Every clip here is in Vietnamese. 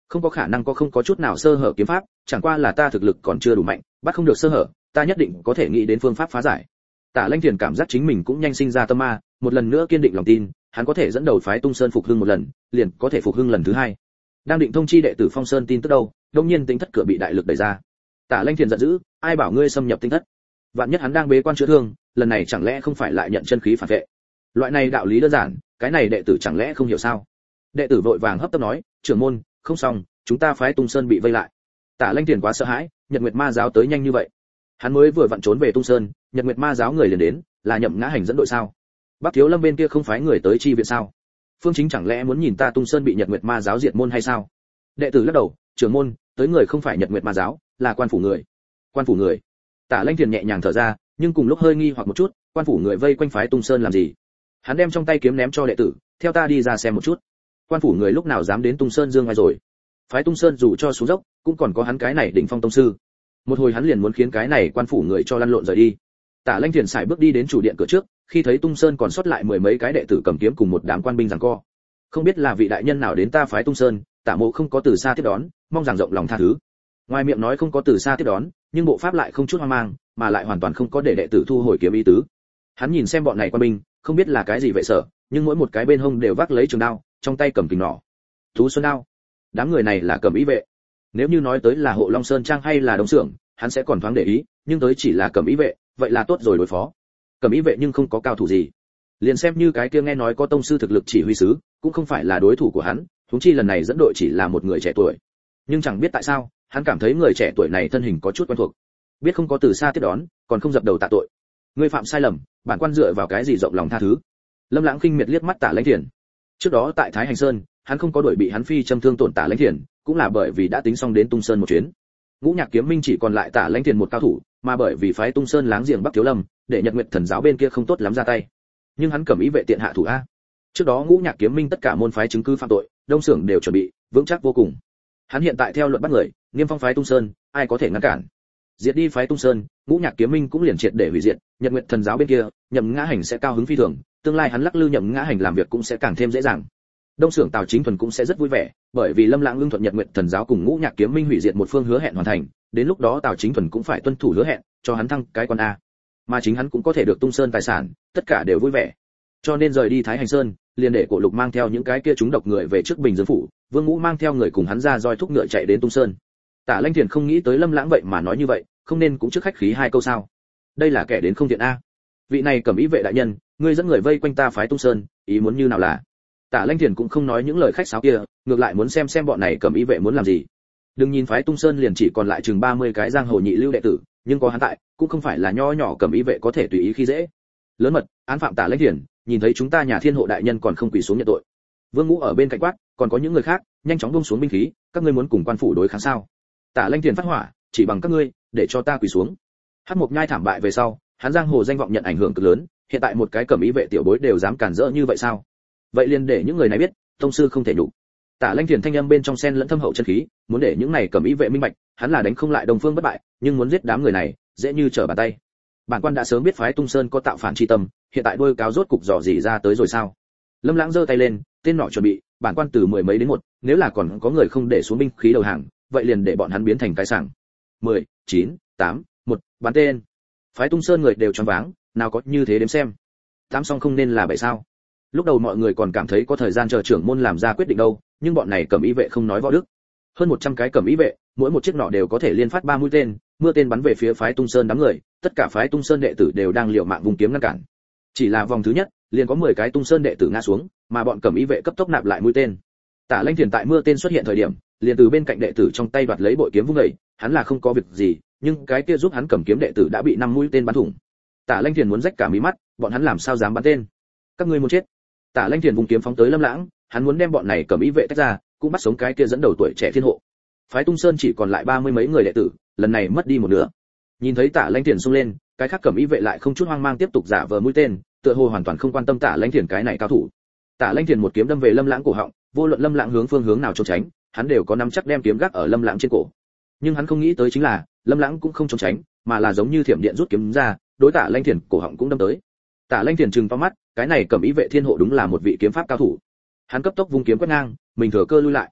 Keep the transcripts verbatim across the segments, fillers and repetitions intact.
Không có khả năng có không có chút nào sơ hở kiếm pháp, chẳng qua là ta thực lực còn chưa đủ mạnh, bắt không được sơ hở, ta nhất định có thể nghĩ đến phương pháp phá giải. Tả Lanh Thiền cảm giác chính mình cũng nhanh sinh ra tâm ma, một lần nữa kiên định lòng tin, hắn có thể dẫn đầu phái Tung Sơn phục hưng một lần, liền có thể phục hưng lần thứ hai. Đang định thông chi đệ tử Phong Sơn tin tức đâu, đột nhiên Tinh Thất cửa bị đại lực đẩy ra. Tả Lanh Thiền giận dữ, ai bảo ngươi xâm nhập Tinh Thất? Vạn nhất hắn đang bế quan chữa thương, lần này chẳng lẽ không phải lại nhận chân khí phản vệ? Loại này đạo lý đơn giản, cái này đệ tử chẳng lẽ không hiểu sao? Đệ tử vội vàng hấp tấp nói, trưởng môn, không xong, chúng ta phái Tung Sơn bị vây lại. Tả Lanh Thiền quá sợ hãi, Nhật Nguyệt Ma giáo tới nhanh như vậy. Hắn mới vừa vặn trốn về Tung Sơn, Nhật Nguyệt Ma giáo người liền đến, là Nhậm Ngã Hành dẫn đội sao? Bắc Thiếu Lâm bên kia không phái người tới chi viện sao? Phương Chính chẳng lẽ muốn nhìn ta Tung Sơn bị Nhật Nguyệt Ma giáo diệt môn hay sao? Đệ tử lắc đầu, trưởng môn, tới người không phải Nhật Nguyệt Ma giáo, là quan phủ người. Quan phủ người? Tả Lanh Thiền nhẹ nhàng thở ra, nhưng cùng lúc hơi nghi hoặc một chút, quan phủ người vây quanh phái Tung Sơn làm gì? Hắn đem trong tay kiếm ném cho đệ tử, theo ta đi ra xem một chút. Quan phủ người lúc nào dám đến Tung Sơn dương ngoài rồi? Phái Tung Sơn dù cho xuống dốc, cũng còn có hắn cái này đỉnh phong tông sư. Một hồi hắn liền muốn khiến cái này quan phủ người cho lăn lộn rời đi. Tả Lanh Thiền sải bước đi đến chủ điện cửa trước, khi thấy Tung Sơn còn sót lại mười mấy cái đệ tử cầm kiếm cùng một đám quan binh giằng co. Không biết là vị đại nhân nào đến ta phái Tung Sơn, Tả Mộ không có từ xa tiếp đón, mong rằng rộng lòng tha thứ. Ngoài miệng nói không có từ xa tiếp đón, nhưng bộ pháp lại không chút hoang mang, mà lại hoàn toàn không có để đệ tử thu hồi kiếm ý tứ. Hắn nhìn xem bọn này quan binh, không biết là cái gì vệ sở, nhưng mỗi một cái bên hông đều vác lấy trường đao, trong tay cầm kình nỏ. Thú xuân đao. Đám người này là cầm ý vệ. Nếu như nói tới là Hộ Long Sơn Trang hay là Đông Xưởng, hắn sẽ còn thoáng để ý, nhưng tới chỉ là cầm ý vệ, vậy là tốt rồi đối phó. Cầm ý vệ nhưng không có cao thủ gì. Liền xem như cái kia nghe nói có tông sư thực lực chỉ huy sứ, cũng không phải là đối thủ của hắn, huống chi lần này dẫn đội chỉ là một người trẻ tuổi. Nhưng chẳng biết tại sao, hắn cảm thấy người trẻ tuổi này thân hình có chút quen thuộc. Biết không có từ xa tiếp đón, còn không dập đầu tạ tội. Ngươi phạm sai lầm, bản quan dựa vào cái gì rộng lòng tha thứ? Lâm Lãng khinh miệt liếc mắt Tả Lãnh Thiền. Trước đó tại Thái Hành Sơn, hắn không có đuổi bị hắn phi châm thương tổn Tả Lãnh Thiền, cũng là bởi vì đã tính xong đến Tung Sơn một chuyến. Ngũ Nhạc Kiếm Minh chỉ còn lại Tả Lãnh Thiền một cao thủ, mà bởi vì phái Tung Sơn láng giềng Bắc Thiếu Lâm, để Nhật Nguyệt Thần giáo bên kia không tốt lắm ra tay. Nhưng hắn cầm ý vệ tiện hạ thủ a. Trước đó Ngũ Nhạc Kiếm Minh tất cả môn phái chứng cứ phạm tội, Đông Xưởng đều chuẩn bị, vững chắc vô cùng. Hắn hiện tại theo luật bắt người, niêm phong phái Tung Sơn, ai có thể ngăn cản? Diệt đi phái Tung Sơn, Ngũ Nhạc Kiếm Minh cũng liền triệt để hủy diệt, Nhật Nguyệt Thần giáo bên kia, Nhậm Ngã Hành sẽ cao hứng phi thường, tương lai hắn lắc lư Nhậm Ngã Hành làm việc cũng sẽ càng thêm dễ dàng. Đông Xưởng Tào Chính Thuần cũng sẽ rất vui vẻ, bởi vì Lâm Lãng lương thuận Nhật Nguyệt Thần giáo cùng Ngũ Nhạc Kiếm Minh hủy diệt một phương hứa hẹn hoàn thành, đến lúc đó Tào Chính Thuần cũng phải tuân thủ hứa hẹn, cho hắn thăng cái quan a. Mà chính hắn cũng có thể được Tung Sơn tài sản, tất cả đều vui vẻ. Cho nên rời đi Thái Hành Sơn, liền để Cổ Lục mang theo những cái kia chúng độc người về trước Bình Dương phủ, Vương Ngũ mang theo người cùng hắn ra roi thúc ngựa chạy đến Tung Sơn. Tả Lãnh Thiền không nghĩ tới Lâm Lãng vậy mà nói như vậy, không nên cũng trước khách khí hai câu sao? Đây là kẻ đến không thiện a. Vị này cầm ý vệ đại nhân, ngươi dẫn người vây quanh ta phái Tung Sơn, ý muốn như nào là? Tả Lãnh Thiền cũng không nói những lời khách sáo kia, ngược lại muốn xem xem bọn này cầm ý vệ muốn làm gì. Đừng nhìn phái Tung Sơn liền chỉ còn lại chừng ba mươi cái giang hồ nhị lưu đệ tử, nhưng có hắn tại, cũng không phải là nho nhỏ cầm ý vệ có thể tùy ý khi dễ. Lớn mật, án phạm Tả Lãnh Thiền, nhìn thấy chúng ta nhà Thiên Hộ đại nhân còn không quỳ xuống nhận tội. Vương Ngũ ở bên cạnh quát, còn có những người khác, nhanh chóng buông xuống binh khí, các ngươi muốn cùng quan phủ đối kháng sao? Tả Lãnh Thiền phát hỏa, chỉ bằng các ngươi, để cho ta quỳ xuống. Hắc Mộc Nhai thảm bại về sau, hắn giang hồ danh vọng nhận ảnh hưởng cực lớn, hiện tại một cái cẩm ý vệ tiểu bối đều dám cản rỡ như vậy sao? Vậy liền để những người này biết, tông sư không thể đủ. Tả Lãnh Thiền thanh âm bên trong sen lẫn thâm hậu chân khí, muốn để những này cẩm ý vệ minh bạch, hắn là đánh không lại Đông Phương bất bại, nhưng muốn giết đám người này, dễ như trở bàn tay. Bản quan đã sớm biết phái Tung Sơn có tạo phản chi tâm, hiện tại đôi cáo rốt cục dò dỉ ra tới rồi sao? Lâm Lãng giơ tay lên, tên nỏ chuẩn bị, bản quan từ mười mấy đến một, nếu là còn có người không để xuống binh khí đầu hàng, vậy liền để bọn hắn biến thành cái sảng. mười, chín, tám, một, bắn tên. Phái Tung Sơn người đều choáng váng, nào có như thế đếm xem. Tám xong không nên là bảy sao? Lúc đầu mọi người còn cảm thấy có thời gian chờ trưởng môn làm ra quyết định đâu, nhưng bọn này cầm ý vệ không nói võ đức. Hơn một trăm cái cầm ý vệ, mỗi một chiếc nỏ đều có thể liên phát ba mũi tên, mưa tên bắn về phía phái Tung Sơn đám người, tất cả phái Tung Sơn đệ tử đều đang liều mạng vùng kiếm ngăn cản. Chỉ là vòng thứ nhất, liền có mười cái Tung Sơn đệ tử ngã xuống, mà bọn cầm ý vệ cấp tốc nạp lại mũi tên. Tả Lãnh Thiền tại mưa tên xuất hiện thời điểm, liền từ bên cạnh đệ tử trong tay đoạt lấy bội kiếm vung dậy, hắn là không có việc gì, nhưng cái kia giúp hắn cầm kiếm đệ tử đã bị năm mũi tên bắn thủng. Tả Lãnh Thiền muốn rách cả mí mắt, bọn hắn làm sao dám bắn tên? Các ngươi muốn chết. Tả Lãnh Thiền vung kiếm phóng tới Lâm Lãng, hắn muốn đem bọn này cầm ý vệ tách ra, cũng bắt sống cái kia dẫn đầu tuổi trẻ Thiên Hộ. Phái Tung Sơn chỉ còn lại ba mươi mấy người đệ tử, lần này mất đi một nửa. Nhìn thấy Tả Lãnh Thiền xông lên, cái khác cầm ý vệ lại không chút hoang mang tiếp tục giả vờ mũi tên, tựa hồ hoàn toàn không quan tâm Tả Lãnh Thiền cái này cao thủ. Tả Lãnh Thiền một kiếm đâm về Lâm Lãng cổ họng, vô luận Lâm Lãng hướng phương hướng nào trốn tránh, hắn đều có nắm chắc đem kiếm gác ở Lâm Lãng trên cổ. Nhưng hắn không nghĩ tới chính là, Lâm Lãng cũng không trốn tránh, mà là giống như thiểm điện rút kiếm ra, đối Tả Lãnh Thiền cổ họng cũng đâm tới. Tả Lãnh Thiền trừng to mắt, cái này cầm ý vệ Thiên Hộ đúng là một vị kiếm pháp cao thủ. Hắn cấp tốc vung kiếm quét ngang, mình thừa cơ lui lại.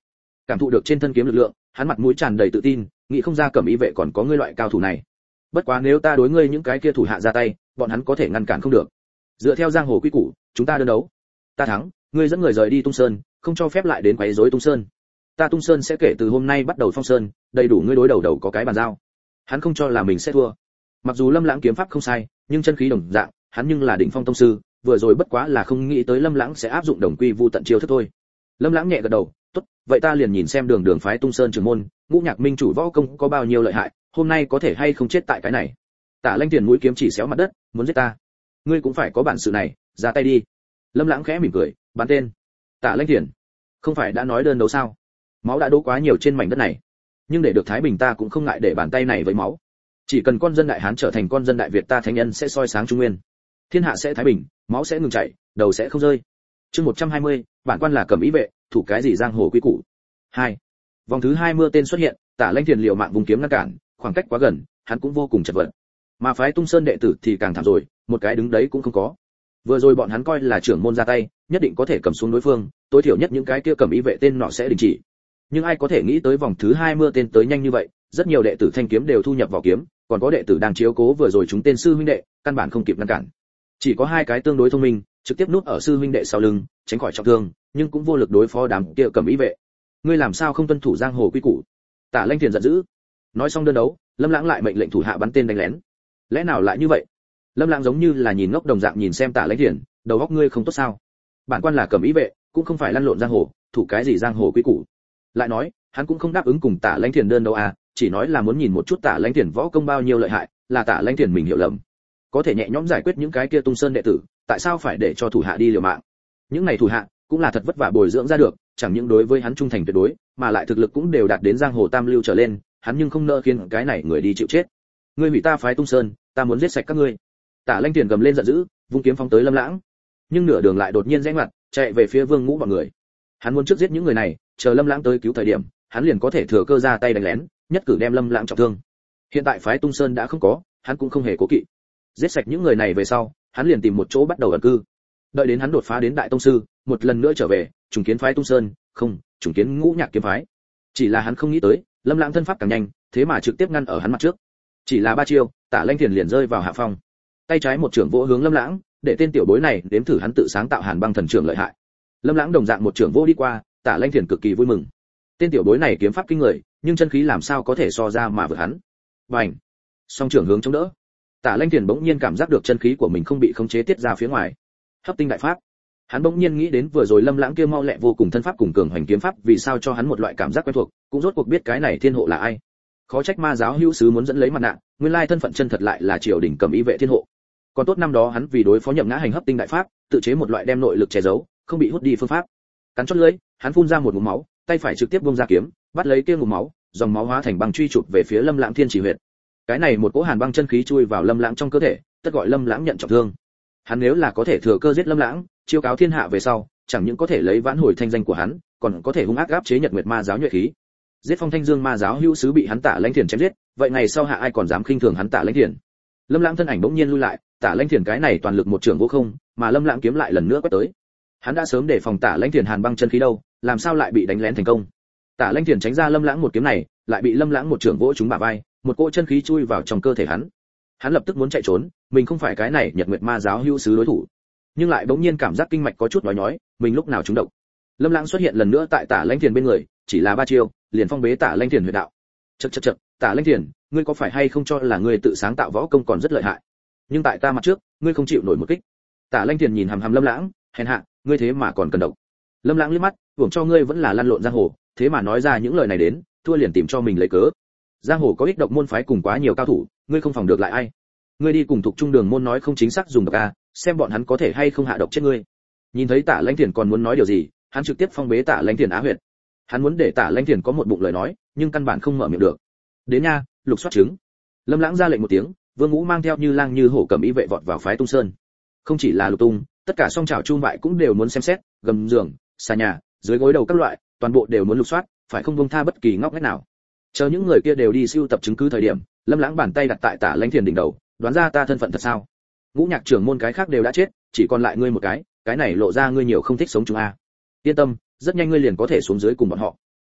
Cảm thụ được trên thân kiếm lực lượng, hắn mặt mũi tràn đầy tự tin, nghĩ không ra cẩm y vệ còn có ngươi loại cao thủ này. Bất quá nếu ta đối ngươi những cái kia thủ hạ ra tay, bọn hắn có thể ngăn cản không được. Dựa theo giang hồ quy củ, chúng ta đơn đấu. Ta thắng, ngươi dẫn người rời đi Tung Sơn, không cho phép lại đến quấy rối Tung Sơn. Ta Tung Sơn sẽ kể từ hôm nay bắt đầu phong sơn, đầy đủ ngươi đối đầu đầu có cái bàn giao. Hắn không cho là mình sẽ thua. Mặc dù Lâm Lãng kiếm pháp không sai, nhưng chân khí đồng dạng, hắn nhưng là đỉnh phong tông sư, vừa rồi bất quá là không nghĩ tới Lâm Lãng sẽ áp dụng đồng quy vu tận chiêu thức thôi. Lâm Lãng nhẹ gật đầu, tốt, vậy ta liền nhìn xem đường đường phái Tung Sơn trưởng môn, Ngũ Nhạc Minh chủ võ công có bao nhiêu lợi hại, hôm nay có thể hay không chết tại cái này. Tả Lanh Tiền mũi kiếm chỉ xéo mặt đất, muốn giết ta, ngươi cũng phải có bản sự này, ra tay đi. Lâm Lãng khẽ mỉm cười, bắn tên. Tả Lanh Tiền, không phải đã nói đơn đấu sao? Máu đã đổ quá nhiều trên mảnh đất này, nhưng để được thái bình ta cũng không ngại để bàn tay này với máu. Chỉ cần con dân đại hán trở thành con dân đại việt, ta thánh nhân sẽ soi sáng trung nguyên, thiên hạ sẽ thái bình, máu sẽ ngừng chảy, đầu sẽ không rơi. Chương một trăm hai mươi, bản quan là cẩm ý vệ, thủ cái gì giang hồ quý củ. Hai. Vòng thứ hai mưa tên xuất hiện, Tả Lanh Tiền liều mạng vùng kiếm ngăn cản, khoảng cách quá gần, hắn cũng vô cùng chật vật. Mà phái Tung Sơn đệ tử thì càng thảm rồi, một cái đứng đấy cũng không có. Vừa rồi bọn hắn coi là trưởng môn ra tay, nhất định có thể cầm xuống đối phương, tối thiểu nhất những cái kia cẩm ý vệ tên nọ sẽ đình chỉ. Nhưng ai có thể nghĩ tới vòng thứ hai mưa tên tới nhanh như vậy, rất nhiều đệ tử thanh kiếm đều thu nhập vào kiếm, còn có đệ tử đang chiếu cố vừa rồi chúng tên sư huynh đệ, căn bản không kịp ngăn cản. Chỉ có hai cái tương đối thông minh, trực tiếp núp ở sư huynh đệ sau lưng, tránh khỏi trọng thương, nhưng cũng vô lực đối phó đám kia cẩm ý vệ. Ngươi làm sao không tuân thủ giang hồ quy củ? Tả Lanh Tiền giận dữ. Nói xong đơn đấu, Lâm Lãng lại mệnh lệnh thủ hạ bắn tên đánh lén. Lẽ nào lại như vậy? Lâm Lãng giống như là nhìn ngốc đồng dạng nhìn xem Tả Lanh Tiền, đầu óc ngươi không tốt sao? Bản quan là cẩm ý vệ, cũng không phải lăn lộn giang hồ, thủ cái gì giang hồ quy củ. Lại nói, hắn cũng không đáp ứng cùng Tả Lanh Tiền đơn đấu à, chỉ nói là muốn nhìn một chút Tả Lanh Tiền võ công bao nhiêu lợi hại, là Tả Lanh Tiền mình hiểu lầm. Có thể nhẹ nhõm giải quyết những cái kia Tung Sơn đệ tử, tại sao phải để cho thủ hạ đi liều mạng? Những này thủ hạ cũng là thật vất vả bồi dưỡng ra được, chẳng những đối với hắn trung thành tuyệt đối, mà lại thực lực cũng đều đạt đến giang hồ tam lưu trở lên, hắn nhưng không nỡ khiến cái này người đi chịu chết. Ngươi hủy ta phái Tung Sơn, ta muốn giết sạch các ngươi. Tả Lanh Tiền gầm lên giận dữ, vung kiếm phóng tới Lâm Lãng. Nhưng nửa đường lại đột nhiên rẽ ngoặt, chạy về phía Vương Ngũ bọn người. Hắn muốn trước giết những người này, chờ Lâm Lãng tới cứu thời điểm, hắn liền có thể thừa cơ ra tay đánh lén, nhất cử đem Lâm Lãng trọng thương. Hiện tại phái Tung Sơn đã không có, hắn cũng không hề cố kỵ. Giết sạch những người này về sau, hắn liền tìm một chỗ bắt đầu ẩn cư. Đợi đến hắn đột phá đến đại tông sư, một lần nữa trở về, trùng kiến phái Tung Sơn, không, trùng kiến Ngũ Nhạc kiếm phái. Chỉ là hắn không nghĩ tới, Lâm Lãng thân pháp càng nhanh, thế mà trực tiếp ngăn ở hắn mặt trước. Chỉ là ba chiêu, Tả Lanh Tiền liền rơi vào hạ phong. Tay trái một trưởng vỗ hướng Lâm Lãng, để tên tiểu bối này đếm thử hắn tự sáng tạo Hàn Băng Thần Trưởng lợi hại. Lâm Lãng đồng dạng một trưởng vỗ đi qua, Tả Lanh Tiền cực kỳ vui mừng. Tên tiểu bối này kiếm pháp kinh người, nhưng chân khí làm sao có thể so ra mà vượt hắn. Bành! Song trưởng hướng chống đỡ. Tả Lanh Tiền bỗng nhiên cảm giác được chân khí của mình không bị khống chế tiết ra phía ngoài. Hấp tinh đại pháp. Hắn bỗng nhiên nghĩ đến vừa rồi Lâm Lãng kia mau lẹ vô cùng thân pháp cùng cường hoành kiếm pháp, vì sao cho hắn một loại cảm giác quen thuộc, cũng rốt cuộc biết cái này thiên hộ là ai. Khó trách ma giáo hữu sứ muốn dẫn lấy mặt nạ, nguyên lai thân phận chân thật lại là triều đình cầm ý vệ thiên hộ. Còn tốt năm đó hắn vì đối phó Nhậm Ngã Hành hấp tinh đại pháp, tự chế một loại đem nội lực che giấu, không bị hút đi phương pháp. Cắn chót lưỡi, hắn phun ra một ngụm máu, tay phải trực tiếp buông ra kiếm, bắt lấy kia ngụm máu, dòng máu hóa thành băng truy chụp về phía Lâm Lãng thiên chỉ huyệt. Cái này một cỗ hàn băng chân khí chui vào Lâm Lãng trong cơ thể, tất gọi Lâm Lãng nhận trọng thương. Hắn nếu là có thể thừa cơ giết Lâm Lãng, chiêu cáo thiên hạ về sau, chẳng những có thể lấy vãn hồi thanh danh của hắn, còn có thể hung ác áp chế Nhật Nguyệt Ma giáo nhuệ khí. Giết Phong Thanh Dương Ma giáo hữu sứ bị hắn Tả Lãnh Thiền chém giết, vậy ngày sau hạ ai còn dám khinh thường hắn Tả Lãnh Thiền. Lâm Lãng thân ảnh bỗng nhiên lui lại, Tả Lãnh Thiền cái này toàn lực một trường vô không, mà Lâm Lãng kiếm lại lần nữa quét tới. Hắn đã sớm để phòng Tả Lãnh Thiền hàn băng chân khí đâu, làm sao lại bị đánh lén thành công. Tả Lãnh Thiền tránh ra Lâm Lãng một kiếm này, lại bị Lâm Lãng một trường vỗ trúng bả vai, một cỗ chân khí chui vào trong cơ thể hắn. Hắn lập tức muốn chạy trốn, mình không phải cái này Nhật Nguyệt Ma giáo hữu sứ đối thủ, nhưng lại bỗng nhiên cảm giác kinh mạch có chút nhói nhói, mình lúc nào trúng độc. Lâm Lãng xuất hiện lần nữa tại Tả Lãnh Thiền bên người, chỉ là ba chiêu, liền phong bế Tả Lãnh Thiền huyệt đạo. Chậc chậc chậc, Tả Lãnh Thiền, ngươi có phải hay không cho là ngươi tự sáng tạo võ công còn rất lợi hại, nhưng tại ta mặt trước, ngươi không chịu nổi một kích. Tả Lãnh Thiền nhìn hằm hằm Lâm Lãng, hèn hạ, ngươi thế mà còn cần độc. Lâm Lãng liếc mắt, hưởng cho ngươi vẫn là lăn lộn giang hồ, thế mà nói ra những lời này đến, thua liền tìm cho mình lấy cớ. Giang hồ có ích độc môn phái cùng quá nhiều cao thủ, ngươi không phòng được lại ai? Ngươi đi cùng thuộc trung đường môn nói không chính xác dùng độc a, xem bọn hắn có thể hay không hạ độc chết ngươi. Nhìn thấy Tả Lãnh Thiền còn muốn nói điều gì, hắn trực tiếp phong bế Tả Lãnh Thiền á huyệt. Hắn muốn để Tả Lãnh Thiền có một bụng lời nói, nhưng căn bản không mở miệng được. Đến nha, lục soát trứng. Lâm Lãng ra lệnh một tiếng, Vương Ngũ mang theo như lang như hổ cầm ý vệ vọt vào phái Tung Sơn. Không chỉ là Lục Tung, tất cả song trảo chun vại cũng đều muốn xem xét, gầm giường, xà nhà, dưới gối đầu các loại, toàn bộ đều muốn lục soát, phải không buông tha bất kỳ ngóc ngách nào. Chờ những người kia đều đi siêu tập chứng cứ thời điểm, Lâm Lãng bàn tay đặt tại Tả Lãnh Thiền đỉnh đầu, đoán ra ta thân phận thật sao? Ngũ Nhạc trưởng môn cái khác đều đã chết, chỉ còn lại ngươi một cái, cái này lộ ra ngươi nhiều không thích sống chúng a. Yên tâm, rất nhanh ngươi liền có thể xuống dưới cùng bọn họ.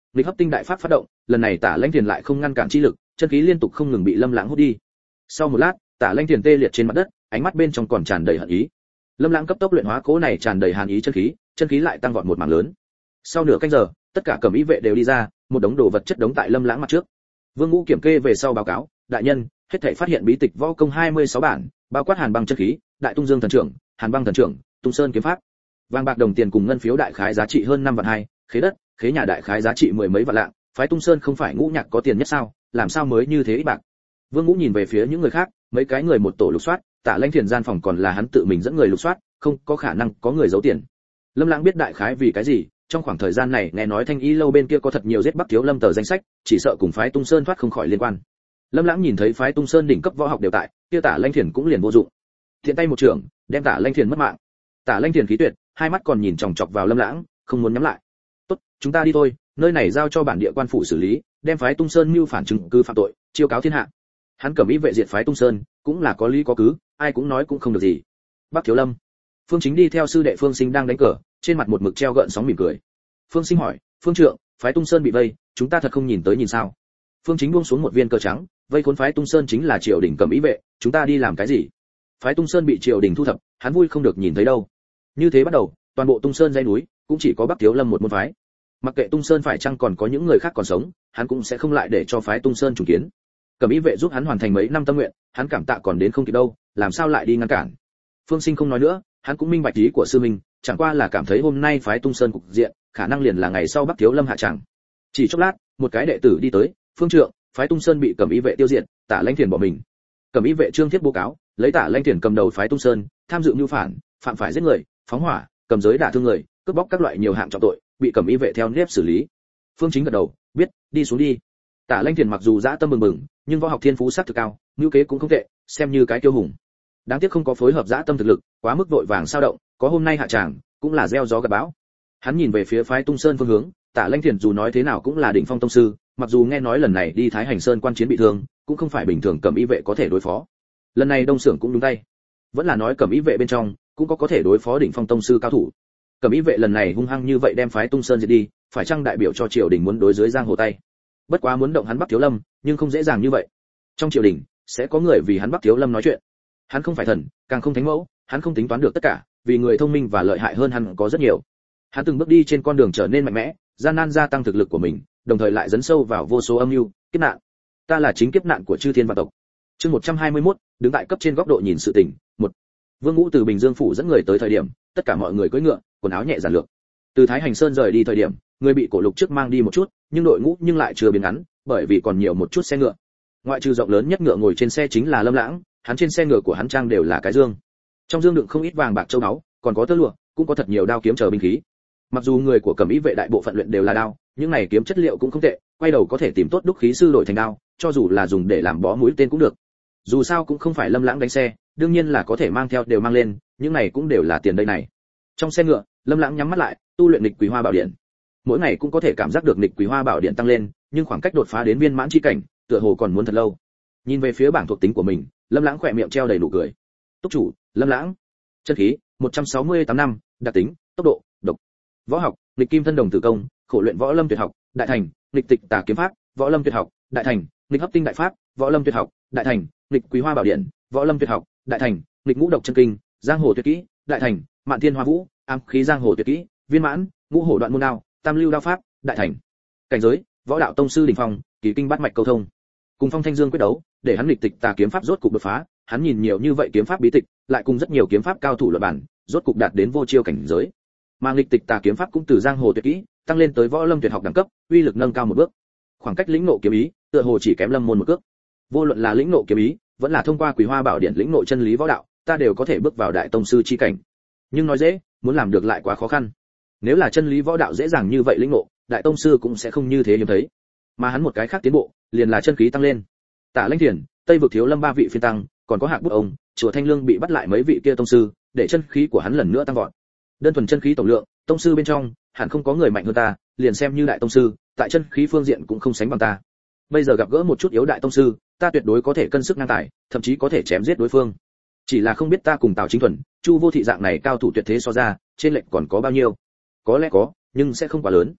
nghịch hấp tinh đại pháp phát động, lần này Tả Lãnh Thiền lại không ngăn cản chi lực, chân khí liên tục không ngừng bị Lâm Lãng hút đi. Sau một lát, Tả Lãnh Thiền tê liệt trên mặt đất, ánh mắt bên trong còn tràn đầy hận ý. Lâm Lãng cấp tốc luyện hóa cố này tràn đầy hàn ý chân khí, chân khí lại tăng vọt một mảng lớn. Sau nửa canh giờ, tất cả cẩm y vệ đều đi ra, một đống đồ vật chất đống tại Lâm Lãng mặt trước. Vương Ngũ kiểm kê về sau báo cáo, đại nhân, hết thảy phát hiện bí tịch võ công hai mươi sáu bản, bao quát Hàn Băng chân khí, Đại Tung Dương thần trưởng, Hàn Băng thần trưởng, Tung Sơn kiếm pháp. Vàng bạc đồng tiền cùng ngân phiếu đại khái giá trị hơn năm vạn hai, khế đất, khế nhà đại khái giá trị mười mấy vạn lạng, phái Tung Sơn không phải Ngũ Nhạc có tiền nhất sao, làm sao mới như thế ít bạc. Vương Ngũ nhìn về phía những người khác, mấy cái người một tổ lục soát, Tả Lãnh Thiền gian phòng còn là hắn tự mình dẫn người lục soát, không có khả năng có người giấu tiền. Lâm Lãng biết đại khái vì cái gì, trong khoảng thời gian này nghe nói Thanh Y lâu bên kia có thật nhiều giết Bắc Thiếu Lâm tờ danh sách, chỉ sợ cùng phái Tung Sơn thoát không khỏi liên quan. Lâm Lãng nhìn thấy phái Tung Sơn đỉnh cấp võ học đều tại, kia Tả Lãnh Thiền cũng liền vô dụng. Thiện tay một trường, đem Tả Lãnh Thiền mất mạng. Tả Lãnh Thiền khí tuyệt, hai mắt còn nhìn chòng chọc vào Lâm Lãng, không muốn nhắm lại. "Tốt, chúng ta đi thôi, nơi này giao cho bản địa quan phủ xử lý, đem phái Tung Sơn mưu phản chứng cứ phạm tội, chiêu cáo thiên hạ." Hắn cầm ý vệ diệt phái Tung Sơn, cũng là có lý có cứ, ai cũng nói cũng không được gì. Bắc Thiếu Lâm. Phương Chính đi theo sư đệ Phương Sinh đang đánh cờ, trên mặt một mực treo gợn sóng mỉm cười. Phương Sinh hỏi, "Phương trượng, phái Tung Sơn bị vây, chúng ta thật không nhìn tới nhìn sao?" Phương Chính buông xuống một viên cờ trắng, "Vây khốn phái Tung Sơn chính là triều đình cầm ý vệ, chúng ta đi làm cái gì? Phái Tung Sơn bị triều đình thu thập, hắn vui không được nhìn thấy đâu." Như thế bắt đầu, toàn bộ Tung Sơn dãy núi cũng chỉ có Bắc Thiếu Lâm một môn phái. Mặc kệ Tung Sơn phải chăng còn có những người khác còn sống, hắn cũng sẽ không lại để cho phái Tung Sơn trùng kiến. Cầm ý vệ giúp hắn hoàn thành mấy năm tâm nguyện, hắn cảm tạ còn đến không kịp đâu, làm sao lại đi ngăn cản. Phương Sinh không nói nữa, hắn cũng minh bạch ý của sư mình, chẳng qua là cảm thấy hôm nay phái Tung Sơn cục diện, khả năng liền là ngày sau Bắc Thiếu Lâm hạ tràng. Chỉ chốc lát, một cái đệ tử đi tới, "Phương trượng, phái Tung Sơn bị Cẩm ý vệ tiêu diệt, Tả Lãnh Thiền bỏ mình." Cẩm ý vệ trương thiết bố cáo, lấy Tả Lãnh Thiền cầm đầu phái Tung Sơn, tham dự mưu phản, phạm phải giết người, phóng hỏa, cầm giới đả thương người, cướp bóc các loại nhiều hạng trọng tội, bị Cẩm ý vệ theo nếp xử lý. Phương Chính gật đầu, "Biết, đi xuống đi." Tả Lãnh Thiền mặc dù dã tâm bừng bừng, nhưng võ học thiên phú sắc thực cao, ngữ kế cũng không tệ, xem như cái kiêu hùng. Đáng tiếc không có phối hợp dã tâm thực lực, quá mức vội vàng sao động, có hôm nay hạ tràng, cũng là gieo gió gặt bão. Hắn nhìn về phía phái Tung Sơn phương hướng, Tả Lãnh Thiền dù nói thế nào cũng là đỉnh phong tông sư, mặc dù nghe nói lần này đi Thái Hành Sơn quan chiến bị thương, cũng không phải bình thường cầm ý vệ có thể đối phó. Lần này Đông Sưởng cũng đúng tay, vẫn là nói cầm ý vệ bên trong cũng có có thể đối phó đỉnh phong tông sư cao thủ. Cầm ý vệ lần này hung hăng như vậy đem phái Tung Sơn diệt đi, phải chăng đại biểu cho triều đình muốn đối dưới giang hồ tay? Bất quá muốn động hắn Bắc Thiếu Lâm, nhưng không dễ dàng như vậy. Trong triều đình sẽ có người vì hắn Bắc Thiếu Lâm nói chuyện. Hắn không phải thần, càng không thánh mẫu, hắn không tính toán được tất cả, vì người thông minh và lợi hại hơn hắn có rất nhiều. Hắn từng bước đi trên con đường trở nên mạnh mẽ, gian nan gia tăng thực lực của mình, đồng thời lại dấn sâu vào vô số âm mưu, kiếp nạn. Ta là chính kiếp nạn của chư thiên vạn tộc. Chương một trăm hai mươi mốt, đứng tại cấp trên góc độ nhìn sự tình. Một. Vương Ngũ từ Bình Dương phủ dẫn người tới thời điểm, tất cả mọi người cưỡi ngựa, quần áo nhẹ giản lược. Từ Thái Hành Sơn rời đi thời điểm, người bị cổ lục trước mang đi một chút, nhưng đội ngũ nhưng lại chưa biến ngắn, bởi vì còn nhiều một chút xe ngựa. Ngoại trừ rộng lớn nhất ngựa ngồi trên xe chính là Lâm Lãng, hắn trên xe ngựa của hắn trang đều là cái dương. Trong dương đựng không ít vàng bạc châu báu, còn có tơ lụa, cũng có thật nhiều đao kiếm chờ binh khí. Mặc dù người của Cẩm ý vệ đại bộ phận luyện đều là đao, những này kiếm chất liệu cũng không tệ, quay đầu có thể tìm tốt đúc khí sư đổi thành đao, cho dù là dùng để làm bó mũi tên cũng được. Dù sao cũng không phải Lâm Lãng đánh xe, đương nhiên là có thể mang theo đều mang lên, những này cũng đều là tiền đây này. Trong xe ngựa, Lâm Lãng nhắm mắt lại, tu luyện nghịch Quý Hoa Bảo Điện. Mỗi ngày cũng có thể cảm giác được nghịch Quý Hoa Bảo Điện tăng lên, nhưng khoảng cách đột phá đến viên mãn chi cảnh, tựa hồ còn muốn thật lâu. Nhìn về phía bảng thuộc tính của mình, Lâm Lãng khỏe miệng treo đầy nụ cười. Túc chủ, Lâm Lãng. Chân khí, một trăm sáu mươi tám năm, đặc tính, tốc độ, độc. Võ học, nghịch kim thân đồng tử công, khổ luyện võ lâm tuyệt học, đại thành, nghịch tịch tà kiếm pháp, võ lâm tuyệt học, đại thành, nghịch hấp tinh đại pháp, võ lâm tuyệt học, đại thành, nghịch Quý Hoa Bảo Điện, võ lâm tuyệt học, đại thành, nghịch ngũ độc chân kinh, giang hồ tuyệt kỹ, đại thành, mạn thiên hoa vũ, ám khí giang hồ tuyệt kỹ, viên mãn, ngũ hổ đoạn môn đao, tam lưu đao pháp, đại thành. Cảnh giới, võ đạo tông sư đỉnh phong, kỳ kinh bát mạch câu thông. Cùng Phong Thanh Dương quyết đấu, để hắn nghịch tịch tà kiếm pháp rốt cục đột phá, hắn nhìn nhiều như vậy kiếm pháp bí tịch, lại cùng rất nhiều kiếm pháp cao thủ luận bản, rốt cục đạt đến vô chiêu cảnh giới. Mà nghịch tịch tà kiếm pháp cũng từ giang hồ tuyệt kỹ, tăng lên tới võ lâm tuyệt học đẳng cấp, uy lực nâng cao một bước. Khoảng cách lĩnh ngộ kiếm ý, tựa hồ chỉ kém lâm môn một cước. Vô luận là lĩnh ngộ kiếm ý, vẫn là thông qua Quý Hoa Bảo Điện lĩnh ngộ chân lý võ đạo, ta đều có thể bước vào đại tông sư chi cảnh. Nhưng nói dễ, muốn làm được lại quá khó khăn. Nếu là chân lý võ đạo dễ dàng như vậy lĩnh ngộ, đại tông sư cũng sẽ không như thế hiếm thấy. Mà hắn một cái khác tiến bộ, liền là chân khí tăng lên. Tả Lãnh Thiền, Tây vực Thiếu Lâm ba vị phiên tăng, còn có Hạc Bút ông, chùa Thanh Lương bị bắt lại mấy vị kia tông sư, để chân khí của hắn lần nữa tăng vọt. Đơn thuần chân khí tổng lượng, tông sư bên trong, hẳn không có người mạnh hơn ta, liền xem như đại tông sư, tại chân khí phương diện cũng không sánh bằng ta. Bây giờ gặp gỡ một chút yếu đại tông sư, ta tuyệt đối có thể cân sức ngang tài, thậm chí có thể chém giết đối phương. Chỉ là không biết ta cùng Tào Chính Thuần, Chu Vô Thị dạng này cao thủ tuyệt thế so ra, trên lệnh còn có bao nhiêu? Có lẽ có, nhưng sẽ không quá lớn.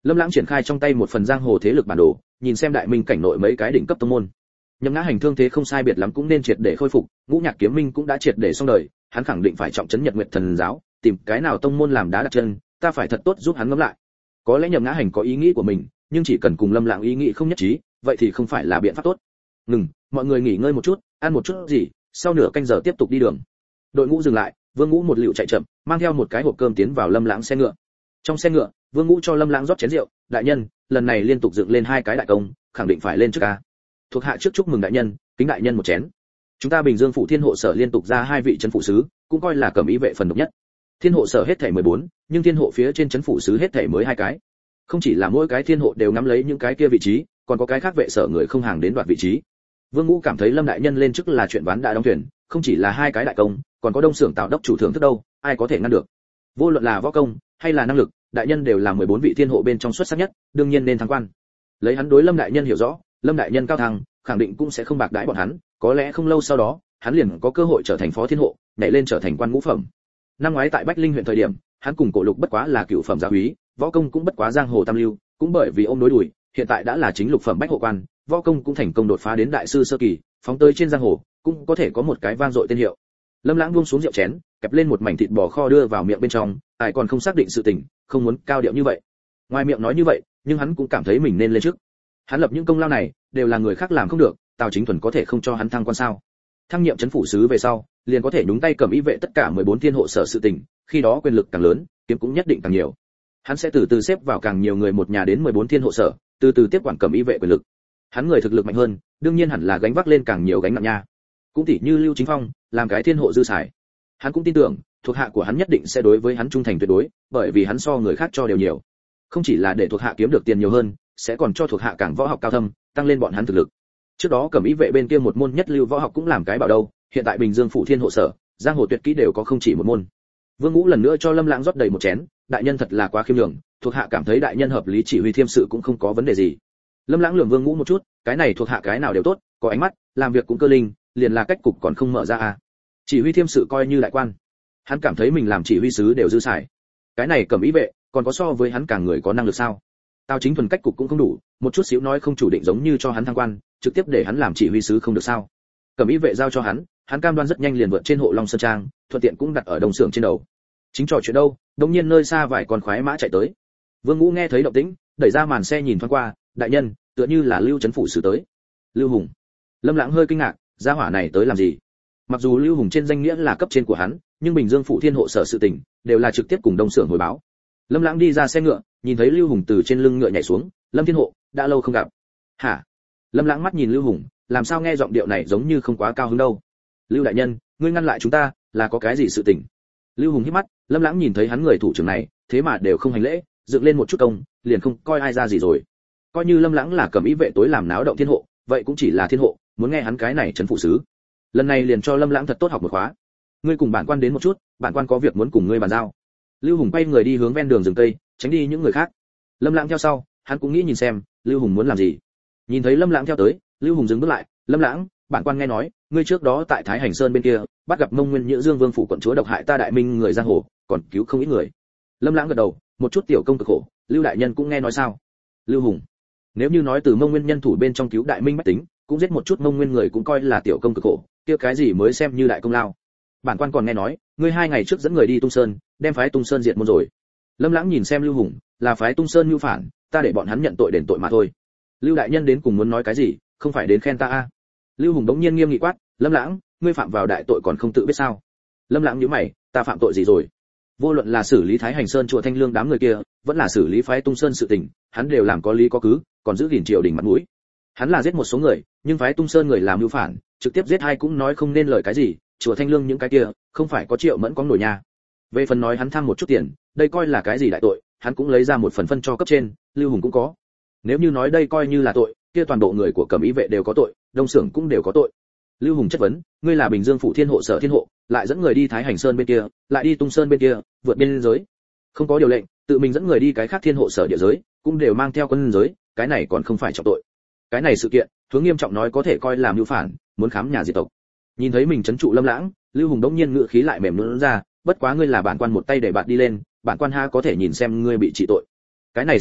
Lâm Lãng triển khai trong tay một phần giang hồ thế lực bản đồ, nhìn xem đại minh cảnh nội mấy cái đỉnh cấp tông môn. Nhậm Ngã Hành thương thế không sai biệt lắm cũng nên triệt để khôi phục, Ngũ Nhạc Kiếm Minh cũng đã triệt để xong đời, hắn khẳng định phải trọng trấn Nhật Nguyệt Thần giáo, tìm cái nào tông môn làm đá đặt chân, ta phải thật tốt giúp hắn ngẫm lại. Có lẽ Nhậm Ngã Hành có ý nghĩ của mình, nhưng chỉ cần cùng Lâm Lãng ý nghĩ không nhất trí, vậy thì không phải là biện pháp tốt. Ngừng, mọi người nghỉ ngơi một chút, ăn một chút gì, sau nửa canh giờ tiếp tục đi đường. Đội ngũ dừng lại, Vương Ngũ một liều chạy chậm, mang theo một cái hộp cơm tiến vào Lâm Lãng xe ngựa. Trong xe ngựa, Vương Ngũ cho Lâm Lãng rót chén rượu, đại nhân, lần này liên tục dựng lên hai cái đại công, khẳng định phải lên trước ca. Thuộc hạ trước chúc mừng đại nhân, kính đại nhân một chén. Chúng ta Bình Dương phủ Thiên hộ sở liên tục ra hai vị trấn phủ sứ, cũng coi là cẩm ý vệ phần độc nhất. Thiên hộ sở hết thảy mười bốn, nhưng thiên hộ phía trên trấn phủ sứ hết thảy mới hai cái. Không chỉ là mỗi cái thiên hộ đều nắm lấy những cái kia vị trí, còn có cái khác vệ sở người không hàng đến đoạt vị trí. Vương Ngũ cảm thấy Lâm đại nhân lên chức là chuyện ván đã đóng thuyền, không chỉ là hai cái đại công, còn có Đông Xưởng Tào đốc chủ thưởng thức đâu, ai có thể ngăn được. Vô luận là võ công hay là năng lực, đại nhân đều là mười bốn vị thiên hộ bên trong xuất sắc nhất, đương nhiên nên thăng quan. Lấy hắn đối Lâm đại nhân hiểu rõ, Lâm đại nhân cao thăng, khẳng định cũng sẽ không bạc đãi bọn hắn, có lẽ không lâu sau đó, hắn liền có cơ hội trở thành phó thiên hộ, nhảy lên trở thành quan ngũ phẩm. Năm ngoái tại Bách Linh huyện thời điểm, hắn cùng Cổ Lục bất quá là cửu phẩm gia úy, võ công cũng bất quá giang hồ tam lưu, cũng bởi vì ôm đối đuổi, hiện tại đã là chính lục phẩm bách hộ quan, võ công cũng thành công đột phá đến đại sư sơ kỳ, phóng tới trên giang hồ, cũng có thể có một cái vang dội tên hiệu. Lâm Lãng buông xuống rượu chén, kẹp lên một mảnh thịt bò kho đưa vào miệng bên trong, ai còn không xác định sự tình, không muốn cao điệu như vậy. Ngoài miệng nói như vậy, nhưng hắn cũng cảm thấy mình nên lên trước. Hắn lập những công lao này, đều là người khác làm không được, Tào Chính Thuần có thể không cho hắn thăng quan sao? Thăng nhiệm trấn phủ sứ về sau, liền có thể nhúng tay cầm ý vệ tất cả mười bốn thiên hộ sở sự tình, khi đó quyền lực càng lớn, kiếm cũng nhất định càng nhiều. Hắn sẽ từ từ xếp vào càng nhiều người một nhà đến mười bốn thiên hộ sở, từ từ tiếp quản cầm ý vệ quyền lực. Hắn người thực lực mạnh hơn, đương nhiên hẳn là gánh vác lên càng nhiều gánh nặng nha. Cũng tỷ như Lưu Chính Phong, làm cái thiên hộ dư xài. Hắn cũng tin tưởng, thuộc hạ của hắn nhất định sẽ đối với hắn trung thành tuyệt đối, bởi vì hắn so người khác cho đều nhiều. Không chỉ là để thuộc hạ kiếm được tiền nhiều hơn, sẽ còn cho thuộc hạ càng võ học cao thâm, tăng lên bọn hắn thực lực. Trước đó cẩm ý vệ bên kia một môn nhất lưu võ học cũng làm cái bảo đâu, hiện tại Bình Dương phủ Thiên hộ sở, giang hồ tuyệt kỹ đều có không chỉ một môn. Vương Ngũ lần nữa cho Lâm Lãng rót đầy một chén, đại nhân thật là quá khiêm nhường, thuộc hạ cảm thấy đại nhân hợp lý chỉ huy thiêm sự cũng không có vấn đề gì. Lâm Lãng lườm Vương Ngũ một chút, cái này thuộc hạ cái nào đều tốt, có ánh mắt, làm việc cũng cơ linh, liền là cách cục còn không mở ra à. Chỉ huy thiêm sự coi như đại quan. Hắn cảm thấy mình làm chỉ huy sứ đều dư xài. Cái này cẩm ý vệ, còn có so với hắn càng người có năng lực sao? Tào Chính Thuần cách cục cũng không đủ, một chút xíu nói không chủ định giống như cho hắn thăng quan, trực tiếp để hắn làm chỉ huy sứ không được sao? Cẩm ý vệ giao cho hắn, hắn cam đoan rất nhanh liền vượt trên hộ Long Sơn Trang, thuận tiện cũng đặt ở đồng xưởng trên đầu. Chính trò chuyện đâu, đột nhiên nơi xa vài con khoái mã chạy tới. Vương Ngũ nghe thấy động tĩnh, đẩy ra màn xe nhìn thoáng qua, đại nhân, tựa như là Lưu trấn phủ sứ tới. Lưu Hùng. Lâm Lãng hơi kinh ngạc, gia hỏa này tới làm gì? Mặc dù Lưu Hùng trên danh nghĩa là cấp trên của hắn, nhưng Bình Dương phủ Thiên hộ sở sự tình đều là trực tiếp cùng Đông Xưởng hồi báo. Lâm Lãng đi ra xe ngựa, nhìn thấy Lưu Hùng từ trên lưng ngựa nhảy xuống, Lâm Thiên hộ, đã lâu không gặp. Hả? Lâm Lãng mắt nhìn Lưu Hùng, làm sao nghe giọng điệu này giống như không quá cao hứng đâu. Lưu đại nhân, ngươi ngăn lại chúng ta, là có cái gì sự tình? Lưu Hùng híp mắt, Lâm Lãng nhìn thấy hắn người thủ trưởng này, thế mà đều không hành lễ, dựng lên một chút công, liền không coi ai ra gì rồi. Coi như Lâm Lãng là cẩm ý vệ tối làm náo động thiên hộ, vậy cũng chỉ là thiên hộ, muốn nghe hắn cái này trấn phụ sứ. Lần này liền cho Lâm Lãng thật tốt học một khóa. Ngươi cùng bản quan đến một chút, bản quan có việc muốn cùng ngươi bàn giao. Lưu Hùng quay người đi hướng ven đường rừng tây, tránh đi những người khác. Lâm Lãng theo sau, hắn cũng nghĩ nhìn xem, Lưu Hùng muốn làm gì. Nhìn thấy Lâm Lãng theo tới, Lưu Hùng dừng bước lại, "Lâm Lãng, bản quan nghe nói, ngươi trước đó tại Thái Hành Sơn bên kia, bắt gặp Mông Nguyên Nhữ Dương Vương phủ quận chúa độc hại ta đại minh người giang hồ, còn cứu không ít người." Lâm Lãng gật đầu, một chút tiểu công cực khổ, Lưu đại nhân cũng nghe nói sao? Lưu Hùng, nếu như nói từ Mông Nguyên nhân thủ bên trong cứu đại minh bách tính, cũng giết một chút Mông Nguyên người cũng coi là tiểu công cực khổ, kia cái gì mới xem như đại công lao. Bản quan còn nghe nói, ngươi hai ngày trước dẫn người đi Tung Sơn, đem phái Tung Sơn diệt môn rồi. Lâm Lãng nhìn xem Lưu Hùng, là phái Tung Sơn mưu phản, ta để bọn hắn nhận tội đền tội mà thôi. Lưu đại nhân đến cùng muốn nói cái gì, không phải đến khen ta a? Lưu Hùng đống nhiên nghiêm nghị quát, Lâm Lãng, ngươi phạm vào đại tội còn không tự biết sao? Lâm Lãng nhíu mày, ta phạm tội gì rồi? Vô luận là xử lý Thái Hành Sơn chùa Thanh Lương đám người kia, vẫn là xử lý phái Tung Sơn sự tình, hắn đều làm có lý có cứ, còn giữ gìn triều đình mặt mũi. Hắn là giết một số người, nhưng phái Tung Sơn người làm mưu phản, trực tiếp giết hai cũng nói không nên lời cái gì, chùa Thanh Lương những cái kia, không phải có Triệu Mẫn có nổi nha. Về phần nói hắn tham một chút tiền, đây coi là cái gì đại tội, hắn cũng lấy ra một phần phân cho cấp trên, Lưu Hùng cũng có. Nếu như nói đây coi như là tội, kia toàn bộ người của Cẩm Ý vệ đều có tội, Đông Xưởng cũng đều có tội. Lưu Hùng chất vấn, ngươi là Bình Dương phủ Thiên hộ sở thiên hộ, lại dẫn người đi Thái Hành Sơn bên kia, lại đi Tung Sơn bên kia, vượt biên giới. Không có điều lệnh, tự mình dẫn người đi cái khác thiên hộ sở địa giới, cũng đều mang theo quân giới, cái này còn không phải trọng tội. Cái này sự kiện, hướng nghiêm trọng nói có thể coi là mưu phản, muốn khám nhà diệt tộc. Nhìn thấy mình trấn trụ Lâm Lãng, Lưu Hùng đống nhiên ngựa khí lại mềm nhũn ra, bất quá ngươi là bản quan một tay để bạn đi lên, bản quan ha có thể nhìn xem ngươi bị trị tội. Cái này sự kiện,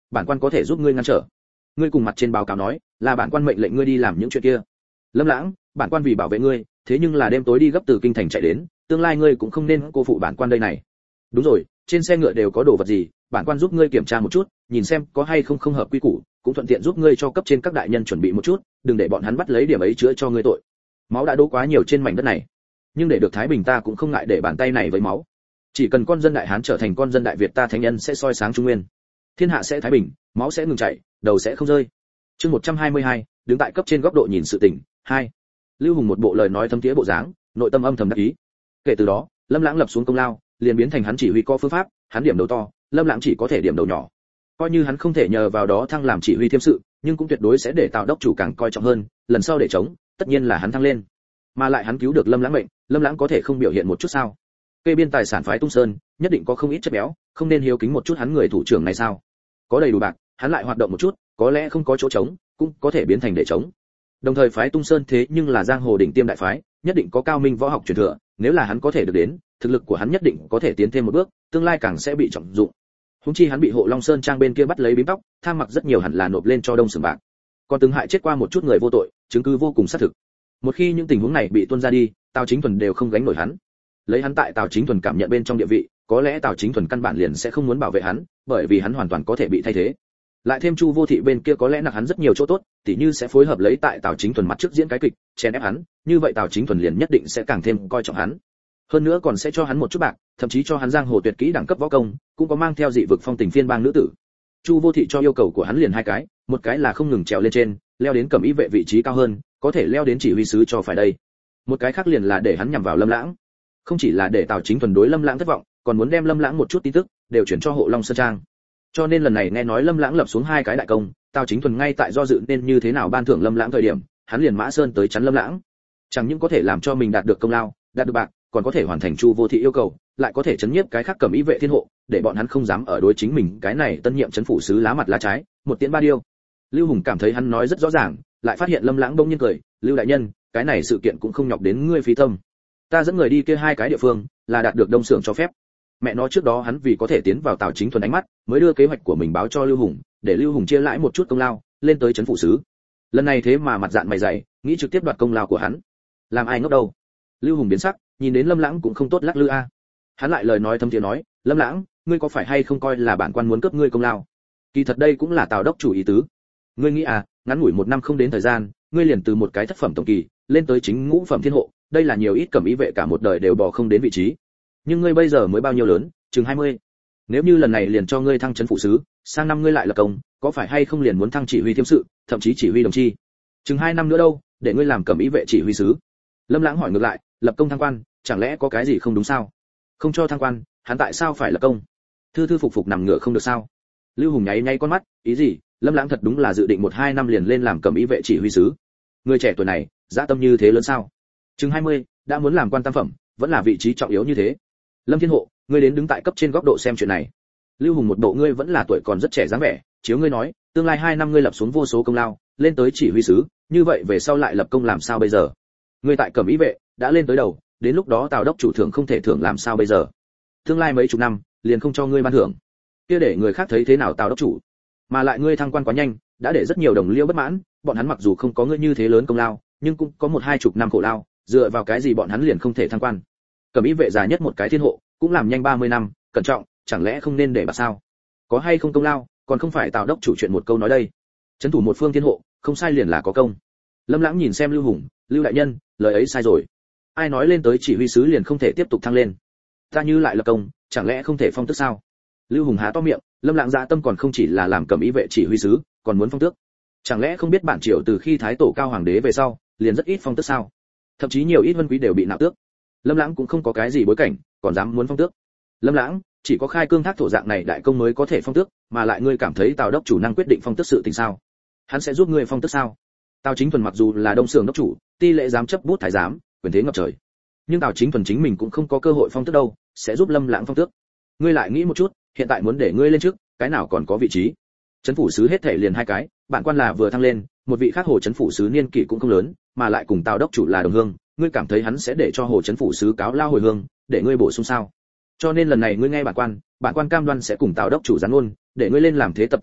bản quan có thể giúp ngươi ngăn trở. Ngươi cùng mặt trên báo cáo nói, là bản quan mệnh lệnh ngươi đi làm những chuyện kia. Lâm Lãng, bản quan vì bảo vệ ngươi, thế nhưng là đêm tối đi gấp từ kinh thành chạy đến, tương lai ngươi cũng không nên cô phụ bản quan đây này. Đúng rồi, trên xe ngựa đều có đồ vật gì, bản quan giúp ngươi kiểm tra một chút, nhìn xem có hay không không hợp quy củ, cũng thuận tiện giúp ngươi cho cấp trên các đại nhân chuẩn bị một chút, đừng để bọn hắn bắt lấy điểm ấy chữa cho ngươi tội. Máu đã đổ quá nhiều trên mảnh đất này, nhưng để được thái bình ta cũng không ngại để bàn tay này với máu. Chỉ cần con dân đại hán trở thành con dân đại việt, ta thánh nhân sẽ soi sáng trung nguyên, thiên hạ sẽ thái bình, máu sẽ ngừng chảy, đầu sẽ không rơi. Chương một trăm hai mươi hai, đứng tại cấp trên góc độ nhìn sự tình. Hai. Lưu Hùng một bộ lời nói thâm thiế bộ dáng, nội tâm âm thầm đắc ý. Kể từ đó, Lâm Lãng lập xuống công lao, liền biến thành hắn chỉ huy có phương pháp, hắn điểm đầu to, Lâm Lãng chỉ có thể điểm đầu nhỏ. Coi như hắn không thể nhờ vào đó thăng làm chỉ huy thiêm sự, nhưng cũng tuyệt đối sẽ để Tào đốc chủ càng coi trọng hơn, lần sau để chống, tất nhiên là hắn thăng lên. Mà lại hắn cứu được Lâm Lãng mệnh, Lâm Lãng có thể không biểu hiện một chút sao? Kê biên tài sản phái Tung Sơn, nhất định có không ít chất béo, không nên hiếu kính một chút hắn người thủ trưởng này sao? Có đầy đủ bạc, hắn lại hoạt động một chút, có lẽ không có chỗ trống, cũng có thể biến thành để trống. Đồng thời phái Tung Sơn thế nhưng là giang hồ đỉnh tiêm đại phái, nhất định có cao minh võ học truyền thừa, nếu là hắn có thể được đến, thực lực của hắn nhất định có thể tiến thêm một bước, tương lai càng sẽ bị trọng dụng. Huống chi hắn bị Hộ Long Sơn trang bên kia bắt lấy bím tóc, tham mặc rất nhiều hẳn là nộp lên cho Đông Sưởng bạc. Còn từng hại chết qua một chút người vô tội, chứng cứ vô cùng xác thực. Một khi những tình huống này bị tuôn ra đi, Tào Chính Thuần đều không gánh nổi hắn. Lấy hắn tại Tào Chính Thuần cảm nhận bên trong địa vị, có lẽ Tào Chính Thuần căn bản liền sẽ không muốn bảo vệ hắn, bởi vì hắn hoàn toàn có thể bị thay thế. Lại thêm Chu Vô Thị bên kia có lẽ nặc hắn rất nhiều chỗ tốt, tỉ như sẽ phối hợp lấy tại Tào Chính Thuần mặt trước diễn cái kịch, chèn ép hắn, như vậy Tào Chính Thuần liền nhất định sẽ càng thêm coi trọng hắn. Hơn nữa còn sẽ cho hắn một chút bạc, thậm chí cho hắn giang hồ tuyệt kỹ đẳng cấp võ công, cũng có mang theo dị vực phong tình phiên bang nữ tử. Chu Vô Thị cho yêu cầu của hắn liền hai cái, một cái là không ngừng trèo lên trên, leo đến cẩm y vệ vị trí cao hơn, có thể leo đến chỉ huy sứ cho phải đây. Một cái khác liền là để hắn nhằm vào Lâm Lãng. Không chỉ là để Tào Chính Thuần đối Lâm Lãng thất vọng, còn muốn đem Lâm Lãng một chút tin tức đều chuyển cho Hộ Long Sơn trang. Cho nên lần này nghe nói Lâm Lãng lập xuống hai cái đại công, Tào Chính Thuần ngay tại do dự nên như thế nào ban thưởng Lâm Lãng thời điểm, hắn liền mã sơn tới chắn Lâm Lãng. Chẳng những có thể làm cho mình đạt được công lao, đạt được bạc, còn có thể hoàn thành Chu Vô Thị yêu cầu, lại có thể chấn nhiếp cái khác cẩm y vệ thiên hộ, để bọn hắn không dám ở đối chính mình cái này tân nhiệm trấn phủ sứ lá mặt lá trái, một tiễn ba điêu. Lưu Hùng cảm thấy hắn nói rất rõ ràng, lại phát hiện Lâm Lãng bỗng nhiên cười, "Lưu đại nhân, cái này sự kiện cũng không nhọc đến ngươi phí tâm. Ta dẫn người đi kia hai cái địa phương, là đạt được Đông Sưởng cho phép." Mẹ nó trước đó hắn vì có thể tiến vào Tào Chính Thuần ánh mắt, mới đưa kế hoạch của mình báo cho Lưu Hùng, để Lưu Hùng chia lãi một chút công lao, lên tới trấn phủ sứ. Lần này thế mà mặt dạn mày dày, nghĩ trực tiếp đoạt công lao của hắn. Làm ai ngốc đâu. Lưu Hùng biến sắc, nhìn đến Lâm Lãng cũng không tốt lắc lư a. Hắn lại lời nói thâm thiế nói, "Lâm Lãng, ngươi có phải hay không coi là bản quan muốn cướp ngươi công lao? Kỳ thật đây cũng là Tào đốc chủ ý tứ. Ngươi nghĩ à, ngắn ngủi một năm không đến thời gian, ngươi liền từ một cái thất phẩm tổng kỳ lên tới chính ngũ phẩm thiên hộ, đây là nhiều ít cẩm y vệ cả một đời đều bỏ không đến vị trí. Nhưng ngươi bây giờ mới bao nhiêu lớn, chừng hai mươi. Nếu như lần này liền cho ngươi thăng trấn phủ sứ, sang năm ngươi lại là công, có phải hay không liền muốn thăng chỉ huy thiêm sự, thậm chí chỉ huy đồng chi? Chừng hai năm nữa đâu, để ngươi làm cẩm y vệ chỉ huy sứ." Lâm Lãng hỏi ngược lại, lập công thăng quan, chẳng lẽ có cái gì không đúng sao? Không cho thăng quan, hắn tại sao phải lập công? Thư thư phục phục nằm ngửa không được sao? Lưu Hùng nháy nháy con mắt, ý gì? Lâm Lãng thật đúng là dự định một hai năm liền lên làm cẩm y vệ chỉ huy sứ. Người trẻ tuổi này, dã tâm như thế lớn sao? Chừng hai mươi, đã muốn làm quan tam phẩm, vẫn là vị trí trọng yếu như thế. Lâm Thiên Hộ, ngươi đến đứng tại cấp trên góc độ xem chuyện này. Lưu Hùng một bộ ngươi vẫn là tuổi còn rất trẻ dáng vẻ, chiếu ngươi nói, tương lai hai năm ngươi lập xuống vô số công lao, lên tới chỉ huy sứ, như vậy về sau lại lập công làm sao bây giờ? Ngươi tại cẩm y vệ đã lên tới đầu, đến lúc đó Tào đốc chủ thưởng không thể thưởng làm sao bây giờ? Tương lai mấy chục năm, liền không cho ngươi ban thưởng. Kia để người khác thấy thế nào Tào đốc chủ? Mà lại ngươi thăng quan quá nhanh, đã để rất nhiều đồng liêu bất mãn, bọn hắn mặc dù không có ngươi như thế lớn công lao, nhưng cũng có một hai chục năm khổ lao, dựa vào cái gì bọn hắn liền không thể thăng quan? Cẩm y vệ già nhất một cái thiên hộ, cũng làm nhanh ba mươi năm, cẩn trọng, chẳng lẽ không nên để bạc sao? Có hay không công lao, còn không phải Tào đốc chủ chuyện một câu nói đây. Trấn thủ một phương thiên hộ, không sai liền là có công. Lâm Lãng nhìn xem Lưu Hùng, "Lưu đại nhân, lời ấy sai rồi. Ai nói lên tới chỉ huy sứ liền không thể tiếp tục thăng lên? Ta như lại là công, chẳng lẽ không thể phong tước sao?" Lưu Hùng há to miệng, Lâm Lãng dạ tâm còn không chỉ là làm cẩm y vệ chỉ huy sứ, còn muốn phong tước. Chẳng lẽ không biết bản triều từ khi thái tổ cao hoàng đế về sau, liền rất ít phong tước sao? Thậm chí nhiều ít vân quý đều bị nạo tước. Lâm Lãng cũng không có cái gì bối cảnh, còn dám muốn phong tước. Lâm Lãng, chỉ có khai cương thác thổ dạng này đại công mới có thể phong tước, mà lại ngươi cảm thấy Tào đốc chủ năng quyết định phong tước sự tình sao? Hắn sẽ giúp ngươi phong tước sao? Tào Chính Thuần mặc dù là Đông Sưởng đốc chủ, ti lệ giám chấp bút thái giám, quyền thế ngập trời, nhưng Tào Chính Thuần chính mình cũng không có cơ hội phong tước đâu, sẽ giúp Lâm Lãng phong tước. Ngươi lại nghĩ một chút, hiện tại muốn để ngươi lên trước, cái nào còn có vị trí? Trấn phủ sứ hết thể liền hai cái, bản quan là vừa thăng lên, một vị khác Hồ trấn phủ sứ niên kỷ cũng không lớn, mà lại cùng Tào đốc chủ là đồng hương, ngươi cảm thấy hắn sẽ để cho Hồ trấn phủ sứ cáo lao hồi hương, để ngươi bổ sung sao? Cho nên lần này ngươi nghe bản quan, bản quan cam đoan sẽ cùng Tào đốc chủ gián luôn, để ngươi lên làm thế tập thiên hộ,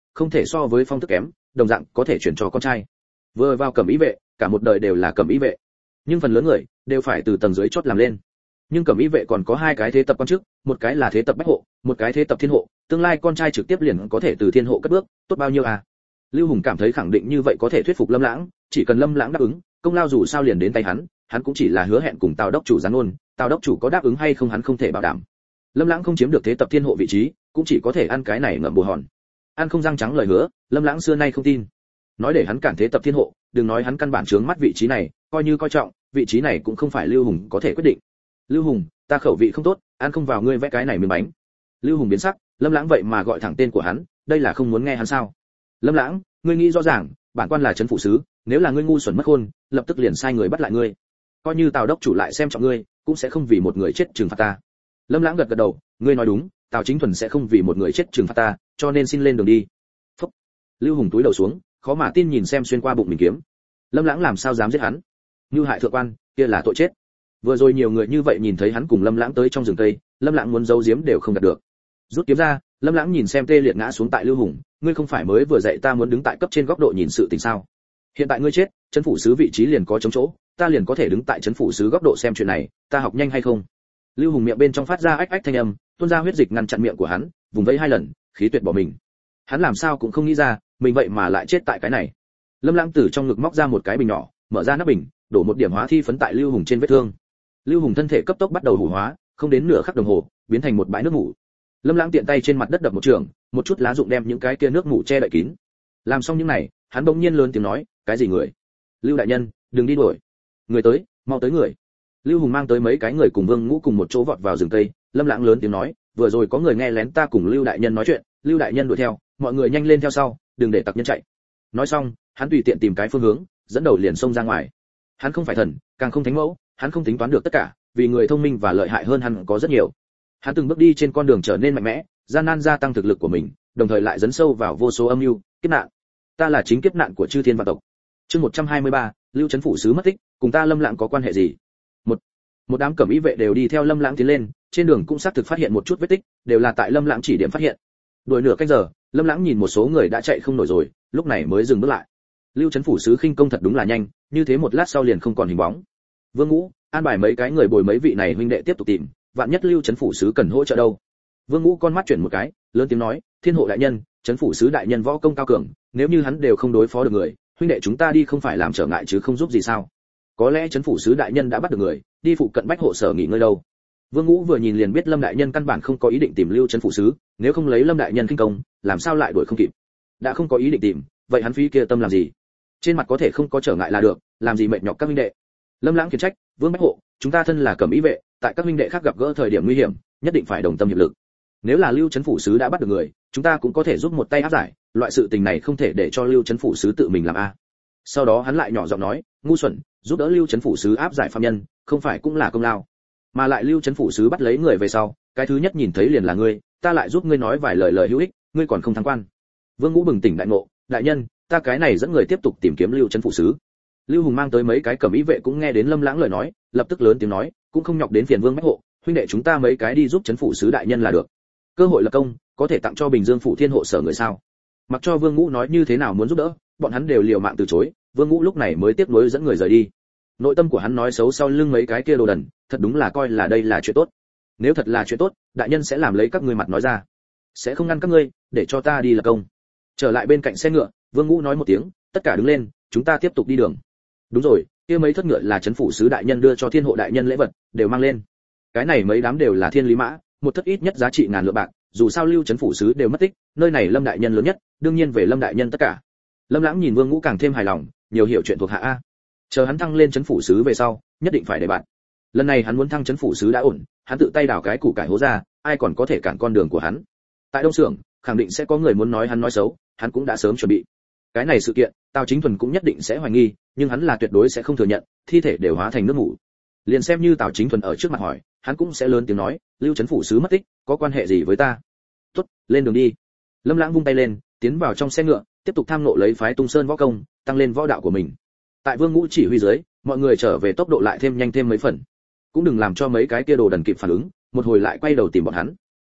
không thể so với phong thức kém, đồng dạng có thể chuyển cho con trai. Vừa vào cẩm ý vệ, cả một đời đều là cẩm ý vệ, nhưng phần lớn người đều phải từ tầng dưới chót làm lên. Nhưng cẩm ý vệ còn có hai cái thế tập quan chức, một cái là thế tập bách hộ, một cái thế tập thiên hộ, tương lai con trai trực tiếp liền có thể từ thiên hộ cất bước, tốt bao nhiêu à? Lưu Hùng cảm thấy khẳng định như vậy có thể thuyết phục Lâm Lãng, chỉ cần Lâm Lãng đáp ứng, công lao dù sao liền đến tay hắn, hắn cũng chỉ là hứa hẹn cùng Tào đốc chủ gián ôn, Tào đốc chủ có đáp ứng hay không hắn không thể bảo đảm. Lâm Lãng không chiếm được thế tập thiên hộ vị trí, cũng chỉ có thể ăn cái này ngậm bồ hòn. Ăn không răng trắng lời hứa, Lâm Lãng xưa nay không tin. Nói để hắn cản thế tập thiên hộ, đừng nói hắn căn bản chướng mắt vị trí này, coi như coi trọng, vị trí này cũng không phải Lưu Hùng có thể quyết định. Lưu Hùng, ta khẩu vị không tốt, ăn không vào ngươi vẽ cái này miếng bánh. Lưu Hùng biến sắc, Lâm Lãng vậy mà gọi thẳng tên của hắn, đây là không muốn nghe hắn sao? Lâm Lãng, ngươi nghĩ rõ ràng, bản quan là trấn phủ sứ, nếu là ngươi ngu xuẩn mất khôn, lập tức liền sai người bắt lại ngươi. Coi như Tào đốc chủ lại xem trọng ngươi, cũng sẽ không vì một người chết trừng phạt ta. Lâm Lãng gật gật đầu, ngươi nói đúng, Tào Chính Thuần sẽ không vì một người chết trừng phạt ta, cho nên xin lên đường đi. Phúc. Lưu Hùng túi đầu xuống, khó mà tin nhìn xem xuyên qua bụng mình kiếm. Lâm Lãng làm sao dám giết hắn? Như hại thượng quan, kia là tội chết. Vừa rồi nhiều người như vậy nhìn thấy hắn cùng Lâm Lãng tới trong rừng cây, Lâm Lãng muốn giấu giếm đều không đạt được. Rút kiếm ra, Lâm Lãng nhìn xem tê liệt ngã xuống tại Lưu Hùng, ngươi không phải mới vừa dạy ta muốn đứng tại cấp trên góc độ nhìn sự tình sao? Hiện tại ngươi chết, trấn phủ sứ vị trí liền có trống chỗ, ta liền có thể đứng tại trấn phủ sứ góc độ xem chuyện này, ta học nhanh hay không? Lưu Hùng miệng bên trong phát ra ách ách thanh âm, tuôn ra huyết dịch ngăn chặn miệng của hắn, vùng vẫy hai lần, khí tuyệt bỏ mình. Hắn làm sao cũng không nghĩ ra, mình vậy mà lại chết tại cái này. Lâm Lãng từ trong ngực móc ra một cái bình nhỏ, mở ra nắp bình, đổ một điểm hóa thi phấn tại Lưu Hùng trên vết thương. Lưu Hùng thân thể cấp tốc bắt đầu hủ hóa, không đến nửa khắc đồng hồ, biến thành một bãi nước mủ. Lâm Lãng tiện tay trên mặt đất đập một trường, một chút lá rụng đem những cái kia nước mủ che đậy kín. Làm xong những này, hắn bỗng nhiên lớn tiếng nói, cái gì người? Lưu đại nhân, đừng đi đuổi. Người tới, mau tới người. Lưu Hùng mang tới mấy cái người cùng Vương Ngũ cùng một chỗ vọt vào rừng cây, Lâm Lãng lớn tiếng nói, vừa rồi có người nghe lén ta cùng Lưu đại nhân nói chuyện, Lưu đại nhân đuổi theo, mọi người nhanh lên theo sau, đừng để tặc nhân chạy. Nói xong, hắn tùy tiện tìm cái phương hướng, dẫn đầu liền xông ra ngoài. Hắn không phải thần, càng không thánh mẫu, hắn không tính toán được tất cả, vì người thông minh và lợi hại hơn hắn có rất nhiều. Hắn từng bước đi trên con đường trở nên mạnh mẽ, gian nan gia tăng thực lực của mình, đồng thời lại dấn sâu vào vô số âm mưu, kiếp nạn. Ta là chính kiếp nạn của chư thiên vạn tộc. Chương một trăm hai mươi ba, Lưu trấn phủ sứ mất tích, cùng ta Lâm Lãng có quan hệ gì? Một, một đám cẩm y vệ đều đi theo Lâm Lãng tiến lên, trên đường cũng xác thực phát hiện một chút vết tích, đều là tại Lâm Lãng chỉ điểm phát hiện. Đuổi nửa canh giờ, Lâm Lãng nhìn một số người đã chạy không nổi rồi, lúc này mới dừng bước lại. Lưu trấn phủ sứ khinh công thật đúng là nhanh, như thế một lát sau liền không còn hình bóng. Vương Ngũ, an bài mấy cái người bồi mấy vị này huynh đệ tiếp tục tìm, vạn nhất Lưu trấn phủ sứ cần hỗ trợ đâu. Vương Ngũ con mắt chuyển một cái, lớn tiếng nói, thiên hộ đại nhân, trấn phủ sứ đại nhân võ công cao cường, nếu như hắn đều không đối phó được người, huynh đệ chúng ta đi không phải làm trở ngại chứ không giúp gì sao? Có lẽ trấn phủ sứ đại nhân đã bắt được người, đi phụ cận bách hộ sở nghỉ ngơi đâu. Vương Ngũ vừa nhìn liền biết Lâm đại nhân căn bản không có ý định tìm Lưu trấn phủ sứ, nếu không lấy Lâm đại nhân kinh công, làm sao lại đuổi không kịp? Đã không có ý định tìm, vậy hắn phí kia tâm làm gì? Trên mặt có thể không có trở ngại là được, làm gì mệt nhọc các huynh đệ. Lâm Lãng khiển trách, Vương bách hộ, chúng ta thân là cẩm ý vệ, tại các huynh đệ khác gặp gỡ thời điểm nguy hiểm, nhất định phải đồng tâm hiệp lực. Nếu là Lưu trấn phủ sứ đã bắt được người, chúng ta cũng có thể giúp một tay áp giải, loại sự tình này không thể để cho Lưu trấn phủ sứ tự mình làm a. Sau đó hắn lại nhỏ giọng nói, ngu xuẩn, giúp đỡ Lưu trấn phủ sứ áp giải phạm nhân, không phải cũng là công lao. Mà lại Lưu trấn phủ sứ bắt lấy người về sau, cái thứ nhất nhìn thấy liền là ngươi, ta lại giúp ngươi nói vài lời lời hữu ích, ngươi còn không thăng quan. Vương Ngũ bừng tỉnh đại ngộ, đại nhân, ta cái này dẫn người tiếp tục tìm kiếm Lưu trấn phủ sứ. Lưu Hùng mang tới mấy cái cẩm ý vệ cũng nghe đến Lâm Lãng lời nói, lập tức lớn tiếng nói, cũng không nhọc đến phiền Vương bách hộ, huynh đệ chúng ta mấy cái đi giúp trấn phủ sứ đại nhân là được. Cơ hội lập công, có thể tặng cho Bình Dương phủ thiên hộ sở người sao? Mặc cho Vương Ngũ nói như thế nào muốn giúp đỡ, bọn hắn đều liều mạng từ chối, Vương Ngũ lúc này mới tiếp nối dẫn người rời đi. Nội tâm của hắn nói xấu sau lưng mấy cái kia đồ đần, thật đúng là coi là đây là chuyện tốt. Nếu thật là chuyện tốt, đại nhân sẽ làm lấy các ngươi mặt nói ra, sẽ không ngăn các ngươi, để cho ta đi lập công. Trở lại bên cạnh xe ngựa, Vương Ngũ nói một tiếng, tất cả đứng lên, chúng ta tiếp tục đi đường. Đúng rồi, kia mấy thất ngựa là trấn phủ sứ đại nhân đưa cho thiên hộ đại nhân lễ vật, đều mang lên. Cái này mấy đám đều là thiên lý mã, một thất ít nhất giá trị ngàn lượng bạc, dù sao Lưu trấn phủ sứ đều mất tích, nơi này Lâm đại nhân lớn nhất, đương nhiên về Lâm đại nhân tất cả. Lâm Lãng nhìn Vương Ngũ càng thêm hài lòng, nhiều hiểu chuyện thuộc hạ a. Chờ hắn thăng lên trấn phủ sứ về sau, nhất định phải để bạn. Lần này hắn muốn thăng trấn phủ sứ đã ổn, hắn tự tay đào cái củ cải hố ra, ai còn có thể cản con đường của hắn. Tại Đông Xưởng, khẳng định sẽ có người muốn nói hắn nói xấu, hắn cũng đã sớm chuẩn bị. Cái này sự kiện, Tào Chính Thuần cũng nhất định sẽ hoài nghi, nhưng hắn là tuyệt đối sẽ không thừa nhận, thi thể đều hóa thành nước ngủ. Liền xem như Tào Chính Thuần ở trước mặt hỏi, hắn cũng sẽ lớn tiếng nói, Lưu trấn phủ sứ mất tích, có quan hệ gì với ta? Tốt, lên đường đi. Lâm Lãng vung tay lên, tiến vào trong xe ngựa, tiếp tục tham ngộ lấy phái Tung Sơn võ công, tăng lên võ đạo của mình. Tại Vương Ngũ chỉ huy dưới, mọi người trở về tốc độ lại thêm nhanh thêm mấy phần. Cũng đừng làm cho mấy cái kia đồ đần kịp phản ứng, một hồi lại quay đầu tìm bọn hắn.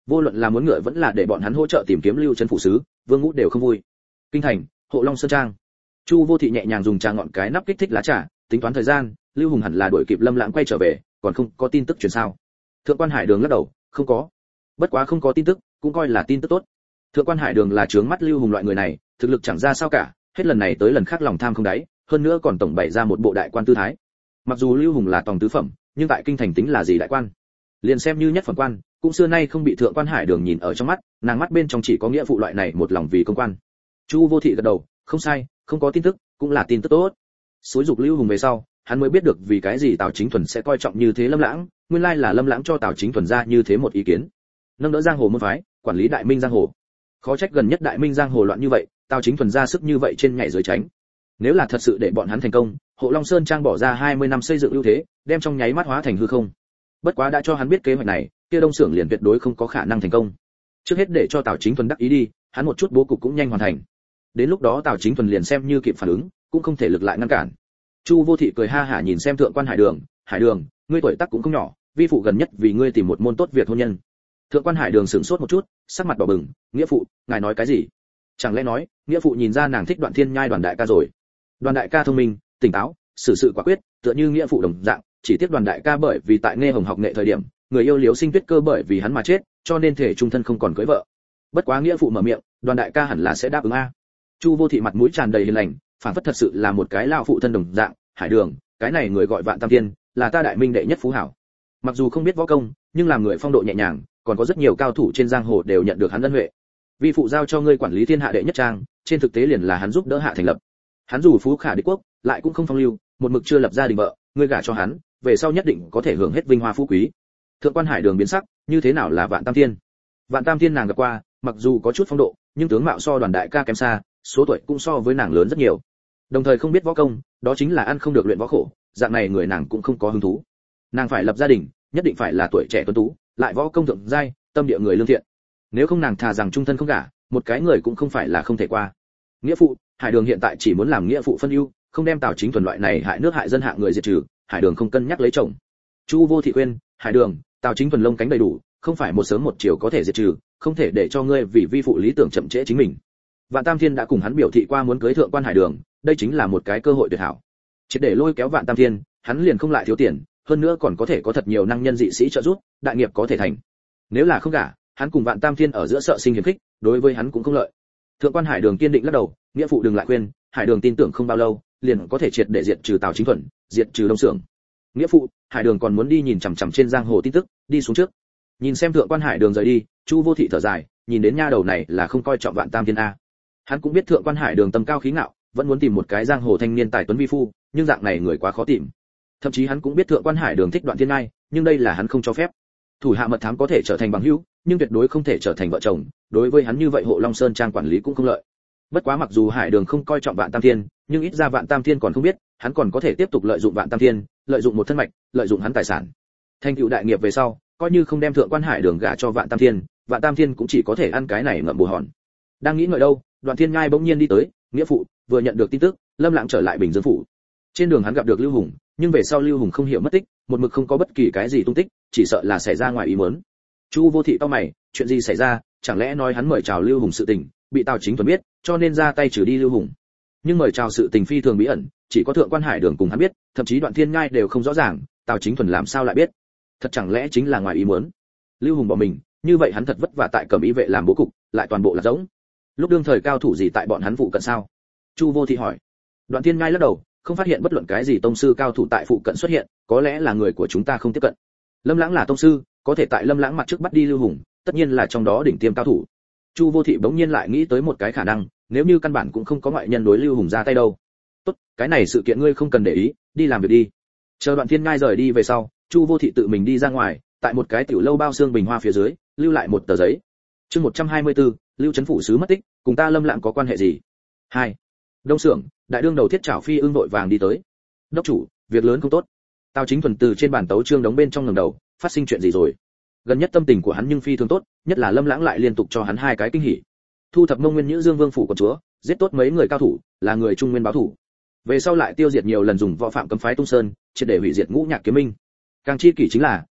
vô luận là muốn ngựa vẫn là để bọn hắn hỗ trợ tìm kiếm lưu trấn phủ sứ, Vương Ngũ đều không vui. Kinh thành, Hộ Long Sơn Trang. Chu Vô Thị nhẹ nhàng dùng trà ngọn cái nắp kích thích lá trà, tính toán thời gian, Lưu Hùng hẳn là đuổi kịp Lâm Lãng quay trở về, còn không có tin tức truyền sao? Thượng quan Hải Đường lắc đầu, không có. Bất quá không có tin tức, cũng coi là tin tức tốt. Thượng quan Hải Đường là trướng mắt Lưu Hùng loại người này, thực lực chẳng ra sao cả, hết lần này tới lần khác lòng tham không đáy, hơn nữa còn tổng bày ra một bộ đại quan tư thái. Mặc dù Lưu Hùng là tòng tứ phẩm, nhưng tại kinh thành tính là gì đại quan? Liền xem như nhất phẩm quan, cũng xưa nay không bị Thượng quan Hải Đường nhìn ở trong mắt, nàng mắt bên trong chỉ có nghĩa phụ loại này một lòng vì công quan. Chu Vô Thị gật đầu, không sai, không có tin tức, cũng là tin tức tốt. Xúi dục Lưu Hùng về sau, hắn mới biết được vì cái gì Tào Chính Thuần sẽ coi trọng như thế Lâm Lãng, nguyên lai là Lâm Lãng cho Tào Chính Thuần ra như thế một ý kiến. Nâng đỡ giang hồ môn phái, quản lý đại minh giang hồ. Khó trách gần nhất đại minh giang hồ loạn như vậy, Tào Chính Thuần ra sức như vậy trên nhảy dưới tránh. Nếu là thật sự để bọn hắn thành công, Hộ Long Sơn Trang bỏ ra hai mươi năm xây dựng ưu thế, đem trong nháy mắt hóa thành hư không. Bất quá đã cho hắn biết kế hoạch này, kia Đông Xưởng liền tuyệt đối không có khả năng thành công. Trước hết để cho Tào Chính Thuần đắc ý đi, hắn một chút bố cục cũng nhanh hoàn thành. Đến lúc đó Tào Chính Thuần liền xem như kịp phản ứng, cũng không thể lực lại ngăn cản. Chu Vô Thị cười ha hả nhìn xem Thượng quan Hải Đường, "Hải Đường, ngươi tuổi tác cũng không nhỏ, vi phụ gần nhất vì ngươi tìm một môn tốt việc hôn nhân." Thượng quan Hải Đường sửng sốt một chút, sắc mặt đỏ bừng, "Nghĩa phụ, ngài nói cái gì? Chẳng lẽ nói, nghĩa phụ nhìn ra nàng thích Đoạn Thiên Nhai Đoàn đại ca rồi?" Đoàn đại ca thông minh, tỉnh táo, xử sự quả quyết, tựa như nghĩa phụ đồng dạng, chỉ tiếc Đoàn đại ca bởi vì tại Nghe Hồng học nghệ thời điểm, người yêu Liễu Sinh Tuyết cơ bởi vì hắn mà chết, cho nên thể trung thân không còn cưới vợ. Bất quá nghĩa phụ mở miệng, Đoàn đại ca hẳn là sẽ đáp ứng a. Chu Vô Thị mặt mũi tràn đầy hiền lành, phản phất thật sự là một cái lão phụ thân đồng dạng, "Hải Đường, cái này người gọi Vạn Tam Tiên, là ta đại minh đệ nhất phú hảo. Mặc dù không biết võ công, nhưng làm người phong độ nhẹ nhàng, còn có rất nhiều cao thủ trên giang hồ đều nhận được hắn ân huệ. Vi phụ giao cho ngươi quản lý thiên hạ đệ nhất trang, trên thực tế liền là hắn giúp đỡ hạ thành lập. Hắn dù phú khả địch quốc, lại cũng không phong lưu, một mực chưa lập gia đình vợ, ngươi gả cho hắn, về sau nhất định có thể hưởng hết vinh hoa phú quý." Thượng quan Hải Đường biến sắc, như thế nào là Vạn Tam Tiên? Vạn Tam Tiên nàng gặp qua, mặc dù có chút phong độ, nhưng tướng mạo so Đoàn đại ca kém xa, số tuổi cũng so với nàng lớn rất nhiều. Đồng thời không biết võ công, đó chính là ăn không được luyện võ khổ, dạng này người nàng cũng không có hứng thú. Nàng phải lập gia đình, nhất định phải là tuổi trẻ tuấn tú, lại võ công thượng giai, tâm địa người lương thiện. Nếu không nàng thà rằng trung thân không gả, một cái người cũng không phải là không thể qua. Nghĩa phụ, Hải Đường hiện tại chỉ muốn làm nghĩa phụ phân ưu, không đem Tào Chính Thuần loại này hại nước hại dân hạng người diệt trừ, Hải Đường không cân nhắc lấy chồng. Chu Vô Thị khuyên, "Hải Đường, Tào Chính Thuần lông cánh đầy đủ, không phải một sớm một chiều có thể diệt trừ, không thể để cho ngươi vì vi phụ lý tưởng chậm trễ chính mình." Vạn Tam Thiên đã cùng hắn biểu thị qua muốn cưới Thượng quan Hải Đường, đây chính là một cái cơ hội tuyệt hảo. Chỉ để lôi kéo Vạn Tam Thiên, hắn liền không lại thiếu tiền, hơn nữa còn có thể có thật nhiều năng nhân dị sĩ trợ giúp, đại nghiệp có thể thành. Nếu là không gả, hắn cùng Vạn Tam Thiên ở giữa sợ sinh hiểm khích, đối với hắn cũng không lợi. Thượng quan Hải Đường kiên định lắc đầu, nghĩa phụ đừng lại khuyên, Hải Đường tin tưởng không bao lâu, liền có thể triệt để diệt trừ Tào Chính Thuần, diệt trừ Đông Xưởng. Nghĩa phụ, Hải Đường còn muốn đi nhìn chằm chằm trên giang hồ tin tức, đi xuống trước. Nhìn xem Thượng quan Hải Đường rời đi, Chu Vô Thị thở dài, nhìn đến nha đầu này là không coi trọng Vạn Tam Thiên a. Hắn cũng biết Thượng quan Hải Đường tâm cao khí ngạo, vẫn muốn tìm một cái giang hồ thanh niên tài tuấn vi phu, nhưng dạng này người quá khó tìm. Thậm chí hắn cũng biết Thượng quan Hải Đường thích Đoạn Thiên Ngai, nhưng đây là hắn không cho phép. Thủ hạ mật thám có thể trở thành bằng hữu, nhưng tuyệt đối không thể trở thành vợ chồng, đối với hắn như vậy Hộ Long Sơn Trang quản lý cũng không lợi. Bất quá mặc dù Hải Đường không coi trọng Vạn Tam Thiên, nhưng ít ra Vạn Tam Thiên còn không biết, hắn còn có thể tiếp tục lợi dụng Vạn Tam Thiên, lợi dụng một thân mạch, lợi dụng hắn tài sản. Thành tựu đại nghiệp về sau, coi như không đem Thượng quan Hải Đường gả cho Vạn Tam Thiên, Vạn Tam Thiên cũng chỉ có thể ăn cái này ngậm bù hòn. Đang nghĩ ngợi đâu, Đoạn Thiên Ngai bỗng nhiên đi tới, "Nghĩa phụ, vừa nhận được tin tức, Lâm Lãng trở lại Bình Dương phủ." Trên đường hắn gặp được Lưu Hùng, nhưng về sau Lưu Hùng không hiểu mất tích, một mực không có bất kỳ cái gì tung tích, chỉ sợ là xảy ra ngoài ý muốn. Chu Vô Thị cau mày, chuyện gì xảy ra, chẳng lẽ nói hắn mời chào Lưu Hùng sự tình, bị Tào Chính Thuần biết, cho nên ra tay trừ đi Lưu Hùng. Nhưng mời chào sự tình phi thường bí ẩn, chỉ có Thượng quan Hải Đường cùng hắn biết, thậm chí Đoạn Thiên Ngai đều không rõ ràng, Tào Chính Thuần làm sao lại biết? Thật chẳng lẽ chính là ngoài ý muốn? Lưu Hùng bỏ mình, như vậy hắn thật vất vả tại Cẩm Ý vệ làm bố cục, lại toàn bộ là rỗng. Lúc đương thời cao thủ gì tại bọn hắn phụ cận sao? Chu Vô Thị hỏi. Đoạn Thiên Ngai lắc đầu, không phát hiện bất luận cái gì tông sư cao thủ tại phụ cận xuất hiện, có lẽ là người của chúng ta không tiếp cận. Lâm Lãng là tông sư, có thể tại Lâm Lãng mặt trước bắt đi Lưu Hùng, tất nhiên là trong đó đỉnh tiêm cao thủ. Chu Vô Thị bỗng nhiên lại nghĩ tới một cái khả năng, nếu như căn bản cũng không có ngoại nhân đối Lưu Hùng ra tay đâu. Tốt, cái này sự kiện ngươi không cần để ý, đi làm việc đi. Chờ Đoạn Thiên Ngai rời đi về sau, Chu Vô Thị tự mình đi ra ngoài, tại một cái tiểu lâu bao xương bình hoa phía dưới, lưu lại một tờ giấy. Chương một trăm hai mươi tư, Lưu Trấn phủ sứ mất tích, cùng ta Lâm Lãng có quan hệ gì? hai. Đông Xưởng, đại đương đầu Thiết Trảo Phi ương vội vàng đi tới. Đốc chủ, việc lớn không tốt. Tào Chính Thuần từ trên bàn tấu chương đống bên trong ngẩng đầu, phát sinh chuyện gì rồi? Gần nhất tâm tình của hắn nhưng phi thường tốt, nhất là Lâm Lãng lại liên tục cho hắn hai cái kinh hỉ. Thu thập Mông Nguyên Nhữ Dương Vương phủ của chúa, giết tốt mấy người cao thủ, là người trung nguyên báo thủ. Về sau lại tiêu diệt nhiều lần dùng võ phạm cấm phái Tung Sơn, triệt để hủy diệt Ngũ Nhạc Kiếm Minh. Càng chi kỷ chính là,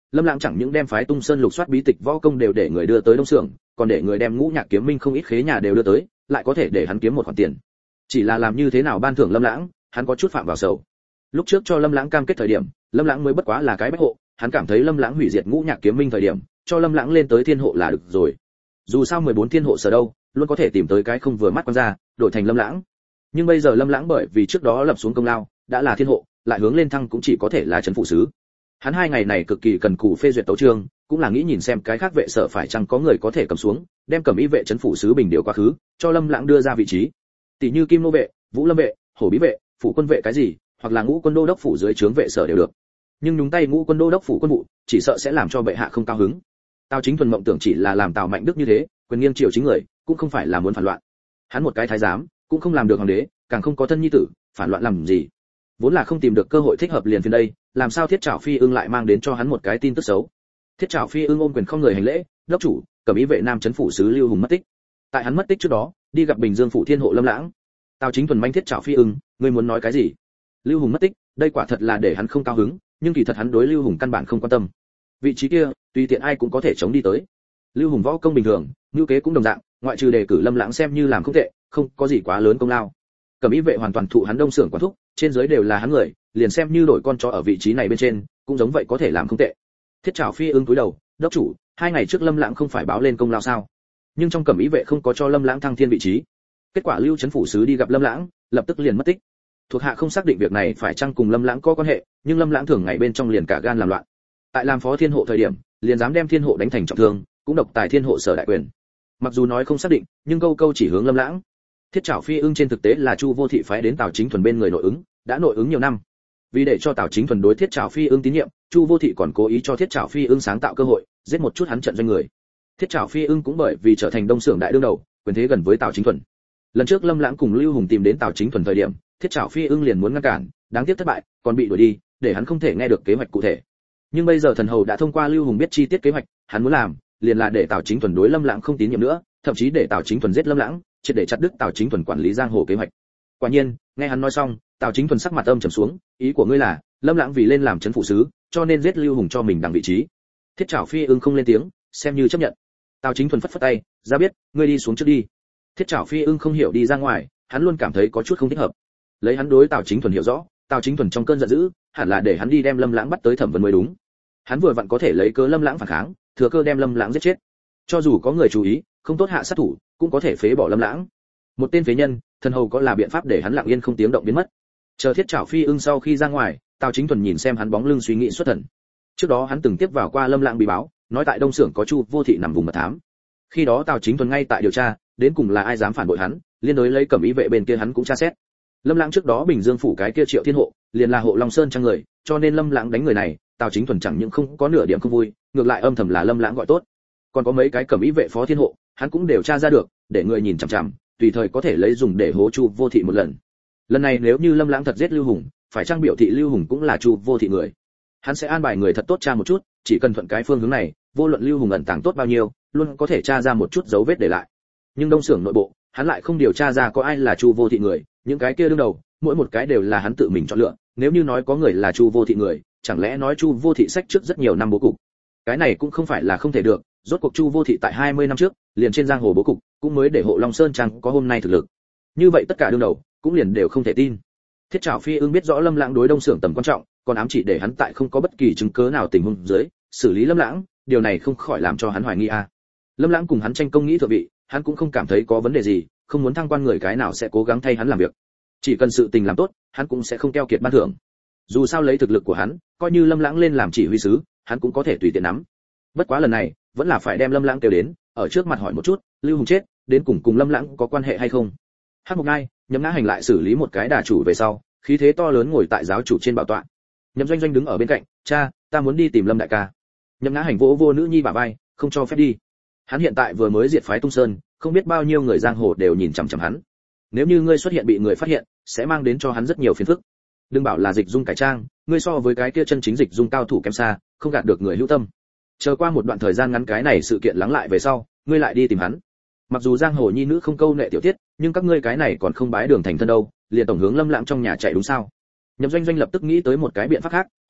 Lâm Lãng chẳng những đem phái Tung Sơn lục soát bí tịch võ công đều để người đưa tới Đông Sưởng, còn để người đem Ngũ Nhạc Kiếm Minh không ít khế nhà đều đưa tới, lại có thể để hắn kiếm một khoản tiền. Chỉ là làm như thế nào ban thưởng Lâm Lãng, hắn có chút phạm vào sầu. Lúc trước cho Lâm Lãng cam kết thời điểm, Lâm Lãng mới bất quá là cái bách hộ, hắn cảm thấy Lâm Lãng hủy diệt Ngũ Nhạc Kiếm Minh thời điểm, cho Lâm Lãng lên tới thiên hộ là được rồi. Dù sao mười bốn thiên hộ sở đâu, luôn có thể tìm tới cái không vừa mắt quan ra, đổi thành Lâm Lãng. Nhưng bây giờ Lâm Lãng bởi vì trước đó lập xuống công lao, đã là thiên hộ, lại hướng lên thăng cũng chỉ có thể là trấn phụ sứ. Hắn hai ngày này cực kỳ cần cù phê duyệt tấu chương, cũng là nghĩ nhìn xem cái khác vệ sở phải chăng có người có thể cầm xuống, đem Cẩm Y vệ trấn phụ sứ bình điều quá khứ, cho Lâm Lãng đưa ra vị trí. Tỷ như Kim Nô vệ, Vũ Lâm vệ, Hổ Bí vệ, Phủ Quân vệ cái gì, hoặc là Ngũ Quân đô đốc phủ dưới trướng vệ sở đều được. Nhưng nhúng tay Ngũ Quân đô đốc phủ quân vụ, chỉ sợ sẽ làm cho bệ hạ không cao hứng. Tào Chính Thuần mộng tưởng chỉ là làm Tào Mạnh Đức như thế, quyền nghiêng triều chính người, cũng không phải là muốn phản loạn. Hắn một cái thái giám, cũng không làm được hoàng đế, càng không có thân nhi tử, phản loạn làm gì? Vốn là không tìm được cơ hội thích hợp liền phiền đây, làm sao Thiết Trảo Phi Ưng lại mang đến cho hắn một cái tin tức xấu. Thiết Trảo Phi Ưng ôm quyền không người hành lễ, đốc chủ, Cẩm Y vệ nam trấn phủ sứ Lưu Hùng mất tích. Tại hắn mất tích trước đó, đi gặp Bình Dương phủ thiên hộ Lâm Lãng. Tào Chính Thuần manh Thiết Trảo Phi Ưng, ngươi muốn nói cái gì? Lưu Hùng mất tích, đây quả thật là để hắn không cao hứng, nhưng kỳ thật hắn đối Lưu Hùng căn bản không quan tâm. Vị trí kia, tùy tiện ai cũng có thể chống đi tới. Lưu Hùng võ công bình thường, ngữ kế cũng đồng dạng, ngoại trừ đề cử Lâm Lãng xem như làm không tệ, không có gì quá lớn công lao. Cẩm Y vệ hoàn toàn thụ hắn Đông Sưởng quản thúc, trên dưới đều là hắn người, liền xem như đổi con chó ở vị trí này bên trên, cũng giống vậy có thể làm không tệ. Thiết Trảo Phi Ưng cúi đầu, đốc chủ, hai ngày trước Lâm Lãng không phải báo lên công lao sao? Nhưng trong Cẩm Y vệ không có cho Lâm Lãng thăng thiên vị trí. Kết quả Lưu trấn phủ sứ đi gặp Lâm Lãng, lập tức liền mất tích. Thuộc hạ không xác định việc này phải chăng cùng Lâm Lãng có quan hệ, nhưng Lâm Lãng thường ngày bên trong liền cả gan làm loạn. Tại làm phó thiên hộ thời điểm, liền dám đem thiên hộ đánh thành trọng thương, cũng độc tài thiên hộ sở đại quyền. Mặc dù nói không xác định, nhưng câu câu chỉ hướng Lâm Lãng. Thiết Trảo Phi Ưng trên thực tế là Chu Vô Thị phái đến Tào Chính Thuần bên người nội ứng, đã nội ứng nhiều năm. Vì để cho Tào Chính Thuần đối Thiết Trảo Phi Ưng tín nhiệm, Chu Vô Thị còn cố ý cho Thiết Trảo Phi Ưng sáng tạo cơ hội, giết một chút hắn trận doanh người. Thiết Trảo Phi Ưng cũng bởi vì trở thành Đông Sưởng đại đương đầu, quyền thế gần với Tào Chính Thuần. Lần trước Lâm Lãng cùng Lưu Hùng tìm đến Tào Chính Thuần thời điểm, Thiết Trảo Phi Ưng liền muốn ngăn cản, đáng tiếc thất bại, còn bị đuổi đi, để hắn không thể nghe được kế hoạch cụ thể. Nhưng bây giờ thần hầu đã thông qua Lưu Hùng biết chi tiết kế hoạch, hắn muốn làm, liền là để Tào Chính Thuần đối Lâm Lãng không tín nhiệm nữa, thậm chí để Tào Chính Thuần giết Lâm Lãng, triệt để chặt đứt Tào Chính Thuần quản lý giang hồ kế hoạch. Quả nhiên, nghe hắn nói xong, Tào Chính Thuần sắc mặt âm trầm xuống, ý của ngươi là, Lâm Lãng vì lên làm trấn phụ sứ, cho nên giết Lưu Hùng cho mình đằng vị trí. Thiết Trảo Phi Ưng không lên tiếng, xem như chấp nhận. Tào Chính Thuần phất phất tay, ra biết, ngươi đi xuống trước đi. Thiết Trảo Phi Ưng không hiểu đi ra ngoài, hắn luôn cảm thấy có chút không thích hợp. Lấy hắn đối Tào Chính Thuần hiểu rõ, Tào Chính Thuần trong cơn giận dữ, hẳn là để hắn đi đem Lâm Lãng bắt tới thẩm vấn mới đúng. Hắn vừa vặn có thể lấy cớ Lâm Lãng phản kháng, thừa cơ đem Lâm Lãng giết chết. Cho dù có người chú ý, không tốt hạ sát thủ, cũng có thể phế bỏ Lâm Lãng. Một tên phế nhân, thần hầu có là biện pháp để hắn lặng yên không tiếng động biến mất. Chờ Thiết Trảo Phi Ưng sau khi ra ngoài, Tào Chính Thuần nhìn xem hắn bóng lưng suy nghĩ xuất thần. Trước đó hắn từng tiếp vào qua Lâm Lãng bị báo, nói tại Đông Sưởng có Chu Vô Thị nằm vùng mật thám. Khi đó Tào Chính Thuần ngay tại điều tra, đến cùng là ai dám phản bội hắn, liên đối lấy Cẩm Y vệ bên kia hắn cũng tra xét. Lâm Lãng trước đó Bình Dương phủ cái kia Triệu Thiên hộ, liền là hộ Long Sơn trang người, cho nên Lâm Lãng đánh người này, Tào Chính Thuần chẳng những không có nửa điểm không vui, ngược lại âm thầm là Lâm Lãng gọi tốt. Còn có mấy cái Cẩm Y vệ phó thiên hộ, hắn cũng đều tra ra được, để người nhìn chằm chằm, tùy thời có thể lấy dùng để hố Chu Vô Thị một lần. Lần này nếu như Lâm Lãng thật giết Lưu Hùng, phải trang biểu thị Lưu Hùng cũng là Chu Vô Thị người. Hắn sẽ an bài người thật tốt tra một chút, chỉ cần thuận cái phương hướng này, vô luận Lưu Hùng ẩn tàng tốt bao nhiêu, luôn có thể tra ra một chút dấu vết để lại. Nhưng Đông Sưởng nội bộ, hắn lại không điều tra ra có ai là Chu Vô Thị người, những cái kia đương đầu, mỗi một cái đều là hắn tự mình chọn lựa, nếu như nói có người là Chu Vô Thị người, chẳng lẽ nói Chu Vô Thị sách trước rất nhiều năm bố cục. Cái này cũng không phải là không thể được, rốt cuộc Chu Vô Thị tại hai mươi năm trước, liền trên giang hồ bố cục, cũng mới để hộ Long Sơn trang có hôm nay thực lực. Như vậy tất cả đương đầu, cũng liền đều không thể tin. Thiết Trảo Phi Ưng biết rõ Lâm Lãng đối Đông Sưởng tầm quan trọng, còn ám chỉ để hắn tại không có bất kỳ chứng cứ nào tình huống dưới, xử lý Lâm Lãng, điều này không khỏi làm cho hắn hoài nghi a. À. Lâm Lãng cùng hắn tranh công nghĩ thượng vị, hắn cũng không cảm thấy có vấn đề gì, không muốn thăng quan người cái nào sẽ cố gắng thay hắn làm việc. Chỉ cần sự tình làm tốt, hắn cũng sẽ không keo kiệt ban thưởng. Dù sao lấy thực lực của hắn, coi như Lâm Lãng lên làm chỉ huy sứ, hắn cũng có thể tùy tiện nắm. Bất quá lần này, vẫn là phải đem Lâm Lãng kêu đến, ở trước mặt hỏi một chút, Lưu Hùng chết, đến cùng cùng Lâm Lãng có quan hệ hay không. Hắc Mộc Ngai, Nhậm Ngã Hành lại xử lý một cái đà chủ về sau, khí thế to lớn ngồi tại giáo chủ trên bảo tọa. Nhậm Doanh Doanh đứng ở bên cạnh, cha, ta muốn đi tìm Lâm đại ca. Nhậm Ngã Hành vỗ vô nữ nhi bả vai, không cho phép đi. Hắn hiện tại vừa mới diệt phái Tung Sơn, không biết bao nhiêu người giang hồ đều nhìn chằm chằm hắn. Nếu như ngươi xuất hiện bị người phát hiện, sẽ mang đến cho hắn rất nhiều phiền phức. Đừng bảo là dịch dung cải trang, ngươi so với cái kia chân chính dịch dung cao thủ kém xa, không gạt được người hữu tâm. Chờ qua một đoạn thời gian ngắn cái này sự kiện lắng lại về sau, ngươi lại đi tìm hắn. Mặc dù giang hồ nhi nữ không câu nệ tiểu tiết, nhưng các ngươi cái này còn không bái đường thành thân đâu, liền tổng hướng Lâm Lãng trong nhà chạy đúng sao? Nhậm Doanh Doanh lập tức nghĩ tới một cái biện pháp khác, cha,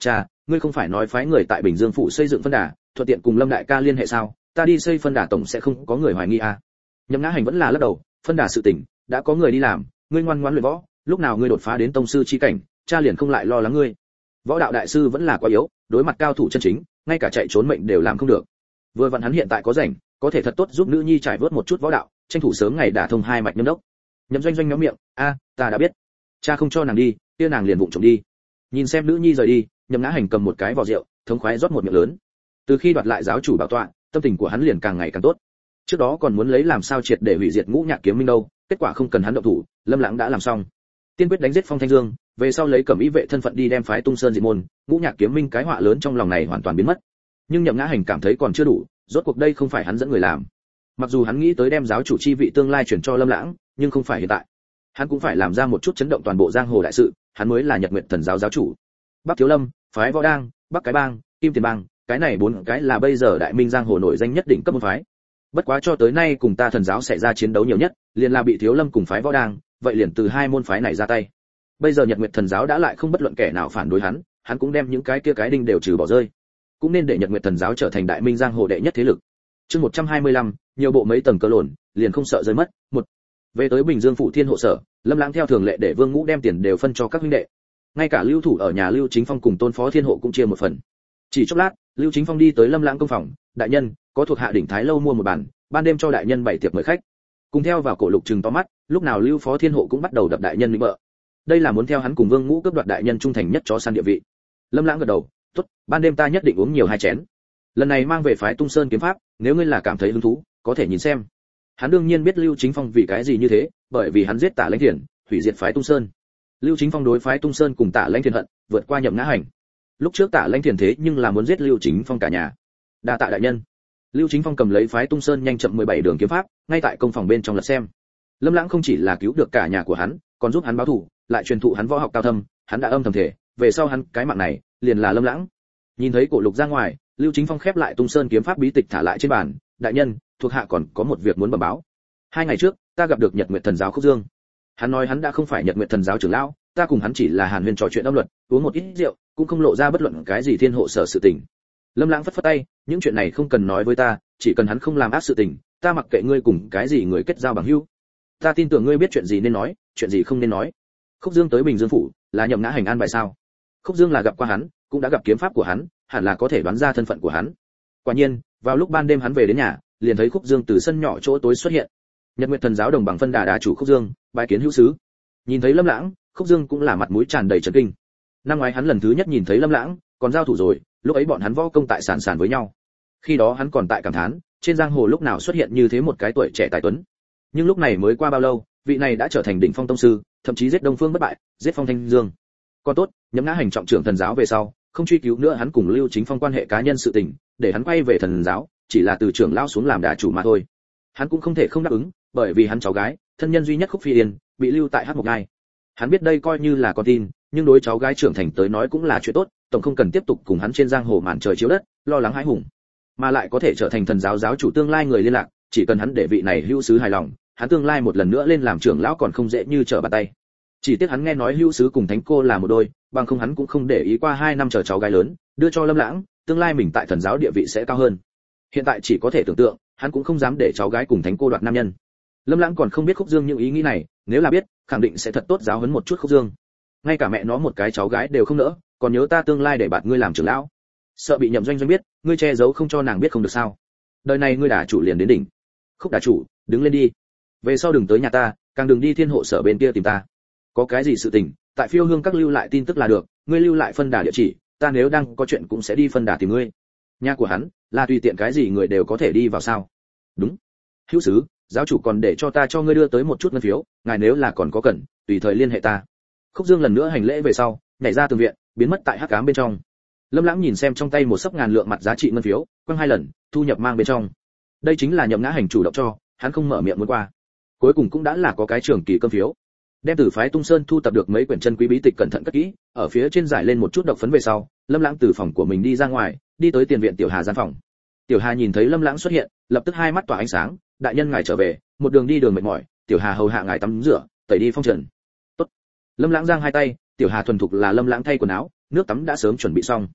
ngươi không phải nói phái người tại Bình Dương phủ xây dựng phân đà, thuận tiện cùng Lâm đại ca liên hệ sao? Ta đi xây phân đà tổng sẽ không có người hoài nghi à? Nhậm Ngã Hành vẫn là lắc đầu, phân đà sự tình đã có người đi làm, ngươi ngoan ngoãn luyện võ, lúc nào ngươi đột phá đến tông sư chi cảnh, cha liền không lại lo lắng ngươi. Võ đạo đại sư vẫn là quá yếu, đối mặt cao thủ chân chính, ngay cả chạy trốn mệnh đều làm không được. Vừa vặn hắn hiện tại có rảnh, có thể thật tốt giúp nữ nhi trải vớt một chút võ đạo, tranh thủ sớm ngày đả thông hai mạch nhâm đốc. Nhậm Doanh Doanh méo miệng, a, ta đã biết. Cha không cho nàng đi, kia nàng liền vụng trộm đi. Nhìn xem nữ nhi rời đi, Nhậm Ngã Hành cầm một cái vò rượu, thống khoái rót một miệng lớn. Từ khi đoạt lại giáo chủ bảo tọa, tâm tình của hắn liền càng ngày càng tốt. Trước đó còn muốn lấy làm sao triệt để hủy diệt Ngũ Nhạc Kiếm Minh đâu, kết quả không cần hắn động thủ, Lâm Lãng đã làm xong. Tiên quyết đánh giết Phong Thanh Dương, về sau lấy Cẩm Ý vệ thân phận đi đem phái Tung Sơn diệt môn, Ngũ Nhạc Kiếm Minh cái họa lớn trong lòng này hoàn toàn biến mất. Nhưng Nhậm Ngã Hành cảm thấy còn chưa đủ, rốt cuộc đây không phải hắn dẫn người làm. Mặc dù hắn nghĩ tới đem giáo chủ chi vị tương lai chuyển cho Lâm Lãng, nhưng không phải hiện tại. Hắn cũng phải làm ra một chút chấn động toàn bộ giang hồ đại sự, hắn mới là Nhật Nguyệt Thần giáo giáo chủ. Bắc Thiếu Lâm, phái Võ Đang, Bắc Cái Bang, Kim Tiền Bang, cái này bốn cái là bây giờ đại minh giang hồ nổi danh nhất đỉnh cấp môn phái. Bất quá cho tới nay cùng ta thần giáo xảy ra chiến đấu nhiều nhất, liền là bị Thiếu Lâm cùng phái Võ Đang, vậy liền từ hai môn phái này ra tay. Bây giờ Nhật Nguyệt Thần giáo đã lại không bất luận kẻ nào phản đối hắn, hắn cũng đem những cái kia cái đinh đều trừ bỏ rơi. Cũng nên để Nhật Nguyệt Thần giáo trở thành đại minh giang hồ đệ nhất thế lực. Chương một trăm hai mươi lăm, nhiều bộ mấy tầng cơ lộn, liền không sợ rơi mất. Một. Về tới Bình Dương phủ Thiên hộ sở, Lâm Lãng theo thường lệ để Vương Ngũ đem tiền đều phân cho các huynh đệ. Ngay cả lưu thủ ở nhà Lưu Chính Phong cùng Tôn Phó Thiên hộ cũng chia một phần. Chỉ chốc lát, Lưu Chính Phong đi tới Lâm Lãng công phòng, đại nhân, có thuộc hạ đỉnh Thái lâu mua một bàn, ban đêm cho đại nhân bày tiệc mời khách. Cùng theo vào cổ lục trừng to mắt, lúc nào Lưu Phó Thiên hộ cũng bắt đầu đập đại nhân lĩnh bợ. Đây là muốn theo hắn cùng Vương Ngũ cướp đoạt đại nhân trung thành nhất chó săn địa vị. Lâm Lãng gật đầu, tốt, ban đêm ta nhất định uống nhiều hai chén. Lần này mang về phái Tung Sơn kiếm pháp, nếu ngươi là cảm thấy hứng thú, có thể nhìn xem. Hắn đương nhiên biết Lưu Chính Phong vì cái gì như thế, bởi vì hắn giết Tả Lãnh Thiền, hủy diệt phái Tung Sơn. Lưu Chính Phong đối phái Tung Sơn cùng Tả Lãnh Thiền hận, vượt qua Nhậm Ngã Hành. Lúc trước Tả Lãnh Thiền thế nhưng là muốn giết Lưu Chính Phong cả nhà. Đa tạ đại nhân. Lưu Chính Phong cầm lấy phái Tung Sơn nhanh chậm mười bảy đường kiếm pháp, ngay tại công phòng bên trong lật xem. Lâm Lãng không chỉ là cứu được cả nhà của hắn, còn giúp hắn báo thù, lại truyền thụ hắn võ học cao thâm, hắn đã âm thầm thể, về sau hắn cái mạng này, liền là Lâm Lãng. Nhìn thấy cổ lục ra ngoài, Lưu Chính Phong khép lại Tung Sơn kiếm pháp bí tịch thả lại trên bàn, đại nhân, thuộc hạ còn có một việc muốn bẩm báo. Hai ngày trước, ta gặp được Nhật Nguyệt Thần giáo Khúc Dương. Hắn nói hắn đã không phải Nhật Nguyệt Thần giáo trưởng lão, ta cùng hắn chỉ là hàn huyên trò chuyện âm luật, uống một ít rượu, cũng không lộ ra bất luận cái gì thiên hộ sở sự tình. Lâm Lãng phất phất tay, những chuyện này không cần nói với ta, chỉ cần hắn không làm ác sự tình, ta mặc kệ ngươi cùng cái gì người kết giao bằng hữu. Ta tin tưởng ngươi biết chuyện gì nên nói, chuyện gì không nên nói. Khúc Dương tới Bình Dương phủ, là Nhậm Ngã Hành an bài sao? Khúc Dương là gặp qua hắn, cũng đã gặp kiếm pháp của hắn, hẳn là có thể đoán ra thân phận của hắn. Quả nhiên, vào lúc ban đêm hắn về đến nhà, liền thấy Khúc Dương từ sân nhỏ chỗ tối xuất hiện. Nhật Nguyệt Thần giáo đồng bằng phân đà đà chủ Khúc Dương, bái kiến hữu sứ. Nhìn thấy Lâm Lãng, Khúc Dương cũng là mặt mũi tràn đầy chấn kinh. Năm ngoái hắn lần thứ nhất nhìn thấy Lâm Lãng, còn giao thủ rồi, lúc ấy bọn hắn võ công tại sàn sàn với nhau. Khi đó hắn còn tại cảm thán, trên giang hồ lúc nào xuất hiện như thế một cái tuổi trẻ tài tuấn. Nhưng lúc này mới qua bao lâu, vị này đã trở thành đỉnh phong tông sư, thậm chí giết Đông Phương bất bại, giết Phong Thanh Dương. Còn tốt, Nhậm Ngã Hành trọng trưởng thần giáo về sau, không truy cứu nữa hắn cùng Lưu Chính Phong quan hệ cá nhân sự tình, để hắn quay về thần giáo, chỉ là từ trưởng lão xuống làm đà chủ mà thôi. Hắn cũng không thể không đáp ứng, bởi vì hắn cháu gái, thân nhân duy nhất Khúc Phi Yên, bị lưu tại Hắc Mộc Ngai. Hắn biết đây coi như là con tin, nhưng đối cháu gái trưởng thành tới nói cũng là chuyện tốt, tổng không cần tiếp tục cùng hắn trên giang hồ màn trời chiếu đất, lo lắng hãi hùng, mà lại có thể trở thành thần giáo giáo chủ tương lai người liên lạc, chỉ cần hắn để vị này hữu sứ hài lòng, hắn tương lai một lần nữa lên làm trưởng lão còn không dễ như trở bàn tay. Chỉ tiếc hắn nghe nói hữu sứ cùng thánh cô là một đôi, bằng không hắn cũng không để ý qua hai năm chờ cháu gái lớn, đưa cho Lâm Lãng, tương lai mình tại thần giáo địa vị sẽ cao hơn. Hiện tại chỉ có thể tưởng tượng, hắn cũng không dám để cháu gái cùng thánh cô đoạt nam nhân. Lâm Lãng còn không biết Khúc Dương những ý nghĩ này, nếu là biết, khẳng định sẽ thật tốt giáo huấn một chút Khúc Dương. Ngay cả mẹ nó một cái cháu gái đều không nỡ, còn nhớ ta tương lai để bạn ngươi làm trưởng lão. Sợ bị Nhậm Doanh Doanh biết, ngươi che giấu không cho nàng biết không được sao? Đời này ngươi đả chủ liền đến đỉnh. Khúc đả chủ, đứng lên đi. Về sau đừng tới nhà ta, càng đừng đi Thiên hộ sở bên kia tìm ta. Có cái gì sự tình, tại Phiêu Hương các lưu lại tin tức là được, ngươi lưu lại phân đà địa chỉ, ta nếu đang có chuyện cũng sẽ đi phân đà tìm ngươi. Nhà của hắn, là tùy tiện cái gì người đều có thể đi vào sao? Đúng. Hữu sứ, giáo chủ còn để cho ta cho ngươi đưa tới một chút ngân phiếu, ngài nếu là còn có cần, tùy thời liên hệ ta. Khúc Dương lần nữa hành lễ về sau, nhảy ra tường viện, biến mất tại hắc ám bên trong. Lâm Lãng nhìn xem trong tay một sấp ngàn lượng mặt giá trị ngân phiếu, quăng hai lần, thu nhập mang bên trong. Đây chính là Nhậm Ngã Hành chủ động cho, hắn không mở miệng muốn qua. Cuối cùng cũng đã là có cái trường kỳ cơm phiếu. Đem từ phái Tung Sơn thu tập được mấy quyển chân quý bí tịch cẩn thận cất kỹ, ở phía trên giải lên một chút độc phấn về sau, Lâm Lãng từ phòng của mình đi ra ngoài, đi tới tiền viện Tiểu Hà gian phòng. Tiểu Hà nhìn thấy Lâm Lãng xuất hiện, lập tức hai mắt tỏa ánh sáng, đại nhân ngài trở về, một đường đi đường mệt mỏi, Tiểu Hà hầu hạ ngài tắm rửa, tẩy đi phong trần. Tốt. Lâm Lãng giang hai tay, Tiểu Hà thuần thục là Lâm Lãng thay quần áo, nước tắm đã sớm chuẩn bị xong.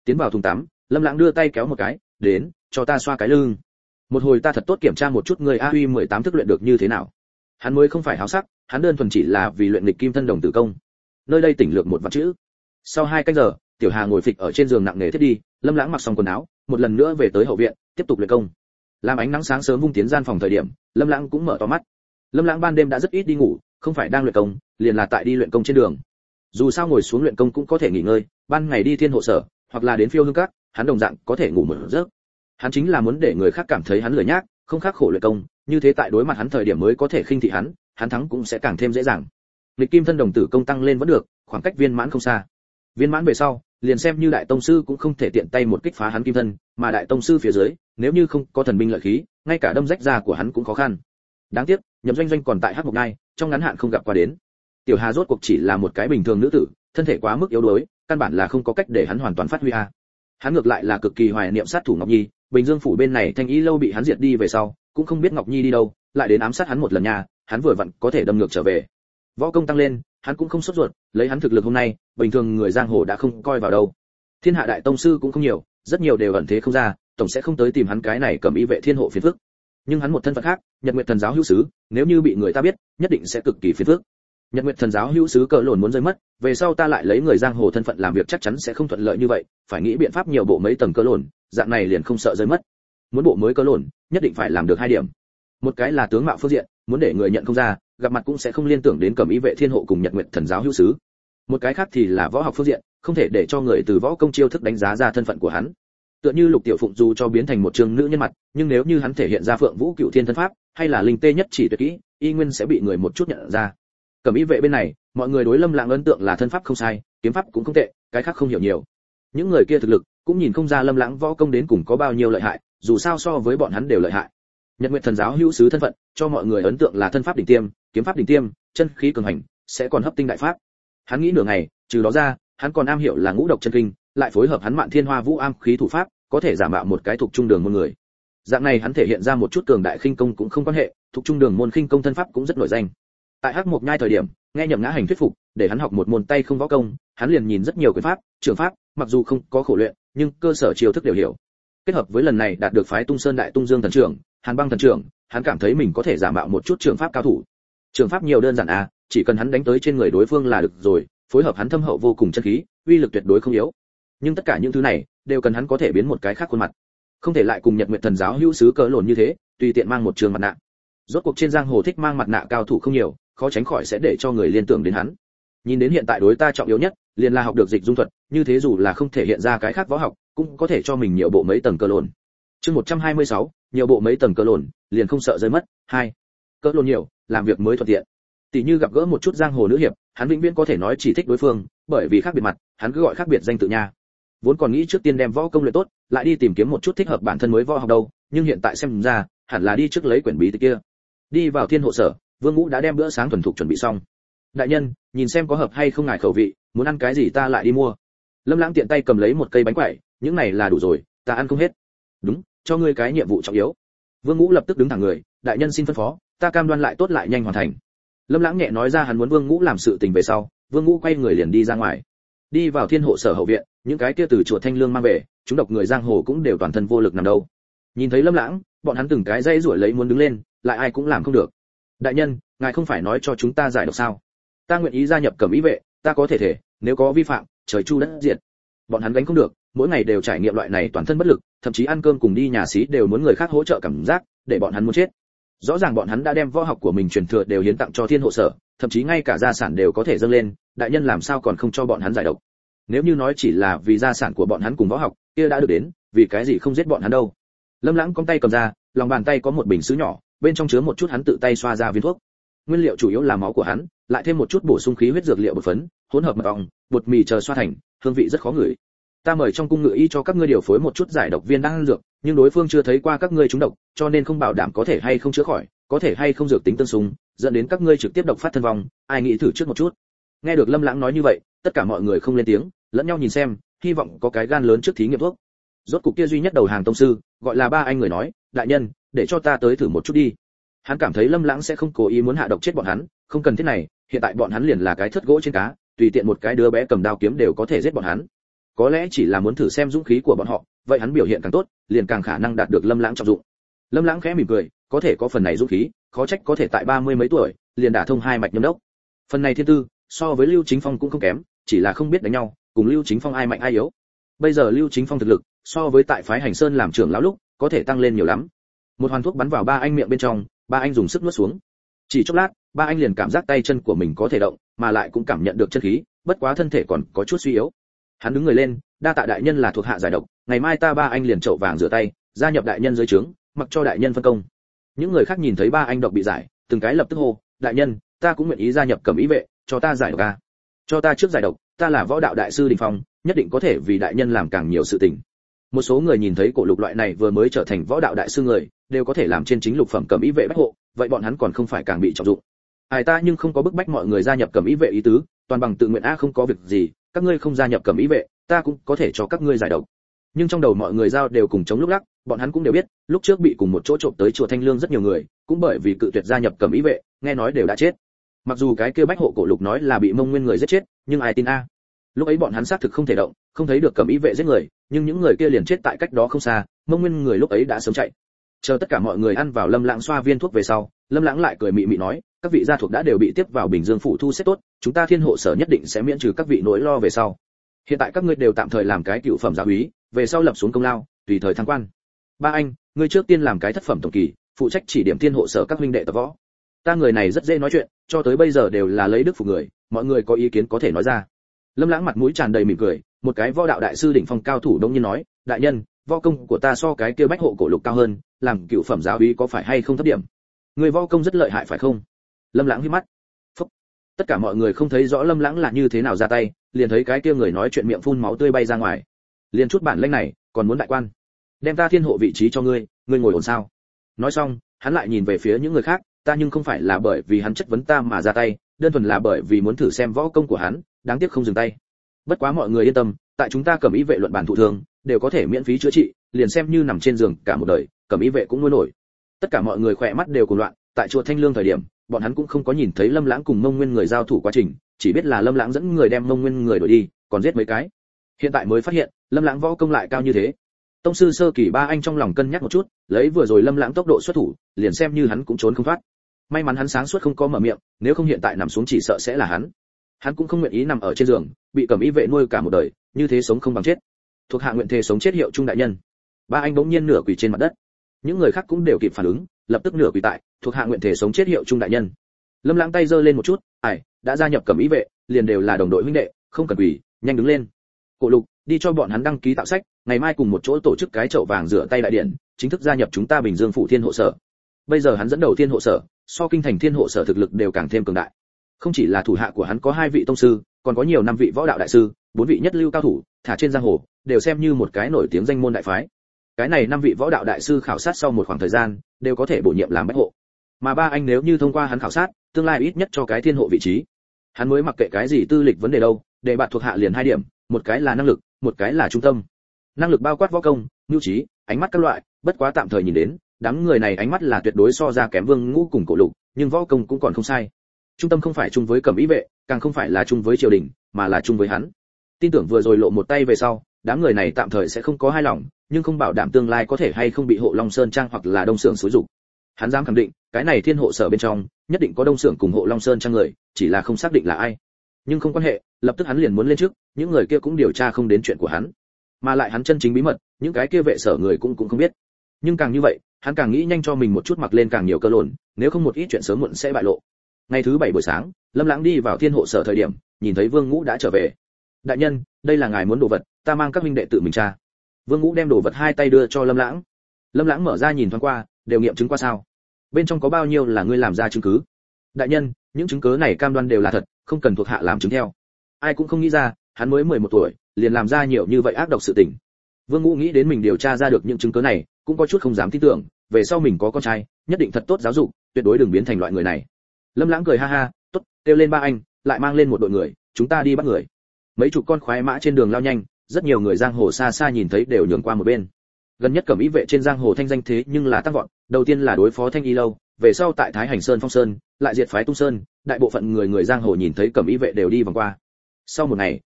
Tiến vào thùng tắm, Lâm Lãng đưa tay kéo một cái, đến, cho ta xoa cái lưng. Một hồi ta thật tốt kiểm tra một chút người A Uy mười tám thức luyện được như thế nào. Hắn mới không phải háo sắc, hắn đơn thuần chỉ là vì luyện nghịch kim thân đồng tử công. Nơi đây tỉnh lược một vạn chữ. Sau hai canh giờ, Tiểu Hà ngồi phịch ở trên giường nặng nề thiết đi, Lâm Lãng mặc xong quần áo, một lần nữa về tới hậu viện, tiếp tục luyện công. Làm ánh nắng sáng sớm vung tiến gian phòng thời điểm, Lâm Lãng cũng mở to mắt. Lâm Lãng ban đêm đã rất ít đi ngủ, không phải đang luyện công, liền là tại đi luyện công trên đường. Dù sao ngồi xuống luyện công cũng có thể nghỉ ngơi, ban ngày đi thiên hộ sở, hoặc là đến phiêu hương các, hắn đồng dạng có thể ngủ một giấc. Hắn chính là muốn để người khác cảm thấy hắn lười nhác, không khắc khổ luyện công, như thế tại đối mặt hắn thời điểm mới có thể khinh thị hắn, hắn thắng cũng sẽ càng thêm dễ dàng. Lịch kim thân đồng tử công tăng lên vẫn được, khoảng cách viên mãn không xa. Viên mãn về sau, liền xem như đại tông sư cũng không thể tiện tay một kích phá hắn kim thân, mà đại tông sư phía dưới, nếu như không có thần binh lợi khí, ngay cả đâm rách da của hắn cũng khó khăn. Đáng tiếc, Nhậm Doanh Doanh còn tại Hắc Mộc Ngai, trong ngắn hạn không gặp qua đến. Tiểu Hà rốt cuộc chỉ là một cái bình thường nữ tử, thân thể quá mức yếu đuối, căn bản là không có cách để hắn hoàn toàn phát huy a. Hắn ngược lại là cực kỳ hoài niệm sát thủ Ngọc Nhi, Bình Dương phủ bên này Thanh Ý lâu bị hắn diệt đi về sau, cũng không biết Ngọc Nhi đi đâu, lại đến ám sát hắn một lần nha, hắn vừa vặn có thể đâm ngược trở về. Võ công tăng lên, hắn cũng không sốt ruột, lấy hắn thực lực hôm nay, bình thường người giang hồ đã không coi vào đâu. Thiên hạ đại tông sư cũng không nhiều, rất nhiều đều ẩn thế không ra, tổng sẽ không tới tìm hắn cái này cầm y vệ thiên hộ phiền phức. Nhưng hắn một thân phận khác, Nhật Nguyệt thần giáo hữu sứ, nếu như bị người ta biết, nhất định sẽ cực kỳ phiền phức. Nhật Nguyệt thần giáo hữu sứ cỡ lồn muốn rơi mất, về sau ta lại lấy người giang hồ thân phận làm việc chắc chắn sẽ không thuận lợi như vậy, phải nghĩ biện pháp nhiều bộ mấy tầng cỡ lồn, dạng này liền không sợ rơi mất. Muốn bộ mới cỡ lồn, nhất định phải làm được hai điểm. Một cái là tướng mạo phương diện, muốn để người nhận không ra, gặp mặt cũng sẽ không liên tưởng đến cầm y vệ thiên hộ cùng Nhật Nguyệt thần giáo hữu sứ. Một cái khác thì là võ học phương diện, không thể để cho người từ võ công chiêu thức đánh giá ra thân phận của hắn. Tựa như Lục Tiểu Phụng dù cho biến thành một trường nữ nhân mặt, nhưng nếu như hắn thể hiện ra Phượng Vũ Cựu Thiên thân pháp, hay là linh tê nhất chỉ tuyệt kỹ, y nguyên sẽ bị người một chút nhận ra. Cẩm y vệ bên này, mọi người đối Lâm Lãng ấn tượng là thân pháp không sai, kiếm pháp cũng không tệ, cái khác không hiểu nhiều. Những người kia thực lực cũng nhìn không ra Lâm Lãng võ công đến cùng có bao nhiêu lợi hại, dù sao so với bọn hắn đều lợi hại. Nhật Nguyệt thần giáo hữu sứ thân phận, cho mọi người ấn tượng là thân pháp đỉnh tiêm, kiếm pháp đỉnh tiêm, chân khí cường hành, sẽ còn hấp tinh đại pháp. Hắn nghĩ nửa ngày, trừ đó ra, hắn còn am hiểu là ngũ độc chân kinh, lại phối hợp hắn Mạn Thiên Hoa Vũ am khí thủ pháp, có thể giả mạo một cái thuộc trung đường môn người. Dạng này hắn thể hiện ra một chút cường đại khinh công cũng không quan hệ, thuộc trung đường môn khinh công thân pháp cũng rất nổi danh. Tại Hắc Mộc Nhai thời điểm, nghe Nhậm Ngã Hành thuyết phục, để hắn học một môn tay không võ công, hắn liền nhìn rất nhiều quyền pháp, trường pháp, mặc dù không có khổ luyện, nhưng cơ sở chiêu thức đều hiểu. Kết hợp với lần này đạt được phái Tung Sơn Đại Tung Dương thần trưởng, Hàn Băng thần trưởng, hắn cảm thấy mình có thể giả mạo một chút trường pháp cao thủ. Trường pháp nhiều đơn giản à, chỉ cần hắn đánh tới trên người đối phương là được rồi, phối hợp hắn thâm hậu vô cùng chân khí, uy lực tuyệt đối không yếu. Nhưng tất cả những thứ này đều cần hắn có thể biến một cái khác khuôn mặt, không thể lại cùng Nhật Nguyệt thần giáo hữu sứ cỡ lồn như thế, tùy tiện mang một trường mặt nạ. Rốt cuộc trên giang hồ thích mang mặt nạ cao thủ không nhiều, khó tránh khỏi sẽ để cho người liên tưởng đến hắn. Nhìn đến hiện tại đối ta trọng yếu nhất, liền là học được dịch dung thuật, như thế dù là không thể hiện ra cái khác võ học, cũng có thể cho mình nhiều bộ mấy tầng cơ lồn. Chương một trăm hai mươi sáu, nhiều bộ mấy tầng cơ lồn, liền không sợ rơi mất. Hai, cơ lồn nhiều, làm việc mới thuận tiện. Tỷ như gặp gỡ một chút giang hồ nữ hiệp, hắn vĩnh viễn có thể nói chỉ thích đối phương, bởi vì khác biệt mặt, hắn cứ gọi khác biệt danh tự nha. Vốn còn nghĩ trước tiên đem võ công luyện tốt, lại đi tìm kiếm một chút thích hợp bản thân mới võ học đâu, nhưng hiện tại xem ra, hẳn là đi trước lấy quyển bí tịch kia. Đi vào thiên hộ sở, Vương Ngũ đã đem bữa sáng thuần thục chuẩn bị xong. Đại nhân, nhìn xem có hợp hay không ngài khẩu vị, muốn ăn cái gì ta lại đi mua. Lâm Lãng tiện tay cầm lấy một cây bánh quẩy, những này là đủ rồi, ta ăn không hết. Đúng, cho ngươi cái nhiệm vụ trọng yếu. Vương Ngũ lập tức đứng thẳng người, đại nhân xin phân phó, ta cam đoan lại tốt lại nhanh hoàn thành. Lâm Lãng nhẹ nói ra hắn muốn Vương Ngũ làm sự tình về sau, Vương Ngũ quay người liền đi ra ngoài. Đi vào thiên hộ sở hậu viện, những cái kia từ chùa Thanh Lương mang về, chúng độc người giang hồ cũng đều toàn thân vô lực nằm đâu. Nhìn thấy Lâm Lãng, bọn hắn từng cái dây rủi lấy muốn đứng lên, lại ai cũng làm không được. Đại nhân, ngài không phải nói cho chúng ta giải độc sao? Ta nguyện ý gia nhập cẩm ý vệ, ta có thể thể, nếu có vi phạm, trời chu đất diệt. Bọn hắn gánh không được, mỗi ngày đều trải nghiệm loại này toàn thân bất lực, thậm chí ăn cơm cùng đi nhà xí đều muốn người khác hỗ trợ cảm giác, để bọn hắn muốn chết. Rõ ràng bọn hắn đã đem võ học của mình truyền thừa đều hiến tặng cho thiên hộ sở, thậm chí ngay cả gia sản đều có thể dâng lên, đại nhân làm sao còn không cho bọn hắn giải độc? Nếu như nói chỉ là vì gia sản của bọn hắn cùng võ học, kia đã được đến, vì cái gì không giết bọn hắn đâu? Lâm Lãng cong tay cầm ra, lòng bàn tay có một bình sứ nhỏ, bên trong chứa một chút hắn tự tay xoa ra viên thuốc. Nguyên liệu chủ yếu là máu của hắn, lại thêm một chút bổ sung khí huyết dược liệu bột phấn, hỗn hợp mật ong, bột mì chờ xoa thành, hương vị rất khó ngửi. Ta mời trong cung ngự y cho các ngươi điều phối một chút giải độc viên đang dược, nhưng đối phương chưa thấy qua các ngươi trúng độc, cho nên không bảo đảm có thể hay không chữa khỏi, có thể hay không dược tính tương xung, dẫn đến các ngươi trực tiếp độc phát thân vong, ai nghĩ thử trước một chút. Nghe được Lâm Lãng nói như vậy, tất cả mọi người không lên tiếng, lẫn nhau nhìn xem, hy vọng có cái gan lớn trước thí nghiệm thuốc. Rốt cục kia duy nhất đầu hàng tông sư, gọi là ba anh người nói, đại nhân, để cho ta tới thử một chút đi. Hắn cảm thấy Lâm Lãng sẽ không cố ý muốn hạ độc chết bọn hắn, không cần thiết này, hiện tại bọn hắn liền là cái thất gỗ trên cá, tùy tiện một cái đứa bé cầm đao kiếm đều có thể giết bọn hắn. có lẽ chỉ là muốn thử xem dũng khí của bọn họ, vậy hắn biểu hiện càng tốt, liền càng khả năng đạt được Lâm Lãng trọng dụng. Lâm Lãng khẽ mỉm cười, có thể có phần này dũng khí, khó trách có thể tại ba mươi mấy tuổi, liền đả thông hai mạch nhâm đốc. Phần này thiên tư, so với Lưu Chính Phong cũng không kém, chỉ là không biết đánh nhau, cùng Lưu Chính Phong ai mạnh ai yếu. Bây giờ Lưu Chính Phong thực lực, so với tại phái Hành Sơn làm trưởng lão lúc, có thể tăng lên nhiều lắm. Một hoàn thuốc bắn vào ba anh miệng bên trong, ba anh dùng sức nuốt xuống. Chỉ chốc lát, ba anh liền cảm giác tay chân của mình có thể động, mà lại cũng cảm nhận được chân khí, bất quá thân thể còn có chút suy yếu. Hắn đứng người lên, đa tạ đại nhân là thuộc hạ giải độc, ngày mai ta ba anh liền chậu vàng rửa tay, gia nhập đại nhân dưới trướng, mặc cho đại nhân phân công. Những người khác nhìn thấy ba anh độc bị giải, từng cái lập tức hô, đại nhân, ta cũng nguyện ý gia nhập Cẩm Ý vệ, cho ta giải độc a. Cho ta trước giải độc, ta là võ đạo đại sư Đình Phong, nhất định có thể vì đại nhân làm càng nhiều sự tình. Một số người nhìn thấy cổ lục loại này vừa mới trở thành võ đạo đại sư người, đều có thể làm trên chính lục phẩm Cẩm Ý vệ bách hộ, vậy bọn hắn còn không phải càng bị trọng dụng. Ai ta nhưng không có bức bách mọi người gia nhập Cẩm Ý vệ ý tứ, toàn bằng tự nguyện a, không có việc gì, các ngươi không gia nhập Cẩm Ý vệ, ta cũng có thể cho các ngươi giải độc. Nhưng trong đầu mọi người giao đều cùng chống lúc lắc, bọn hắn cũng đều biết, lúc trước bị cùng một chỗ trộm tới chùa Thanh Lương rất nhiều người, cũng bởi vì cự tuyệt gia nhập Cẩm Ý vệ, nghe nói đều đã chết. Mặc dù cái kia bách hộ cổ lục nói là bị Mông Nguyên người giết chết, nhưng ai tin a? Lúc ấy bọn hắn xác thực không thể động, không thấy được Cẩm Ý vệ giết người, nhưng những người kia liền chết tại cách đó không xa, Mông Nguyên người lúc ấy đã sớm chạy. Chờ tất cả mọi người ăn vào Lâm Lãng xoa viên thuốc về sau, Lâm Lãng lại cười mị mị nói, các vị gia thuộc đã đều bị tiếp vào Bình Dương phủ thu xếp tốt, chúng ta Thiên Hộ sở nhất định sẽ miễn trừ các vị nỗi lo về sau. Hiện tại các ngươi đều tạm thời làm cái cựu phẩm giáo úy, về sau lập xuống công lao, tùy thời thăng quan. Ba anh, ngươi trước tiên làm cái thất phẩm tổng kỳ, phụ trách chỉ điểm Thiên Hộ sở các huynh đệ tập võ. Ta người này rất dễ nói chuyện, cho tới bây giờ đều là lấy đức phục người, mọi người có ý kiến có thể nói ra. Lâm Lãng mặt mũi tràn đầy mỉm cười, một cái võ đạo đại sư đỉnh phong cao thủ đông nhiên nói, đại nhân, võ công của ta so cái kia bách hộ cổ lục cao hơn, làm cựu phẩm giáo úy có phải hay không thấp điểm? Người võ công rất lợi hại phải không? Lâm Lãng hí mắt. Phúc. Tất cả mọi người không thấy rõ Lâm Lãng là như thế nào ra tay, liền thấy cái kia người nói chuyện miệng phun máu tươi bay ra ngoài. Liền chút bản lĩnh này, còn muốn đại quan? Đem ta thiên hộ vị trí cho ngươi, ngươi ngồi ổn sao? Nói xong, hắn lại nhìn về phía những người khác, ta nhưng không phải là bởi vì hắn chất vấn ta mà ra tay, đơn thuần là bởi vì muốn thử xem võ công của hắn, đáng tiếc không dừng tay. Bất quá mọi người yên tâm, tại chúng ta Cẩm Ý vệ luận bản thụ thương, đều có thể miễn phí chữa trị, liền xem như nằm trên giường cả một đời, Cẩm Ý vệ cũng nuôi nổi. Tất cả mọi người khỏe mắt đều cuồng loạn, tại chùa Thanh Lương thời điểm, bọn hắn cũng không có nhìn thấy Lâm Lãng cùng Mông Nguyên người giao thủ quá trình, chỉ biết là Lâm Lãng dẫn người đem Mông Nguyên người đuổi đi, còn giết mấy cái. Hiện tại mới phát hiện, Lâm Lãng võ công lại cao như thế. Tông sư sơ kỳ ba anh trong lòng cân nhắc một chút, lấy vừa rồi Lâm Lãng tốc độ xuất thủ, liền xem như hắn cũng trốn không thoát. May mắn hắn sáng suốt không có mở miệng, nếu không hiện tại nằm xuống chỉ sợ sẽ là hắn. Hắn cũng không nguyện ý nằm ở trên giường, bị Cẩm Ý vệ nuôi cả một đời, như thế sống không bằng chết. Thuộc hạ nguyện thề sống chết hiệu trung đại nhân. Ba anh bỗng nhiên nửa quỳ trên mặt đất. Những người khác cũng đều kịp phản ứng, lập tức nửa quỳ tại, thuộc hạ nguyện thề sống chết hiệu trung đại nhân. Lâm Lãng tay giơ lên một chút, "Ải, đã gia nhập Cẩm Ý vệ, liền đều là đồng đội huynh đệ, không cần quỳ, nhanh đứng lên." Cổ Lục, đi cho bọn hắn đăng ký tạo sách, ngày mai cùng một chỗ tổ chức cái chậu vàng rửa tay đại điện, chính thức gia nhập chúng ta Bình Dương phủ Thiên Hộ sở. Bây giờ hắn dẫn đầu Thiên Hộ sở, so kinh thành Thiên Hộ sở thực lực đều càng thêm cường đại. Không chỉ là thủ hạ của hắn có hai vị tông sư, còn có nhiều năm vị võ đạo đại sư, bốn vị nhất lưu cao thủ, thả trên giang hồ, đều xem như một cái nổi tiếng danh môn đại phái. Cái này năm vị võ đạo đại sư khảo sát sau một khoảng thời gian, đều có thể bổ nhiệm làm bách hộ. Mà ba anh nếu như thông qua hắn khảo sát, tương lai ít nhất cho cái thiên hộ vị trí. Hắn mới mặc kệ cái gì tư lịch vấn đề đâu, để bạn thuộc hạ liền hai điểm, một cái là năng lực, một cái là trung tâm. Năng lực bao quát võ công, nhu trí, ánh mắt các loại, bất quá tạm thời nhìn đến, đám người này ánh mắt là tuyệt đối so ra kém Vương Ngũ cùng Cổ Lục, nhưng võ công cũng còn không sai. Trung tâm không phải chung với Cẩm Ý vệ, càng không phải là chung với triều đình, mà là chung với hắn. Tin tưởng vừa rồi lộ một tay về sau, đám người này tạm thời sẽ không có hai lòng, nhưng không bảo đảm tương lai có thể hay không bị Hộ Long Sơn Trang hoặc là Đông Sưởng xúi dục. Hắn dám khẳng định, cái này Thiên Hộ sở bên trong, nhất định có Đông Sưởng cùng Hộ Long Sơn Trang người, chỉ là không xác định là ai. Nhưng không quan hệ, lập tức hắn liền muốn lên trước, những người kia cũng điều tra không đến chuyện của hắn. Mà lại hắn chân chính bí mật, những cái kia vệ sở người cũng cũng không biết. Nhưng càng như vậy, hắn càng nghĩ nhanh cho mình một chút mặc lên càng nhiều cơ lồn, nếu không một ít chuyện sớm muộn sẽ bại lộ. Ngày thứ bảy buổi sáng, Lâm Lãng đi vào Thiên Hộ sở thời điểm, nhìn thấy Vương Ngũ đã trở về. Đại nhân, đây là ngài muốn đồ vật, ta mang các huynh đệ tự mình tra. Vương Ngũ đem đồ vật hai tay đưa cho Lâm Lãng. Lâm Lãng mở ra nhìn thoáng qua, đều nghiệm chứng qua sao? Bên trong có bao nhiêu là ngươi làm ra chứng cứ? Đại nhân, những chứng cứ này cam đoan đều là thật, không cần thuộc hạ làm chứng theo. Ai cũng không nghĩ ra, hắn mới mười một tuổi, liền làm ra nhiều như vậy ác độc sự tình. Vương Ngũ nghĩ đến mình điều tra ra được những chứng cứ này, cũng có chút không dám tin tưởng, về sau mình có con trai, nhất định thật tốt giáo dục, tuyệt đối đừng biến thành loại người này. Lâm Lãng cười ha ha, tốt, kêu lên ba anh, lại mang lên một đội người, chúng ta đi bắt người. Mấy chục con khoái mã trên đường lao nhanh, rất nhiều người giang hồ xa xa nhìn thấy đều nhường qua một bên. Gần nhất Cẩm Ý vệ trên giang hồ thanh danh thế nhưng là tăng vọt, đầu tiên là đối phó Thanh Y lâu, về sau tại Thái Hành Sơn Phong Sơn, lại diệt phái Tung Sơn, đại bộ phận người người giang hồ nhìn thấy Cẩm Ý vệ đều đi vòng qua. Sau một ngày,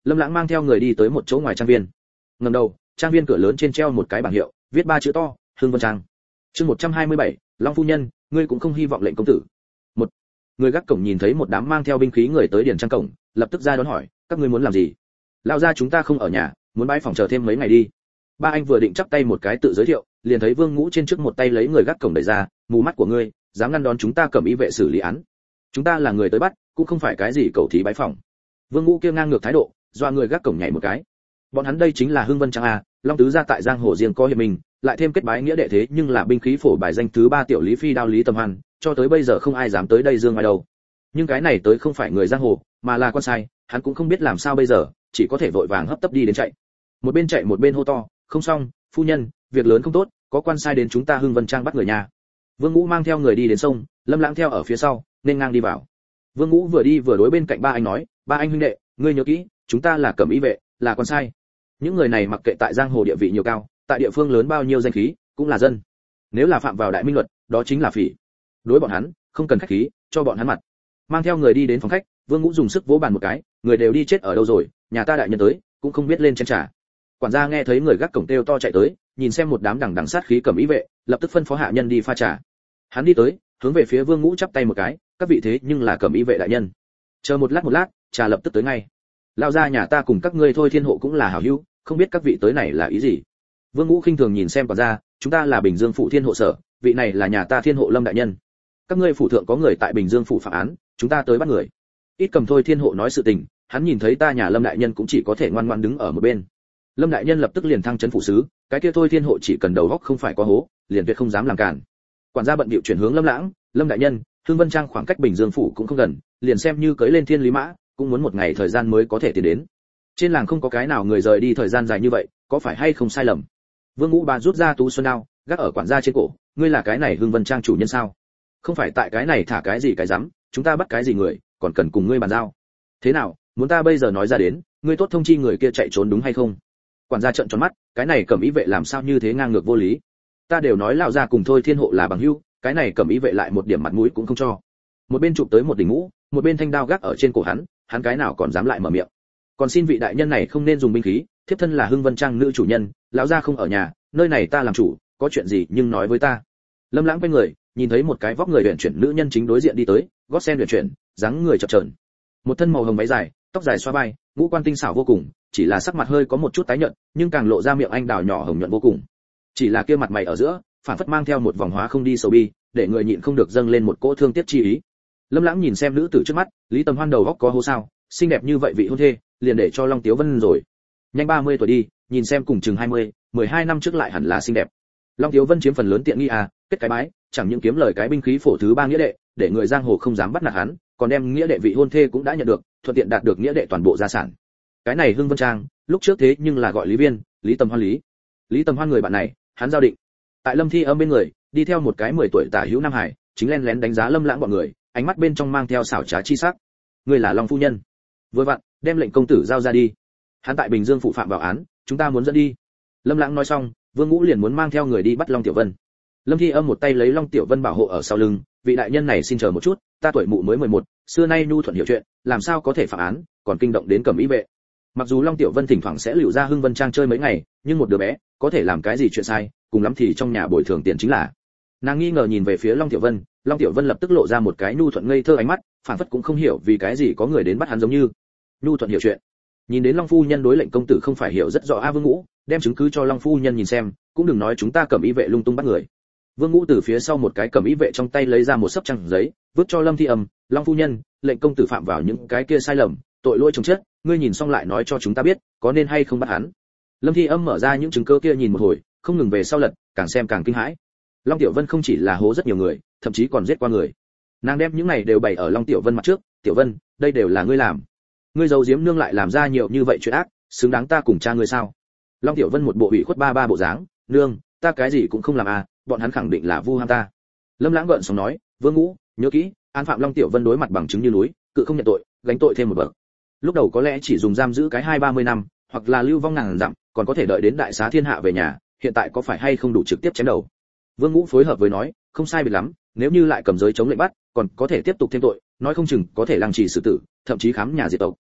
Lâm Lãng mang theo người đi tới một chỗ ngoài trang viên. Ngẩng đầu, trang viên cửa lớn trên treo một cái bảng hiệu, viết ba chữ to, Hưng Vân Trang. Chương một trăm hai mươi bảy, Long phu nhân, ngươi cũng không hy vọng lệnh công tử. Một người gác cổng nhìn thấy một đám mang theo binh khí người tới điền trang cổng, lập tức ra đón hỏi, các ngươi muốn làm gì? Lão gia chúng ta không ở nhà, muốn bãi phòng chờ thêm mấy ngày đi. Ba anh vừa định chắp tay một cái tự giới thiệu, liền thấy Vương Ngũ trên trước một tay lấy người gác cổng đẩy ra, mù mắt của ngươi, dám ngăn đón chúng ta cầm ý vệ xử lý án. Chúng ta là người tới bắt, cũng không phải cái gì cầu thí bãi phòng. Vương Ngũ kia ngang ngược thái độ, doa người gác cổng nhảy một cái. Bọn hắn đây chính là Hưng Vân Trang a, Long tứ gia tại giang hồ riêng có hiệp mình, lại thêm kết bái nghĩa đệ thế nhưng là binh khí phổ bài danh thứ ba tiểu lý phi đao Lý Tầm Hoan, cho tới bây giờ không ai dám tới đây dương ngoài đâu. Nhưng cái này tới không phải người giang hồ, mà là quan sai, hắn cũng không biết làm sao bây giờ, chỉ có thể vội vàng hấp tấp đi đến chạy. Một bên chạy một bên hô to, không xong, phu nhân, việc lớn không tốt, có quan sai đến chúng ta Hưng Vân Trang bắt người nhà. Vương Ngũ mang theo người đi đến sông, Lâm Lãng theo ở phía sau, nên ngang đi vào. Vương Ngũ vừa đi vừa đối bên cạnh ba anh nói, ba anh huynh đệ, ngươi nhớ kỹ, chúng ta là cẩm y vệ, là quan sai. Những người này mặc kệ tại giang hồ địa vị nhiều cao, tại địa phương lớn bao nhiêu danh khí, cũng là dân. Nếu là phạm vào đại minh luật, đó chính là phỉ. Đối bọn hắn, không cần khách khí, cho bọn hắn mặt. Mang theo người đi đến phòng khách, Vương Ngũ dùng sức vỗ bàn một cái, người đều đi chết ở đâu rồi, nhà ta đại nhân tới, cũng không biết lên chén trà. Quản gia nghe thấy người gác cổng kêu to chạy tới, nhìn xem một đám đằng đằng sát khí cẩm y vệ, lập tức phân phó hạ nhân đi pha trà. Hắn đi tới, hướng về phía Vương Ngũ chắp tay một cái, các vị thế nhưng là cẩm y vệ đại nhân. Chờ một lát một lát, trà lập tức tới ngay. Lao ra nhà ta cùng các ngươi thôi thiên hộ cũng là hảo hữu, không biết các vị tới này là ý gì. Vương Ngũ khinh thường nhìn xem quản gia, chúng ta là Bình Dương phủ thiên hộ sở, vị này là nhà ta thiên hộ Lâm đại nhân. Các ngươi phủ thượng có người tại Bình Dương phủ phạm án, chúng ta tới bắt người. Ít cầm thôi thiên hộ nói sự tình, hắn nhìn thấy ta nhà Lâm đại nhân cũng chỉ có thể ngoan ngoãn đứng ở một bên. Lâm đại nhân lập tức liền thăng trấn phủ sứ, cái kia thôi thiên hộ chỉ cần đầu óc không phải quá hố, liền tuyệt không dám làm cản. Quản gia bận bịu chuyển hướng Lâm Lãng, Lâm đại nhân, Hưng Vân Trang khoảng cách Bình Dương phủ cũng không gần, liền xem như cưỡi lên thiên lý mã, cũng muốn một ngày thời gian mới có thể tiến đến. Trên làng không có cái nào người rời đi thời gian dài như vậy, có phải hay không sai lầm? Vương Ngũ bà rút ra tú xuân đao, gác ở quản gia trên cổ, ngươi là cái này Hưng Vân Trang chủ nhân sao? Không phải tại cái này thả cái gì cái rắm, chúng ta bắt cái gì người, còn cần cùng ngươi bàn giao. Thế nào, muốn ta bây giờ nói ra đến, ngươi tốt thông chi người kia chạy trốn đúng hay không? Quản gia trợn tròn mắt, cái này cẩm ý vệ làm sao như thế ngang ngược vô lý? Ta đều nói lão gia cùng thôi thiên hộ là bằng hữu, cái này cẩm ý vệ lại một điểm mặt mũi cũng không cho. Một bên chụp tới một đỉnh mũ, một bên thanh đao gác ở trên cổ hắn, hắn cái nào còn dám lại mở miệng. Còn xin vị đại nhân này không nên dùng binh khí, thiếp thân là Hưng Vân Trang nữ chủ nhân, lão gia không ở nhà, nơi này ta làm chủ, có chuyện gì nhưng nói với ta. Lâm Lãng quay người, nhìn thấy một cái vóc người uyển chuyển nữ nhân chính đối diện đi tới, gót sen uyển chuyển, dáng người chập chờn. Một thân màu hồng váy dài, tóc dài xóa vai, ngũ quan tinh xảo vô cùng, chỉ là sắc mặt hơi có một chút tái nhợt, nhưng càng lộ ra miệng anh đào nhỏ hồng nhuận vô cùng. Chỉ là kia mặt mày ở giữa, phản phất mang theo một vòng hóa không đi sầu bi, để người nhịn không được dâng lên một cỗ thương tiếc chi ý. Lâm Lãng nhìn xem nữ tử trước mắt, Lý Tầm Hoan đầu góc có hố sao, xinh đẹp như vậy vị hôn thê, liền để cho Long Tiếu Vân rồi. Nhanh ba mươi tuổi đi, nhìn xem cùng chừng hai mươi, mười hai năm trước lại hẳn là xinh đẹp. Long Tiếu Vân chiếm phần lớn tiện nghi à, kết cái bái, chẳng những kiếm lời cái binh khí phổ thứ ba nghĩa đệ, để người giang hồ không dám bắt nạt hắn, còn đem nghĩa đệ vị hôn thê cũng đã nhận được, thuận tiện đạt được nghĩa đệ toàn bộ gia sản. Cái này Hưng Vân Trang, lúc trước thế nhưng là gọi Lý Viên, Lý Tầm Hoan Lý. Lý Tầm Hoan người bạn này, hắn giao định. Tại Lâm Thi Âm bên người, đi theo một cái mười tuổi tả hữu nam hải, chính lén lén đánh giá Lâm Lãng bọn người, ánh mắt bên trong mang theo xảo trá chi sắc. Ngươi là Long phu nhân. Vừa vặn, đem lệnh công tử giao ra đi. Hắn tại Bình Dương phụ phạm vào án, chúng ta muốn dẫn đi. Lâm Lãng nói xong, Vương Ngũ liền muốn mang theo người đi bắt Long Tiểu Vân. Lâm Thi Âm một tay lấy Long Tiểu Vân bảo hộ ở sau lưng, vị đại nhân này xin chờ một chút, ta tuổi mụ mới mười một, xưa nay nhu thuận hiểu chuyện, làm sao có thể phạm án, còn kinh động đến cẩm ý vệ. Mặc dù Long Tiểu Vân thỉnh thoảng sẽ lưu ra Hưng Vân Trang chơi mấy ngày, nhưng một đứa bé có thể làm cái gì chuyện sai, cùng lắm thì trong nhà bồi thường tiền chính là. Nàng nghi ngờ nhìn về phía Long Tiểu Vân, Long Tiểu Vân lập tức lộ ra một cái nhu thuận ngây thơ ánh mắt, phản phất cũng không hiểu vì cái gì có người đến bắt hắn giống như. Nhu thuận hiểu chuyện. Nhìn đến Long phu nhân đối lệnh công tử không phải hiểu rất rõ a Vương Ngũ, đem chứng cứ cho Long phu nhân nhìn xem, cũng đừng nói chúng ta cẩm ý vệ lung tung bắt người. Vương Ngũ từ phía sau một cái cẩm ý vệ trong tay lấy ra một sấp trang giấy, vứt cho Lâm Thi Âm, Long phu nhân, lệnh công tử phạm vào những cái kia sai lầm, tội lỗi chồng chất, ngươi nhìn xong lại nói cho chúng ta biết, có nên hay không bắt hắn. Lâm Thi Âm mở ra những chứng cứ kia nhìn một hồi, không ngừng về sau lật, càng xem càng kinh hãi. Long Tiểu Vân không chỉ là hố rất nhiều người, thậm chí còn giết qua người. Nàng đem những này đều bày ở Long Tiểu Vân mặt trước, "Tiểu Vân, đây đều là ngươi làm. Ngươi giấu giếm nương lại làm ra nhiều như vậy chuyện ác, xứng đáng ta cùng cha ngươi sao?" Long Tiểu Vân một bộ ủy khuất ba ba bộ dáng, "Nương, ta cái gì cũng không làm à, bọn hắn khẳng định là vu ham ta." Lâm Lãng gợn sóng nói, "Vương Ngũ, nhớ kỹ, án phạm Long Tiểu Vân đối mặt bằng chứng như núi, cự không nhận tội, gánh tội thêm một bậc. Lúc đầu có lẽ chỉ dùng giam giữ cái hai ba mươi năm, hoặc là lưu vong ngàn dặm, còn có thể đợi đến đại xá thiên hạ về nhà, hiện tại có phải hay không đủ trực tiếp chém đầu." Vương Ngũ phối hợp với nói, "Không sai biệt lắm, nếu như lại cầm giới chống lệnh bắt, còn có thể tiếp tục thêm tội, nói không chừng có thể lăng trì xử tử, thậm chí khám nhà diệt tộc."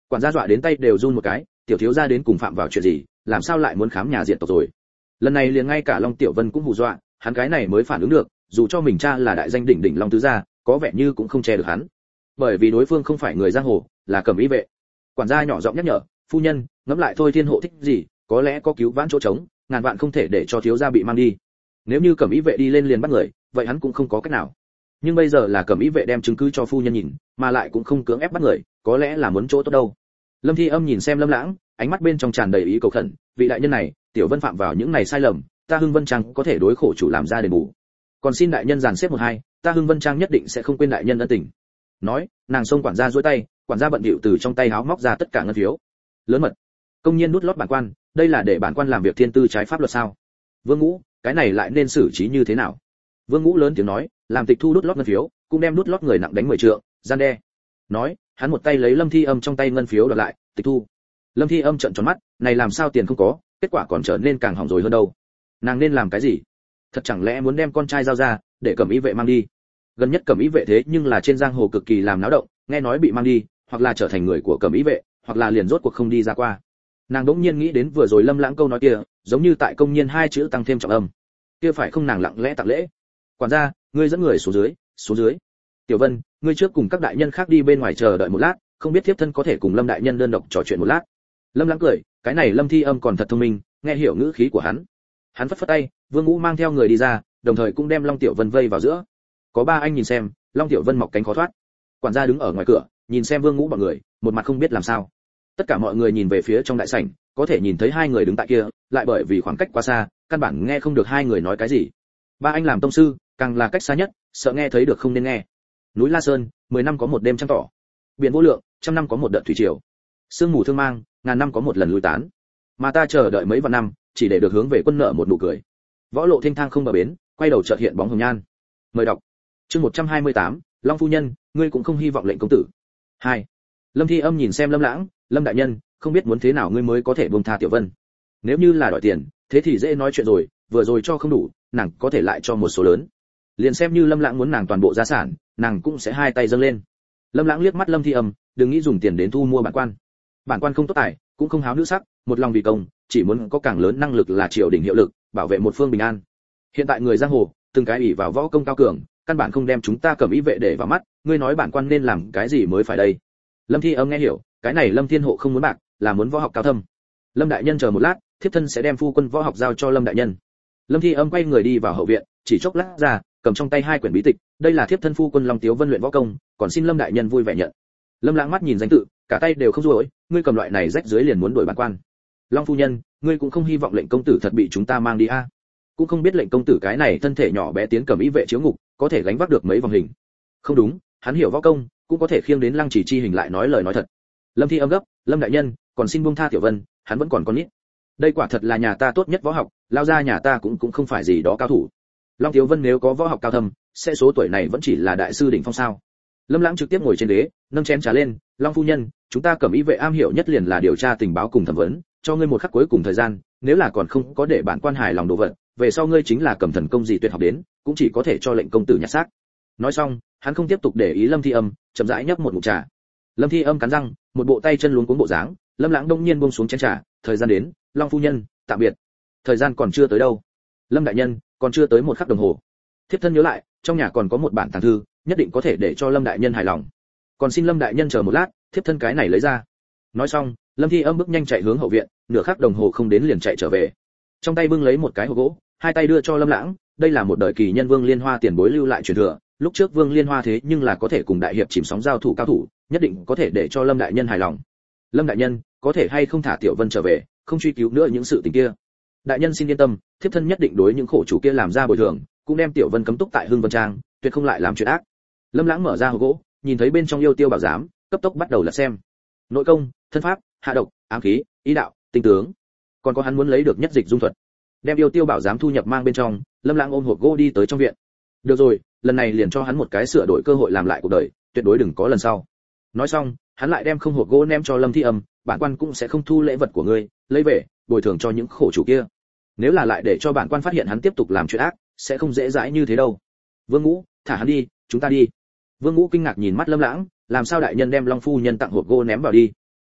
Quản gia dọa đến tay đều run một cái, tiểu thiếu gia đến cùng phạm vào chuyện gì, làm sao lại muốn khám nhà diệt tộc rồi? Lần này liền ngay cả Long Tiểu Vân cũng hù dọa, hắn cái này mới phản ứng được, dù cho mình cha là đại danh đỉnh đỉnh Long tứ gia, có vẻ như cũng không che được hắn. Bởi vì đối phương không phải người giang hồ, là Cẩm Y vệ. Quản gia nhỏ giọng nhắc nhở, phu nhân, ngẫm lại thôi, thiên hộ thích gì, có lẽ có cứu vãn chỗ trống, ngàn vạn không thể để cho thiếu gia bị mang đi. Nếu như Cẩm Y vệ đi lên liền bắt người, vậy hắn cũng không có cách nào. Nhưng bây giờ là Cẩm Y vệ đem chứng cứ cho phu nhân nhìn, mà lại cũng không cưỡng ép bắt người, có lẽ là muốn chỗ tốt đâu. Lâm Thi Âm nhìn xem Lâm Lãng, ánh mắt bên trong tràn đầy ý cầu khẩn, vị đại nhân này, tiểu Vân phạm vào những này sai lầm, ta Hưng Vân Trang có thể đối khổ chủ làm ra đền bù. Còn xin đại nhân dàn xếp một hai, ta Hưng Vân Trang nhất định sẽ không quên đại nhân ân tình. Nói, nàng xông quản gia duỗi tay, quản gia bận bịu từ trong tay áo móc ra tất cả ngân phiếu. Lớn mật, công nhiên nút lót bản quan, đây là để bản quan làm việc thiên tư trái pháp luật sao? Vương Ngũ, cái này lại nên xử trí như thế nào? Vương Ngũ lớn tiếng nói, làm tịch thu đút lót ngân phiếu, cũng đem đút lót người nặng đánh mười trượng, gian đe. Nói, hắn một tay lấy Lâm Thi Âm trong tay ngân phiếu đoạt lại, tịch thu. Lâm Thi Âm trợn tròn mắt, này làm sao tiền không có, kết quả còn trở nên càng hỏng rồi hơn đâu. Nàng nên làm cái gì? Thật chẳng lẽ muốn đem con trai giao ra, để Cẩm Y vệ mang đi? Gần nhất Cẩm Y vệ thế nhưng là trên giang hồ cực kỳ làm náo động, nghe nói bị mang đi, hoặc là trở thành người của Cẩm Y vệ, hoặc là liền rốt cuộc không đi ra qua. Nàng đỗng nhiên nghĩ đến vừa rồi Lâm Lãng câu nói kia, giống như tại công nhiên hai chữ tăng thêm trọng âm. Kia phải không nàng lặng lẽ tặng lễ. Quản gia, ngươi dẫn người xuống dưới, xuống dưới. Tiểu Vân, ngươi trước cùng các đại nhân khác đi bên ngoài chờ đợi một lát, không biết thiếp thân có thể cùng Lâm đại nhân đơn độc trò chuyện một lát. Lâm Lãng cười, cái này Lâm Thi Âm còn thật thông minh, nghe hiểu ngữ khí của hắn. Hắn phất phất tay, Vương Ngũ mang theo người đi ra, đồng thời cũng đem Long Tiểu Vân vây vào giữa. Có ba anh nhìn xem, Long Tiểu Vân mọc cánh khó thoát. Quản gia đứng ở ngoài cửa, nhìn xem Vương Ngũ bọn người, một mặt không biết làm sao. Tất cả mọi người nhìn về phía trong đại sảnh, có thể nhìn thấy hai người đứng tại kia, lại bởi vì khoảng cách quá xa, căn bản nghe không được hai người nói cái gì. Ba anh làm tông sư, càng là cách xa nhất, sợ nghe thấy được không nên nghe. Núi La Sơn, mười năm có một đêm trăng tỏ. Biển vô lượng, trăm năm có một đợt thủy triều. Sương mù thương mang, ngàn năm có một lần lui tán. Mà ta chờ đợi mấy vạn năm, chỉ để được hướng về quân nợ một nụ cười. Võ lộ thênh thang không bờ bến, quay đầu chợt hiện bóng hồng nhan. Mời đọc. Chương một trăm hai mươi tám, Long phu nhân, ngươi cũng không hy vọng lệnh công tử. Hai. Lâm Thi Âm nhìn xem Lâm Lãng, Lâm đại nhân, không biết muốn thế nào ngươi mới có thể buông tha Tiểu Vân. Nếu như là đòi tiền, thế thì dễ nói chuyện rồi, vừa rồi cho không đủ, nàng có thể lại cho một số lớn. Liền xem như Lâm Lãng muốn nàng toàn bộ gia sản, nàng cũng sẽ hai tay dâng lên. Lâm Lãng liếc mắt Lâm Thi Âm, đừng nghĩ dùng tiền đến thu mua bản quan. Bản quan không tốt tài, cũng không háo nữ sắc, một lòng vì công, chỉ muốn có càng lớn năng lực là triều đình hiệu lực, bảo vệ một phương bình an. Hiện tại người giang hồ, từng cái ủy vào võ công cao cường, căn bản không đem chúng ta Cẩm Y vệ để vào mắt, ngươi nói bản quan nên làm cái gì mới phải đây? Lâm Thi Âm nghe hiểu, cái này Lâm Thiên Hộ không muốn bạc, là muốn võ học cao thâm. Lâm đại nhân chờ một lát, thiếp thân sẽ đem phu quân võ học giao cho Lâm đại nhân. Lâm Thi Âm quay người đi vào hậu viện, chỉ chốc lát ra, cầm trong tay hai quyển bí tịch, đây là thiếp thân phu quân Long Tiếu Vân luyện võ công, còn xin Lâm đại nhân vui vẻ nhận. Lâm Lãng mắt nhìn danh tự, cả tay đều không rối, ngươi cầm loại này rách dưới liền muốn đuổi bản quan. Long phu nhân, ngươi cũng không hy vọng lệnh công tử thật bị chúng ta mang đi a? À? Cũng không biết lệnh công tử cái này thân thể nhỏ bé tiến Cẩm Y vệ chiếu ngục, có thể gánh vác được mấy vòng hình. Không đúng, hắn hiểu võ công, cũng có thể khiêng đến Lăng Chỉ chi hình lại nói lời nói thật. Lâm Thi Âm gấp, Lâm đại nhân, còn xin buông tha Tiểu Vân, hắn vẫn còn con nít. Đây quả thật là nhà ta tốt nhất võ học, lao ra nhà ta cũng cũng không phải gì đó cao thủ. Long Tiểu Vân nếu có võ học cao thâm, sẽ số tuổi này vẫn chỉ là đại sư đỉnh phong sao? Lâm Lãng trực tiếp ngồi trên ghế, nâng chén trà lên, Long phu nhân, chúng ta Cẩm Y vệ am hiểu nhất liền là điều tra tình báo cùng thẩm vấn, cho ngươi một khắc cuối cùng thời gian, nếu là còn không có để bản quan hài lòng đồ vật, về sau ngươi chính là cầm thần công gì tuyệt học đến, cũng chỉ có thể cho lệnh công tử nhặt xác. Nói xong, hắn không tiếp tục để ý Lâm Thi Âm, chậm rãi nhấp một ngụm trà. Lâm Thi Âm cắn răng, một bộ tay chân luống cuống bộ dáng, Lâm Lãng đông nhiên buông xuống chén trà, thời gian đến, Long phu nhân, tạm biệt. Thời gian còn chưa tới đâu. Lâm đại nhân, còn chưa tới một khắc đồng hồ. Thiếp thân nhớ lại, trong nhà còn có một bản tàng thư, nhất định có thể để cho Lâm đại nhân hài lòng. Còn xin Lâm đại nhân chờ một lát, thiếp thân cái này lấy ra. Nói xong, Lâm Thi Âm bước nhanh chạy hướng hậu viện, nửa khắc đồng hồ không đến liền chạy trở về. Trong tay bưng lấy một cái hộp gỗ, hai tay đưa cho Lâm Lãng, đây là một đời kỳ nhân Vương Liên Hoa tiền bối lưu lại truyền thừa, lúc trước Vương Liên Hoa thế nhưng là có thể cùng đại hiệp chìm sóng giao thủ cao thủ, nhất định có thể để cho Lâm đại nhân hài lòng. Lâm đại nhân, có thể hay không thả Tiểu Vân trở về, không truy cứu nữa những sự tình kia. Đại nhân xin yên tâm, thiếp thân nhất định đối những khổ chủ kia làm ra bồi thường, cũng đem Tiểu Vân cấm túc tại Hưng Vân Trang, tuyệt không lại làm chuyện ác. Lâm Lãng mở ra hộp gỗ, nhìn thấy bên trong yêu tiêu bảo giám, cấp tốc bắt đầu lật xem. Nội công, thân pháp, hạ độc, ám khí, ý đạo, tinh tướng, còn có hắn muốn lấy được nhất dịch dung thuật. Đem yêu tiêu bảo giám thu nhập mang bên trong, Lâm Lãng ôm hộp gỗ đi tới trong viện. Được rồi, lần này liền cho hắn một cái sửa đổi cơ hội làm lại cuộc đời, tuyệt đối đừng có lần sau. Nói xong, hắn lại đem không hộp gỗ ném cho Lâm Thi Âm, bản quan cũng sẽ không thu lễ vật của ngươi, lấy về bồi thường cho những khổ chủ kia. Nếu là lại để cho bản quan phát hiện hắn tiếp tục làm chuyện ác, sẽ không dễ dãi như thế đâu. Vương Ngũ, thả hắn đi, chúng ta đi. Vương Ngũ kinh ngạc nhìn mắt Lâm Lãng, làm sao đại nhân đem Long phu nhân tặng hộp gỗ ném vào đi?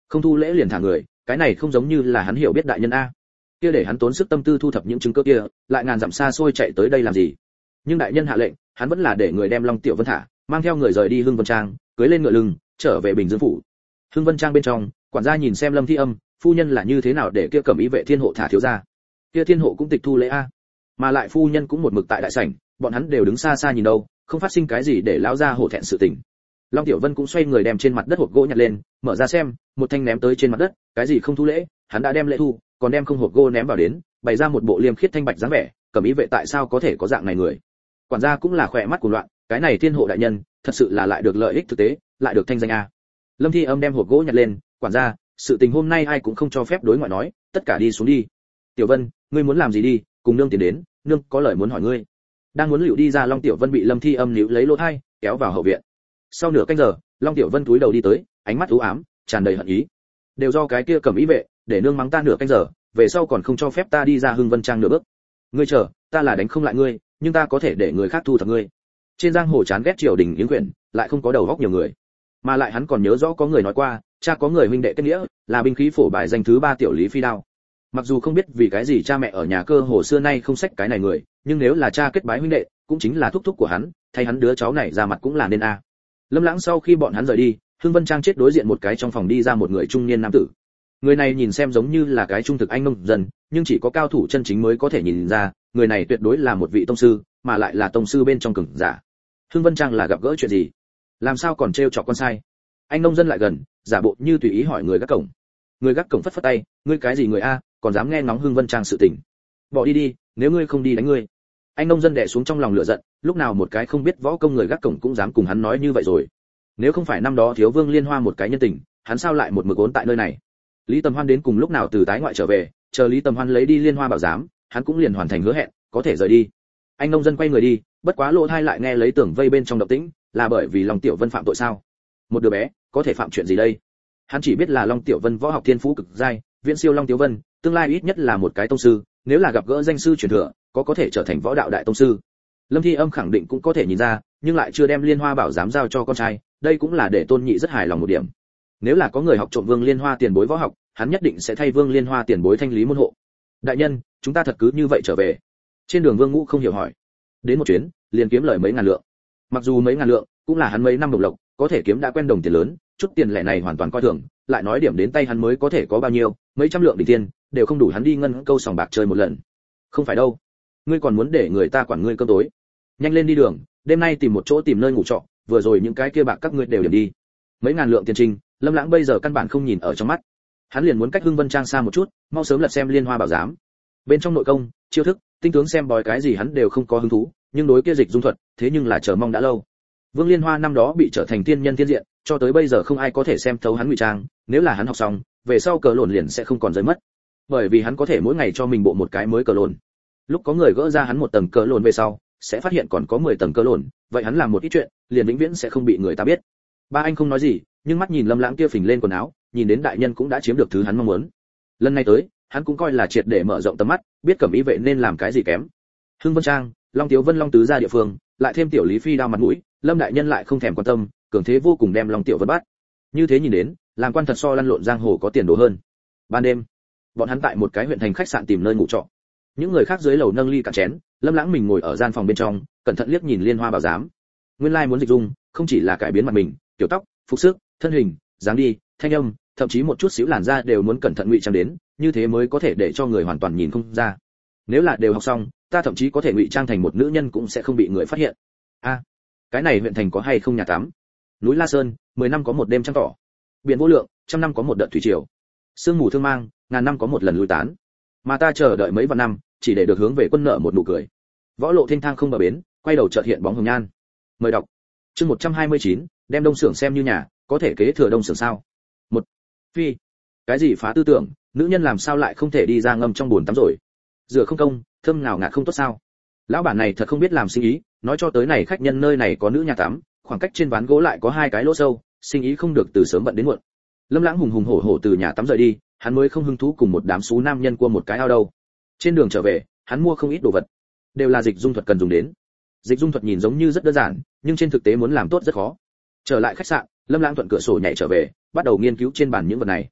Không thu lễ liền thả người, cái này không giống như là hắn hiểu biết đại nhân a. Kia để hắn tốn sức tâm tư thu thập những chứng cứ kia, lại ngàn dặm xa xôi chạy tới đây làm gì? Nhưng đại nhân hạ lệnh, hắn vẫn là để người đem Long Tiểu Vân thả, mang theo người rời đi Hưng Vân Trang, cưỡi lên ngựa lưng, trở về Bình Dương phủ. Hưng Vân Trang bên trong, quản gia nhìn xem Lâm Thi Âm, phu nhân là như thế nào để kia Cẩm Ý vệ thiên hộ thả thiếu gia. Kia thiên hộ cũng tịch thu lễ a. Mà lại phu nhân cũng một mực tại đại sảnh, bọn hắn đều đứng xa xa nhìn đâu, không phát sinh cái gì để lão gia hổ thẹn sự tình. Long Tiểu Vân cũng xoay người đem trên mặt đất hộp gỗ nhặt lên, mở ra xem, một thanh ném tới trên mặt đất, cái gì không thu lễ, hắn đã đem lễ thu, còn đem không hộp gỗ ném vào đến, bày ra một bộ liêm khiết thanh bạch dáng vẻ, Cẩm Ý vệ tại sao có thể có dạng này người? Quản gia cũng là khỏe mắt của loạn, cái này thiên hộ đại nhân, thật sự là lại được lợi ích thực tế, lại được thanh danh a. Lâm Thi Âm đem hộp gỗ nhặt lên, quản gia, sự tình hôm nay ai cũng không cho phép đối ngoại nói, tất cả đi xuống đi. Tiểu Vân, ngươi muốn làm gì đi, cùng nương tiến đến, nương có lời muốn hỏi ngươi. Đang muốn liễu đi ra, Long Tiểu Vân bị Lâm Thi Âm níu lấy lỗ tai, kéo vào hậu viện. Sau nửa canh giờ, Long Tiểu Vân cúi đầu đi tới, ánh mắt u ám, tràn đầy hận ý. Đều do cái kia Cẩm Ý vệ, để nương mắng ta nửa canh giờ, về sau còn không cho phép ta đi ra Hưng Vân Trang nửa bước. Ngươi chờ, ta là đánh không lại ngươi, nhưng ta có thể để người khác thu thập ngươi. Trên giang hồ chán ghét triều đình yến quyền, lại không có đầu óc nhiều người. Mà lại hắn còn nhớ rõ có người nói qua, cha có người huynh đệ kết nghĩa, là binh khí phổ bài danh thứ ba tiểu Lý Phi Đao. Mặc dù không biết vì cái gì cha mẹ ở nhà cơ hồ xưa nay không xách cái này người, nhưng nếu là cha kết bái huynh đệ, cũng chính là thúc thúc của hắn, thay hắn đứa cháu này ra mặt cũng là nên a. Lâm Lãng sau khi bọn hắn rời đi, Hưng Vân Trang chết đối diện một cái trong phòng đi ra một người trung niên nam tử. Người này nhìn xem giống như là cái trung thực anh nông dân, nhưng chỉ có cao thủ chân chính mới có thể nhìn ra, người này tuyệt đối là một vị tông sư, mà lại là tông sư bên trong cường giả. Hưng Vân Trang là gặp gỡ chuyện gì? Làm sao còn trêu chọc con sai? Anh nông dân lại gần, giả bộ như tùy ý hỏi người gác cổng. Người gác cổng phất phất tay, ngươi cái gì người a, còn dám nghe ngóng Hưng Vân Trang sự tình? Bỏ đi đi, nếu ngươi không đi đánh ngươi. Anh nông dân đè xuống trong lòng lửa giận, lúc nào một cái không biết võ công người gác cổng cũng dám cùng hắn nói như vậy rồi. Nếu không phải năm đó thiếu Vương Liên Hoa một cái nhân tình, hắn sao lại một mực ốn tại nơi này? Lý Tầm Hoan đến cùng lúc nào từ tái ngoại trở về, chờ Lý Tầm Hoan lấy đi Liên Hoa bảo giám, hắn cũng liền hoàn thành hứa hẹn, có thể rời đi. Anh nông dân quay người đi, bất quá lỗ thai lại nghe lấy tưởng vây bên trong động tĩnh, là bởi vì Long Tiểu Vân phạm tội sao? Một đứa bé, có thể phạm chuyện gì đây? Hắn chỉ biết là Long Tiểu Vân võ học thiên phú cực giai, viễn siêu Long Tiểu Vân, tương lai ít nhất là một cái tông sư, nếu là gặp gỡ danh sư truyền thừa, có có thể trở thành võ đạo đại tông sư. Lâm Thi Âm khẳng định cũng có thể nhìn ra, nhưng lại chưa đem Liên Hoa bảo giám giao cho con trai, đây cũng là để Tôn Nhị rất hài lòng một điểm. Nếu là có người học trộm Vương Liên Hoa tiền bối võ học, hắn nhất định sẽ thay Vương Liên Hoa tiền bối thanh lý môn hộ. Đại nhân, chúng ta thật cứ như vậy trở về? Trên đường Vương Ngũ không hiểu hỏi. Đến một chuyến, liền kiếm lời mấy ngàn lượng. Mặc dù mấy ngàn lượng cũng là hắn mấy năm đồng lộc, có thể kiếm đã quen đồng tiền lớn, chút tiền lẻ này hoàn toàn coi thường, lại nói điểm đến tay hắn mới có thể có bao nhiêu, mấy trăm lượng đỉnh tiền, đều không đủ hắn đi ngân câu sòng bạc chơi một lần. Không phải đâu, ngươi còn muốn để người ta quản ngươi cơm tối. Nhanh lên đi đường, đêm nay tìm một chỗ tìm nơi ngủ trọ, vừa rồi những cái kia bạc các ngươi đều điểm đi. Mấy ngàn lượng tiền trinh, Lâm Lãng bây giờ căn bản không nhìn ở trong mắt. Hắn liền muốn cách Hưng Vân Trang xa một chút, mau sớm lật xem Liên Hoa bảo giám. Bên trong nội công, chiêu thức, tinh tướng xem bói cái gì hắn đều không có hứng thú, nhưng đối kia dịch dung thuật, thế nhưng là chờ mong đã lâu. Vương Liên Hoa năm đó bị trở thành tiên nhân tiên diện, cho tới bây giờ không ai có thể xem thấu hắn ngụy trang, nếu là hắn học xong, về sau cờ lồn liền sẽ không còn rơi mất. Bởi vì hắn có thể mỗi ngày cho mình bộ một cái mới cờ lồn. Lúc có người gỡ ra hắn một tầng cờ lồn về sau, sẽ phát hiện còn có mười tầng cờ lồn, vậy hắn làm một ít chuyện, liền vĩnh viễn sẽ không bị người ta biết. Ba anh không nói gì, nhưng mắt nhìn Lâm Lãng kia phình lên quần áo, nhìn đến đại nhân cũng đã chiếm được thứ hắn mong muốn. Lần này tới, hắn cũng coi là triệt để mở rộng tầm mắt, biết Cẩm Ý vệ nên làm cái gì kém. Hưng Vân Trang, Long Tiếu Vân Long tứ gia địa phương, lại thêm tiểu Lý Phi Đao mặt mũi, Lâm đại nhân lại không thèm quan tâm, cường thế vô cùng đem Long Tiểu Vân bắt. Như thế nhìn đến, làm quan thật so lăn lộn giang hồ có tiền đồ hơn. Ban đêm, bọn hắn tại một cái huyện thành khách sạn tìm nơi ngủ trọ. Những người khác dưới lầu nâng ly cạn chén, Lâm Lãng mình ngồi ở gian phòng bên trong, cẩn thận liếc nhìn Liên Hoa bảo giám. Nguyên lai muốn dịch dung, không chỉ là cải biến mặt mình, kiểu tóc, phục sức, thân hình, dáng đi, thanh âm, thậm chí một chút xíu làn da đều muốn cẩn thận ngụy trang đến, như thế mới có thể để cho người hoàn toàn nhìn không ra. Nếu là đều học xong, ta thậm chí có thể ngụy trang thành một nữ nhân cũng sẽ không bị người phát hiện. A, à, cái này huyện thành có hay không nhà tắm? Núi La Sơn, mười năm có một đêm trăng tỏ. Biển vô lượng, trăm năm có một đợt thủy triều. Sương mù thương mang, ngàn năm có một lần lui tán. Mà ta chờ đợi mấy vạn năm, chỉ để được hướng về quân nợ một nụ cười. Võ lộ thênh thang không bờ bến, quay đầu chợt hiện bóng hồng nhan. Mời đọc. Chương một trăm hai mươi chín, đem Đông Xưởng xem như nhà, có thể kế thừa Đông Xưởng sao? Một. Phi. Cái gì phá tư tưởng, nữ nhân làm sao lại không thể đi ra ngâm trong bồn tắm rồi? Rửa không công, thơm nào ngạt không tốt sao? Lão bản này thật không biết làm sinh ý, nói cho tới này khách nhân nơi này có nữ nhà tắm, khoảng cách trên ván gỗ lại có hai cái lỗ sâu, sinh ý không được từ sớm bận đến muộn. Lâm Lãng hùng hùng hổ hổ từ nhà tắm rời đi, hắn mới không hứng thú cùng một đám xú nam nhân cua một cái ao đâu. Trên đường trở về, hắn mua không ít đồ vật, đều là dịch dung thuật cần dùng đến. Dịch dung thuật nhìn giống như rất đơn giản, nhưng trên thực tế muốn làm tốt rất khó. Trở lại khách sạn, Lâm Lãng thuận cửa sổ nhảy trở về, bắt đầu nghiên cứu trên bàn những vật này.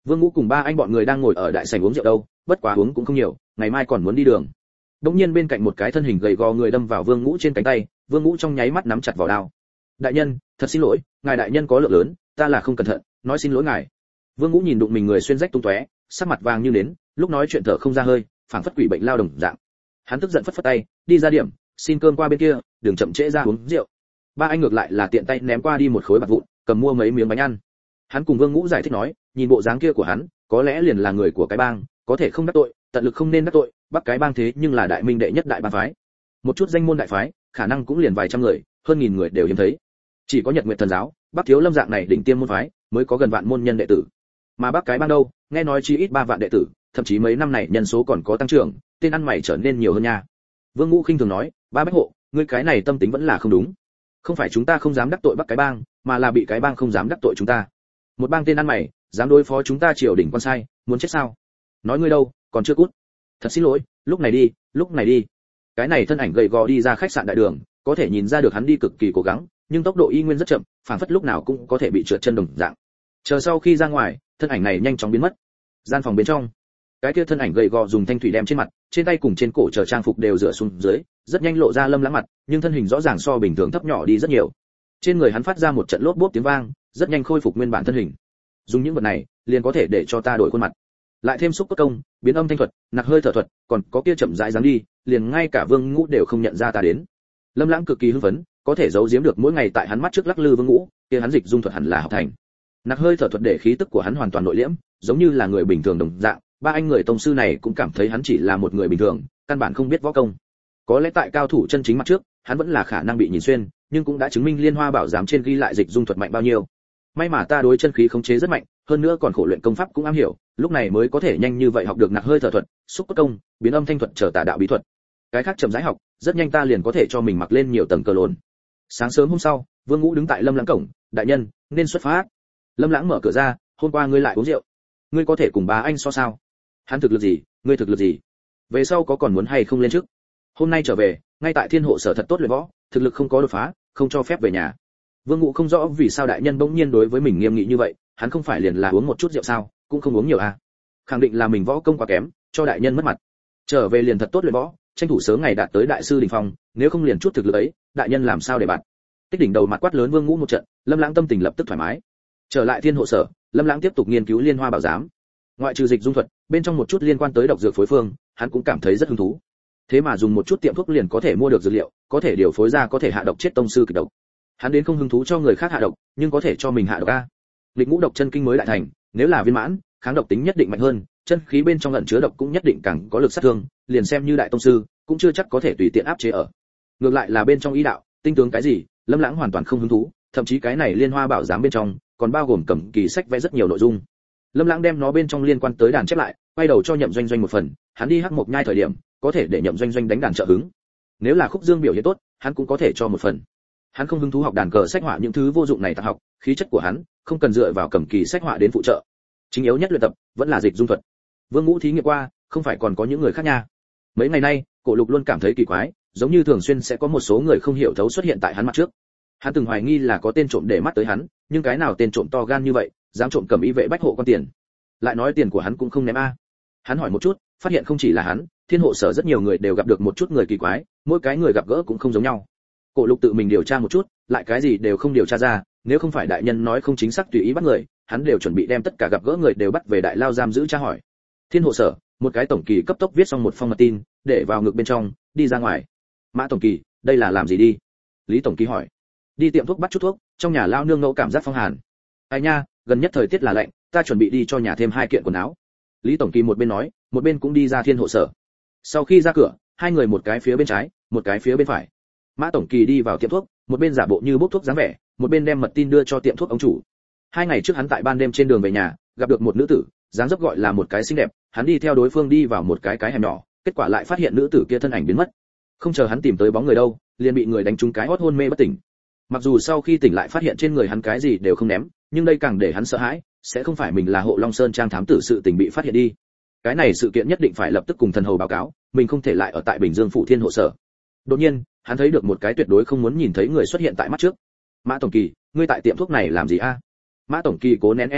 Vương Ngũ cùng ba anh bọn người đang ngồi ở đại sảnh uống rượu đâu, bất quá uống cũng không nhiều, ngày mai còn muốn đi đường. Đống nhiên bên cạnh một cái thân hình gầy gò người đâm vào Vương Ngũ trên cánh tay, Vương Ngũ trong nháy mắt nắm chặt vỏ đao. Đại nhân, thật xin lỗi, ngài đại nhân có lượng lớn, ta là không cẩn thận, nói xin lỗi ngài. Vương Ngũ nhìn đụng mình người xuyên rách tung tóe, sắc mặt vàng như nến, lúc nói chuyện thở không ra hơi, phảng phất quỷ bệnh lao đồng dạng. Hắn tức giận phất phất tay, đi ra điểm, xin cơm qua bên kia, đừng chậm trễ ra uống rượu. Ba anh ngược lại là tiện tay ném qua đi một khối bạc vụn, cầm mua mấy miếng bánh ăn. Hắn cùng Vương Ngũ giải thích nói, nhìn bộ dáng kia của hắn, có lẽ liền là người của cái bang, có thể không đắc tội, tận lực không nên đắc tội, bắt cái bang thế nhưng là đại minh đệ nhất đại bang phái. Một chút danh môn đại phái, khả năng cũng liền vài trăm người, hơn nghìn người đều hiếm thấy. Chỉ có Nhật Nguyệt Thần giáo, Bắc Thiếu Lâm dạng này đỉnh tiêm môn phái, mới có gần vạn môn nhân đệ tử. Mà Bắc cái bang đâu, nghe nói chỉ ít ba vạn đệ tử, thậm chí mấy năm này nhân số còn có tăng trưởng, tên ăn mày trở nên nhiều hơn nha. Vương Ngũ khinh thường nói, ba bách hộ, ngươi cái này tâm tính vẫn là không đúng. Không phải chúng ta không dám đắc tội Bắc cái bang, mà là bị cái bang không dám đắc tội chúng ta. Một bang tên ăn mày, dám đối phó chúng ta triều đình quan sai, muốn chết sao? Nói ngươi đâu, còn chưa cút. Thật xin lỗi, lúc này đi, lúc này đi. Cái này thân ảnh gầy gò đi ra khách sạn đại đường, có thể nhìn ra được hắn đi cực kỳ cố gắng, nhưng tốc độ y nguyên rất chậm, phảng phất lúc nào cũng có thể bị trượt chân đồng dạng. Chờ sau khi ra ngoài, thân ảnh này nhanh chóng biến mất. Gian phòng bên trong, cái kia thân ảnh gầy gò dùng thanh thủy đem trên mặt, trên tay cùng trên cổ chờ trang phục đều rửa xuống dưới, rất nhanh lộ ra Lâm Lãng mặt, nhưng thân hình rõ ràng so bình thường thấp nhỏ đi rất nhiều. Trên người hắn phát ra một trận lốp bốp tiếng vang, rất nhanh khôi phục nguyên bản thân hình. Dùng những vật này, liền có thể để cho ta đổi khuôn mặt. Lại thêm xúc cốt công, biến âm thanh thuật, nặc hơi thở thuật, còn có kia chậm rãi dáng đi, liền ngay cả Vương Ngũ đều không nhận ra ta đến. Lâm Lãng cực kỳ hưng phấn, có thể giấu giếm được mỗi ngày tại hắn mắt trước lắc lư Vương Ngũ, kia hắn dịch dung thuật hẳn là học thành. Nặc hơi thở thuật để khí tức của hắn hoàn toàn nội liễm, giống như là người bình thường đồng dạng. Ba anh người tông sư này cũng cảm thấy hắn chỉ là một người bình thường, căn bản không biết võ công. Có lẽ tại cao thủ chân chính mặt trước, hắn vẫn là khả năng bị nhìn xuyên, nhưng cũng đã chứng minh Liên Hoa Bảo giám trên ghi lại dịch dung thuật mạnh bao nhiêu. May mà ta đối chân khí khống chế rất mạnh, hơn nữa còn khổ luyện công pháp cũng am hiểu, lúc này mới có thể nhanh như vậy học được nặc hơi thở thuật, xúc cốt công, biến âm thanh thuật trở tà đạo bí thuật. Cái khác chậm rãi học, rất nhanh ta liền có thể cho mình mặc lên nhiều tầng cờ lồn. Sáng sớm hôm sau, Vương Ngũ đứng tại Lâm Lãng cổng, đại nhân, nên xuất phát. Lâm Lãng mở cửa ra, hôm qua ngươi lại uống rượu, ngươi có thể cùng bá anh so sao? Hắn thực lực gì, ngươi thực lực gì? Về sau có còn muốn hay không lên trước? Hôm nay trở về, ngay tại Thiên Hộ sở thật tốt luyện võ, thực lực không có đột phá, không cho phép về nhà. Vương Ngũ không rõ vì sao đại nhân bỗng nhiên đối với mình nghiêm nghị như vậy, hắn không phải liền là uống một chút rượu sao, cũng không uống nhiều à? Khẳng định là mình võ công quá kém, cho đại nhân mất mặt. Trở về liền thật tốt luyện võ, tranh thủ sớm ngày đạt tới đại sư đỉnh phong, nếu không liền chút thực lực ấy, đại nhân làm sao để bạn? Tích đỉnh đầu mặt quát lớn Vương Ngũ một trận, Lâm Lãng tâm tình lập tức thoải mái. Trở lại Thiên Hộ sở, Lâm Lãng tiếp tục nghiên cứu Liên Hoa Bảo giám. Ngoại trừ dịch dung thuật, bên trong một chút liên quan tới độc dược phối phương, hắn cũng cảm thấy rất hứng thú. Thế mà dùng một chút tiệm thuốc liền có thể mua được dược liệu, có thể điều phối ra có thể hạ độc chết tông sư kịch độc. Hắn đến không hứng thú cho người khác hạ độc, nhưng có thể cho mình hạ độc a. Lịch Ngũ độc chân kinh mới đại thành, nếu là viên mãn, kháng độc tính nhất định mạnh hơn, chân khí bên trong ẩn chứa độc cũng nhất định càng có lực sát thương, liền xem như đại tông sư, cũng chưa chắc có thể tùy tiện áp chế ở. Ngược lại là bên trong ý đạo, tinh tướng cái gì, Lâm Lãng hoàn toàn không hứng thú, thậm chí cái này Liên Hoa Bảo giám bên trong, còn bao gồm cẩm kỳ sách vẽ rất nhiều nội dung. Lâm Lãng đem nó bên trong liên quan tới đàn chép lại, quay đầu cho Nhậm Doanh Doanh một phần, hắn đi Hắc Mộc Nhai thời điểm, có thể để Nhậm Doanh Doanh đánh đàn trợ hứng. Nếu là Khúc Dương biểu hiện tốt, hắn cũng có thể cho một phần. Hắn không hứng thú học đàn cờ sách họa những thứ vô dụng này ta học, khí chất của hắn không cần dựa vào cẩm kỳ sách họa đến phụ trợ. Chính yếu nhất luyện tập vẫn là dịch dung thuật. Vương Ngũ thí nghiệm qua, không phải còn có những người khác nha. Mấy ngày nay, Cổ Lục luôn cảm thấy kỳ quái, giống như thường xuyên sẽ có một số người không hiểu thấu xuất hiện tại hắn mặt trước. Hắn từng hoài nghi là có tên trộm để mắt tới hắn, nhưng cái nào tên trộm to gan như vậy, dám trộm cầm y vệ bách hộ con tiền. Lại nói tiền của hắn cũng không ném a. Hắn hỏi một chút, phát hiện không chỉ là hắn, Thiên Hộ sở rất nhiều người đều gặp được một chút người kỳ quái, mỗi cái người gặp gỡ cũng không giống nhau. Cổ Lục tự mình điều tra một chút, lại cái gì đều không điều tra ra, nếu không phải đại nhân nói không chính xác tùy ý bắt người, hắn đều chuẩn bị đem tất cả gặp gỡ người đều bắt về đại lao giam giữ tra hỏi. Thiên Hộ sở, một cái tổng kỳ cấp tốc viết xong một phong mật tin, để vào ngực bên trong, đi ra ngoài. Mã tổng kỳ, đây là làm gì đi? Lý tổng kỳ hỏi. Đi tiệm thuốc bắt chút thuốc, trong nhà lao nương ngẫu cảm giác phong hàn. Ai nha, gần nhất thời tiết là lạnh, ta chuẩn bị đi cho nhà thêm hai kiện quần áo. Lý tổng kỳ một bên nói, một bên cũng đi ra Thiên Hộ sở. Sau khi ra cửa, hai người một cái phía bên trái, một cái phía bên phải. Mã tổng kỳ đi vào tiệm thuốc, một bên giả bộ như bốc thuốc dáng vẻ, một bên đem mật tin đưa cho tiệm thuốc ông chủ. Hai ngày trước hắn tại ban đêm trên đường về nhà, gặp được một nữ tử, dáng dấp gọi là một cái xinh đẹp, hắn đi theo đối phương đi vào một cái cái hẻm nhỏ, kết quả lại phát hiện nữ tử kia thân ảnh biến mất. Không chờ hắn tìm tới bóng người đâu, liền bị người đánh trúng cái hót hôn mê bất tỉnh. Mặc dù sau khi tỉnh lại phát hiện trên người hắn cái gì đều không ném, nhưng đây càng để hắn sợ hãi, sẽ không phải mình là Hộ Long Sơn trang thám tử sự tình bị phát hiện đi. Cái này sự kiện nhất định phải lập tức cùng thần hầu báo cáo, mình không thể lại ở tại Bình Dương phủ Thiên Hộ sở. Đột nhiên, hắn thấy được một cái tuyệt đối không muốn nhìn thấy người xuất hiện tại mắt trước. Mã tổng kỳ, ngươi tại tiệm thuốc này làm gì a? Mã tổng kỳ cố nén e ngại,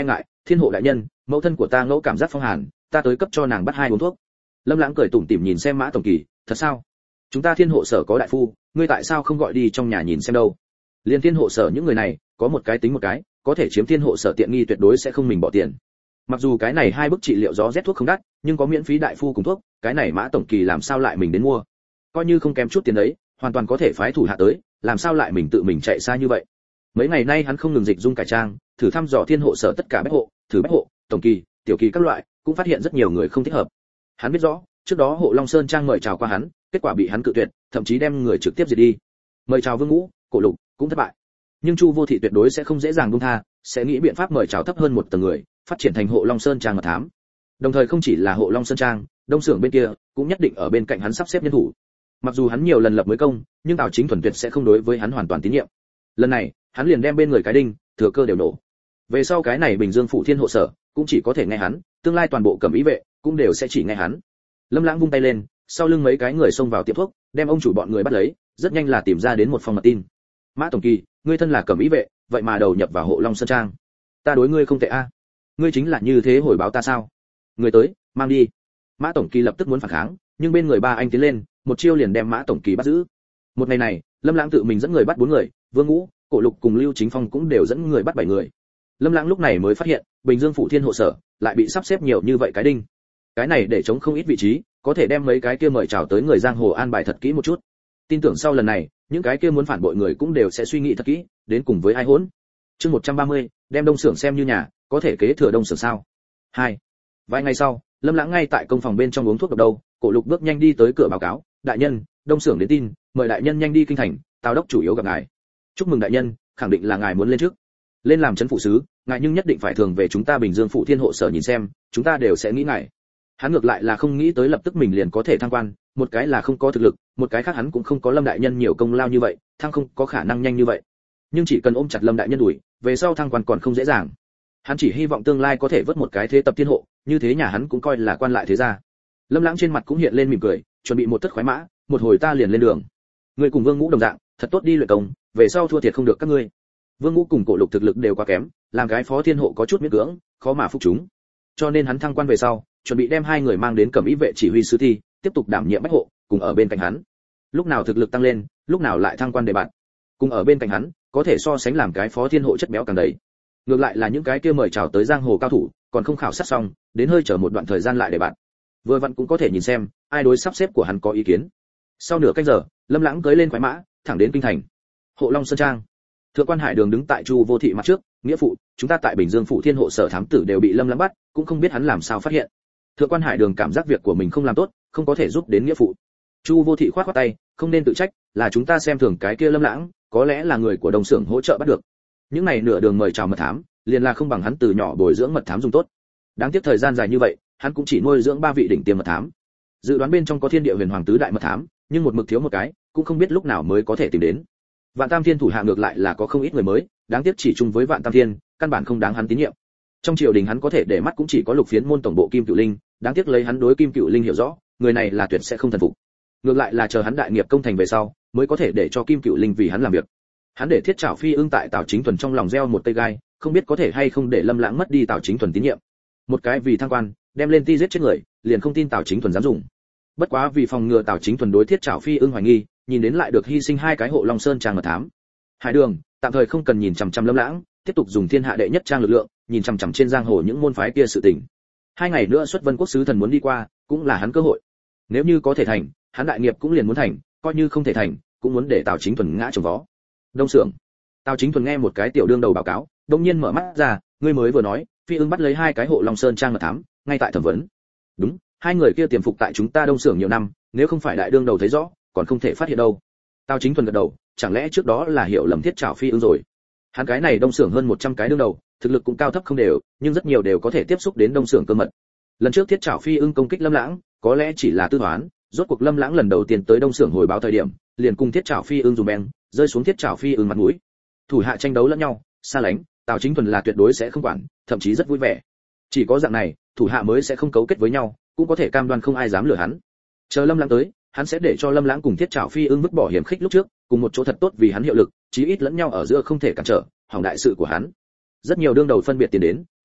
thiên hộ đại nhân, mẫu thân của ta ngẫu cảm giác phong hàn, ta tới cấp cho nàng bắt hai uống thuốc. Lâm Lãng cười tủm tỉm nhìn xem Mã tổng kỳ, thật sao? Chúng ta thiên hộ sở có đại phu, ngươi tại sao không gọi đi trong nhà nhìn xem đâu? Liên thiên hộ sở những người này, có một cái tính một cái, có thể chiếm thiên hộ sở tiện nghi tuyệt đối sẽ không mình bỏ tiền. Mặc dù cái này hai bức trị liệu gió rét thuốc không đắt, nhưng có miễn phí đại phu cùng thuốc, cái này Mã tổng kỳ làm sao lại mình đến mua? Coi như không kém chút tiền đấy, hoàn toàn có thể phái thủ hạ tới, làm sao lại mình tự mình chạy xa như vậy? Mấy ngày nay hắn không ngừng dịch dung cải trang, thử thăm dò thiên hộ sở tất cả bách hộ, thử bách hộ, tổng kỳ, tiểu kỳ các loại, cũng phát hiện rất nhiều người không thích hợp. Hắn biết rõ, trước đó hộ Long Sơn Trang mời chào qua hắn, kết quả bị hắn cự tuyệt, thậm chí đem người trực tiếp diệt đi. Mời chào Vương Ngũ, Cổ Lục cũng thất bại. Nhưng Chu Vô Thị tuyệt đối sẽ không dễ dàng buông tha, sẽ nghĩ biện pháp mời chào thấp hơn một tầng người, phát triển thành hộ Long Sơn Trang mật thám. Đồng thời không chỉ là hộ Long Sơn Trang, Đông Xưởng bên kia cũng nhất định ở bên cạnh hắn sắp xếp nhân thủ. Mặc dù hắn nhiều lần lập mới công, nhưng Tào Chính thuần tuyệt sẽ không đối với hắn hoàn toàn tín nhiệm. Lần này, hắn liền đem bên người cái đinh, thừa cơ đều nổ. Về sau cái này Bình Dương phủ thiên hộ sở, cũng chỉ có thể nghe hắn, tương lai toàn bộ cẩm ý vệ cũng đều sẽ chỉ nghe hắn. Lâm Lãng vung tay lên, sau lưng mấy cái người xông vào tiệm thuốc, đem ông chủ bọn người bắt lấy, rất nhanh là tìm ra đến một phòng mật tin. Mã tổng kỳ, ngươi thân là cẩm ý vệ, vậy mà đầu nhập vào hộ Long Sơn Trang. Ta đối ngươi không tệ a. Ngươi chính là như thế hồi báo ta sao? Người tới, mang đi. Mã tổng kỳ lập tức muốn phản kháng, nhưng bên người ba anh tiến lên, một chiêu liền đem Mã tổng kỳ bắt giữ. Một ngày này, Lâm Lãng tự mình dẫn người bắt bốn người, Vương Ngũ, Cổ Lục cùng Lưu Chính Phong cũng đều dẫn người bắt bảy người. Lâm Lãng lúc này mới phát hiện, Bình Dương phủ thiên hộ sở lại bị sắp xếp nhiều như vậy cái đinh. Cái này để chống không ít vị trí, có thể đem mấy cái kia mời chào tới người giang hồ an bài thật kỹ một chút. Tin tưởng sau lần này, những cái kia muốn phản bội người cũng đều sẽ suy nghĩ thật kỹ, đến cùng với ai hỗn. Chương một trăm ba mươi, đem Đông Xưởng xem như nhà, có thể kế thừa Đông Xưởng sao? hai. Vài ngày sau, Lâm Lãng ngay tại công phòng bên trong uống thuốc độc đâu, Cổ Lục bước nhanh đi tới cửa báo cáo, đại nhân, Đông Xưởng đến tin, mời đại nhân nhanh đi kinh thành, Tào đốc chủ yếu gặp ngài. Chúc mừng đại nhân, khẳng định là ngài muốn lên trước. Lên làm trấn phủ sứ, ngài nhưng nhất định phải thường về chúng ta Bình Dương phủ thiên hộ sở nhìn xem, chúng ta đều sẽ nghĩ ngài. Hắn ngược lại là không nghĩ tới lập tức mình liền có thể thăng quan, một cái là không có thực lực, một cái khác hắn cũng không có Lâm đại nhân nhiều công lao như vậy, thăng không có khả năng nhanh như vậy. Nhưng chỉ cần ôm chặt Lâm đại nhân đuổi, về sau thăng quan còn không dễ dàng. Hắn chỉ hy vọng tương lai có thể vớt một cái thế tập thiên hộ, như thế nhà hắn cũng coi là quan lại thế gia. Lâm Lãng trên mặt cũng hiện lên mỉm cười, chuẩn bị một tất khoái mã, một hồi ta liền lên đường. Người cùng Vương Ngũ đồng dạng, thật tốt đi luyện công, về sau thua thiệt không được các ngươi. Vương Ngũ cùng Cổ Lục thực lực đều quá kém, làm cái phó thiên hộ có chút miễn cưỡng, khó mà phục chúng. Cho nên hắn thăng quan về sau, chuẩn bị đem hai người mang đến Cẩm Ý vệ chỉ huy sứ thi, tiếp tục đảm nhiệm bách hộ, cùng ở bên cạnh hắn. Lúc nào thực lực tăng lên, lúc nào lại thăng quan đề bạt. Cùng ở bên cạnh hắn, có thể so sánh làm cái phó thiên hộ chất béo càng đầy. Ngược lại là những cái kia mời chào tới giang hồ cao thủ, còn không khảo sát xong, đến hơi chờ một đoạn thời gian lại đề bạt. Vừa vặn cũng có thể nhìn xem, ai đối sắp xếp của hắn có ý kiến. Sau nửa canh giờ, Lâm Lãng cưỡi lên khoái mã, thẳng đến kinh thành. Hộ Long Sơn Trang. Thượng quan Hải Đường đứng tại Chu Vô Thị mặt trước, nghĩa phụ, chúng ta tại Bình Dương phủ thiên hộ sở thám tử đều bị Lâm Lãng bắt, cũng không biết hắn làm sao phát hiện. Thượng quan Hải Đường cảm giác việc của mình không làm tốt, không có thể giúp đến nghĩa phụ. Chu Vô Thị khoát khoát tay, không nên tự trách, là chúng ta xem thường cái kia Lâm Lãng, có lẽ là người của Đông Xưởng hỗ trợ bắt được. Những này nửa đường mời chào mật thám, liền là không bằng hắn từ nhỏ bồi dưỡng mật thám dùng tốt. Đáng tiếc thời gian dài như vậy, hắn cũng chỉ nuôi dưỡng ba vị đỉnh tiêm mật thám. Dự đoán bên trong có Thiên Địa Huyền Hoàng tứ đại mật thám, nhưng một mực thiếu một cái, cũng không biết lúc nào mới có thể tìm đến. Vạn Tam Thiên thủ hạ ngược lại là có không ít người mới, đáng tiếc chỉ chung với Vạn Tam Thiên, căn bản không đáng hắn tín nhiệm. Trong triều đình hắn có thể để mắt cũng chỉ có Lục Phiến môn tổng bộ Kim Cửu Linh, đáng tiếc lấy hắn đối Kim Cửu Linh hiểu rõ, người này là tuyệt sẽ không thần phục. Ngược lại là chờ hắn đại nghiệp công thành về sau, mới có thể để cho Kim Cửu Linh vì hắn làm việc. Hắn để Thiết Trảo Phi Ưng tại Tào Chính Thuần trong lòng gieo một cây gai, không biết có thể hay không để Lâm Lãng mất đi Tào Chính Thuần tín nhiệm. Một cái vì thăng quan, đem lên ti giết chết người, liền không tin Tào Chính Thuần dám dùng. Bất quá vì phòng ngừa Tào Chính Thuần đối Thiết Trảo Phi Ưng hoài nghi, nhìn đến lại được hy sinh hai cái hộ Long Sơn Trang mật thám. Hải Đường, tạm thời không cần nhìn chằm chằm Lâm Lãng, tiếp tục dùng thiên hạ đệ nhất trang lực lượng, nhìn chằm chằm trên giang hồ những môn phái kia sự tình. Hai ngày nữa xuất Vân Quốc sứ thần muốn đi qua, cũng là hắn cơ hội. Nếu như có thể thành, hắn đại nghiệp cũng liền muốn thành, coi như không thể thành, cũng muốn để Tào Chính Thuần ngã chồng vó. Đông Xưởng. Tào Chính Thuần nghe một cái tiểu đương đầu báo cáo, đột nhiên mở mắt ra, ngươi mới vừa nói, Phi Ưng bắt lấy hai cái hộ Long Sơn Trang mật thám, ngay tại thẩm vấn. Đúng, hai người kia tiềm phục tại chúng ta Đông Xưởng nhiều năm, nếu không phải đại đương đầu thấy rõ, còn không thể phát hiện đâu. Tào Chính Thuần gật đầu, chẳng lẽ trước đó là hiểu lầm Thiết Trảo Phi Ưng rồi. Hắn cái này Đông Xưởng hơn một trăm cái đương đầu, thực lực cũng cao thấp không đều, nhưng rất nhiều đều có thể tiếp xúc đến Đông Xưởng cơ mật. Lần trước Thiết Trảo Phi Ưng công kích Lâm Lãng, có lẽ chỉ là tư toán, rốt cuộc Lâm Lãng lần đầu tiên tới Đông Xưởng hồi báo thời điểm, liền cùng Thiết Trảo Phi Ưng dùng beng, rơi xuống Thiết Trảo Phi Ưng mặt mũi. Thủ hạ tranh đấu lẫn nhau, xa lánh, Tào Chính Thuần là tuyệt đối sẽ không quản, thậm chí rất vui vẻ. Chỉ có dạng này, thủ hạ mới sẽ không cấu kết với nhau, cũng có thể cam đoan không ai dám lừa hắn. Chờ Lâm Lãng tới, hắn sẽ để cho Lâm Lãng cùng Thiết Trảo Phi Ưng vứt bỏ hiểm khích lúc trước, cùng một chỗ thật tốt vì hắn hiệu lực, chí ít lẫn nhau ở giữa không thể cản trở, hỏng đại sự của hắn. Rất nhiều đương đầu phân biệt tiền đến,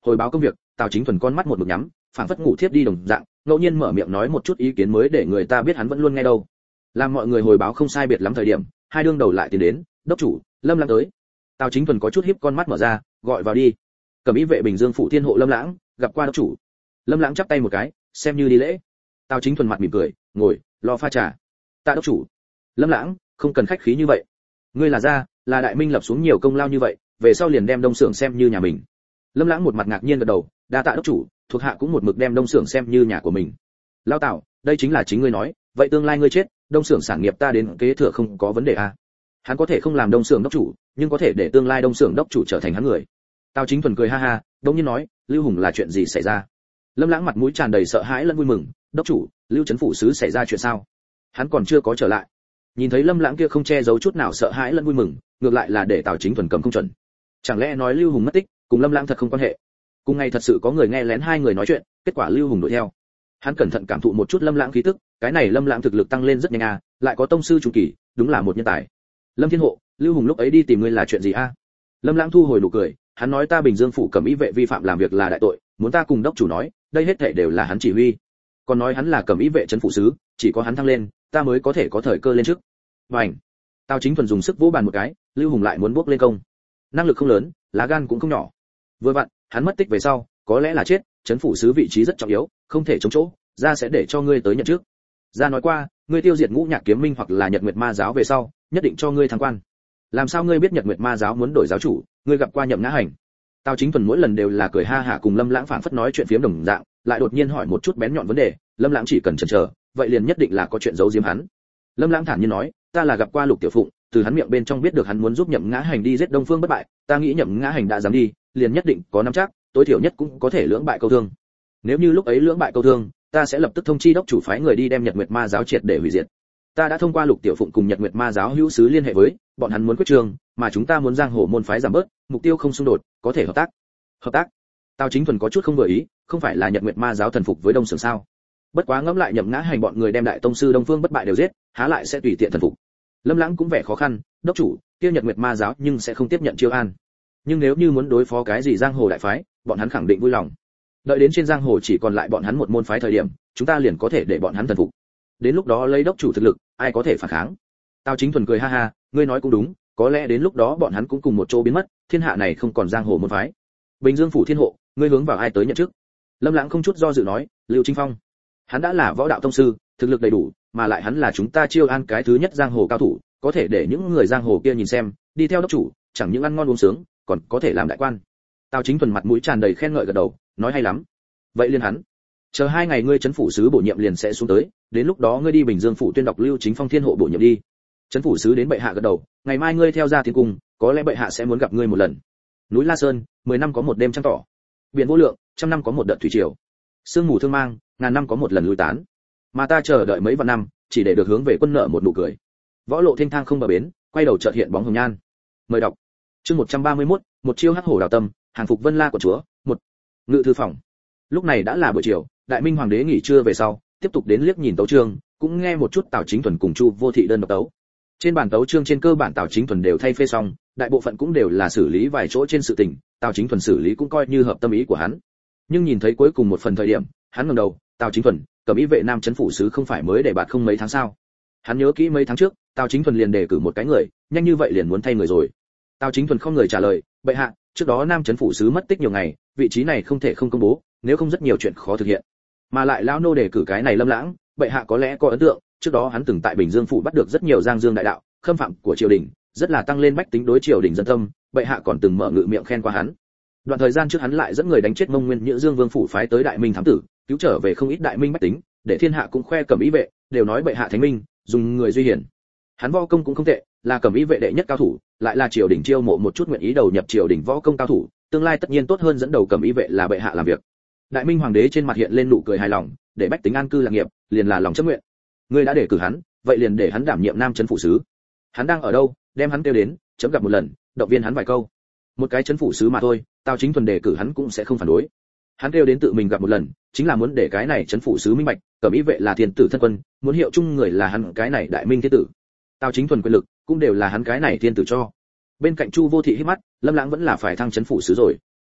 hồi báo công việc. Tào Chính Thuần con mắt một mực nhắm, phảng phất ngủ thiếp đi đồng dạng, ngẫu nhiên mở miệng nói một chút ý kiến mới để người ta biết hắn vẫn luôn nghe đâu. Làm mọi người hồi báo không sai biệt lắm thời điểm, hai đương đầu lại tiến đến, đốc chủ, Lâm Lãng tới. Tào Chính Thuần có chút híp con mắt mở ra, gọi vào đi. Cẩm Y vệ Bình Dương phủ thiên hộ Lâm Lãng, gặp qua đốc chủ. Lâm Lãng chắp tay một cái, xem như đi lễ. Tào Chính Thuần mặt mỉm cười, ngồi, lo pha trà. Tạ đốc chủ. Lâm Lãng, không cần khách khí như vậy. Ngươi là gia, là Đại Minh lập xuống nhiều công lao như vậy, về sau liền đem Đông Xưởng xem như nhà mình. Lâm Lãng một mặt ngạc nhiên gật đầu, đa tạ đốc chủ, thuộc hạ cũng một mực đem Đông Xưởng xem như nhà của mình. Lao Tào, đây chính là chính ngươi nói, vậy tương lai ngươi chết, Đông Xưởng sản nghiệp ta đến kế thừa không có vấn đề à? Hắn có thể không làm Đông Xưởng đốc chủ, nhưng có thể để tương lai Đông Xưởng đốc chủ trở thành hắn người. Tào Chính Thuần cười ha ha, đống nhiên nói, Lưu Hùng là chuyện gì xảy ra? Lâm Lãng mặt mũi tràn đầy sợ hãi lẫn vui mừng, đốc chủ, Lưu Trấn phủ sứ xảy ra chuyện sao? Hắn còn chưa có trở lại. Nhìn thấy Lâm Lãng kia không che giấu chút nào sợ hãi lẫn vui mừng, ngược lại là để Tào Chính Thuần cầm không chuẩn. Chẳng lẽ nói Lưu Hùng mất tích, cùng Lâm Lãng thật không quan hệ? Cùng ngày thật sự có người nghe lén hai người nói chuyện, kết quả Lưu Hùng đuổi theo. Hắn cẩn thận cảm thụ một chút Lâm Lãng khí tức, cái này Lâm Lãng thực lực tăng lên rất nhanh à, lại có tông sư trung kỳ, đúng là một nhân tài. Lâm Thiên Hộ, Lưu Hùng lúc ấy đi tìm ngươi là chuyện gì a? À? Lâm Lãng thu hồi nụ cười, hắn nói ta Bình Dương phủ Cẩm Y vệ vi phạm làm việc là đại tội, muốn ta cùng đốc chủ nói, đây hết thảy đều là hắn chỉ huy. Còn nói hắn là Cẩm Y vệ trấn phủ sứ, chỉ có hắn thăng lên, ta mới có thể có thời cơ lên trước. Bành! Tào Chính Thuần dùng sức vỗ bàn một cái, Lưu Hùng lại muốn bước lên công. Năng lực không lớn, lá gan cũng không nhỏ. Vừa vặn, hắn mất tích về sau, có lẽ là chết, trấn phủ sứ vị trí rất trọng yếu, không thể chống chỗ, gia sẽ để cho ngươi tới nhận trước. Gia nói qua, ngươi tiêu diệt Ngũ Nhạc Kiếm Minh hoặc là Nhật Nguyệt Ma giáo về sau, nhất định cho ngươi thăng quan. Làm sao ngươi biết Nhật Nguyệt Ma giáo muốn đổi giáo chủ, ngươi gặp qua Nhậm Ngã Hành? Tào Chính Thuần mỗi lần đều là cười ha hả cùng Lâm Lãng phảng phất nói chuyện phiếm đồng dạng, lại đột nhiên hỏi một chút bén nhọn vấn đề, Lâm Lãng chỉ cần chần chờ, vậy liền nhất định là có chuyện giấu giếm hắn. Lâm Lãng thản nhiên nói, ta là gặp qua Lục Tiểu Phụng, từ hắn miệng bên trong biết được hắn muốn giúp Nhậm Ngã Hành đi giết Đông Phương Bất Bại, ta nghĩ Nhậm Ngã Hành đã dám đi, liền nhất định có nắm chắc, tối thiểu nhất cũng có thể lưỡng bại câu thương. Nếu như lúc ấy lưỡng bại câu thương, ta sẽ lập tức thông chi đốc chủ phái người đi đem Nhật Nguyệt Ma giáo triệt để hủy diệt. Ta đã thông qua Lục Tiểu Phụng cùng Nhật Nguyệt Ma giáo hữu sứ liên hệ với, bọn hắn muốn quyết trường, mà chúng ta muốn giang hồ môn phái giảm bớt, mục tiêu không xung đột, có thể hợp tác. Hợp tác? Tào Chính Thuần có chút không vừa ý, không phải là Nhật Nguyệt Ma giáo thần phục với Đông Sưởng sao? Bất quá ngẫm lại Nhậm Ngã Hành bọn người đem đại tông sư Đông Phương Bất Bại đều giết, há lại sẽ tùy tiện thần phục. Lâm Lãng cũng vẻ khó khăn, đốc chủ, kia Nhật Nguyệt Ma giáo nhưng sẽ không tiếp nhận chiêu an. Nhưng nếu như muốn đối phó cái gì giang hồ đại phái, bọn hắn khẳng định vui lòng. Đợi đến trên giang hồ chỉ còn lại bọn hắn một môn phái thời điểm, chúng ta liền có thể để bọn hắn thần phục. Đến lúc đó lấy đốc chủ thực lực, ai có thể phản kháng? Tào Chính Thuần cười ha ha, ngươi nói cũng đúng, có lẽ đến lúc đó bọn hắn cũng cùng một chỗ biến mất, thiên hạ này không còn giang hồ môn phái. Bình Dương phủ thiên hộ, ngươi hướng vào ai tới nhận chức? Lâm Lãng không chút do dự nói, Lưu Trinh Phong. Hắn đã là võ đạo tông sư, thực lực đầy đủ, mà lại hắn là chúng ta chiêu an cái thứ nhất giang hồ cao thủ, có thể để những người giang hồ kia nhìn xem, đi theo đốc chủ, chẳng những ăn ngon uống sướng, còn có thể làm đại quan. Tào Chính Thuần mặt mũi tràn đầy khen ngợi gật đầu, nói hay lắm. Vậy liên hắn, chờ hai ngày ngươi trấn phủ sứ bổ nhiệm liền sẽ xuống tới, đến lúc đó ngươi đi Bình Dương phủ tuyên đọc Lưu Chính Phong thiên hộ bổ nhiệm đi. Trấn phủ sứ đến bệ hạ gật đầu, ngày mai ngươi theo ra tiến cung, có lẽ bệ hạ sẽ muốn gặp ngươi một lần. Núi La Sơn, mười năm có một đêm trăng tỏ. Biển vô lượng, trăm năm có một đợt thủy triều. Sương mù thương mang, ngàn năm có một lần lui tán. Mà ta chờ đợi mấy vạn năm, chỉ để được hướng về quân nợ một nụ cười. Võ lộ thênh thang không bờ bến, quay đầu chợt hiện bóng hồng nhan. Mời đọc. Chương một trăm ba mươi mốt, một chiêu hắc hổ đào tâm, hàng phục Vân La của chúa, một. Ngự thư phòng. Lúc này đã là buổi chiều, Đại Minh hoàng đế nghỉ trưa về sau, tiếp tục đến liếc nhìn tấu chương, cũng nghe một chút Tào Chính Thuần cùng Chu Vô Thị đơn độc tấu. Trên bản tấu chương trên cơ bản Tào Chính Thuần đều thay phê xong, đại bộ phận cũng đều là xử lý vài chỗ trên sự tình, Tào Chính Thuần xử lý cũng coi như hợp tâm ý của hắn. Nhưng nhìn thấy cuối cùng một phần thời điểm, hắn ngẩng đầu, Tào Chính Thuần, Cẩm Y vệ Nam trấn phủ sứ không phải mới để bạt không mấy tháng sao? Hắn nhớ kỹ mấy tháng trước, Tào Chính Thuần liền đề cử một cái người, nhanh như vậy liền muốn thay người rồi. Tào Chính Thuần không người trả lời, bệ hạ, trước đó Nam trấn phủ sứ mất tích nhiều ngày, vị trí này không thể không công bố, nếu không rất nhiều chuyện khó thực hiện. Mà lại lão nô đề cử cái này Lâm Lãng, bệ hạ có lẽ có ấn tượng, trước đó hắn từng tại Bình Dương phủ bắt được rất nhiều giang dương đại đạo, khâm phạm của triều đình, rất là tăng lên bách tính đối triều đình dân tâm, bệ hạ còn từng mở ngự miệng khen qua hắn. Đoạn thời gian trước hắn lại dẫn người đánh chết Mông Nguyên Nhữ Dương Vương phủ phái tới Đại Minh thám tử, cứu trở về không ít Đại Minh bách tính, để thiên hạ cũng khoe Cẩm Y vệ, đều nói bệ hạ thánh minh, dùng người duy hiển. Hắn võ công cũng không tệ, là Cẩm Y vệ đệ nhất cao thủ, lại là triều đình chiêu mộ một chút nguyện ý đầu nhập triều đình võ công cao thủ, tương lai tất nhiên tốt hơn dẫn đầu Cẩm Y vệ là bệ hạ làm việc. Đại Minh hoàng đế trên mặt hiện lên nụ cười hài lòng, để bách tính an cư lạc nghiệp, liền là lòng chấp nguyện. Ngươi đã để cử hắn, vậy liền để hắn đảm nhiệm Nam trấn phủ sứ. Hắn đang ở đâu, đem hắn kêu đến, chấm gặp một lần, động viên hắn vài câu. Một cái trấn phủ sứ mà thôi, Tào Chính Thuần đề cử hắn cũng sẽ không phản đối. Hắn kêu đến tự mình gặp một lần, chính là muốn để cái này trấn phủ sứ minh bạch, Cẩm Y vệ là thiên tử thân quân, muốn hiệu chung người là hắn cái này Đại Minh thiên tử. Tào Chính Thuần quyền lực cũng đều là hắn cái này thiên tử cho. Bên cạnh Chu Vô Thị hít mắt, Lâm Lãng vẫn là phải thăng trấn phủ sứ rồi.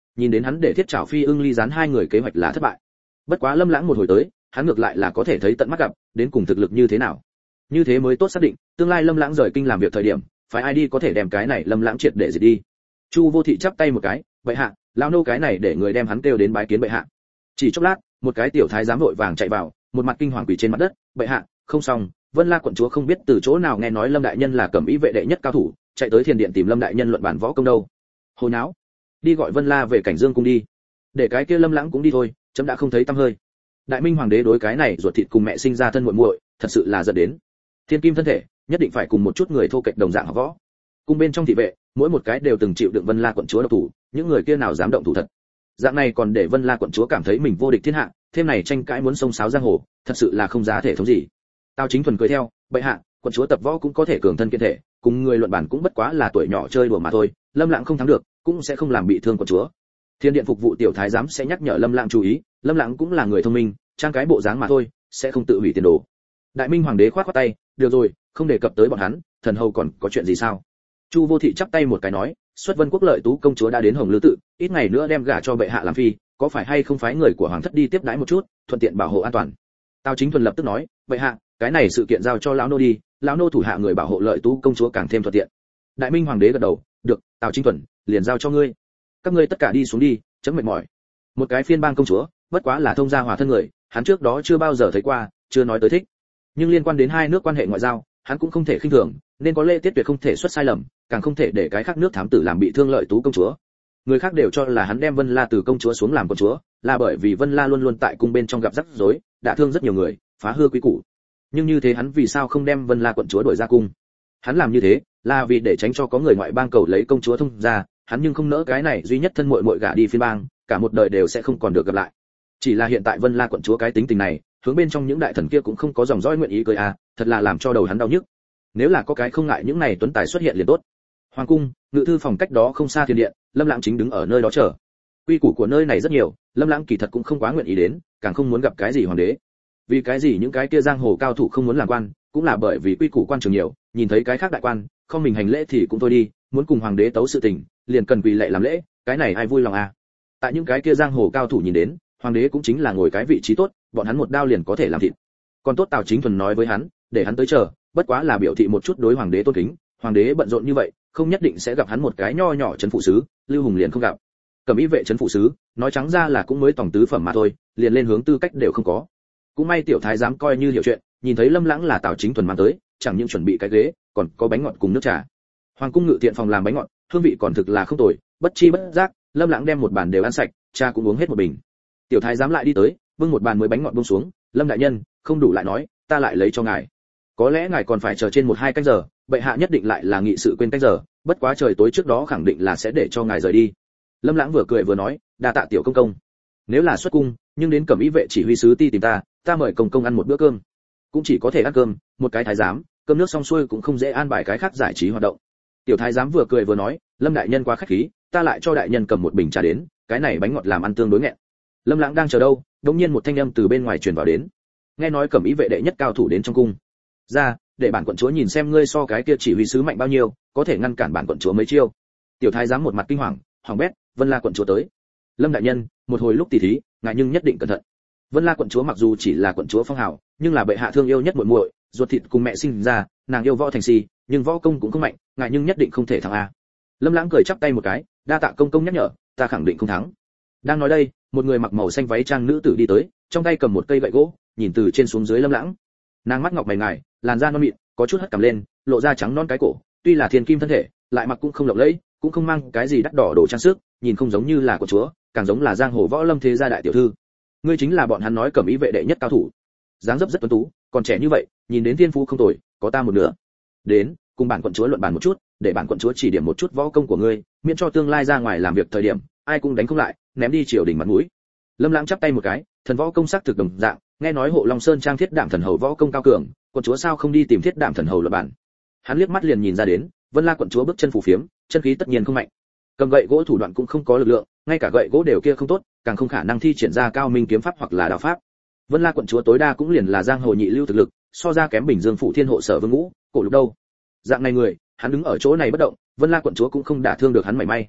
nhìn đến hắn để thiết trảo phi ưng ly gián hai người kế hoạch là thất bại. Bất quá Lâm Lãng một hồi tới, hắn ngược lại là có thể thấy tận mắt gặp, đến cùng thực lực như thế nào. Như thế mới tốt xác định, tương lai Lâm Lãng rời kinh làm việc thời điểm, phải ai đi có thể đem cái này Lâm Lãng triệt để diệt đi. Chu Vô Thị chắp tay một cái, vậy hạ, lão nô cái này để người đem hắn kêu đến bái kiến bệ hạ. Chỉ chốc lát, một cái tiểu thái giám vội vàng chạy vào, một mặt kinh hoàng quỳ trên mặt đất, bệ hạ, không xong, Vân La quận chúa không biết từ chỗ nào nghe nói Lâm đại nhân là cẩm y vệ đệ nhất cao thủ, chạy tới Thiền điện tìm Lâm đại nhân luận bản võ công đâu. Hồ nháo, đi gọi Vân La về Cảnh Dương cung đi. Để cái kia Lâm Lãng cũng đi thôi, chấm đã không thấy tăm hơi. Đại Minh hoàng đế đối cái này ruột thịt cùng mẹ sinh ra thân muội muội, thật sự là giận đến. Thiên kim thân thể, nhất định phải cùng một chút người thô kệch đồng dạng học võ. Cung bên trong thị vệ, mỗi một cái đều từng chịu đựng Vân La quận chúa độc thủ, những người kia nào dám động thủ thật. Dạng này còn để Vân La quận chúa cảm thấy mình vô địch thiên hạ, thêm này tranh cãi muốn xông xáo giang hồ, thật sự là không giá thể thống gì. Tào Chính Thuần cười theo, bệ hạ, quận chúa tập võ cũng có thể cường thân kiên thể, cùng người luận bản cũng bất quá là tuổi nhỏ chơi đùa mà thôi, Lâm Lãng không thắng được, cũng sẽ không làm bị thương quận chúa. Thiên điện phục vụ tiểu thái giám sẽ nhắc nhở Lâm Lãng chú ý, Lâm Lãng cũng là người thông minh, trang cái bộ dáng mà thôi, sẽ không tự hủy tiền đồ. Đại Minh hoàng đế khoát khoát tay, được rồi, không đề cập tới bọn hắn, thần hầu còn có chuyện gì sao? Chu Vô Thị chắp tay một cái nói, xuất Vân quốc lợi tú công chúa đã đến Hồng Lư tự, ít ngày nữa đem gả cho bệ hạ làm phi, có phải hay không phái người của hoàng thất đi tiếp đãi một chút, thuận tiện bảo hộ an toàn. Tào Chính Thuần lập tức nói, bệ hạ, cái này sự kiện giao cho lão nô đi, lão nô thủ hạ người bảo hộ lợi tú công chúa càng thêm thuận tiện. Đại Minh hoàng đế gật đầu, được, Tào Chính Thuần, liền giao cho ngươi. Các ngươi tất cả đi xuống đi, chấm mệt mỏi. Một cái phiên bang công chúa, bất quá là thông gia hòa thân người, hắn trước đó chưa bao giờ thấy qua, chưa nói tới thích. Nhưng liên quan đến hai nước quan hệ ngoại giao, hắn cũng không thể khinh thường, nên có lễ tiết tuyệt không thể xuất sai lầm, càng không thể để cái khác nước thám tử làm bị thương lợi tú công chúa. Người khác đều cho là hắn đem Vân La từ công chúa xuống làm công chúa, là bởi vì Vân La luôn luôn tại cung bên trong gặp rắc rối, đã thương rất nhiều người, phá hư quý củ. Nhưng như thế hắn vì sao không đem Vân La quận chúa đuổi ra cung? Hắn làm như thế, là vì để tránh cho có người ngoại bang cầu lấy công chúa thông ra, hắn nhưng không nỡ cái này duy nhất thân muội muội gả đi phiên bang, cả một đời đều sẽ không còn được gặp lại. Chỉ là hiện tại Vân La quận chúa cái tính tình này, hướng bên trong những đại thần kia cũng không có dòng dõi nguyện ý cưới à, thật là làm cho đầu hắn đau nhức. Nếu là có cái không ngại những này tuấn tài xuất hiện liền tốt. Hoàng cung, ngự thư phòng cách đó không xa Thiên điện, Lâm Lãng chính đứng ở nơi đó chờ. Quy củ của nơi này rất nhiều, Lâm Lãng kỳ thật cũng không quá nguyện ý đến, càng không muốn gặp cái gì hoàng đế. Vì cái gì những cái kia giang hồ cao thủ không muốn làm quan, cũng là bởi vì quy củ quan trường nhiều, nhìn thấy cái khác đại quan, không mình hành lễ thì cũng thôi đi, muốn cùng hoàng đế tấu sự tình, liền cần quỳ lệ làm lễ, cái này ai vui lòng à? Tại những cái kia giang hồ cao thủ nhìn đến, hoàng đế cũng chính là ngồi cái vị trí tốt, bọn hắn một đao liền có thể làm thịt. Còn tốt Tào Chính Thuần nói với hắn, để hắn tới chờ, bất quá là biểu thị một chút đối hoàng đế tôn kính, hoàng đế bận rộn như vậy, không nhất định sẽ gặp hắn một cái nho nhỏ trấn phụ sứ, Lưu Hùng liền không gặp. Cẩm y vệ trấn phụ sứ, nói trắng ra là cũng mới tổng tứ phẩm mà thôi, liền lên hướng tư cách đều không có. Cũng may tiểu thái giám coi như hiểu chuyện, nhìn thấy Lâm Lãng là Tào Chính Thuần mang tới, chẳng những chuẩn bị cái ghế, còn có bánh ngọt cùng nước trà. Hoàng cung ngự tiện phòng làm bánh ngọt, hương vị còn thực là không tồi, bất chi bất giác, Lâm Lãng đem một bàn đều ăn sạch, trà cũng uống hết một bình. Tiểu thái giám lại đi tới, bưng một bàn mới bánh ngọt buông xuống, Lâm đại nhân, không đủ lại nói, ta lại lấy cho ngài. Có lẽ ngài còn phải chờ trên một hai canh giờ, bệ hạ nhất định lại là nghị sự quên canh giờ, bất quá trời tối trước đó khẳng định là sẽ để cho ngài rời đi. Lâm Lãng vừa cười vừa nói, đa tạ tiểu công công. Nếu là xuất cung, nhưng đến Cẩm y vệ chỉ huy sứ ti tìm ta, ta mời công công ăn một bữa cơm. Cũng chỉ có thể ăn cơm, một cái thái giám, cơm nước xong xuôi cũng không dễ an bài cái khác giải trí hoạt động. Tiểu thái giám vừa cười vừa nói, Lâm đại nhân quá khách khí, ta lại cho đại nhân cầm một bình trà đến, cái này bánh ngọt làm ăn tương đối nghẹn. Lâm Lãng đang chờ đâu, đột nhiên một thanh âm từ bên ngoài truyền vào đến. Nghe nói Cẩm y vệ đệ nhất cao thủ đến trong cung. Ra, để bản quận chúa nhìn xem ngươi so cái kia chỉ huy sứ mạnh bao nhiêu, có thể ngăn cản bản quận chúa mấy chiêu. Tiểu thái giám một mặt kinh hoàng, hoàng bét, Vân La quận chúa tới. Lâm đại nhân, một hồi lúc tỉ thí, ngài nhưng nhất định cẩn thận. Vân La quận chúa mặc dù chỉ là quận chúa phong hào, nhưng là bệ hạ thương yêu nhất muội muội, ruột thịt cùng mẹ sinh ra, nàng yêu võ thành si, nhưng võ công cũng không mạnh, ngài nhưng nhất định không thể thắng a. Lâm Lãng cười chắp tay một cái, đa tạ công công nhắc nhở, ta khẳng định không thắng. Đang nói đây, một người mặc màu xanh váy trang nữ tử đi tới, trong tay cầm một cây gậy gỗ, nhìn từ trên xuống dưới Lâm Lãng. Nàng mắt ngọc mày ngài, làn da non mịn, có chút hất cằm lên, lộ ra trắng non cái cổ, tuy là thiên kim thân thể, lại mặc cũng không lộng lẫy, cũng không mang cái gì đắt đỏ đồ trang sức, nhìn không giống như là của chúa, càng giống là giang hồ võ lâm thế gia đại tiểu thư. Ngươi chính là bọn hắn nói Cẩm y vệ đệ nhất cao thủ. Dáng dấp rất tuấn tú, còn trẻ như vậy, nhìn đến thiên phú không tồi, có ta một nửa. Đến, cùng bản quận chúa luận bàn một chút, để bản quận chúa chỉ điểm một chút võ công của ngươi, miễn cho tương lai ra ngoài làm việc thời điểm, ai cũng đánh không lại, ném đi triều đình mặt mũi. Lâm Lãng chắp tay một cái, thần võ công sắc thực đồng dạng, nghe nói Hộ Long Sơn trang Thiết Đạm thần hầu võ công cao cường, quận chúa sao không đi tìm Thiết Đạm thần hầu luận bàn. Hắn liếc mắt liền nhìn ra đến, Vân La quận chúa bước chân phù phiếm, chân khí tất nhiên không mạnh. Cầm gậy gỗ thủ đoạn cũng không có lực lượng, ngay cả gậy gỗ đều kia không tốt, càng không khả năng thi triển ra cao minh kiếm pháp hoặc là đạo pháp. Vân La quận chúa tối đa cũng liền là giang hồ nhị lưu thực lực, so ra kém Bình Dương phủ Thiên Hộ Sở Vương Ngũ, cổ lục đâu. Dạng này người, hắn đứng ở chỗ này bất động, Vân La quận chúa cũng không đả thương được hắn mảy may.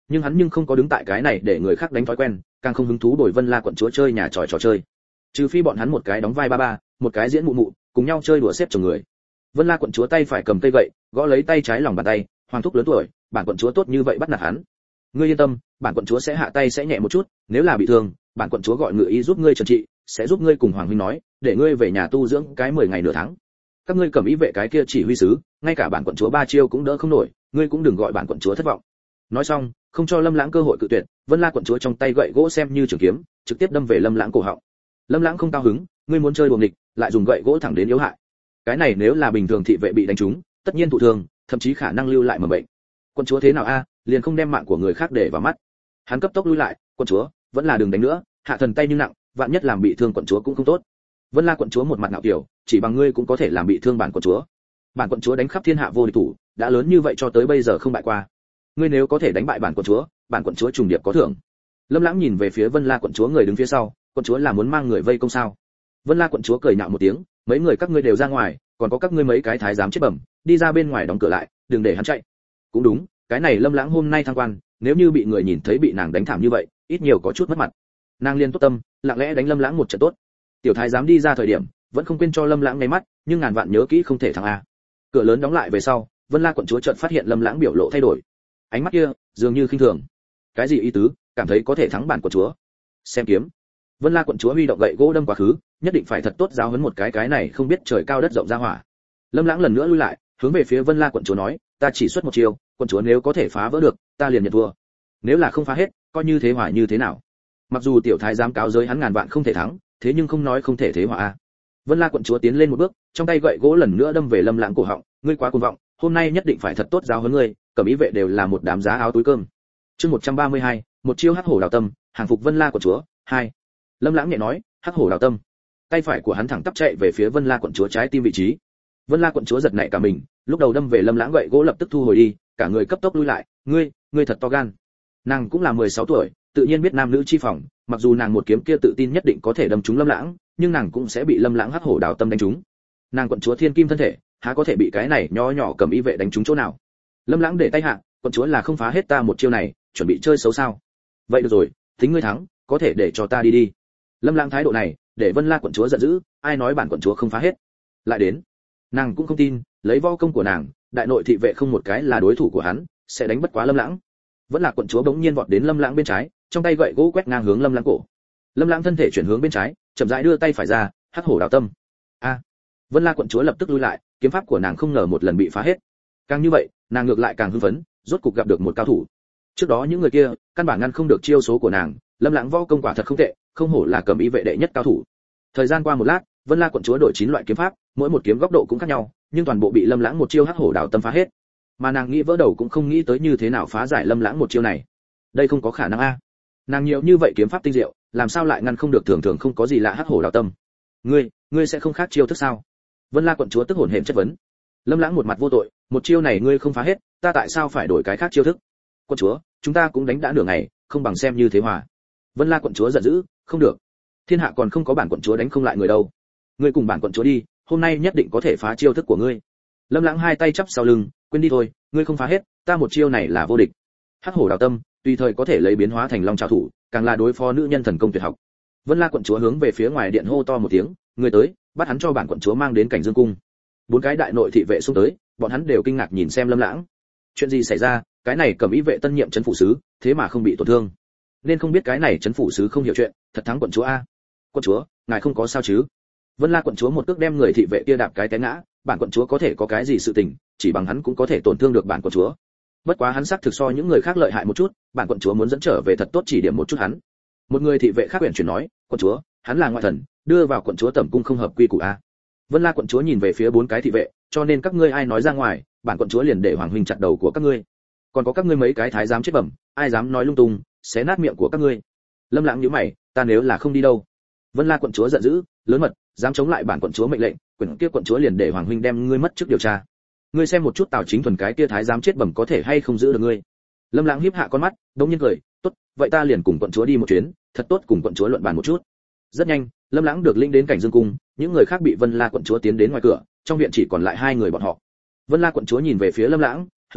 nhưng hắn nhưng không có đứng tại cái này để người khác đánh thói quen, càng không hứng thú đổi Vân La quận chúa chơi nhà trò trò chơi. Trừ phi bọn hắn một cái đóng vai ba ba, một cái diễn mụ mụ, cùng nhau chơi đùa xếp chồng người. Vân La quận chúa tay phải cầm cây gậy, gõ lấy tay trái lòng bàn tay, hoàng thúc lớn tuổi, bản quận chúa tốt như vậy bắt nạt hắn. Ngươi yên tâm, bản quận chúa sẽ hạ tay sẽ nhẹ một chút, nếu là bị thương, bản quận chúa gọi ngự y giúp ngươi trần trị, sẽ giúp ngươi cùng hoàng huynh nói, để ngươi về nhà tu dưỡng cái mười ngày nửa tháng. Các ngươi cầm ý vệ cái kia chỉ huy sứ, ngay cả bản quận chúa ba chiêu cũng đỡ không nổi, ngươi cũng đừng gọi bản quận chúa thất vọng. Nói xong, không cho Lâm Lãng cơ hội cự tuyệt, Vân La quận chúa trong tay gậy gỗ xem như trường kiếm, trực tiếp đâm về Lâm Lãng cổ họng. Lâm Lãng không cao hứng, ngươi muốn chơi đùa nghịch, lại dùng gậy gỗ thẳng đến yếu hại. Cái này nếu là bình thường thị vệ bị đánh trúng, tất nhiên thụ thương, thậm chí khả năng lưu lại mầm bệnh. Quận chúa thế nào a, liền không đem mạng của người khác để vào mắt. Hắn cấp tốc lui lại, quận chúa, vẫn là đừng đánh nữa, hạ thần tay nhưng nặng, vạn nhất làm bị thương quận chúa cũng không tốt. Vân La quận chúa một mặt ngạo kiều, chỉ bằng ngươi cũng có thể làm bị thương bản quận chúa. Bản quận chúa đánh khắp thiên hạ vô địch thủ, đã lớn như vậy cho tới bây giờ không bại qua. Ngươi nếu có thể đánh bại bản quận chúa, bản quận chúa trùng điệp có thưởng. Lâm Lãng nhìn về phía Vân La quận chúa người đứng phía sau, quận chúa là muốn mang người vây công sao? Vân La quận chúa cười nhạo một tiếng, mấy người các ngươi đều ra ngoài, còn có các ngươi mấy cái thái giám chết bẩm, đi ra bên ngoài đóng cửa lại, đừng để hắn chạy. Cũng đúng, cái này Lâm Lãng hôm nay thăng quan, nếu như bị người nhìn thấy bị nàng đánh thảm như vậy, ít nhiều có chút mất mặt. Nàng liên tốt tâm, lặng lẽ đánh Lâm Lãng một trận tốt. Tiểu thái giám đi ra thời điểm, vẫn không quên cho Lâm Lãng nháy mắt, nhưng ngàn vạn nhớ kỹ không thể thắng a. Cửa lớn đóng lại về sau, Vân La quận chúa chợt phát hiện Lâm Lãng biểu lộ thay đổi. Ánh mắt kia, dường như khinh thường. Cái gì ý tứ, cảm thấy có thể thắng bản quận chúa? Xem kiếm. Vân La quận chúa huy động gậy gỗ đâm quá khứ, nhất định phải thật tốt giáo huấn một cái cái này không biết trời cao đất rộng ra hỏa. Lâm Lãng lần nữa lui lại, hướng về phía Vân La quận chúa nói, ta chỉ xuất một chiêu, quận chúa nếu có thể phá vỡ được, ta liền nhận thua. Nếu là không phá hết, coi như thế hỏa như thế nào? Mặc dù tiểu thái giám cáo giới hắn ngàn vạn không thể thắng, thế nhưng không nói không thể thế hỏa a. Vân La quận chúa tiến lên một bước, trong tay gậy gỗ lần nữa đâm về Lâm Lãng cổ họng, ngươi quá cuồng vọng, hôm nay nhất định phải thật tốt giáo huấn ngươi, cẩm ý vệ đều là một đám giá áo túi cơm. Chương một trăm ba mươi hai, một chiêu hắc hổ đào tâm, hàng phục Vân La quận chúa, hai. Lâm Lãng nhẹ nói, hắc hổ đào tâm. Tay phải của hắn thẳng tắp chạy về phía Vân La quận chúa trái tim vị trí. Vân La quận chúa giật nảy cả mình, lúc đầu đâm về Lâm Lãng gậy gỗ lập tức thu hồi đi, cả người cấp tốc lui lại, ngươi, ngươi thật to gan. Nàng cũng là mười sáu tuổi, tự nhiên biết nam nữ chi phòng, mặc dù nàng một kiếm kia tự tin nhất định có thể đâm trúng Lâm Lãng, nhưng nàng cũng sẽ bị Lâm Lãng hắc hổ đào tâm đánh trúng. Nàng quận chúa thiên kim thân thể, há có thể bị cái này nho nhỏ cầm y vệ đánh trúng chỗ nào? Lâm Lãng để tay hạ, quận chúa là không phá hết ta một chiêu này, chuẩn bị chơi xấu sao? Vậy được rồi, tính ngươi thắng, có thể để cho ta đi đi. Lâm Lãng thái độ này, để Vân La quận chúa giận dữ, ai nói bản quận chúa không phá hết? Lại đến, nàng cũng không tin, lấy võ công của nàng, đại nội thị vệ không một cái là đối thủ của hắn, sẽ đánh bất quá Lâm Lãng. Vẫn là quận chúa bỗng nhiên vọt đến Lâm Lãng bên trái, trong tay gậy gỗ quét ngang hướng Lâm Lãng cổ. Lâm Lãng thân thể chuyển hướng bên trái, chậm rãi đưa tay phải ra, hắc hổ đào tâm. A! Vân La quận chúa lập tức lui lại, kiếm pháp của nàng không ngờ một lần bị phá hết. Càng như vậy, nàng ngược lại càng hưng phấn, rốt cục gặp được một cao thủ. Trước đó những người kia, căn bản ngăn không được chiêu số của nàng, Lâm Lãng võ công quả thật không tệ, không hổ là cầm y vệ đệ nhất cao thủ. Thời gian qua một lát, Vân La quận chúa đổi chín loại kiếm pháp, mỗi một kiếm góc độ cũng khác nhau, nhưng toàn bộ bị Lâm Lãng một chiêu hắc hổ đào tâm phá hết. Mà nàng nghĩ vỡ đầu cũng không nghĩ tới như thế nào phá giải Lâm Lãng một chiêu này. Đây không có khả năng a. Nàng nhiều như vậy kiếm pháp tinh diệu, làm sao lại ngăn không được thường thường không có gì lạ hắc hổ đào tâm. Ngươi, ngươi sẽ không khác chiêu thức sao? Vân La quận chúa tức hổn hển chất vấn. Lâm Lãng một mặt vô tội, một chiêu này ngươi không phá hết, ta tại sao phải đổi cái khác chiêu thức? Quận chúa, chúng ta cũng đánh đã nửa ngày, không bằng xem như thế hòa. Vân La quận chúa giận dữ, không được. Thiên hạ còn không có bản quận chúa đánh không lại người đâu. Ngươi cùng bản quận chúa đi, hôm nay nhất định có thể phá chiêu thức của ngươi. Lâm Lãng hai tay chắp sau lưng, quên đi thôi, ngươi không phá hết, ta một chiêu này là vô địch. Hắc hổ đào tâm, tùy thời có thể lấy biến hóa thành long trảo thủ, càng là đối phó nữ nhân thần công tuyệt học. Vân La quận chúa hướng về phía ngoài điện hô to một tiếng, người tới, bắt hắn cho bản quận chúa mang đến Cảnh Dương cung. Bốn cái đại nội thị vệ xông tới, bọn hắn đều kinh ngạc nhìn xem Lâm Lãng. Chuyện gì xảy ra, cái này cầm ý vệ tân nhiệm trấn phủ sứ, thế mà không bị tổn thương. Nên không biết cái này trấn phủ sứ không hiểu chuyện, thật thắng quận chúa a. Quận chúa, ngài không có sao chứ? Vân La quận chúa một cước đem người thị vệ kia đạp cái té ngã, bản quận chúa có thể có cái gì sự tình, chỉ bằng hắn cũng có thể tổn thương được bản quận chúa. Bất quá hắn xác thực so những người khác lợi hại một chút, bản quận chúa muốn dẫn trở về thật tốt chỉ điểm một chút hắn. Một người thị vệ khác uyển chuyển nói, quận chúa, hắn là ngoại thần, đưa vào quận chúa tẩm cung không hợp quy củ a. Vân La quận chúa nhìn về phía bốn cái thị vệ, cho nên các ngươi ai nói ra ngoài, bản quận chúa liền để hoàng huynh chặt đầu của các ngươi. Còn có các ngươi mấy cái thái giám chết bẩm, ai dám nói lung tung, xé nát miệng của các ngươi. Lâm Lãng nhíu mày, ta nếu là không đi đâu? Vân La quận chúa giận dữ, lớn mật, dám chống lại bản quận chúa mệnh lệnh, quyển kia quận chúa liền để hoàng huynh đem ngươi mất trước điều tra. Ngươi xem một chút Tào Chính Thuần cái kia thái giám chết bẩm có thể hay không giữ được ngươi. Lâm Lãng híp hạ con mắt, đống nhiên cười, tốt, vậy ta liền cùng quận chúa đi một chuyến, thật tốt cùng quận chúa luận bàn một chút. Rất nhanh, Lâm Lãng được lĩnh đến Cảnh Dương cung, những người khác bị Vân La quận chúa tiến đến ngoài cửa, trong viện chỉ còn lại hai người bọn họ. Vân La quận chúa nhìn về phía Lâm Lãng, hừ,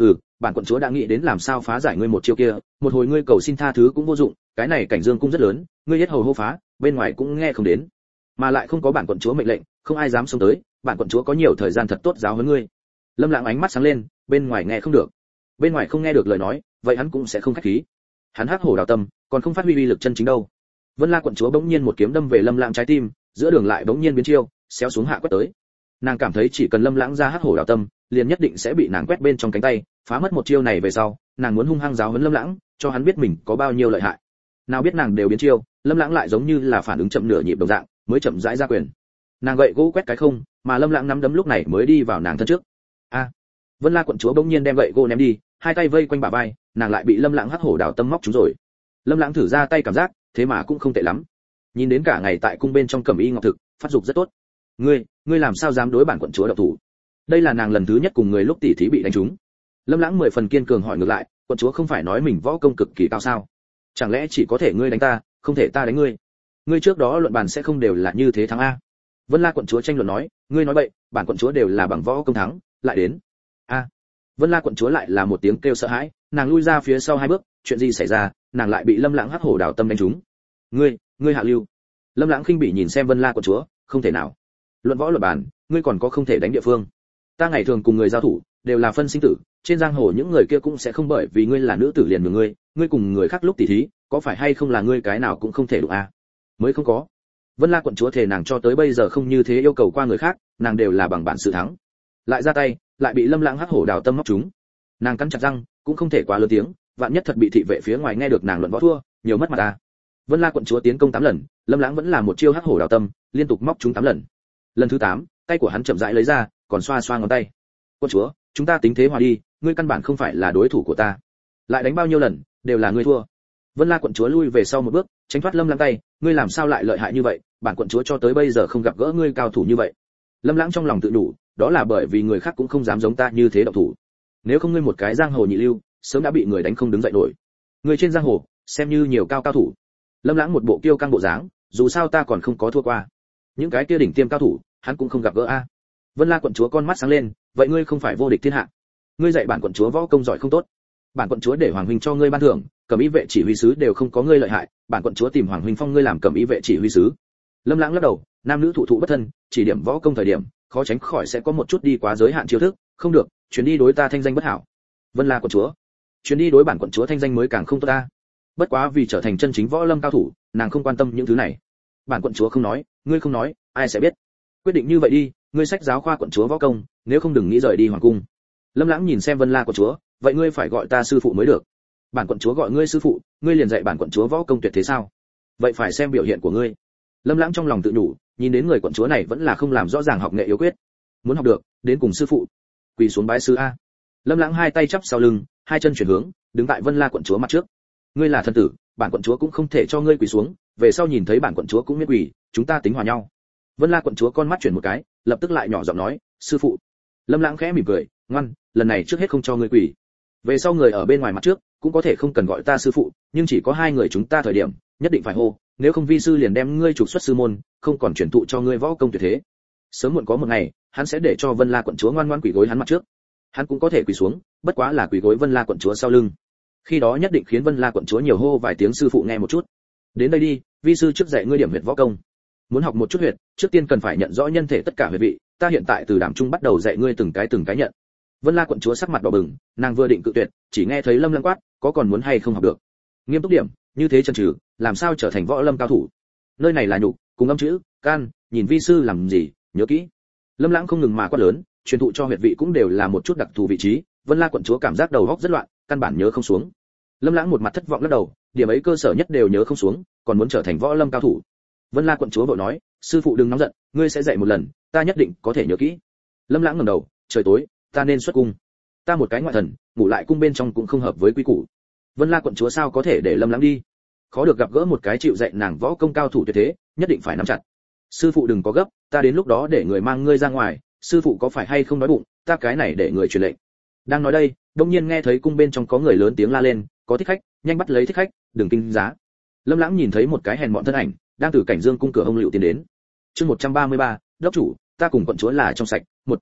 bản quận chúa đã nghĩ đến làm sao phá giải ngươi một chiêu kia, một hồi ngươi cầu xin tha thứ cũng vô dụng, cái này cảnh dương cung rất lớn, ngươi hết hầu hô phá, bên ngoài cũng nghe không đến, mà lại không có bản quận chúa mệnh lệnh, không ai dám xông tới, bản quận chúa có nhiều thời gian thật tốt giáo huấn ngươi. Lâm Lãng ánh mắt sáng lên, bên ngoài nghe không được, bên ngoài không nghe được lời nói, vậy hắn cũng sẽ không khách khí. Hắn hắc hổ đào tâm, còn không phát huy uy lực chân chính đâu. Vân La quận chúa bỗng nhiên một kiếm đâm về Lâm Lãng trái tim, giữa đường lại bỗng nhiên biến chiêu, xéo xuống hạ quét tới. Nàng cảm thấy chỉ cần Lâm Lãng ra hắc hổ đào tâm, liền nhất định sẽ bị nàng quét bên trong cánh tay, phá mất một chiêu này về sau, nàng muốn hung hăng giáo huấn Lâm Lãng, cho hắn biết mình có bao nhiêu lợi hại. Nào biết nàng đều biến chiêu, Lâm Lãng lại giống như là phản ứng chậm nửa nhịp đồng dạng, mới chậm rãi ra quyền. Nàng gậy gỗ quét cái không, mà Lâm Lãng nắm đấm lúc này mới đi vào nàng thân trước. A! Vân La quận chúa bỗng nhiên đem gậy gỗ ném đi, hai tay vây quanh bả vai, nàng lại bị Lâm Lãng hắc hổ đào tâm móc trúng rồi. Lâm Lãng thử ra tay cảm giác, thế mà cũng không tệ lắm. Nhìn đến cả ngày tại cung bên trong cẩm y ngọc thực, phát dục rất tốt. Ngươi, ngươi làm sao dám đối bản quận chúa độc thủ? Đây là nàng lần thứ nhất cùng người lúc tỷ thí bị đánh trúng. Lâm Lãng mười phần kiên cường hỏi ngược lại, quận chúa không phải nói mình võ công cực kỳ cao sao? Chẳng lẽ chỉ có thể ngươi đánh ta, không thể ta đánh ngươi? Ngươi trước đó luận bàn sẽ không đều là như thế thắng a? Vân La quận chúa tranh luận nói, ngươi nói bậy, bản quận chúa đều là bằng võ công thắng, lại đến. A. Vân La quận chúa lại là một tiếng kêu sợ hãi, nàng lui ra phía sau hai bước, chuyện gì xảy ra, nàng lại bị Lâm Lãng hắc hổ đào tâm đánh trúng. Ngươi, ngươi hạ lưu. Lâm Lãng khinh bỉ nhìn xem Vân La quận chúa, không thể nào. Luận võ luận bàn, ngươi còn có không thể đánh địa phương. Ta ngày thường cùng người giao thủ, đều là phân sinh tử, trên giang hồ những người kia cũng sẽ không bởi vì ngươi là nữ tử liền nhường ngươi, ngươi cùng người khác lúc tỉ thí, có phải hay không là ngươi cái nào cũng không thể đụng a? Mới không có. Vân La quận chúa thề nàng cho tới bây giờ không như thế yêu cầu qua người khác, nàng đều là bằng bản sự thắng. Lại ra tay, lại bị Lâm Lãng hắc hổ đào tâm móc trúng. Nàng cắn chặt răng, cũng không thể quá lớn tiếng, vạn nhất thật bị thị vệ phía ngoài nghe được nàng luận võ thua, nhiều mất mặt ta. Vân La quận chúa tiến công tám lần, Lâm Lãng vẫn là một chiêu hắc hổ đào tâm, liên tục móc trúng tám lần. Lần thứ tám, tay của hắn chậm rãi lấy ra, còn xoa xoa ngón tay. Quận chúa, chúng ta tính thế hòa đi, ngươi căn bản không phải là đối thủ của ta. Lại đánh bao nhiêu lần, đều là ngươi thua. Vân La quận chúa lui về sau một bước, tránh thoát Lâm Lãng tay, ngươi làm sao lại lợi hại như vậy, bản quận chúa cho tới bây giờ không gặp gỡ ngươi cao thủ như vậy. Lâm Lãng trong lòng tự đủ, đó là bởi vì người khác cũng không dám giống ta như thế động thủ. Nếu không ngươi một cái giang hồ nhị lưu, sớm đã bị người đánh không đứng dậy nổi. Người trên giang hồ, xem như nhiều cao cao thủ. Lâm Lãng một bộ kiêu căng bộ dáng, dù sao ta còn không có thua qua. Những cái kia đỉnh tiêm cao thủ, hắn cũng không gặp gỡ a. Vân La quận chúa con mắt sáng lên, vậy ngươi không phải vô địch thiên hạ? Ngươi dạy bản quận chúa võ công giỏi không tốt. Bản quận chúa để hoàng huynh cho ngươi ban thưởng, cẩm y vệ chỉ huy sứ đều không có ngươi lợi hại, bản quận chúa tìm hoàng huynh phong ngươi làm cẩm y vệ chỉ huy sứ. Lâm Lãng lắc đầu, nam nữ thụ thụ bất thân, chỉ điểm võ công thời điểm, khó tránh khỏi sẽ có một chút đi quá giới hạn chiêu thức, không được, chuyến đi đối ta thanh danh bất hảo. Vân La quận chúa, chuyến đi đối bản quận chúa thanh danh mới càng không tốt ta. Bất quá vì trở thành chân chính võ lâm cao thủ, nàng không quan tâm những thứ này. Bản quận chúa không nói, ngươi không nói, ai sẽ biết? Quyết định như vậy đi, ngươi sách giáo khoa quận chúa võ công, nếu không đừng nghĩ rời đi hoàng cung. Lâm Lãng nhìn xem Vân La quận chúa, vậy ngươi phải gọi ta sư phụ mới được. Bản quận chúa gọi ngươi sư phụ, ngươi liền dạy bản quận chúa võ công tuyệt thế sao? Vậy phải xem biểu hiện của ngươi. Lâm Lãng trong lòng tự nhủ, nhìn đến người quận chúa này vẫn là không làm rõ ràng học nghệ yếu quyết. Muốn học được, đến cùng sư phụ. Quỳ xuống bái sư a. Lâm Lãng hai tay chắp sau lưng, hai chân chuyển hướng, đứng tại Vân La quận chúa mặt trước. Ngươi là thân tử, bản quận chúa cũng không thể cho ngươi quỳ xuống, về sau nhìn thấy bản quận chúa cũng miễn quỳ, chúng ta tính hòa nhau. Vân La quận chúa con mắt chuyển một cái, lập tức lại nhỏ giọng nói, sư phụ. Lâm Lãng khẽ mỉm cười, ngoan, lần này trước hết không cho ngươi quỳ. Về sau người ở bên ngoài mặt trước, cũng có thể không cần gọi ta sư phụ, nhưng chỉ có hai người chúng ta thời điểm, nhất định phải hô, nếu không vi sư liền đem ngươi trục xuất sư môn, không còn truyền thụ cho ngươi võ công tuyệt thế. Sớm muộn có một ngày, hắn sẽ để cho Vân La quận chúa ngoan ngoãn quỳ gối hắn mặt trước. Hắn cũng có thể quỳ xuống, bất quá là quỳ gối Vân La quận chúa sau lưng. Khi đó nhất định khiến Vân La quận chúa nhiều hô vài tiếng sư phụ nghe một chút. Đến đây đi, vi sư trước dạy ngươi điểm huyệt võ công. Muốn học một chút huyệt, trước tiên cần phải nhận rõ nhân thể tất cả huyệt vị, ta hiện tại từ đảm trung bắt đầu dạy ngươi từng cái từng cái nhận. Vân La quận chúa sắc mặt đỏ bừng, nàng vừa định cự tuyệt, chỉ nghe thấy Lâm Lãng quát, có còn muốn hay không học được? Nghiêm túc điểm, như thế chân trừ, làm sao trở thành võ lâm cao thủ? Nơi này là nhục, cùng âm chữ, can, nhìn vi sư làm gì, nhớ kỹ. Lâm Lãng không ngừng mà quát lớn, truyền thụ cho huyệt vị cũng đều là một chút đặc thù vị trí, Vân La quận chúa cảm giác đầu óc rất loạn, căn bản nhớ không xuống. Lâm Lãng một mặt thất vọng lắc đầu, điểm ấy cơ sở nhất đều nhớ không xuống, còn muốn trở thành võ lâm cao thủ. Vân La quận chúa vội nói, sư phụ đừng nóng giận, ngươi sẽ dạy một lần, ta nhất định có thể nhớ kỹ. Lâm Lãng ngẩng đầu, trời tối, ta nên xuất cung. Ta một cái ngoại thần, ngủ lại cung bên trong cũng không hợp với quy củ. Vân La quận chúa sao có thể để Lâm Lãng đi? Khó được gặp gỡ một cái chịu dạy nàng võ công cao thủ tuyệt thế, nhất định phải nắm chặt. Sư phụ đừng có gấp, ta đến lúc đó để người mang ngươi ra ngoài, sư phụ có phải hay không đói bụng, ta cái này để người truyền lệnh. Đang nói đây, đột nhiên nghe thấy cung bên trong có người lớn tiếng la lên, có thích khách, nhanh bắt lấy thích khách, đừng kinh giá. Lâm Lãng nhìn thấy một cái hèn mọn thân ảnh, đang từ cảnh dương cung cửa hông lựu tiến đến. Chương một trăm ba mươi ba, đốc chủ, ta cùng quận chúa là trong sạch. Một.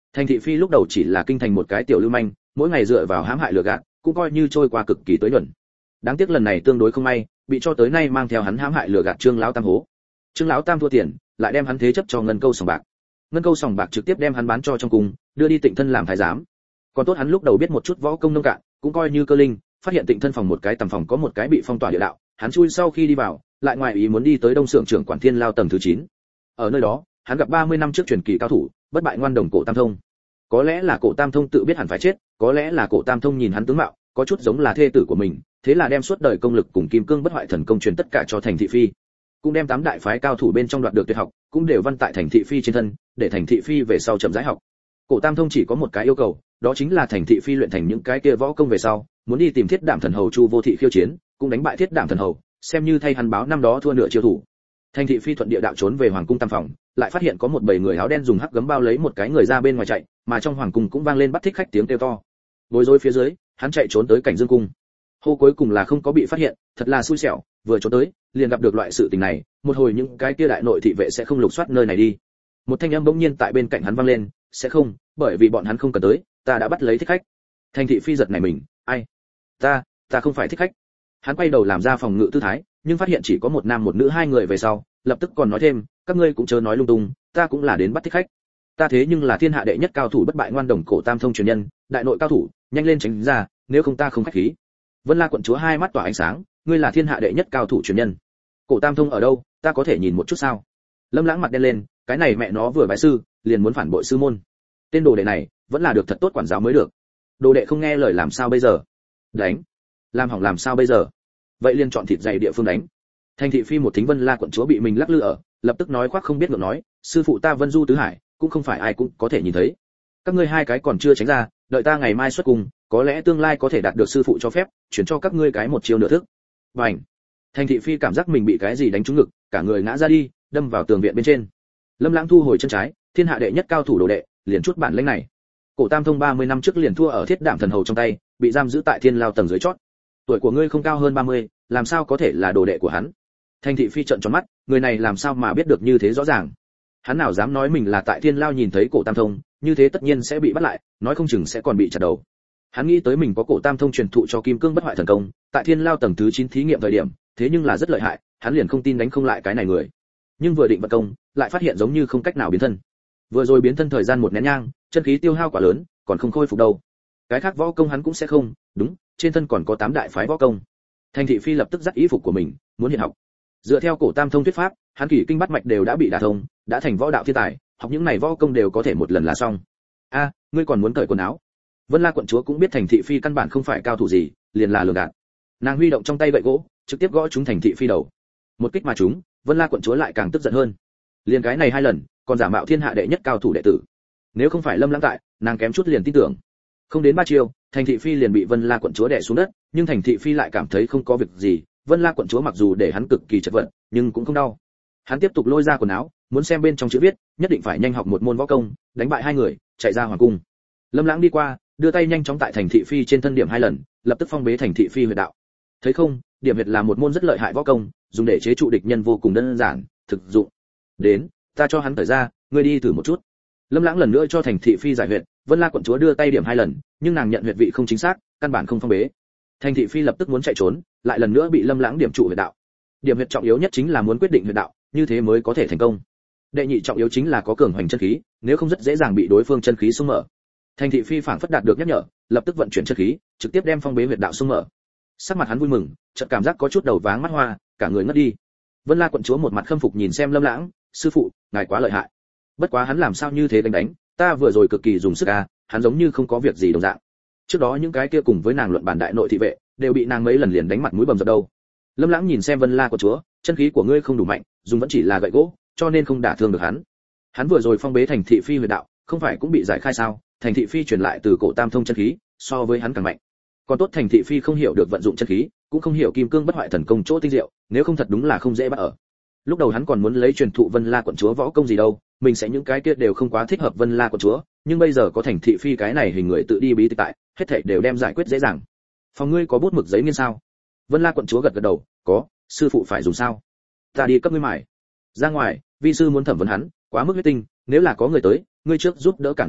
Thành thị phi lúc đầu chỉ là kinh thành một cái tiểu lưu manh, mỗi ngày dựa vào hãm hại lừa gạt, cũng coi như trôi qua cực kỳ tối nhuận. Đáng tiếc lần này tương đối không may, bị cho tới nay mang theo hắn hãm hại lừa gạt Trương lão tam hố. Trương lão tam thua tiền, lại đem hắn thế chấp cho ngân câu sòng bạc. Ngân câu sòng bạc trực tiếp đem hắn bán cho trong cung, đưa đi Tịnh thân làm thái giám. Còn tốt hắn lúc đầu biết một chút võ công nông cạn, cũng coi như cơ linh, phát hiện Tịnh thân phòng một cái tầm phòng có một cái bị phong tỏa địa đạo, hắn chui sau khi đi vào, lại ngoài ý muốn đi tới Đông Sưởng trưởng quản Thiên Lao tầng thứ chín. Ở nơi đó, hắn gặp ba mươi năm trước truyền kỳ cao thủ, bất bại ngoan đồng Cổ Tam Thông. Có lẽ là Cổ Tam Thông tự biết hẳn phải chết, có lẽ là Cổ Tam Thông nhìn hắn tướng mạo, có chút giống là thê tử của mình, thế là đem suốt đời công lực cùng kim cương bất hoại thần công truyền tất cả cho Thành thị phi. Cũng đem tám đại phái cao thủ bên trong đoạt được tuyệt học, cũng đều văn tại Thành thị phi trên thân, để Thành thị phi về sau chậm rãi học. Cổ Tam Thông chỉ có một cái yêu cầu, đó chính là Thành thị phi luyện thành những cái kia võ công về sau, muốn đi tìm Thiết Đảm thần hầu Chu Vô Thị khiêu chiến, cũng đánh bại Thiết Đảm thần hầu, xem như thay hắn báo năm đó thua nửa chiêu thủ. Thành thị phi thuận địa đạo trốn về hoàng cung tam phòng, lại phát hiện có một bầy người áo đen dùng hắc gấm bao lấy một cái người ra bên ngoài chạy, mà trong hoàng cung cũng vang lên bắt thích khách tiếng kêu to. Bối rối phía dưới, hắn chạy trốn tới Cảnh Dương cung. Hô cuối cùng là không có bị phát hiện, thật là xui xẻo, vừa trốn tới, liền gặp được loại sự tình này, một hồi những cái kia đại nội thị vệ sẽ không lục soát nơi này đi. Một thanh âm bỗng nhiên tại bên cạnh hắn vang lên, sẽ không, bởi vì bọn hắn không cần tới, ta đã bắt lấy thích khách. Thành thị phi giật nảy mình, ai? Ta, ta không phải thích khách. Hắn quay đầu làm ra phòng ngự tư thái, nhưng phát hiện chỉ có một nam một nữ hai người về sau, lập tức còn nói thêm, các ngươi cũng chớ nói lung tung, ta cũng là đến bắt thích khách. Ta thế nhưng là thiên hạ đệ nhất cao thủ bất bại ngoan đồng Cổ Tam Thông truyền nhân, đại nội cao thủ, nhanh lên tránh ra, nếu không ta không khách khí. Vân La quận chúa hai mắt tỏa ánh sáng, ngươi là thiên hạ đệ nhất cao thủ truyền nhân. Cổ Tam Thông ở đâu, ta có thể nhìn một chút sao? Lâm Lãng mặt đen lên, cái này mẹ nó vừa bái sư, liền muốn phản bội sư môn. Tên đồ đệ này, vẫn là được thật tốt quản giáo mới được. Đồ đệ không nghe lời làm sao bây giờ? Đánh. Làm hỏng làm sao bây giờ? Vậy liền chọn thịt dày địa phương đánh. Thành thị phi một thính Vân La quận chúa bị mình lắc lư ở, lập tức nói khoác không biết ngượng nói, sư phụ ta Vân Du tứ hải, cũng không phải ai cũng có thể nhìn thấy. Các ngươi hai cái còn chưa tránh ra, đợi ta ngày mai xuất cung, có lẽ tương lai có thể đạt được sư phụ cho phép, chuyển cho các ngươi cái một chiêu nửa thức. Bành. Thành thị phi cảm giác mình bị cái gì đánh trúng ngực, cả người ngã ra đi, đâm vào tường viện bên trên. Lâm Lãng thu hồi chân trái, thiên hạ đệ nhất cao thủ đồ đệ, liền chút bản lĩnh này. Cổ Tam Thông ba mươi năm trước liền thua ở Thiết Đảm thần hầu trong tay, bị giam giữ tại Thiên Lao tầng dưới chót. Tuổi của ngươi không cao hơn ba mươi, làm sao có thể là đồ đệ của hắn? Thành thị phi trợn tròn mắt, người này làm sao mà biết được như thế rõ ràng? Hắn nào dám nói mình là tại Thiên Lao nhìn thấy Cổ Tam Thông, như thế tất nhiên sẽ bị bắt lại, nói không chừng sẽ còn bị chặt đầu. Hắn nghĩ tới mình có Cổ Tam Thông truyền thụ cho kim cương bất hoại thần công, tại Thiên Lao tầng thứ chín thí nghiệm thời điểm, thế nhưng là rất lợi hại, hắn liền không tin đánh không lại cái này người. Nhưng vừa định vận công, lại phát hiện giống như không cách nào biến thân. Vừa rồi biến thân thời gian một nén nhang, chân khí tiêu hao quá lớn, còn không khôi phục đâu. Cái khác võ công hắn cũng sẽ không, đúng, trên thân còn có tám đại phái võ công. Thành thị phi lập tức dắt ý phục của mình, muốn hiện học. Dựa theo Cổ Tam Thông thuyết pháp, hắn kỷ kinh bát mạch đều đã bị đả thông, đã thành võ đạo thiên tài, học những này võ công đều có thể một lần là xong. A, ngươi còn muốn cởi quần áo? Vân La quận chúa cũng biết Thành thị phi căn bản không phải cao thủ gì, liền là lường gạt. Nàng huy động trong tay gậy gỗ, trực tiếp gõ trúng Thành thị phi đầu. Một kích mà trúng, Vân La quận chúa lại càng tức giận hơn. Liền cái này hai lần, còn giả mạo thiên hạ đệ nhất cao thủ đệ tử. Nếu không phải Lâm Lãng tại, nàng kém chút liền tin tưởng. Không đến ba chiêu, Thành thị phi liền bị Vân La quận chúa đè xuống đất, nhưng Thành thị phi lại cảm thấy không có việc gì. Vân La quận chúa mặc dù để hắn cực kỳ chật vật, nhưng cũng không đau. Hắn tiếp tục lôi ra quần áo, muốn xem bên trong chữ viết, nhất định phải nhanh học một môn võ công, đánh bại hai người, chạy ra hoàng cung. Lâm Lãng đi qua, đưa tay nhanh chóng tại Thành thị phi trên thân điểm hai lần, lập tức phong bế Thành thị phi huyệt đạo. Thấy không, điểm huyệt là một môn rất lợi hại võ công, dùng để chế trụ địch nhân vô cùng đơn giản, thực dụng. Đến, ta cho hắn thở ra, ngươi đi thử một chút. Lâm Lãng lần nữa cho Thành thị phi giải huyệt, Vân La quận chúa đưa tay điểm hai lần, nhưng nàng nhận huyệt vị không chính xác, căn bản không phong bế. Thành thị phi lập tức muốn chạy trốn, lại lần nữa bị Lâm Lãng điểm trụ huyệt đạo. Điểm huyệt trọng yếu nhất chính là muốn quyết định huyệt đạo, như thế mới có thể thành công. Đệ nhị trọng yếu chính là có cường hoành chân khí, nếu không rất dễ dàng bị đối phương chân khí xung mở. Thành thị phi phảng phất đạt được nhắc nhở, lập tức vận chuyển chân khí, trực tiếp đem phong bế huyệt đạo xung mở. Sắc mặt hắn vui mừng, chợt cảm giác có chút đầu váng mắt hoa, cả người ngất đi. Vân La quận chúa một mặt khâm phục nhìn xem Lâm Lãng, sư phụ, ngài quá lợi hại. Bất quá hắn làm sao như thế đánh đánh, ta vừa rồi cực kỳ dùng sức a, hắn giống như không có việc gì đồng dạng. Trước đó những cái kia cùng với nàng luận bàn đại nội thị vệ, đều bị nàng mấy lần liền đánh mặt mũi bầm dập đầu. Lâm Lãng nhìn xem Vân La quận chúa, chân khí của ngươi không đủ mạnh, dùng vẫn chỉ là gậy gỗ, cho nên không đả thương được hắn. Hắn vừa rồi phong bế Thành thị phi huyệt đạo, không phải cũng bị giải khai sao? Thành thị phi truyền lại từ Cổ Tam Thông chân khí, so với hắn càng mạnh. Còn tốt Thành thị phi không hiểu được vận dụng chân khí, cũng không hiểu kim cương bất hoại thần công chỗ tinh diệu, nếu không thật đúng là không dễ bắt ở. Lúc đầu hắn còn muốn lấy truyền thụ Vân La quận chúa võ công gì đâu, mình sẽ những cái kia đều không quá thích hợp Vân La quận chúa, nhưng bây giờ có Thành thị phi cái này hình người tự đi bí tịch tại, hết thảy đều đem giải quyết dễ dàng. Phòng ngươi có bút mực giấy nghiên sao? Vân La quận chúa gật gật đầu, có, sư phụ phải dùng sao? Ta đi cấp ngươi mải. Ra ngoài, vi sư muốn thẩm vấn hắn, quá mức huyết tinh, nếu là có người tới, ngươi trước giúp đỡ cản một chút,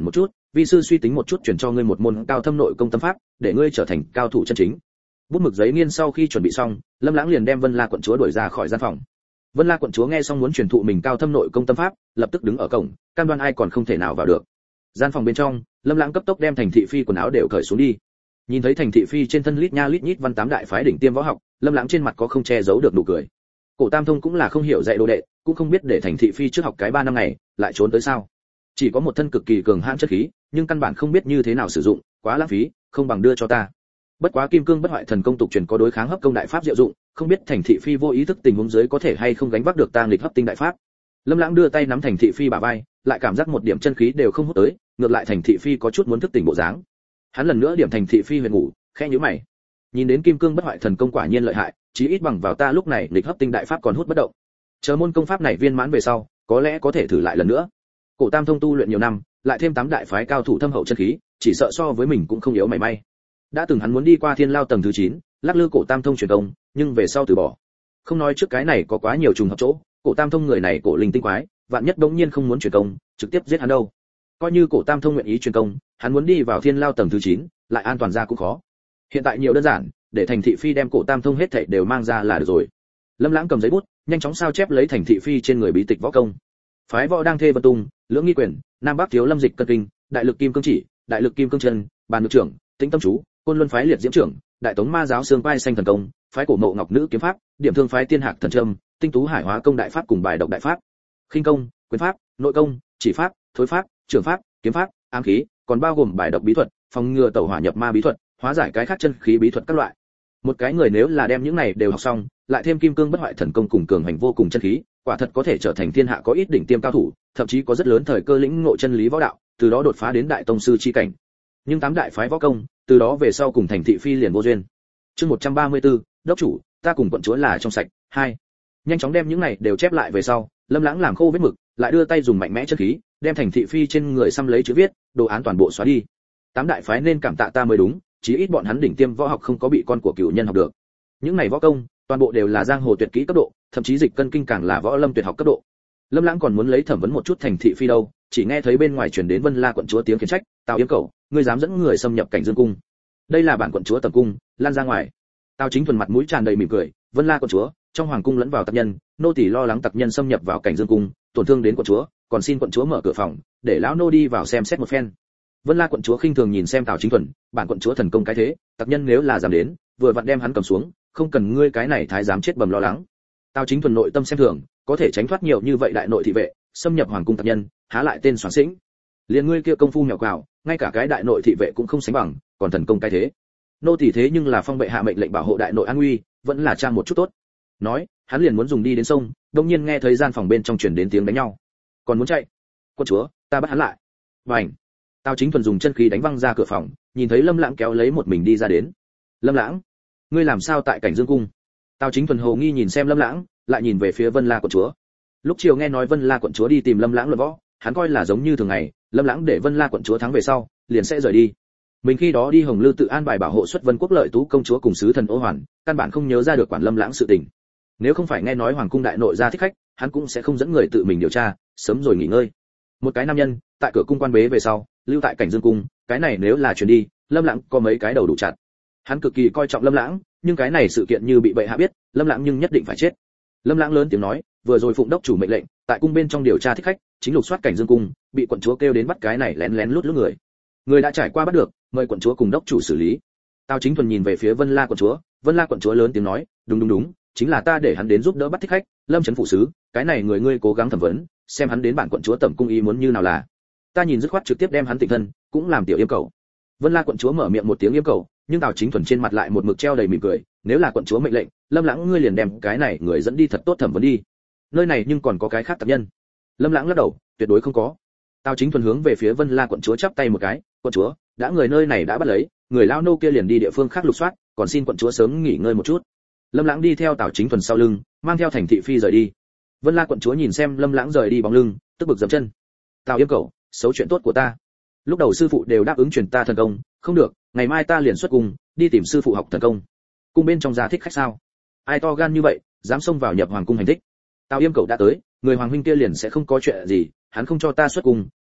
vi sư suy tính một chút chuyển cho ngươi một môn cao thâm nội công tâm pháp, để ngươi trở thành cao thủ chân chính. Bút mực giấy nghiên sau khi chuẩn bị xong, Lâm Lãng liền đem Vân La quận chúa đuổi ra khỏi gian phòng. Vân La quận chúa nghe xong muốn truyền thụ mình cao thâm nội công tâm pháp, lập tức đứng ở cổng, cam đoan ai còn không thể nào vào được. Gian phòng bên trong, Lâm Lãng cấp tốc đem Thành Thị Phi quần áo đều cởi xuống đi. Nhìn thấy Thành Thị Phi trên thân lít nha lít nhít văn tám đại phái đỉnh tiêm võ học, Lâm Lãng trên mặt có không che giấu được nụ cười. Cổ Tam Thông cũng là không hiểu dạy đồ đệ, cũng không biết để Thành Thị Phi trước học cái ba năm ngày, lại trốn tới sao? Chỉ có một thân cực kỳ cường hãn chất khí, nhưng căn bản không biết như thế nào sử dụng, quá lãng phí, không bằng đưa cho ta. Bất quá Kim Cương Bất Hoại Thần Công tục truyền có đối kháng hấp công đại pháp diệu dụng, không biết Thành Thị Phi vô ý thức tình huống dưới có thể hay không gánh vác được ta nghịch hấp tinh đại pháp. Lâm Lãng đưa tay nắm Thành Thị Phi bả vai, lại cảm giác một điểm chân khí đều không hút tới, ngược lại Thành Thị Phi có chút muốn thức tỉnh bộ dáng. Hắn lần nữa điểm Thành Thị Phi huyền ngủ, khẽ nhíu mày. Nhìn đến Kim Cương Bất Hoại Thần Công quả nhiên lợi hại, chí ít bằng vào ta lúc này nghịch hấp tinh đại pháp còn hút bất động. Chờ môn công pháp này viên mãn về sau, có lẽ có thể thử lại lần nữa. Cổ Tam Thông tu luyện nhiều năm, lại thêm tám đại phái cao thủ thâm hậu chân khí, chỉ sợ so với mình cũng không yếu mảy may. Đã từng hắn muốn đi qua Thiên Lao tầng thứ chín, lắc lư Cổ Tam Thông truyền công, nhưng về sau từ bỏ. Không nói trước cái này có quá nhiều trùng hợp chỗ, Cổ Tam Thông người này cổ linh tinh quái, vạn nhất đống nhiên không muốn truyền công, trực tiếp giết hắn đâu. Coi như Cổ Tam Thông nguyện ý truyền công, hắn muốn đi vào Thiên Lao tầng thứ chín, lại an toàn ra cũng khó. Hiện tại nhiều đơn giản, để Thành Thị Phi đem Cổ Tam Thông hết thảy đều mang ra là được rồi. Lâm Lãng cầm giấy bút, nhanh chóng sao chép lấy Thành Thị Phi trên người bí tịch võ công. Phái võ đang thê vân tung, lưỡng nghi quyền, nam bắc thiếu lâm dịch cân kinh, đại lực kim cương chỉ, đại lực kim cương chân, bàn ngược trưởng, tĩnh tâm chú, côn luân phái liệt diễm trưởng, đại tống ma giáo xương vai xanh thần công, phái cổ mộ ngọc nữ kiếm pháp, điểm thương phái tiên hạc thần trâm, tinh tú hải hóa công đại pháp cùng bài độc đại pháp, khinh công, quyền pháp, nội công, chỉ pháp, thối pháp, trường pháp, kiếm pháp, ám khí, còn bao gồm bài độc bí thuật, phòng ngừa tẩu hỏa nhập ma bí thuật, hóa giải cái khác chân khí bí thuật các loại. Một cái người nếu là đem những này đều học xong, lại thêm Kim Cương Bất Hoại Thần Công cùng cường hành vô cùng chân khí, quả thật có thể trở thành thiên hạ có ít đỉnh tiêm cao thủ, thậm chí có rất lớn thời cơ lĩnh ngộ chân lý võ đạo, từ đó đột phá đến đại tông sư chi cảnh. Nhưng tám đại phái võ công, từ đó về sau cùng Thành Thị Phi liền vô duyên. Chương một trăm ba mươi tư, đốc chủ, ta cùng quận chúa là trong sạch, hai. Nhanh chóng đem những này đều chép lại về sau, Lâm Lãng làm khô vết mực, lại đưa tay dùng mạnh mẽ chân khí, đem Thành Thị Phi trên người xăm lấy chữ viết, đồ án toàn bộ xóa đi. Tám đại phái nên cảm tạ ta mới đúng, chí ít bọn hắn đỉnh tiêm võ học không có bị con của cửu nhân học được. Những này võ công, toàn bộ đều là giang hồ tuyệt kỹ cấp độ, thậm chí dịch cân kinh càng là võ lâm tuyệt học cấp độ. Lâm Lãng còn muốn lấy thẩm vấn một chút Thành Thị Phi đâu, chỉ nghe thấy bên ngoài truyền đến Vân La quận chúa tiếng khiển trách, "Tào Yếm Cẩu, ngươi dám dẫn người xâm nhập Cảnh Dương cung? Đây là bản quận chúa tầm cung, lan ra ngoài." Tào Chính Thuần mặt mũi tràn đầy mỉm cười, "Vân La quận chúa, trong hoàng cung lẫn vào tặc nhân, nô tỳ lo lắng tặc nhân xâm nhập vào Cảnh Dương cung, tổn thương đến quận chúa, còn xin quận chúa mở cửa phòng, để lão nô đi vào xem xét một phen." Vân La quận chúa khinh thường nhìn xem Tào Chính Thuần, "Bản quận chúa thần công cái thế, tặc nhân nếu là dám đến, vừa vặn đem hắn cầm xuống, không cần ngươi cái này thái giám chết bầm lo lắng." Tào Chính Thuần nội tâm xem thường, có thể tránh thoát nhiều như vậy đại nội thị vệ, xâm nhập hoàng cung tặc nhân, há lại tên xoắn xĩnh. Liên ngươi kia công phu nhỏ quào, ngay cả cái đại nội thị vệ cũng không sánh bằng, còn thần công cái thế. Nô tỳ thế nhưng là phong bệ hạ mệnh lệnh bảo hộ đại nội an nguy, vẫn là trang một chút tốt. Nói, hắn liền muốn dùng đi đến sông, đột nhiên nghe thấy gian phòng bên trong truyền đến tiếng đánh nhau. Còn muốn chạy? Quân chúa, ta bắt hắn lại. Bành! Tào Chính Thuần dùng chân khí đánh văng ra cửa phòng, nhìn thấy Lâm Lãng kéo lấy một mình đi ra đến. Lâm Lãng, ngươi làm sao tại Cảnh Dương cung? Tào Chính Thuần hồ nghi nhìn xem Lâm Lãng, lại nhìn về phía Vân La quận chúa. Lúc chiều nghe nói Vân La quận chúa đi tìm Lâm Lãng luận võ, hắn coi là giống như thường ngày, Lâm Lãng để Vân La quận chúa thắng về sau, liền sẽ rời đi. Mình khi đó đi Hồng Lư tự an bài bảo hộ xuất Vân Quốc lợi tú công chúa cùng sứ thần Ô Hoàn, căn bản không nhớ ra được quản Lâm Lãng sự tình. Nếu không phải nghe nói hoàng cung đại nội ra thích khách, hắn cũng sẽ không dẫn người tự mình điều tra, sớm rồi nghỉ ngơi. Một cái nam nhân, tại cửa cung quan bế về sau, lưu tại Cảnh Dương cung, cái này nếu là chuyển đi, Lâm Lãng có mấy cái đầu đủ chặt. Hắn cực kỳ coi trọng Lâm Lãng, nhưng cái này sự kiện như bị bệ hạ biết, Lâm Lãng nhưng nhất định phải chết. Lâm Lãng lớn tiếng nói, vừa rồi phụng đốc chủ mệnh lệnh, tại cung bên trong điều tra thích khách, chính lục soát Cảnh Dương cung, bị quận chúa kêu đến bắt cái này lén lén lút lút người. Người đã trải qua bắt được, mời quận chúa cùng đốc chủ xử lý. Tào Chính Thuần nhìn về phía Vân La quận chúa, Vân La quận chúa lớn tiếng nói, đúng đúng đúng, chính là ta để hắn đến giúp đỡ bắt thích khách, Lâm trấn phụ sứ, cái này người ngươi cố gắng thẩm vấn, xem hắn đến bản quận chúa tẩm cung ý muốn như nào là. Ta nhìn dứt khoát trực tiếp đem hắn tịnh thân, cũng làm tiểu yếm cầu. Vân La quận chúa mở miệng một tiếng yếm cầu, nhưng Tào Chính Thuần trên mặt lại một mực treo đầy mỉm cười, nếu là quận chúa mệnh lệnh, Lâm Lãng ngươi liền đem cái này người dẫn đi thật tốt thẩm vấn đi. Nơi này nhưng còn có cái khác tập nhân. Lâm Lãng lắc đầu, tuyệt đối không có. Tào Chính Thuần hướng về phía Vân La quận chúa chắp tay một cái, quận chúa, đã người nơi này đã bắt lấy, người lao nô kia liền đi địa phương khác lục soát, còn xin quận chúa sớm nghỉ ngơi một chút. Lâm Lãng đi theo Tào Chính Thuần sau lưng, mang theo Thành Thị Phi rời đi. Vân La quận chúa nhìn xem Lâm Lãng rời đi bóng lưng, tức bực dậm chân. Tào Yếm Cẩu, xấu chuyện tốt của ta. Lúc đầu sư phụ đều đáp ứng truyền ta thần công, không được, ngày mai ta liền xuất cung, đi tìm sư phụ học thần công. Cung bên trong gia thích khách sao? Ai to gan như vậy, dám xông vào nhập hoàng cung hành thích? Tào Yếm Cẩu đã tới, người hoàng huynh kia liền sẽ không có chuyện gì, hắn không cho ta xuất cung,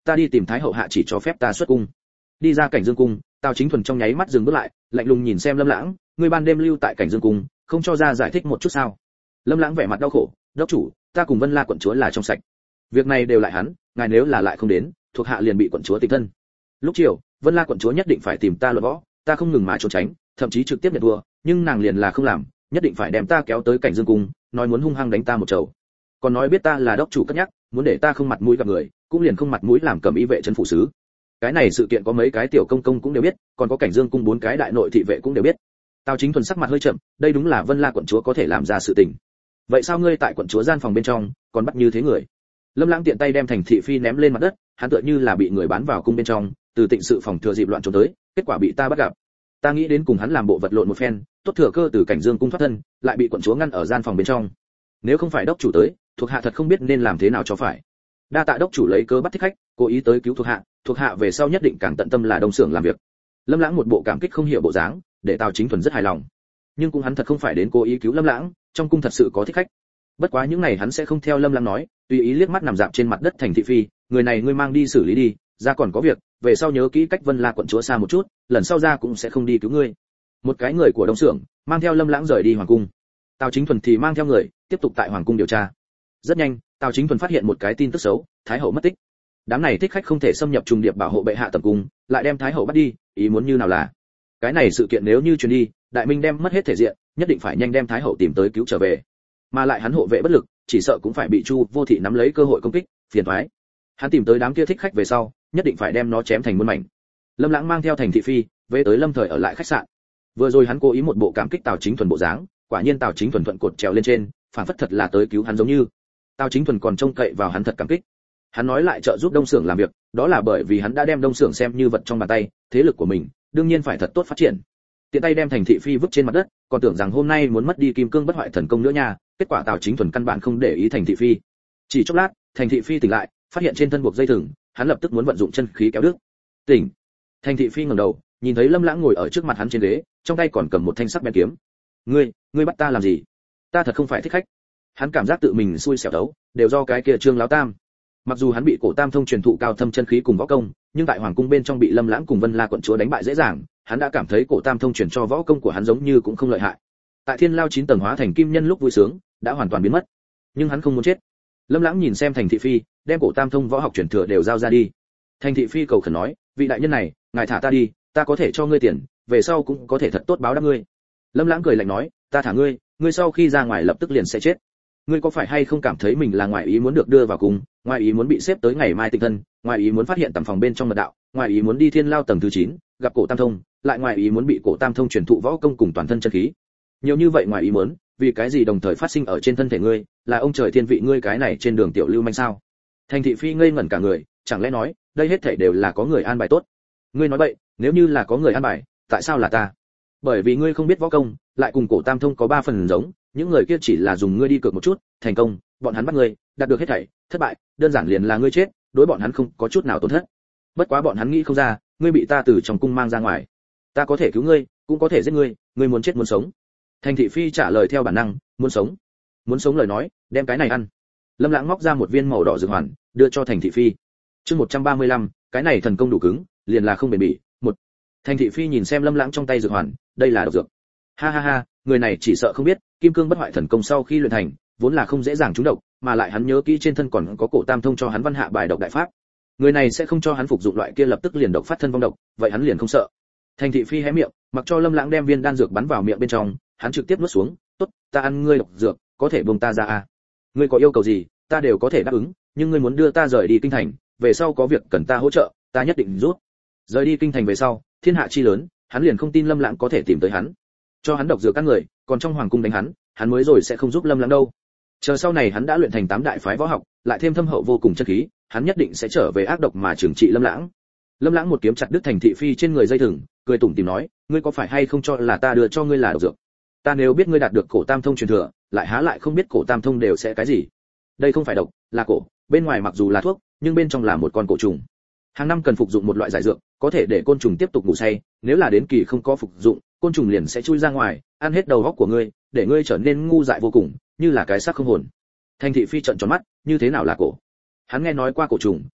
ta đi tìm thái hậu hạ chỉ cho phép ta xuất cung. Đi ra cảnh dương cung, Tào Chính Thuần trong nháy mắt dừng bước lại, lạnh lùng nhìn xem Lâm Lãng, ngươi ban đêm lưu tại cảnh dương cung, không cho ra giải thích một chút sao? Lâm Lãng vẻ mặt đau khổ, đốc chủ, ta cùng Vân La quận chúa là trong sạch, việc này đều lại hắn, ngài nếu là lại không đến, thuộc hạ liền bị quận chúa tịch thân. Lúc chiều, Vân La quận chúa nhất định phải tìm ta luận võ, ta không ngừng mà trốn tránh, thậm chí trực tiếp nhận thua, nhưng nàng liền là không làm, nhất định phải đem ta kéo tới cảnh dương cung, nói muốn hung hăng đánh ta một trầu. Còn nói biết ta là đốc chủ cất nhắc, muốn để ta không mặt mũi gặp người, cũng liền không mặt mũi làm cầm ý vệ trấn phủ sứ. Cái này sự kiện có mấy cái tiểu công công cũng đều biết, còn có cảnh dương cung bốn cái đại nội thị vệ cũng đều biết. Tào Chính Thuần sắc mặt hơi chậm, đây đúng là Vân La quận chúa có thể làm ra sự tình. Vậy sao ngươi tại quận chúa gian phòng bên trong, còn bắt như thế người? Lâm Lãng tiện tay đem Thành thị phi ném lên mặt đất, hắn tựa như là bị người bán vào cung bên trong, từ Tịnh sự phòng thừa dịp loạn trốn tới, kết quả bị ta bắt gặp. Ta nghĩ đến cùng hắn làm bộ vật lộn một phen, tốt thừa cơ từ cảnh dương cung thoát thân, lại bị quận chúa ngăn ở gian phòng bên trong. Nếu không phải đốc chủ tới, thuộc hạ thật không biết nên làm thế nào cho phải. Đa tạ đốc chủ lấy cớ bắt thích khách, cố ý tới cứu thuộc hạ, thuộc hạ về sau nhất định càng tận tâm là đông xưởng làm việc. Lâm Lãng một bộ cảm kích không hiểu bộ dáng, để Tào Chính Thuần rất hài lòng. Nhưng cũng hắn thật không phải đến cố ý cứu Lâm Lãng, trong cung thật sự có thích khách. Bất quá những này hắn sẽ không theo Lâm Lãng nói, tùy ý liếc mắt nằm dạp trên mặt đất Thành thị phi, người này ngươi mang đi xử lý đi, ra còn có việc, về sau nhớ kỹ cách Vân La quận chúa xa một chút, lần sau ra cũng sẽ không đi cứu ngươi. Một cái người của đông xưởng mang theo Lâm Lãng rời đi hoàng cung. Tào Chính Thuần thì mang theo người tiếp tục tại hoàng cung điều tra. Rất nhanh, Tào Chính Thuần phát hiện một cái tin tức xấu, thái hậu mất tích. Đám này thích khách không thể xâm nhập trùng điệp bảo hộ bệ hạ tầm cung, lại đem thái hậu bắt đi, ý muốn như nào là? Cái này sự kiện nếu như truyền đi, đại minh đem mất hết thể diện, nhất định phải nhanh đem thái hậu tìm tới cứu trở về. Mà lại hắn hộ vệ bất lực, chỉ sợ cũng phải bị Chu Vô Thị nắm lấy cơ hội công kích, phiền toái. Hắn tìm tới đám kia thích khách về sau, nhất định phải đem nó chém thành muôn mảnh. Lâm Lãng mang theo Thành thị phi, về tới Lâm Thời ở lại khách sạn. Vừa rồi hắn cố ý một bộ cảm kích Tào Chính Thuần bộ dáng, quả nhiên Tào Chính Thuần thuận cột trèo lên trên, phản phất thật là tới cứu hắn giống như. Tào Chính Thuần còn trông cậy vào hắn thật cảm kích. Hắn nói lại trợ giúp Đông Xưởng làm việc, đó là bởi vì hắn đã đem Đông Xưởng xem như vật trong bàn tay, thế lực của mình, đương nhiên phải thật tốt phát triển. Tiện tay đem Thành thị phi vứt trên mặt đất, còn tưởng rằng hôm nay muốn mất đi kim cương bất hoại thần công nữa nha, kết quả Tào Chính Thuần căn bản không để ý Thành thị phi. Chỉ chốc lát, Thành thị phi tỉnh lại, phát hiện trên thân buộc dây thừng, hắn lập tức muốn vận dụng chân khí kéo đứt. Tỉnh. Thành thị phi ngẩng đầu, nhìn thấy Lâm Lãng ngồi ở trước mặt hắn trên ghế, trong tay còn cầm một thanh sắc bén kiếm. "Ngươi, ngươi bắt ta làm gì? Ta thật không phải thích khách." Hắn cảm giác tự mình xui xẻo đấu, đều do cái kia Trương lão tam. Mặc dù hắn bị Cổ Tam Thông truyền thụ cao thâm chân khí cùng võ công, nhưng tại hoàng cung bên trong bị Lâm Lãng cùng Vân La quận chúa đánh bại dễ dàng, hắn đã cảm thấy Cổ Tam Thông truyền cho võ công của hắn giống như cũng không lợi hại. Tại Thiên Lao chín tầng hóa thành kim nhân lúc vui sướng, đã hoàn toàn biến mất. Nhưng hắn không muốn chết. Lâm Lãng nhìn xem Thành thị phi, đem Cổ Tam Thông võ học truyền thừa đều giao ra đi. Thành thị phi cầu khẩn nói, vị đại nhân này, ngài thả ta đi, ta có thể cho ngươi tiền, về sau cũng có thể thật tốt báo đáp ngươi. Lâm Lãng cười lạnh nói, ta thả ngươi, ngươi sau khi ra ngoài lập tức liền sẽ chết. Ngươi có phải hay không cảm thấy mình là ngoại ý muốn được đưa vào cung, ngoại ý muốn bị xếp tới ngày mai tinh thân, ngoại ý muốn phát hiện tầm phòng bên trong mật đạo, ngoại ý muốn đi Thiên Lao tầng thứ chín, gặp Cổ Tam Thông, lại ngoại ý muốn bị Cổ Tam Thông truyền thụ võ công cùng toàn thân chân khí. Nhiều như vậy ngoại ý muốn, vì cái gì đồng thời phát sinh ở trên thân thể ngươi, là ông trời thiên vị ngươi cái này trên đường tiểu lưu manh sao? Thành thị phi ngây ngẩn cả người, chẳng lẽ nói, đây hết thảy đều là có người an bài tốt? Ngươi nói bậy, nếu như là có người an bài, tại sao là ta? Bởi vì ngươi không biết võ công, lại cùng Cổ Tam Thông có ba phần giống, những người kia chỉ là dùng ngươi đi cược một chút, thành công, bọn hắn bắt ngươi, đạt được hết thảy, thất bại, đơn giản liền là ngươi chết, đối bọn hắn không có chút nào tổn thất. Bất quá bọn hắn nghĩ không ra, ngươi bị ta từ trong cung mang ra ngoài. Ta có thể cứu ngươi, cũng có thể giết ngươi, ngươi muốn chết muốn sống. Thành thị phi trả lời theo bản năng, muốn sống. Muốn sống lời nói, đem cái này ăn. Lâm Lãng móc ra một viên màu đỏ dược hoàn, đưa cho Thành thị phi. Chương một trăm ba mươi lăm, cái này thần công đủ cứng, liền là không bền bỉ. Một. Thành thị phi nhìn xem Lâm Lãng trong tay dược hoàn, đây là độc dược. Ha ha ha, người này chỉ sợ không biết, kim cương bất hoại thần công sau khi luyện thành, vốn là không dễ dàng trúng độc, mà lại hắn nhớ kỹ trên thân còn có Cổ Tam Thông cho hắn văn hạ bài độc đại pháp. Người này sẽ không cho hắn phục dụng loại kia lập tức liền độc phát thân vong độc, vậy hắn liền không sợ. Thành thị phi hé miệng, mặc cho Lâm Lãng đem viên đan dược bắn vào miệng bên trong, hắn trực tiếp nuốt xuống, "Tốt, ta ăn ngươi độc dược, có thể buông ta ra à? Ngươi có yêu cầu gì, ta đều có thể đáp ứng, nhưng ngươi muốn đưa ta rời đi kinh thành, về sau có việc cần ta hỗ trợ, ta nhất định giúp." Rời đi kinh thành về sau, thiên hạ chi lớn, hắn liền không tin Lâm Lãng có thể tìm tới hắn. Cho hắn độc dược các người, còn trong hoàng cung đánh hắn, hắn mới rồi sẽ không giúp Lâm Lãng đâu. Chờ sau này hắn đã luyện thành tám đại phái võ học, lại thêm thâm hậu vô cùng chân khí, hắn nhất định sẽ trở về ác độc mà trừng trị Lâm Lãng. Lâm Lãng một kiếm chặt đứt Thành thị phi trên người dây thừng, cười tủm tỉm nói, ngươi có phải hay không cho là ta đưa cho ngươi là độc dược? Ta nếu biết ngươi đạt được Cổ Tam Thông truyền thừa, lại há lại không biết Cổ Tam Thông đều sẽ cái gì? Đây không phải độc, là cổ, bên ngoài mặc dù là thuốc, nhưng bên trong là một con cổ trùng. Hàng năm cần phục dụng một loại giải dược, có thể để côn trùng tiếp tục ngủ say, nếu là đến kỳ không có phục dụng, côn trùng liền sẽ chui ra ngoài, ăn hết đầu óc của ngươi, để ngươi trở nên ngu dại vô cùng, như là cái xác không hồn. Thành thị phi trợn tròn mắt, như thế nào là cổ? Hắn nghe nói qua cổ trùng,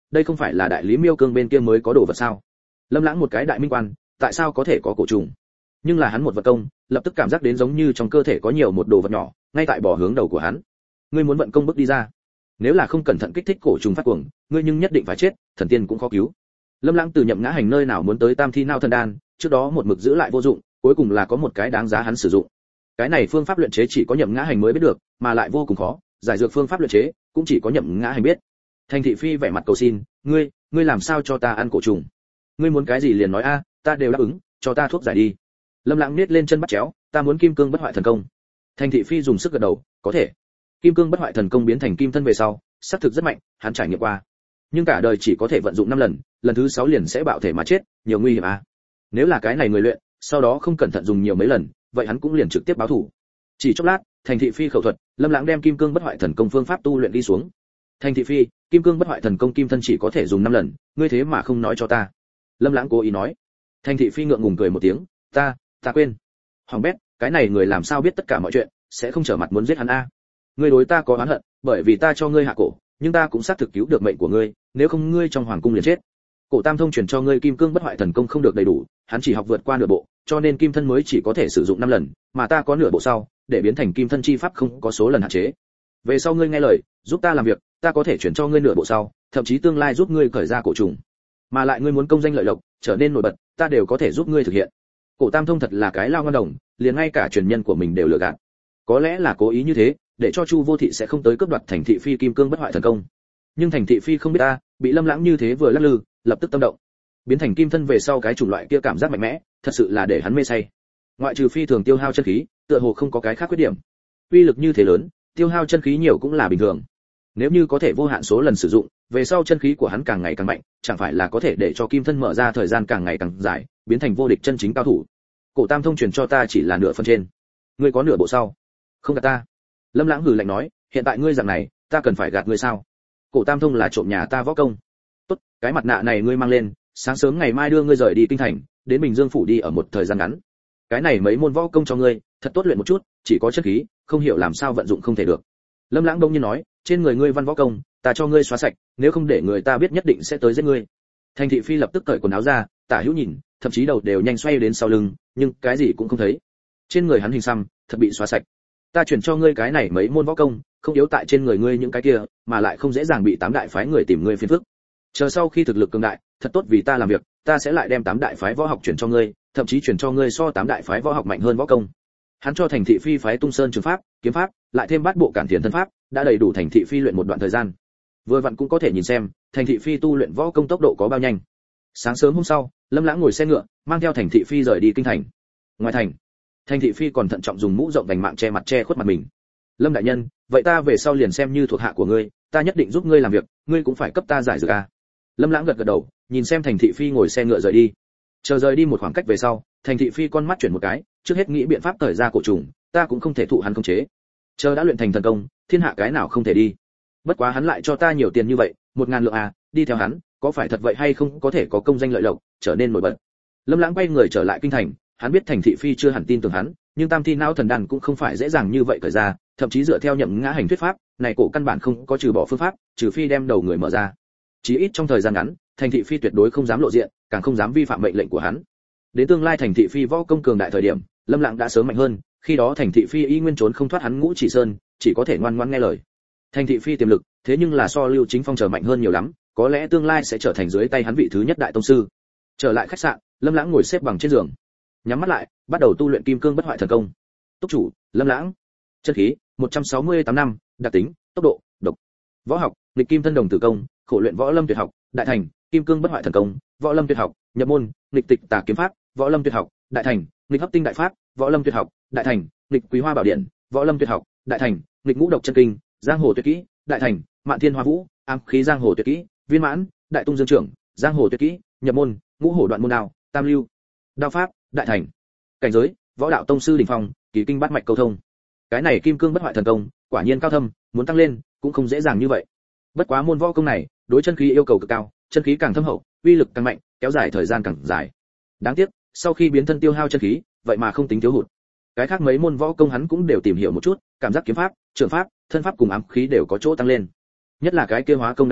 đây không phải là đại lý miêu cương bên kia mới có đồ vật sao? Lâm Lãng một cái đại minh quan, tại sao có thể có cổ trùng? Nhưng là hắn một vật công, lập tức cảm giác đến giống như trong cơ thể có nhiều một đồ vật nhỏ, ngay tại bỏ hướng đầu của hắn. Ngươi muốn vận công bước đi ra, nếu là không cẩn thận kích thích cổ trùng phát cuồng, ngươi nhưng nhất định phải chết, thần tiên cũng khó cứu. Lâm Lãng từ nhậm ngã hành nơi nào muốn tới tam thi nao thần đan, trước đó một mực giữ lại vô dụng, cuối cùng là có một cái đáng giá hắn sử dụng. Cái này phương pháp luyện chế chỉ có nhậm ngã hành mới biết được, mà lại vô cùng khó, giải dược phương pháp luyện chế cũng chỉ có nhậm ngã hành biết. Thành thị phi vẻ mặt cầu xin, ngươi, ngươi làm sao cho ta ăn cổ trùng? Ngươi muốn cái gì liền nói a, ta đều đáp ứng, cho ta thuốc giải đi. Lâm Lãng nết lên chân bắt chéo, ta muốn kim cương bất hoại thần công. Thành thị phi dùng sức gật đầu, có thể. Kim cương bất hoại thần công biến thành kim thân về sau, xác thực rất mạnh, hắn trải nghiệm qua. Nhưng cả đời chỉ có thể vận dụng năm lần, lần thứ sáu liền sẽ bạo thể mà chết, nhiều nguy hiểm à. Nếu là cái này người luyện, sau đó không cẩn thận dùng nhiều mấy lần, vậy hắn cũng liền trực tiếp báo thù. Chỉ chốc lát, Thành thị phi khẩu thuật, Lâm Lãng đem kim cương bất hoại thần công phương pháp tu luyện đi xuống. Thành thị phi, kim cương bất hoại thần công kim thân chỉ có thể dùng năm lần, ngươi thế mà không nói cho ta. Lâm Lãng cố ý nói. Thành thị phi ngượng ngùng cười một tiếng, ta, ta quên. Hoàng bét, cái này người làm sao biết tất cả mọi chuyện, sẽ không trở mặt muốn giết hắn a. Ngươi đối ta có oán hận, bởi vì ta cho ngươi hạ cổ, nhưng ta cũng xác thực cứu được mệnh của ngươi, nếu không ngươi trong hoàng cung liền chết. Cổ Tam Thông truyền cho ngươi kim cương bất hoại thần công không được đầy đủ, hắn chỉ học vượt qua nửa bộ, cho nên kim thân mới chỉ có thể sử dụng năm lần, mà ta có nửa bộ sau, để biến thành kim thân chi pháp không có số lần hạn chế. Về sau ngươi nghe lời, giúp ta làm việc, ta có thể chuyển cho ngươi nửa bộ sau, thậm chí tương lai giúp ngươi cởi ra cổ trùng. Mà lại ngươi muốn công danh lợi lộc, trở nên nổi bật, ta đều có thể giúp ngươi thực hiện. Cổ Tam Thông thật là cái lao ngon đồng, liền ngay cả truyền nhân của mình đều lừa gạt. Có lẽ là cố ý như thế, để cho Chu Vô Thị sẽ không tới cướp đoạt Thành thị phi kim cương bất hoại thần công. Nhưng Thành thị phi không biết ta, bị Lâm Lãng như thế vừa lắc lư, lập tức tâm động. Biến thành kim thân về sau cái chủng loại kia cảm giác mạnh mẽ, thật sự là để hắn mê say. Ngoại trừ phi thường tiêu hao chân khí, tựa hồ không có cái khác khuyết điểm. Uy lực như thế lớn, tiêu hao chân khí nhiều cũng là bình thường. Nếu như có thể vô hạn số lần sử dụng, về sau chân khí của hắn càng ngày càng mạnh, chẳng phải là có thể để cho kim thân mở ra thời gian càng ngày càng dài, biến thành vô địch chân chính cao thủ. Cổ Tam Thông truyền cho ta chỉ là nửa phần trên, ngươi có nửa bộ sau. Không gạt ta. Lâm Lãng hừ lạnh nói, hiện tại ngươi dạng này, ta cần phải gạt ngươi sao? Cổ Tam Thông là trộm nhà ta võ công. Tốt, cái mặt nạ này ngươi mang lên, sáng sớm ngày mai đưa ngươi rời đi kinh thành, đến Bình Dương phủ đi ở một thời gian ngắn. Cái này mấy môn võ công cho ngươi, thật tốt luyện một chút, chỉ có chất khí, không hiểu làm sao vận dụng không thể được. Lâm Lãng đông nhiên nói, trên người ngươi văn võ công, ta cho ngươi xóa sạch, nếu không để người ta biết nhất định sẽ tới giết ngươi. Thành thị phi lập tức cởi quần áo ra, tả hữu nhìn, thậm chí đầu đều nhanh xoay đến sau lưng, nhưng cái gì cũng không thấy. Trên người hắn hình xăm, thật bị xóa sạch. Ta chuyển cho ngươi cái này mấy môn võ công, không yếu tại trên người ngươi những cái kia, mà lại không dễ dàng bị tám đại phái người tìm ngươi phiền phức. Chờ sau khi thực lực cường đại, thật tốt vì ta làm việc, ta sẽ lại đem tám đại phái võ học chuyển cho ngươi, thậm chí chuyển cho ngươi so tám đại phái võ học mạnh hơn võ công. Hắn cho Thành thị phi phái Tung Sơn trường pháp, kiếm pháp, lại thêm bát bộ cản thiền thân pháp, đã đầy đủ Thành thị phi luyện một đoạn thời gian. Vừa vặn cũng có thể nhìn xem, Thành thị phi tu luyện võ công tốc độ có bao nhanh. Sáng sớm hôm sau, Lâm Lãng ngồi xe ngựa, mang theo Thành thị phi rời đi kinh thành. Ngoài thành, Thành thị phi còn thận trọng dùng mũ rộng vành mạng che mặt che khuất mặt mình. Lâm đại nhân, vậy ta về sau liền xem như thuộc hạ của ngươi, ta nhất định giúp ngươi làm việc, ngươi cũng phải cấp ta giải dược a. Lâm Lãng gật gật đầu, nhìn xem Thành thị phi ngồi xe ngựa rời đi. Chờ rời đi một khoảng cách về sau, Thành thị phi con mắt chuyển một cái, trước hết nghĩ biện pháp cởi ra cổ trùng, ta cũng không thể thụ hắn khống chế. Chờ đã luyện thành thần công, thiên hạ cái nào không thể đi. Bất quá hắn lại cho ta nhiều tiền như vậy, một ngàn lượng à, đi theo hắn, có phải thật vậy hay không có thể có công danh lợi lộc, trở nên nổi bật. Lâm Lãng quay người trở lại kinh thành, hắn biết Thành thị phi chưa hẳn tin tưởng hắn, nhưng tam thi não thần đan cũng không phải dễ dàng như vậy cởi ra, thậm chí dựa theo nhậm ngã hành thuyết pháp, này cổ căn bản không có trừ bỏ phương pháp, trừ phi đem đầu người mở ra. Chí ít trong thời gian ngắn, Thành thị phi tuyệt đối không dám lộ diện, càng không dám vi phạm mệnh lệnh của hắn. Đến tương lai Thành thị phi võ công cường đại thời điểm, Lâm Lãng đã sớm mạnh hơn, khi đó Thành thị phi y nguyên trốn không thoát hắn Ngũ Chỉ Sơn, chỉ có thể ngoan ngoãn nghe lời. Thành thị phi tiềm lực, thế nhưng là so Lưu Chính Phong trở mạnh hơn nhiều lắm, có lẽ tương lai sẽ trở thành dưới tay hắn vị thứ nhất đại tông sư. Trở lại khách sạn, Lâm Lãng ngồi xếp bằng trên giường, nhắm mắt lại, bắt đầu tu luyện kim cương bất hoại thần công. Túc chủ, Lâm Lãng. Chân khí, một trăm sáu mươi tám năm, đặc tính, tốc độ, độc. Võ học, nghịch kim thân đồng tử công, khổ luyện võ lâm tuyệt học, đại thành, kim cương bất hoại thần công, võ lâm tuyệt học, nhập môn, nghịch tịch tà kiếm pháp, võ lâm tuyệt học, đại thành, nghịch hấp tinh đại pháp, võ lâm tuyệt học, đại thành, nghịch quý hoa bảo điện, võ lâm tuyệt học, đại thành, nghịch ngũ độc chân kinh, giang hồ tuyệt kỹ, đại thành, mạn thiên hoa vũ, ám khí giang hồ tuyệt kỹ, viên mãn, đại tung dương trưởng, giang hồ tuyệt kỹ, nhập môn, ngũ hổ đoạn môn đao, tam lưu, đao pháp, đại thành. Cảnh giới, võ đạo tông sư đỉnh phong, kỳ kinh bát mạch câu thông. Cái này kim cương bất hoại thần công, quả nhiên cao thâm, muốn tăng lên cũng không dễ dàng như vậy. Bất quá môn võ công này, đối chân khí yêu cầu cực cao, chân khí càng thâm hậu, uy lực càng mạnh, kéo dài thời gian càng dài. Đáng tiếc, sau khi biến thân tiêu hao chân khí, vậy mà không tính thiếu hụt. Cái khác mấy môn võ công hắn cũng đều tìm hiểu một chút, cảm giác kiếm pháp, trường pháp, thân pháp cùng ám khí đều có chỗ tăng lên. Nhất là cái kia hóa công đại pháp,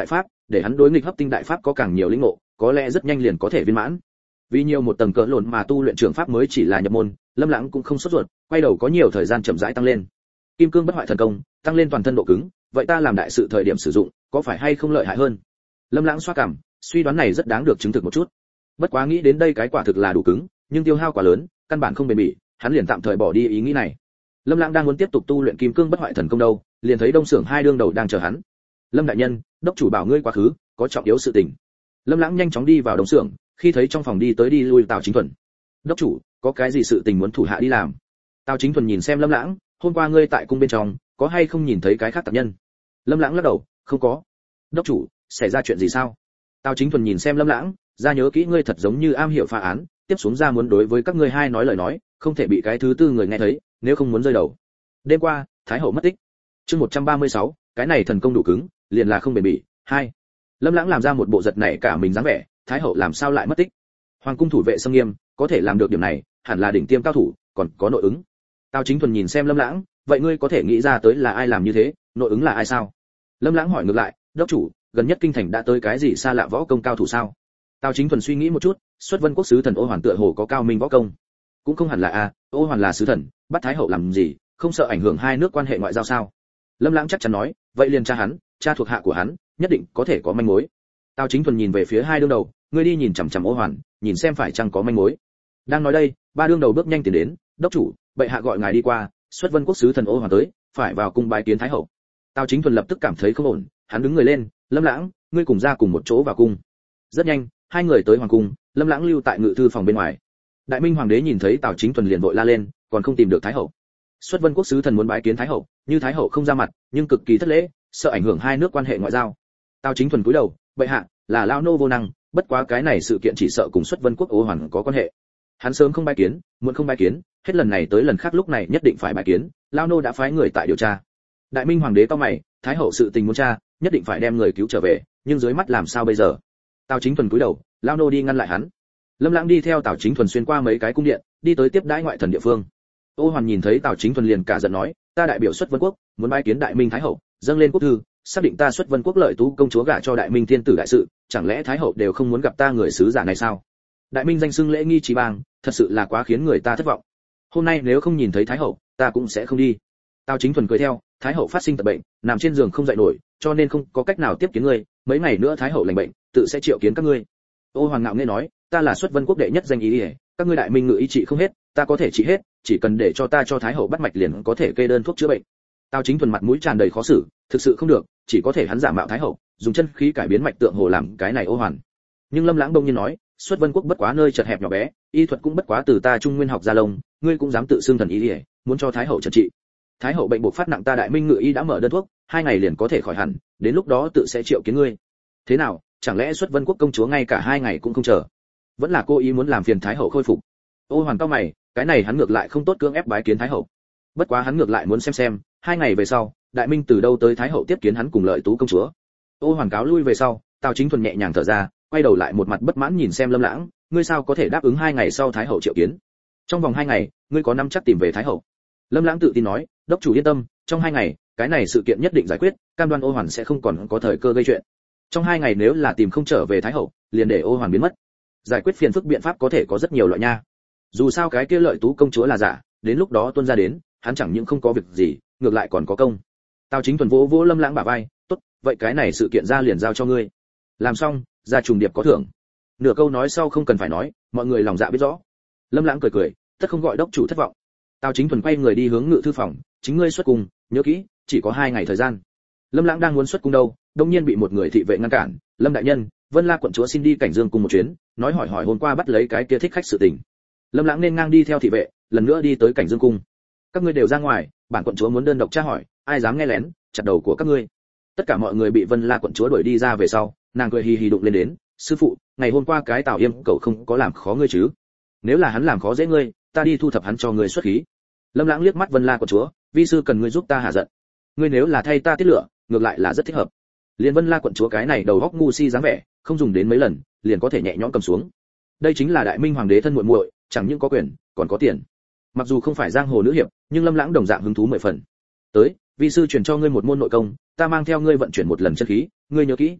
để hắn đối nghịch hấp tinh đại pháp có càng nhiều lĩnh ngộ, có lẽ rất nhanh liền có thể viên mãn. Vì nhiều một tầng cỡ lộn mà tu luyện trường pháp mới chỉ là nhập môn, Lâm Lãng cũng không sốt ruột, quay đầu có nhiều thời gian chậm rãi tăng lên. Kim cương bất hoại thần công, tăng lên toàn thân độ cứng, vậy ta làm đại sự thời điểm sử dụng, có phải hay không lợi hại hơn? Lâm Lãng xoa cằm, suy đoán này rất đáng được chứng thực một chút. Bất quá nghĩ đến đây cái quả thực là đủ cứng, nhưng tiêu hao quá lớn, căn bản không bền bỉ, hắn liền tạm thời bỏ đi ý nghĩ này. Lâm Lãng đang muốn tiếp tục tu luyện kim cương bất hoại thần công đâu, liền thấy Đông Sưởng hai đương đầu đang chờ hắn. Lâm đại nhân, đốc chủ bảo ngươi quá khứ, có trọng yếu sự tình. Lâm Lãng nhanh chóng đi vào Đông Sưởng, khi thấy trong phòng đi tới đi lui Tào Chính Thuần. Đốc chủ, có cái gì sự tình muốn thủ hạ đi làm? Tào Chính Thuần nhìn xem Lâm Lãng, hôm qua ngươi tại cung bên trong, có hay không nhìn thấy cái khác tạp nhân? Lâm Lãng lắc đầu, không có. Đốc chủ, xảy ra chuyện gì sao? Tào Chính Thuần nhìn xem Lâm Lãng, ra nhớ kỹ ngươi thật giống như am hiểu phá án, tiếp xuống ra muốn đối với các ngươi hai nói lời nói, không thể bị cái thứ tư người nghe thấy, nếu không muốn rơi đầu. Đêm qua, Thái hậu mất tích. Chương một trăm ba mươi sáu, cái này thần công đủ cứng, liền là không bền bỉ. Hai. Lâm Lãng làm ra một bộ giật nảy cả mình dáng vẻ, Thái hậu làm sao lại mất tích? Hoàng cung thủ vệ xâm nghiêm, có thể làm được điểm này, hẳn là đỉnh tiêm cao thủ, còn có nội ứng. Tào Chính Thuần nhìn xem Lâm Lãng, vậy ngươi có thể nghĩ ra tới là ai làm như thế, nội ứng là ai sao? Lâm Lãng hỏi ngược lại, đốc chủ, gần nhất kinh thành đã tới cái gì xa lạ võ công cao thủ sao? Tào Chính Thuần suy nghĩ một chút, xuất Vân quốc sứ thần Ô Hoàn tựa hồ có cao minh võ công. Cũng không hẳn là a, Ô Hoàn là sứ thần, bắt Thái hậu làm gì, không sợ ảnh hưởng hai nước quan hệ ngoại giao sao? Lâm Lãng chắc chắn nói, vậy liền tra hắn, cha thuộc hạ của hắn, nhất định có thể có manh mối. Tào Chính Thuần nhìn về phía hai đương đầu, ngươi đi nhìn chằm chằm Ô Hoàn, nhìn xem phải chăng có manh mối. Đang nói đây, ba đương đầu bước nhanh tiến đến, đốc chủ, bệ hạ gọi ngài đi qua, xuất Vân quốc sứ thần Ô Hoàn tới, phải vào cung bái kiến Thái hậu. Tào Chính Thuần lập tức cảm thấy không ổn, hắn đứng người lên, Lâm Lãng, ngươi cùng ra cùng một chỗ vào cung. Rất nhanh, hai người tới hoàng cung, Lâm Lãng lưu tại ngự thư phòng bên ngoài. Đại Minh hoàng đế nhìn thấy Tào Chính Thuần liền vội la lên, còn không tìm được Thái hậu. Xuất Vân quốc sứ thần muốn bái kiến Thái hậu, như Thái hậu không ra mặt, nhưng cực kỳ thất lễ, sợ ảnh hưởng hai nước quan hệ ngoại giao. Tào Chính Thuần cúi đầu, bệ hạ, là lão nô vô năng, bất quá cái này sự kiện chỉ sợ cùng Xuất Vân quốc Ô Hoàn có quan hệ. Hắn sớm không bái kiến, muộn không bái kiến, hết lần này tới lần khác lúc này nhất định phải bái kiến, lão nô đã phái người tại điều tra. Đại Minh hoàng đế cau mày, Thái hậu sự tình muốn tra, nhất định phải đem người cứu trở về, nhưng dưới mắt làm sao bây giờ? Tào Chính Thuần cúi đầu, lão nô đi ngăn lại hắn. Lâm Lãng đi theo Tào Chính Thuần xuyên qua mấy cái cung điện, đi tới tiếp đãi ngoại thần địa phương. Ô Hoàn nhìn thấy Tào Chính Thuần liền cả giận nói, ta đại biểu Xuất Vân quốc, muốn bái kiến Đại Minh Thái hậu, dâng lên quốc thư, xác định ta Xuất Vân quốc lợi tú công chúa gả cho Đại Minh thiên tử đại sự, chẳng lẽ Thái hậu đều không muốn gặp ta người sứ giả này sao? Đại Minh danh xưng lễ nghi trí bang, thật sự là quá khiến người ta thất vọng. Hôm nay nếu không nhìn thấy Thái hậu, ta cũng sẽ không đi. Tào Chính Thuần cười theo, Thái hậu phát sinh tật bệnh, nằm trên giường không dậy nổi, cho nên không có cách nào tiếp kiến ngươi, mấy ngày nữa Thái hậu lành bệnh, tự sẽ triệu kiến các ngươi. Ô Hoàng ngạo nghễ nói, ta là Xuất Vân quốc đệ nhất danh ý, ý các ngươi Đại Minh ngự y trị không hết, ta có thể trị hết, chỉ cần để cho ta cho Thái hậu bắt mạch liền có thể kê đơn thuốc chữa bệnh. Tào Chính Thuần mặt mũi tràn đầy khó xử, thực sự không được, chỉ có thể hắn giả mạo Thái hậu, dùng chân khí cải biến mạch tượng hồ làm cái này Ô Hoàn. Nhưng Lâm Lãng đông nhiên nói, Xuất Vân quốc bất quá nơi chật hẹp nhỏ bé, y thuật cũng bất quá từ ta Trung Nguyên học ra lông, ngươi cũng dám tự xưng thần y, muốn cho Thái hậu trần trị. Thái hậu bệnh bộc phát nặng, ta Đại Minh ngự y đã mở đơn thuốc, hai ngày liền có thể khỏi hẳn, đến lúc đó tự sẽ triệu kiến ngươi. Thế nào, chẳng lẽ Xuất Vân quốc công chúa ngay cả hai ngày cũng không chờ? Vẫn là cô ý muốn làm phiền Thái hậu khôi phục? Ô Hoàn cao mày, cái này hắn ngược lại không tốt cưỡng ép bái kiến Thái hậu. Bất quá hắn ngược lại muốn xem xem, hai ngày về sau, Đại Minh từ đâu tới Thái hậu tiếp kiến hắn cùng lợi tú công chúa. Ô Hoàn cáo lui về sau, Tào Chính Thuần nhẹ nhàng thở ra, quay đầu lại một mặt bất mãn nhìn xem Lâm Lãng, ngươi sao có thể đáp ứng hai ngày sau Thái hậu triệu kiến? Trong vòng hai ngày, ngươi có nắm chắc tìm về Thái hậu? Lâm Lãng tự tin nói, đốc chủ yên tâm, trong hai ngày, cái này sự kiện nhất định giải quyết, cam đoan Ô Hoàn sẽ không còn có thời cơ gây chuyện. Trong hai ngày nếu là tìm không trở về Thái hậu, liền để Ô Hoàn biến mất. Giải quyết phiền phức biện pháp có thể có rất nhiều loại nha. Dù sao cái kia lợi tú công chúa là giả, đến lúc đó tuân ra đến, hắn chẳng những không có việc gì, ngược lại còn có công. Tào Chính Thuần vỗ vỗ Lâm Lãng bả vai, tốt, vậy cái này sự kiện ra liền giao cho ngươi. Làm xong, ra trùng điệp có thưởng. Nửa câu nói sau không cần phải nói, mọi người lòng dạ biết rõ. Lâm Lãng cười cười, tất không gọi đốc chủ thất vọng. Tào Chính Thuần quay người đi hướng ngự thư phòng, chính ngươi xuất cung, nhớ kỹ, chỉ có hai ngày thời gian. Lâm Lãng đang muốn xuất cung đâu, đột nhiên bị một người thị vệ ngăn cản, Lâm đại nhân, Vân La quận chúa xin đi Cảnh Dương cung một chuyến, nói hỏi hỏi hôm qua bắt lấy cái kia thích khách sự tình. Lâm Lãng nên ngang đi theo thị vệ, lần nữa đi tới Cảnh Dương cung. Các ngươi đều ra ngoài, bản quận chúa muốn đơn độc tra hỏi, ai dám nghe lén, chặt đầu của các ngươi. Tất cả mọi người bị Vân La quận chúa đuổi đi ra về sau, nàng cười hì hì đụng lên đến, sư phụ, ngày hôm qua cái Tào Yêm cậu không có làm khó ngươi chứ? Nếu là hắn làm khó dễ ngươi, ta đi thu thập hắn cho ngươi xuất khí. Lâm Lãng liếc mắt Vân La quận chúa, vi sư cần ngươi giúp ta hạ giận. Ngươi nếu là thay ta tiết lửa, ngược lại là rất thích hợp. Liên Vân La quận chúa cái này đầu góc ngu si dáng vẻ, không dùng đến mấy lần, liền có thể nhẹ nhõm cầm xuống. Đây chính là Đại Minh hoàng đế thân muội muội, chẳng những có quyền, còn có tiền. Mặc dù không phải giang hồ nữ hiệp, nhưng Lâm Lãng đồng dạng hứng thú mười phần. Tới, vi sư truyền cho ngươi một môn nội công, ta mang theo ngươi vận chuyển một lần chân khí, ngươi nhớ kỹ.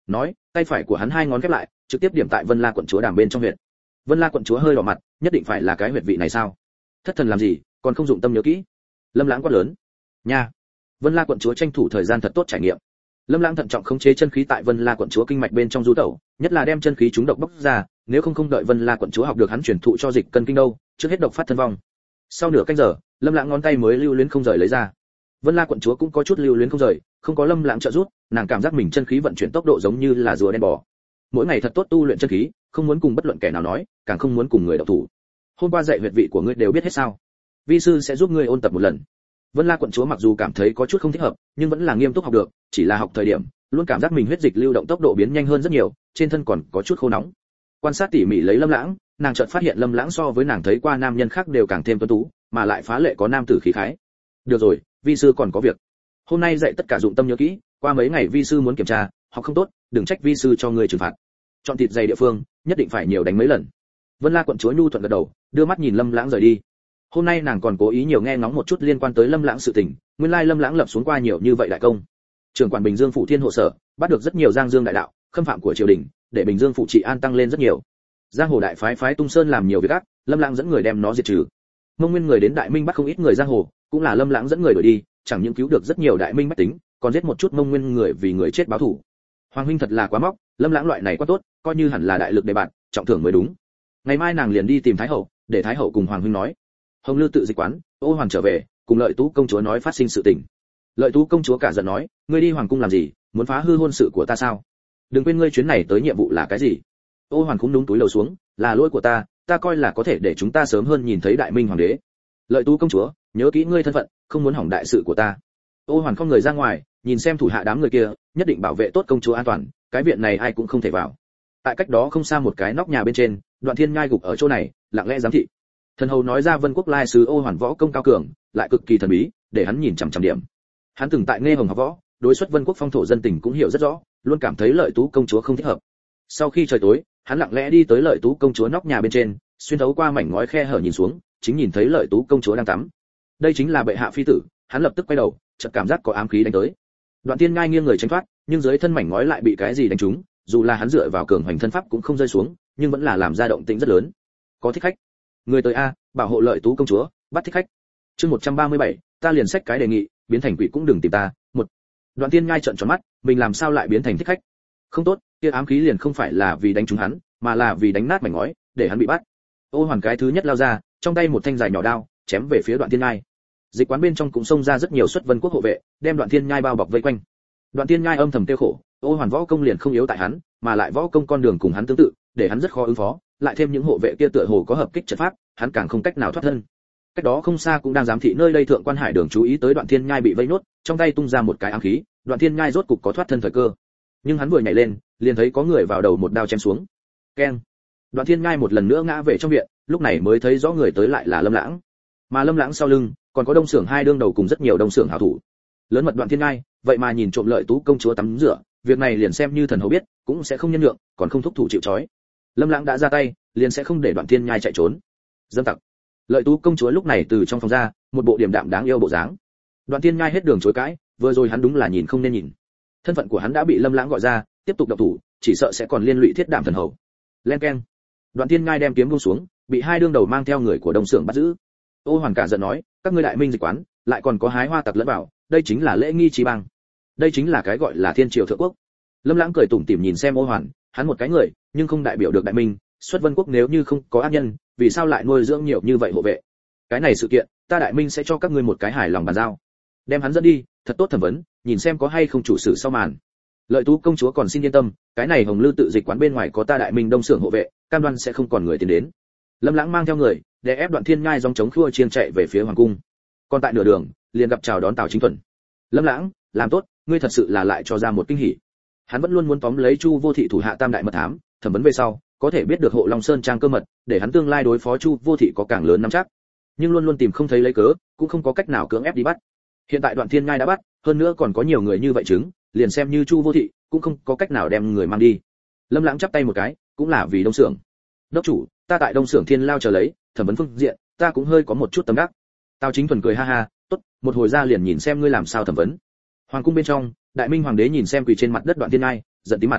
nói, tay phải của hắn hai ngón khép lại, trực tiếp điểm tại Vân La quận chúa đàm bên trong huyệt. Vân La quận chúa hơi đỏ mặt, nhất định phải là cái huyệt vị này sao? Thất thần làm gì, còn không dụng tâm nhớ kỹ. Lâm Lãng quát lớn. Nha. Vân La quận chúa tranh thủ thời gian thật tốt trải nghiệm. Lâm Lãng thận trọng khống chế chân khí tại Vân La quận chúa kinh mạch bên trong du tẩu, nhất là đem chân khí chúng độc bốc ra, nếu không không đợi Vân La quận chúa học được hắn truyền thụ cho dịch cân kinh đâu, trước hết độc phát thân vong. Sau nửa canh giờ, Lâm Lãng ngón tay mới lưu luyến không rời lấy ra. Vân La quận chúa cũng có chút lưu luyến không rời, không có Lâm Lãng trợ giúp, nàng cảm giác mình chân khí vận chuyển tốc độ giống như là rùa đen bò. Mỗi ngày thật tốt tu luyện chân khí, không muốn cùng bất luận kẻ nào nói, càng không muốn cùng người độc thủ. Hôm qua dạy huyệt vị của ngươi đều biết hết sao? Vi sư sẽ giúp ngươi ôn tập một lần. Vân La quận chúa mặc dù cảm thấy có chút không thích hợp, nhưng vẫn là nghiêm túc học được, chỉ là học thời điểm, luôn cảm giác mình huyết dịch lưu động tốc độ biến nhanh hơn rất nhiều, trên thân còn có chút khô nóng. Quan sát tỉ mỉ lấy Lâm Lãng, nàng chợt phát hiện Lâm Lãng so với nàng thấy qua nam nhân khác đều càng thêm tuấn tú, mà lại phá lệ có nam tử khí khái. Được rồi, vi sư còn có việc. Hôm nay dạy tất cả dụng tâm nhớ kỹ, qua mấy ngày vi sư muốn kiểm tra, học không tốt, đừng trách vi sư cho ngươi trừng phạt. Chọn thịt dày địa phương, nhất định phải nhiều đánh mấy lần. Vân La quận chúa nhu thuận gật đầu, đưa mắt nhìn Lâm Lãng rời đi. Hôm nay nàng còn cố ý nhiều nghe ngóng một chút liên quan tới Lâm Lãng sự tình, nguyên lai Lâm Lãng lập xuống qua nhiều như vậy đại công. Trưởng quản Bình Dương phủ Thiên hộ sở, bắt được rất nhiều giang dương đại đạo, khâm phạm của triều đình, để Bình Dương phủ trị an tăng lên rất nhiều. Giang hồ đại phái phái Tung Sơn làm nhiều việc ác, Lâm Lãng dẫn người đem nó diệt trừ. Mông Nguyên người đến Đại Minh bắt không ít người giang hồ, cũng là Lâm Lãng dẫn người đuổi đi, chẳng những cứu được rất nhiều Đại Minh bách tính, còn giết một chút Mông Nguyên người vì người chết báo thù. Hoàng huynh thật là quá móc, Lâm Lãng loại này quá tốt, coi như hẳn là đại lực đề bạt, trọng thưởng mới đúng. Ngày mai nàng liền đi tìm Thái hậu, để Thái hậu cùng Hoàng huynh nói. Hồng Lư tự dịch quán, Ô Hoàn trở về, cùng Lợi Tú công chúa nói phát sinh sự tình. Lợi Tú công chúa cả giận nói, ngươi đi hoàng cung làm gì, muốn phá hư hôn sự của ta sao? Đừng quên ngươi chuyến này tới nhiệm vụ là cái gì? Ô Hoàn cũng đúng túi lầu xuống, là lỗi của ta, ta coi là có thể để chúng ta sớm hơn nhìn thấy Đại Minh hoàng đế. Lợi Tú công chúa, nhớ kỹ ngươi thân phận, không muốn hỏng đại sự của ta. Ô Hoàn không người ra ngoài, nhìn xem thủ hạ đám người kia, nhất định bảo vệ tốt công chúa an toàn, cái viện này ai cũng không thể vào. Tại cách đó không xa một cái nóc nhà bên trên, Đoạn Thiên Nhai gục ở chỗ này, lặng lẽ giám thị. Thần hầu nói ra Vân Quốc lai sứ Ô Hoàn võ công cao cường, lại cực kỳ thần bí, để hắn nhìn chằm chằm điểm. Hắn từng tại Nghe Hồng học võ, đối xuất Vân Quốc phong thổ dân tình cũng hiểu rất rõ, luôn cảm thấy Lợi Tú công chúa không thích hợp. Sau khi trời tối, hắn lặng lẽ đi tới Lợi Tú công chúa nóc nhà bên trên, xuyên thấu qua mảnh ngói khe hở nhìn xuống, chính nhìn thấy Lợi Tú công chúa đang tắm. Đây chính là bệ hạ phi tử, hắn lập tức quay đầu, chợt cảm giác có ám khí đánh tới. Đoạn Thiên Nhai nghiêng người tránh thoát, nhưng dưới thân mảnh ngói lại bị cái gì đánh trúng, dù là hắn dựa vào cường hành thân pháp cũng không rơi xuống, nhưng vẫn là làm ra động tĩnh rất lớn. Có thích khách. Người tới a, bảo hộ Lợi Tú công chúa, bắt thích khách. Chương một trăm ba mươi bảy, ta liền xách cái đề nghị, biến thành quỷ cũng đừng tìm ta. Một. Đoạn Thiên Nhai trợn tròn mắt, mình làm sao lại biến thành thích khách? Không tốt, kia ám khí liền không phải là vì đánh trúng hắn, mà là vì đánh nát mảnh ngói, để hắn bị bắt. Ô Hoàn cái thứ nhất lao ra, trong tay một thanh dài nhỏ đao, chém về phía Đoạn Thiên Nhai. Dịch quán bên trong cũng xông ra rất nhiều xuất Vân Quốc hộ vệ, đem Đoạn Thiên Nhai bao bọc vây quanh. Đoạn Thiên Nhai âm thầm tiêu khổ, Ô Hoàn võ công liền không yếu tại hắn, mà lại võ công con đường cùng hắn tương tự, để hắn rất khó ứng phó, lại thêm những hộ vệ kia tựa hồ có hợp kích trận pháp, hắn càng không cách nào thoát thân. Cách đó không xa cũng đang giám thị nơi đây thượng quan Hải Đường chú ý tới Đoạn Thiên Nhai bị vây nốt, trong tay tung ra một cái ám khí, Đoạn Thiên Nhai rốt cục có thoát thân thời cơ. Nhưng hắn vừa nhảy lên, liền thấy có người vào đầu một đao chém xuống. Keng. Đoạn Thiên Nhai một lần nữa ngã về trong viện, lúc này mới thấy rõ người tới lại là Lâm Lãng. Mà Lâm Lãng sau lưng, còn có Đông Xưởng hai đương đầu cùng rất nhiều Đông Xưởng hảo thủ. Lớn mật Đoạn Thiên Nhai, vậy mà nhìn trộm Lợi Tú công chúa tắm rửa, việc này liền xem như thần hầu biết, cũng sẽ không nhân nhượng, còn không thúc thủ chịu trói. Lâm Lãng đã ra tay, liền sẽ không để Đoạn Thiên Nhai chạy trốn. Dâm tặc. Lợi Tú công chúa lúc này từ trong phòng ra, một bộ điềm đạm đáng yêu bộ dáng. Đoạn Thiên Nhai hết đường chối cãi, vừa rồi hắn đúng là nhìn không nên nhìn. Thân phận của hắn đã bị Lâm Lãng gọi ra, tiếp tục động thủ, chỉ sợ sẽ còn liên lụy Thiết Đảm thần hầu. Len keng. Đoạn Thiên Nhai đem kiếm buông xuống, bị hai đương đầu mang theo người của Đông Xưởng bắt giữ. Ô Hoàn cả giận nói, các ngươi Đại Minh dịch quán, lại còn có hái hoa tặc lẫn vào, đây chính là lễ nghi trí bang. Đây chính là cái gọi là thiên triều thượng quốc. Lâm Lãng cười tủm tỉm nhìn xem Ô Hoàn, hắn một cái người, nhưng không đại biểu được Đại Minh, xuất Vân Quốc nếu như không có ác nhân, vì sao lại nuôi dưỡng nhiều như vậy hộ vệ? Cái này sự kiện, ta Đại Minh sẽ cho các ngươi một cái hài lòng bàn giao. Đem hắn dẫn đi, thật tốt thẩm vấn, nhìn xem có hay không chủ sự sau màn. Lợi Tú công chúa còn xin yên tâm, cái này Hồng Lư tự dịch quán bên ngoài có ta Đại Minh Đông Xưởng hộ vệ, cam đoan sẽ không còn người tiến đến. Lâm Lãng mang theo người, để ép Đoạn Thiên Nhai dòng chống khua chiêng chạy về phía hoàng cung. Còn tại nửa đường, liền gặp chào đón Tào Chính Thuần. Lâm Lãng, làm tốt, ngươi thật sự là lại cho ra một kinh hỉ. Hắn vẫn luôn muốn tóm lấy Chu Vô Thị thủ hạ tam đại mật thám, thẩm vấn về sau, có thể biết được Hộ Long Sơn trang cơ mật, để hắn tương lai đối phó Chu Vô Thị có càng lớn nắm chắc. Nhưng luôn luôn tìm không thấy lấy cớ, cũng không có cách nào cưỡng ép đi bắt. Hiện tại Đoạn Thiên Nhai đã bắt, hơn nữa còn có nhiều người như vậy chứng, liền xem như Chu Vô Thị, cũng không có cách nào đem người mang đi. Lâm Lãng chắp tay một cái, cũng là vì Đông Xưởng. Đốc chủ, ta tại Đông Xưởng Thiên Lao chờ lấy, thẩm vấn phương diện, ta cũng hơi có một chút tâm đắc. Tào Chính Thuần cười ha ha, tốt, một hồi ra liền nhìn xem ngươi làm sao thẩm vấn. Hoàng cung bên trong, Đại Minh hoàng đế nhìn xem quỳ trên mặt đất Đoạn Thiên Nhai, giận tím mặt.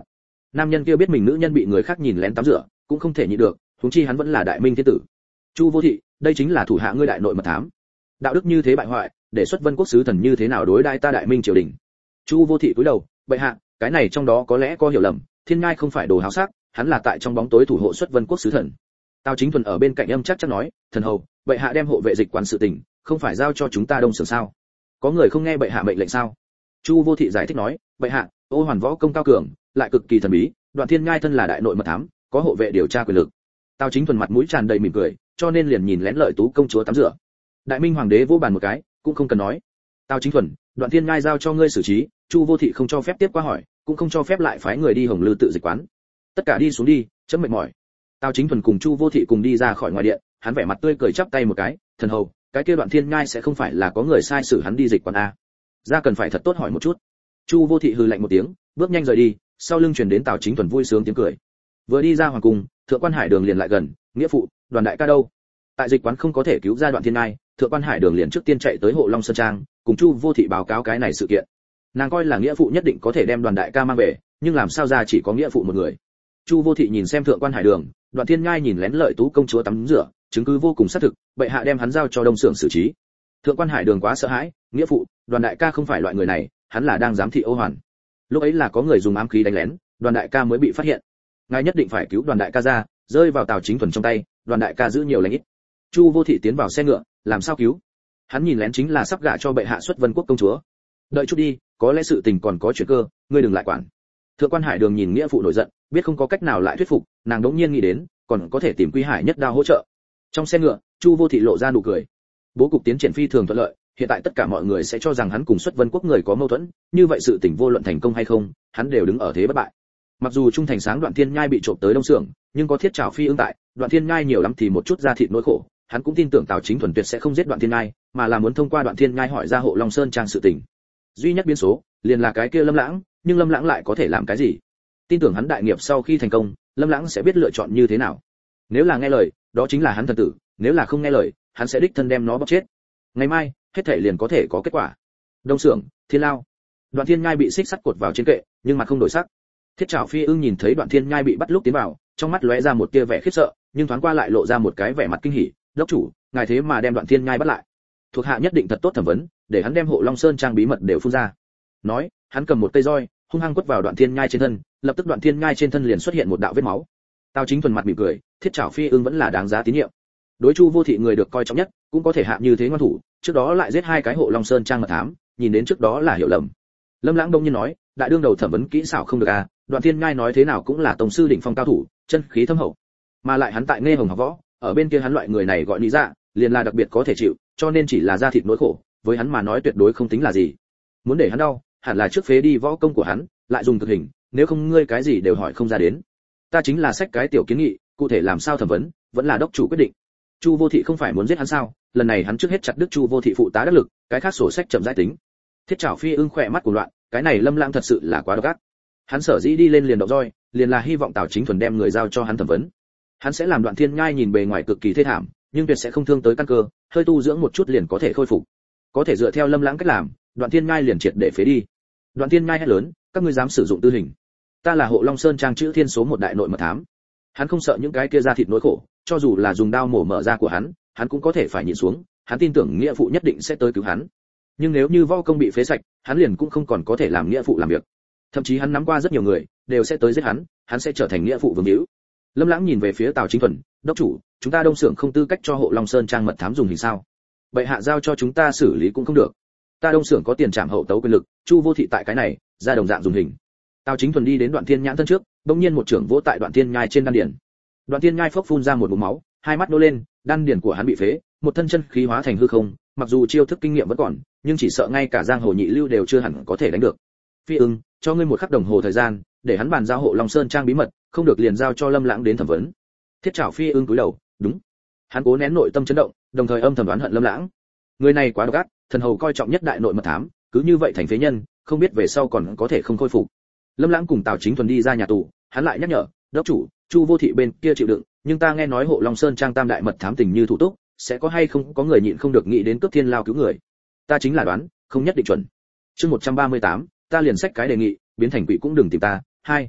Nam nhân kia biết mình nữ nhân bị người khác nhìn lén tắm rửa, cũng không thể nhịn được, huống chi hắn vẫn là đại minh thiên tử. Chu Vô Thị, đây chính là thủ hạ ngươi đại nội mật thám. Đạo đức như thế bại hoại, để xuất Vân Quốc sứ thần như thế nào đối đãi ta đại minh triều đình? Chu Vô Thị cúi đầu, bệ hạ, cái này trong đó có lẽ có hiểu lầm, Thiên Ngai không phải đồ háo sắc, hắn là tại trong bóng tối thủ hộ xuất Vân Quốc sứ thần. Tào Chính Thuần ở bên cạnh âm chắc chắc nói, thần hầu, bệ hạ đem hộ vệ dịch quán sự tình, không phải giao cho chúng ta Đông Sưởng sao? Có người không nghe bệ hạ mệnh lệnh sao? Chu Vô Thị giải thích nói, bệ hạ, Ô Hoàn võ công cao cường, lại cực kỳ thần bí, Đoạn Thiên Ngai thân là đại nội mật thám, có hộ vệ điều tra quyền lực. Tào Chính Thuần mặt mũi tràn đầy mỉm cười, cho nên liền nhìn lén lợi tú công chúa tắm rửa. Đại Minh hoàng đế vỗ bàn một cái, cũng không cần nói. Tào Chính Thuần, Đoạn Thiên Ngai giao cho ngươi xử trí, Chu Vô Thị không cho phép tiếp qua hỏi, cũng không cho phép lại phái người đi Hồng Lư tự dịch quán. Tất cả đi xuống đi, chấm mệt mỏi. Tào Chính Thuần cùng Chu Vô Thị cùng đi ra khỏi ngoài điện, hắn vẻ mặt tươi cười chắp tay một cái, thần hầu, cái kia Đoạn Thiên Ngai sẽ không phải là có người sai sử hắn đi dịch quán a? Ra cần phải thật tốt hỏi một chút. Chu Vô Thị hừ lạnh một tiếng, bước nhanh rời đi, sau lưng truyền đến Tào Chính Thuần vui sướng tiếng cười. Vừa đi ra hoàng cung, Thượng quan Hải Đường liền lại gần, nghĩa phụ, Đoàn đại ca đâu? Tại dịch quán không có thể cứu ra Đoạn Thiên Ngai, Thượng quan Hải Đường liền trước tiên chạy tới Hộ Long Sơn Trang, cùng Chu Vô Thị báo cáo cái này sự kiện. Nàng coi là nghĩa phụ nhất định có thể đem Đoàn đại ca mang về, nhưng làm sao ra chỉ có nghĩa phụ một người. Chu Vô Thị nhìn xem Thượng quan Hải Đường, Đoạn Thiên Ngai nhìn lén lợi tú công chúa tắm rửa, chứng cứ vô cùng xác thực, bệ hạ đem hắn giao cho Đông Sưởng xử trí. Thượng quan Hải Đường quá sợ hãi, nghĩa phụ, Đoàn đại ca không phải loại người này, hắn là đang giám thị Ô Hoàn. Lúc ấy là có người dùng ám khí đánh lén, Đoàn đại ca mới bị phát hiện. Ngài nhất định phải cứu Đoàn đại ca ra, rơi vào Tào Chính Thuần trong tay, Đoàn đại ca giữ nhiều lành ít. Chu Vô Thị tiến vào xe ngựa, làm sao cứu? Hắn nhìn lén chính là sắp gả cho bệ hạ xuất Vân Quốc công chúa. Đợi chút đi, có lẽ sự tình còn có chuyển cơ, ngươi đừng lại quản. Thượng quan Hải Đường nhìn nghĩa phụ nổi giận, biết không có cách nào lại thuyết phục, nàng đống nhiên nghĩ đến, còn có thể tìm Quy Hải Nhất Đao hỗ trợ. Trong xe ngựa, Chu Vô Thị lộ ra nụ cười. Bố cục tiến triển phi thường thuận lợi, hiện tại tất cả mọi người sẽ cho rằng hắn cùng xuất Vân Quốc người có mâu thuẫn, như vậy sự tình vô luận thành công hay không, hắn đều đứng ở thế bất bại. Mặc dù trung thành sáng Đoạn Thiên Nhai bị trộm tới Đông Sưởng, nhưng có Thiết Trảo Phi ương tại, Đoạn Thiên Nhai nhiều lắm thì một chút da thịt nỗi khổ, hắn cũng tin tưởng Tào Chính Thuần tuyệt sẽ không giết Đoạn Thiên Nhai, mà là muốn thông qua Đoạn Thiên Nhai hỏi ra Hộ Long Sơn Trang sự tình. Duy nhất biến số, liền là cái kia Lâm Lãng, nhưng Lâm Lãng lại có thể làm cái gì? Tin tưởng hắn đại nghiệp sau khi thành công, Lâm Lãng sẽ biết lựa chọn như thế nào. Nếu là nghe lời, đó chính là hắn thần tử, nếu là không nghe lời, hắn sẽ đích thân đem nó bóp chết. Ngày mai, hết thảy liền có thể có kết quả. Đông Sưởng, Thiên Lao. Đoạn Thiên Nhai bị xích sắt cột vào trên kệ, nhưng mặt không đổi sắc. Thiết Trảo Phi ương nhìn thấy Đoạn Thiên Nhai bị bắt lúc tiến vào, trong mắt lóe ra một tia vẻ khiếp sợ, nhưng thoáng qua lại lộ ra một cái vẻ mặt kinh hỉ, "Đốc chủ, ngài thế mà đem Đoạn Thiên Nhai bắt lại. Thuộc hạ nhất định thật tốt thẩm vấn, để hắn đem Hộ Long Sơn Trang bí mật đều phun ra." Nói, hắn cầm một cây roi, hung hăng quất vào Đoạn Thiên Nhai trên thân, lập tức Đoạn Thiên Nhai trên thân liền xuất hiện một đạo vết máu. Tào Chính Thuần mặt mỉm cười, Thiết Trảo Phi ương vẫn là đáng giá tín nhiệm. Đối Chu Vô Thị người được coi trọng nhất, cũng có thể hạ như thế ngoan thủ, trước đó lại giết hai cái Hộ Long Sơn Trang mật thám, nhìn đến trước đó là hiểu lầm. Lâm Lãng đông nhiên nói, đại đương đầu thẩm vấn kỹ xảo không được à, Đoạn Thiên Nhai nói thế nào cũng là tổng sư đỉnh phong cao thủ, chân khí thâm hậu, mà lại hắn tại Nghe Hồng học võ, ở bên kia hắn loại người này gọi lý dạ, liền là đặc biệt có thể chịu, cho nên chỉ là da thịt nỗi khổ, với hắn mà nói tuyệt đối không tính là gì. Muốn để hắn đau, hẳn là trước phế đi võ công của hắn, lại dùng thực hình, nếu không ngươi cái gì đều hỏi không ra đến. Ta chính là sách cái tiểu kiến nghị, cụ thể làm sao thẩm vấn, vẫn là đốc chủ quyết định. Chu Vô Thị không phải muốn giết hắn sao? Lần này hắn trước hết chặt đứt Chu Vô Thị phụ tá đắc lực, cái khác sổ sách chậm rãi tính. Thiết Trảo Phi ương khỏe mắt của loạn, cái này Lâm Lãng thật sự là quá độc ác. Hắn sở dĩ đi lên liền động roi, liền là hy vọng Tào Chính Thuần đem người giao cho hắn thẩm vấn. Hắn sẽ làm Đoạn Thiên Nhai nhìn bề ngoài cực kỳ thê thảm, nhưng tuyệt sẽ không thương tới căn cơ, hơi tu dưỡng một chút liền có thể khôi phục. Có thể dựa theo Lâm Lãng cách làm, Đoạn Thiên Nhai liền triệt để phế đi. Đoạn Thiên Nhai hét lớn, các ngươi dám sử dụng tư hình? Ta là Hộ Long Sơn Trang chữ thiên số một đại nội mật thám. Hắn không sợ những cái kia da thịt nỗi khổ, cho dù là dùng đao mổ mở da của hắn, hắn cũng có thể phải nhịn xuống, hắn tin tưởng nghĩa phụ nhất định sẽ tới cứu hắn. Nhưng nếu như võ công bị phế sạch, hắn liền cũng không còn có thể làm nghĩa phụ làm việc. Thậm chí hắn nắm qua rất nhiều người, đều sẽ tới giết hắn, hắn sẽ trở thành nghĩa phụ vương hữu. Lâm Lãng nhìn về phía Tào Chính Thuần, đốc chủ, chúng ta Đông Sưởng không tư cách cho Hộ Long Sơn Trang mật thám dùng hình sao? Bệ hạ giao cho chúng ta xử lý cũng không được. Ta Đông Sưởng có tiền trảm hậu tấu quyền lực, Chu Vô Thị tại cái này, ra đồng dạng dùng hình. Tào Chính Thuần đi đến Đoạn Thiên Nhãn thân trước, bỗng nhiên một trưởng vỗ tại Đoạn Thiên Nhai trên đan điền. Đoạn Thiên Nhai phốc phun ra một ngụm máu, hai mắt nô lên, đan điền của hắn bị phế, một thân chân khí hóa thành hư không, mặc dù chiêu thức kinh nghiệm vẫn còn, nhưng chỉ sợ ngay cả giang hồ nhị lưu đều chưa hẳn có thể đánh được. Phi ưng, cho ngươi một khắc đồng hồ thời gian, để hắn bàn giao Hộ Long Sơn Trang bí mật, không được liền giao cho Lâm Lãng đến thẩm vấn. Thiết Trảo Phi ưng cúi đầu, đúng. Hắn cố nén nội tâm chấn động, đồng thời âm thầm đoán hận Lâm Lãng. Người này quá độc ác, thần hầu coi trọng nhất đại nội mật thám, cứ như vậy thành phế nhân, không biết về sau còn có thể không khôi phục. Lâm Lãng cùng Tào Chính Thuần đi ra nhà tù, hắn lại nhắc nhở, đốc chủ, Chu Vô Thị bên kia chịu đựng, nhưng ta nghe nói Hộ Long Sơn Trang tam đại mật thám tình như thủ túc, sẽ có hay không có người nhịn không được nghĩ đến cướp thiên lao cứu người. Ta chính là đoán, không nhất định chuẩn. Chương một trăm ba mươi tám, ta liền sách cái đề nghị, biến thành quỷ cũng đừng tìm ta. Hai.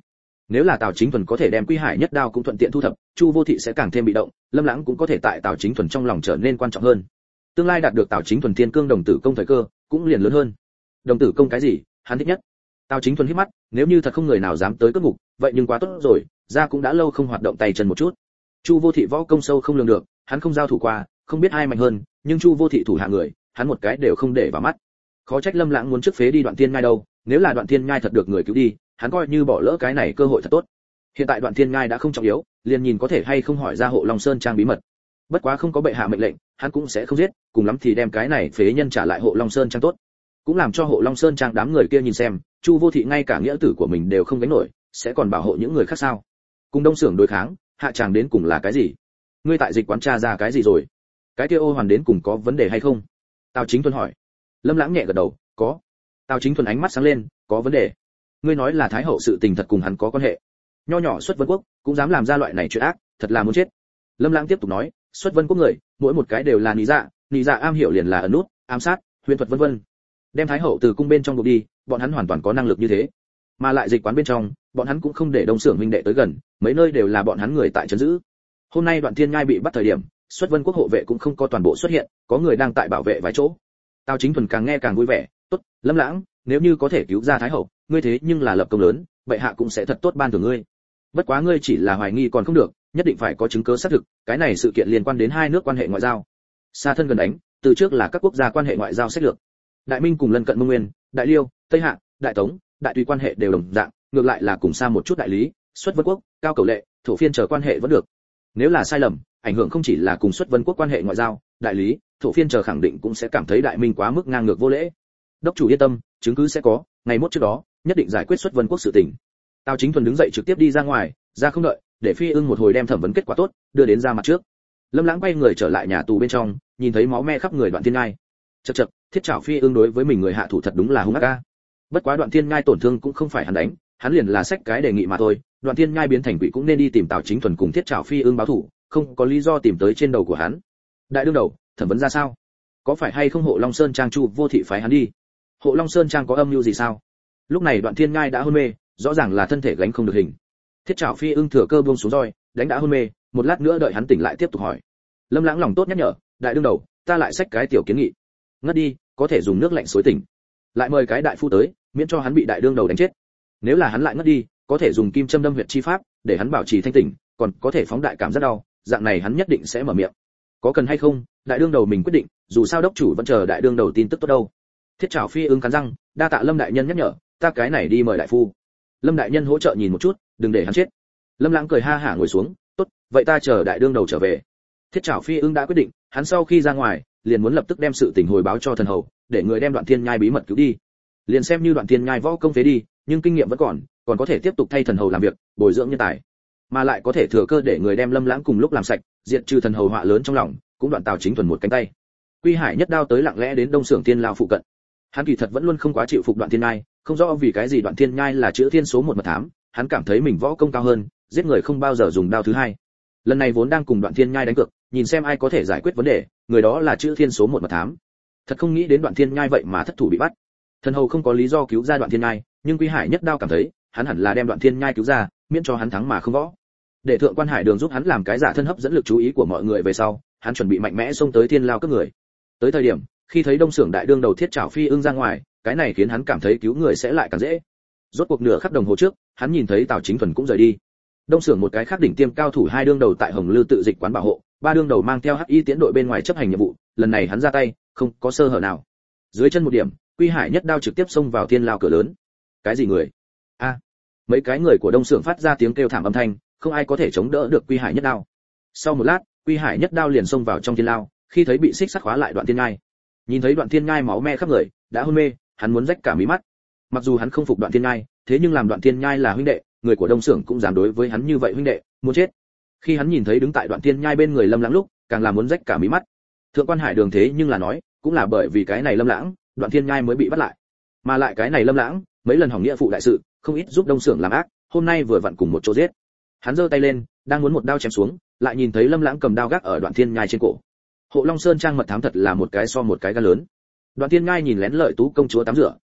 Nếu là Tào Chính Thuần có thể đem Quy Hải Nhất Đao cũng thuận tiện thu thập, Chu Vô Thị sẽ càng thêm bị động, Lâm Lãng cũng có thể tại Tào Chính Thuần trong lòng trở nên quan trọng hơn. Tương lai đạt được Tào Chính Thuần Thiên Cương Đồng Tử Công thời cơ, cũng liền lớn hơn. Đồng Tử Công cái gì, hắn thích nhất. Tào Chính Thuần hít mắt, nếu như thật không người nào dám tới cướp ngục, vậy nhưng quá tốt rồi, ra cũng đã lâu không hoạt động tay chân một chút. Chu Vô Thị võ công sâu không lường được, hắn không giao thủ qua, không biết ai mạnh hơn, nhưng Chu Vô Thị thủ hạ người, hắn một cái đều không để vào mắt. Khó trách Lâm Lãng muốn trước phế đi Đoạn Thiên Nhai đâu, nếu là Đoạn Thiên Nhai thật được người cứu đi, hắn coi như bỏ lỡ cái này cơ hội thật tốt. Hiện tại Đoạn Thiên Nhai đã không trọng yếu, liền nhìn có thể hay không hỏi ra Hộ Long Sơn trang bí mật. Bất quá không có bệ hạ mệnh lệnh, hắn cũng sẽ không giết, cùng lắm thì đem cái này phế nhân trả lại Hộ Long Sơn trang tốt. Cũng làm cho Hộ Long Sơn trang đám người kia nhìn xem, Chu Vô Thị ngay cả nghĩa tử của mình đều không gánh nổi, sẽ còn bảo hộ những người khác sao? Cùng Đông Xưởng đối kháng, hạ tràng đến cùng là cái gì? Ngươi tại dịch quán tra ra cái gì rồi? Cái kia ô hoàn đến cùng có vấn đề hay không? Tào Chính Thuần hỏi. Lâm Lãng nhẹ gật đầu, có. Tào Chính Thuần ánh mắt sáng lên, có vấn đề. Ngươi nói là thái hậu sự tình thật cùng hắn có quan hệ? Nho nhỏ Xuất Vân Quốc cũng dám làm ra loại này chuyện ác, thật là muốn chết. Lâm Lãng tiếp tục nói, Xuất Vân Quốc người, mỗi một cái đều là nị dạ, nị dạ am hiểu liền là ẩn nút, ám sát, huyền thuật vân vân. Đem thái hậu từ cung bên trong buộc đi, bọn hắn hoàn toàn có năng lực như thế. Mà lại dịch quán bên trong, bọn hắn cũng không để Đông Xưởng huynh đệ tới gần, mấy nơi đều là bọn hắn người tại trấn giữ. Hôm nay Đoạn Thiên Nhai bị bắt thời điểm, Xuất Vân Quốc hộ vệ cũng không có toàn bộ xuất hiện, có người đang tại bảo vệ vài chỗ. Tào Chính Thuần càng nghe càng vui vẻ, tốt, Lâm Lãng, nếu như có thể cứu ra thái hậu, ngươi thế nhưng là lập công lớn, bệ hạ cũng sẽ thật tốt ban thưởng ngươi. Bất quá ngươi chỉ là hoài nghi còn không được, nhất định phải có chứng cứ xác thực, cái này sự kiện liên quan đến hai nước quan hệ ngoại giao. Xa thân gần đánh, từ trước là các quốc gia quan hệ ngoại giao sách lược. Đại Minh cùng lân cận Mông Nguyên, Đại Liêu, Tây Hạ, Đại Tống, Đại Tùy quan hệ đều đồng dạng, ngược lại là cùng xa một chút đại lý, Xuất Vân Quốc, Cao Cẩu Lệ, Thổ Phiên chờ quan hệ vẫn được. Nếu là sai lầm, ảnh hưởng không chỉ là cùng Xuất Vân Quốc quan hệ ngoại giao, đại lý, Thổ Phiên chờ khẳng định cũng sẽ cảm thấy Đại Minh quá mức ngang ngược vô lễ. Đốc chủ yên tâm, chứng cứ sẽ có, ngày mốt trước đó, nhất định giải quyết Xuất Vân Quốc sự tình. Tào Chính Thuần đứng dậy trực tiếp đi ra ngoài, ra không đợi, để Phi Ưng một hồi đem thẩm vấn kết quả tốt, đưa đến ra mặt trước. Lâm Lãng quay người trở lại nhà tù bên trong, nhìn thấy máu me khắp người Đoạn Thiên Nhai. Chậc chậc, Thiết Trảo Phi Ưng đối với mình người hạ thủ thật đúng là hung ác a. Bất quá Đoạn Thiên Nhai tổn thương cũng không phải hắn đánh, hắn liền là sách cái đề nghị mà thôi. Đoạn Thiên Nhai biến thành quỷ cũng nên đi tìm Tào Chính Thuần cùng Thiết Trảo Phi Ưng báo thủ, không có lý do tìm tới trên đầu của hắn. Đại đương đầu, thẩm vấn ra sao? Có phải hay không Hộ Long Sơn trang Chu Vô Thị phái hắn đi? Hộ Long Sơn trang có âm mưu gì sao? Lúc này Đoạn Thiên Nhai đã hôn mê, rõ ràng là thân thể gánh không được hình. Thiết Trảo Phi Ưng thừa cơ buông xuống roi, đánh đã hôn mê, một lát nữa đợi hắn tỉnh lại tiếp tục hỏi. Lâm Lãng lòng tốt nhắc nhở, đại đương đầu, ta lại xách cái tiểu kiến nghị. Ngất đi, có thể dùng nước lạnh xối tỉnh. Lại mời cái đại phu tới, miễn cho hắn bị đại đương đầu đánh chết. Nếu là hắn lại ngất đi, có thể dùng kim châm đâm huyệt chi pháp, để hắn bảo trì thanh tỉnh, còn có thể phóng đại cảm giác đau, dạng này hắn nhất định sẽ mở miệng. Có cần hay không, đại đương đầu mình quyết định, dù sao đốc chủ vẫn chờ đại đương đầu tin tức tốt đâu. Thiết Trảo Phi Ưng cắn răng, đa tạ Lâm đại nhân nhắc nhở, ta cái này đi mời đại phu. Lâm đại nhân hỗ trợ nhìn một chút, đừng để hắn chết. Lâm Lãng cười ha hả ngồi xuống, tốt, vậy ta chờ đại đương đầu trở về. Thiết Trảo Phi Ưng đã quyết định, hắn sau khi ra ngoài, liền muốn lập tức đem sự tình hồi báo cho thần hầu, để người đem Đoạn Thiên Nhai bí mật cứu đi. Liền xem như Đoạn Thiên Nhai võ công phế đi, nhưng kinh nghiệm vẫn còn, còn có thể tiếp tục thay thần hầu làm việc, bồi dưỡng nhân tài, mà lại có thể thừa cơ để người đem Lâm Lãng cùng lúc làm sạch, diệt trừ thần hầu họa lớn trong lòng, cũng đoạn Tào Chính Thuần một cánh tay. Quy Hải Nhất Đao tới lặng lẽ đến Đông Xưởng Tiên lao phụ cận. Hắn kỳ thật vẫn luôn không quá chịu phục Đoạn Thiên Nhai, không rõ vì cái gì Đoạn Thiên Nhai là chữ thiên số một mật thám, hắn cảm thấy mình võ công cao hơn, giết người không bao giờ dùng đao thứ hai. Lần này vốn đang cùng Đoạn Thiên Nhai đánh cược, nhìn xem ai có thể giải quyết vấn đề, người đó là chữ thiên số một mật thám. Thật không nghĩ đến Đoạn Thiên Nhai vậy mà thất thủ bị bắt. Thần hầu không có lý do cứu ra Đoạn Thiên Nhai, nhưng Quy Hải Nhất Đao cảm thấy, hắn hẳn là đem Đoạn Thiên Nhai cứu ra, miễn cho hắn thắng mà không võ. Để thượng quan Hải Đường giúp hắn làm cái giả thân hấp dẫn lực chú ý của mọi người về sau, hắn chuẩn bị mạnh mẽ xông tới Thiên lao cướp người. Tới thời điểm, khi thấy Đông Xưởng đại đương đầu Thiết Trảo Phi Ưng ra ngoài, cái này khiến hắn cảm thấy cứu người sẽ lại càng dễ. Rốt cuộc nửa khắc đồng hồ trước, hắn nhìn thấy Tào Chính Thuần cũng rời đi. Đông Xưởng một cái khác đỉnh tiêm cao thủ hai đương đầu tại Hồng Lư tự dịch quán bảo hộ, ba đương đầu mang theo hắc y tiến đội bên ngoài chấp hành nhiệm vụ, lần này hắn ra tay, không có sơ hở nào. Dưới chân một điểm, Quy Hải Nhất Đao trực tiếp xông vào Thiên lao cửa lớn. Cái gì người? A! À, mấy cái người của Đông Xưởng phát ra tiếng kêu thảm âm thanh, không ai có thể chống đỡ được Quy Hải Nhất Đao. Sau một lát, Quy Hải Nhất Đao liền xông vào trong Thiên lao, khi thấy bị xích sắt khóa lại Đoạn Thiên Nhai. Nhìn thấy Đoạn Thiên Nhai máu me khắp người, đã hôn mê, hắn muốn rách cả mí mắt. Mặc dù hắn không phục Đoạn Thiên Nhai, thế nhưng làm Đoạn Thiên Nhai là huynh đệ, người của Đông Xưởng cũng dám đối với hắn như vậy huynh đệ, muốn chết. Khi hắn nhìn thấy đứng tại Đoạn Thiên Nhai bên người Lâm Lãng lúc, càng là muốn rách cả mí mắt. Thượng quan Hải Đường thế nhưng là nói, cũng là bởi vì cái này Lâm Lãng, Đoạn Thiên Nhai mới bị bắt lại. Mà lại cái này Lâm Lãng, mấy lần hỏng nghĩa phụ đại sự, không ít giúp Đông Xưởng làm ác, hôm nay vừa vặn cùng một chỗ giết. Hắn giơ tay lên, đang muốn một đao chém xuống, lại nhìn thấy Lâm Lãng cầm đao gác ở Đoạn Thiên Nhai trên cổ. Hộ Long Sơn trang mật thám thật là một cái so một cái gan lớn. Đoạn Thiên Nhai nhìn lén Lợi Tú công chúa tắm rửa,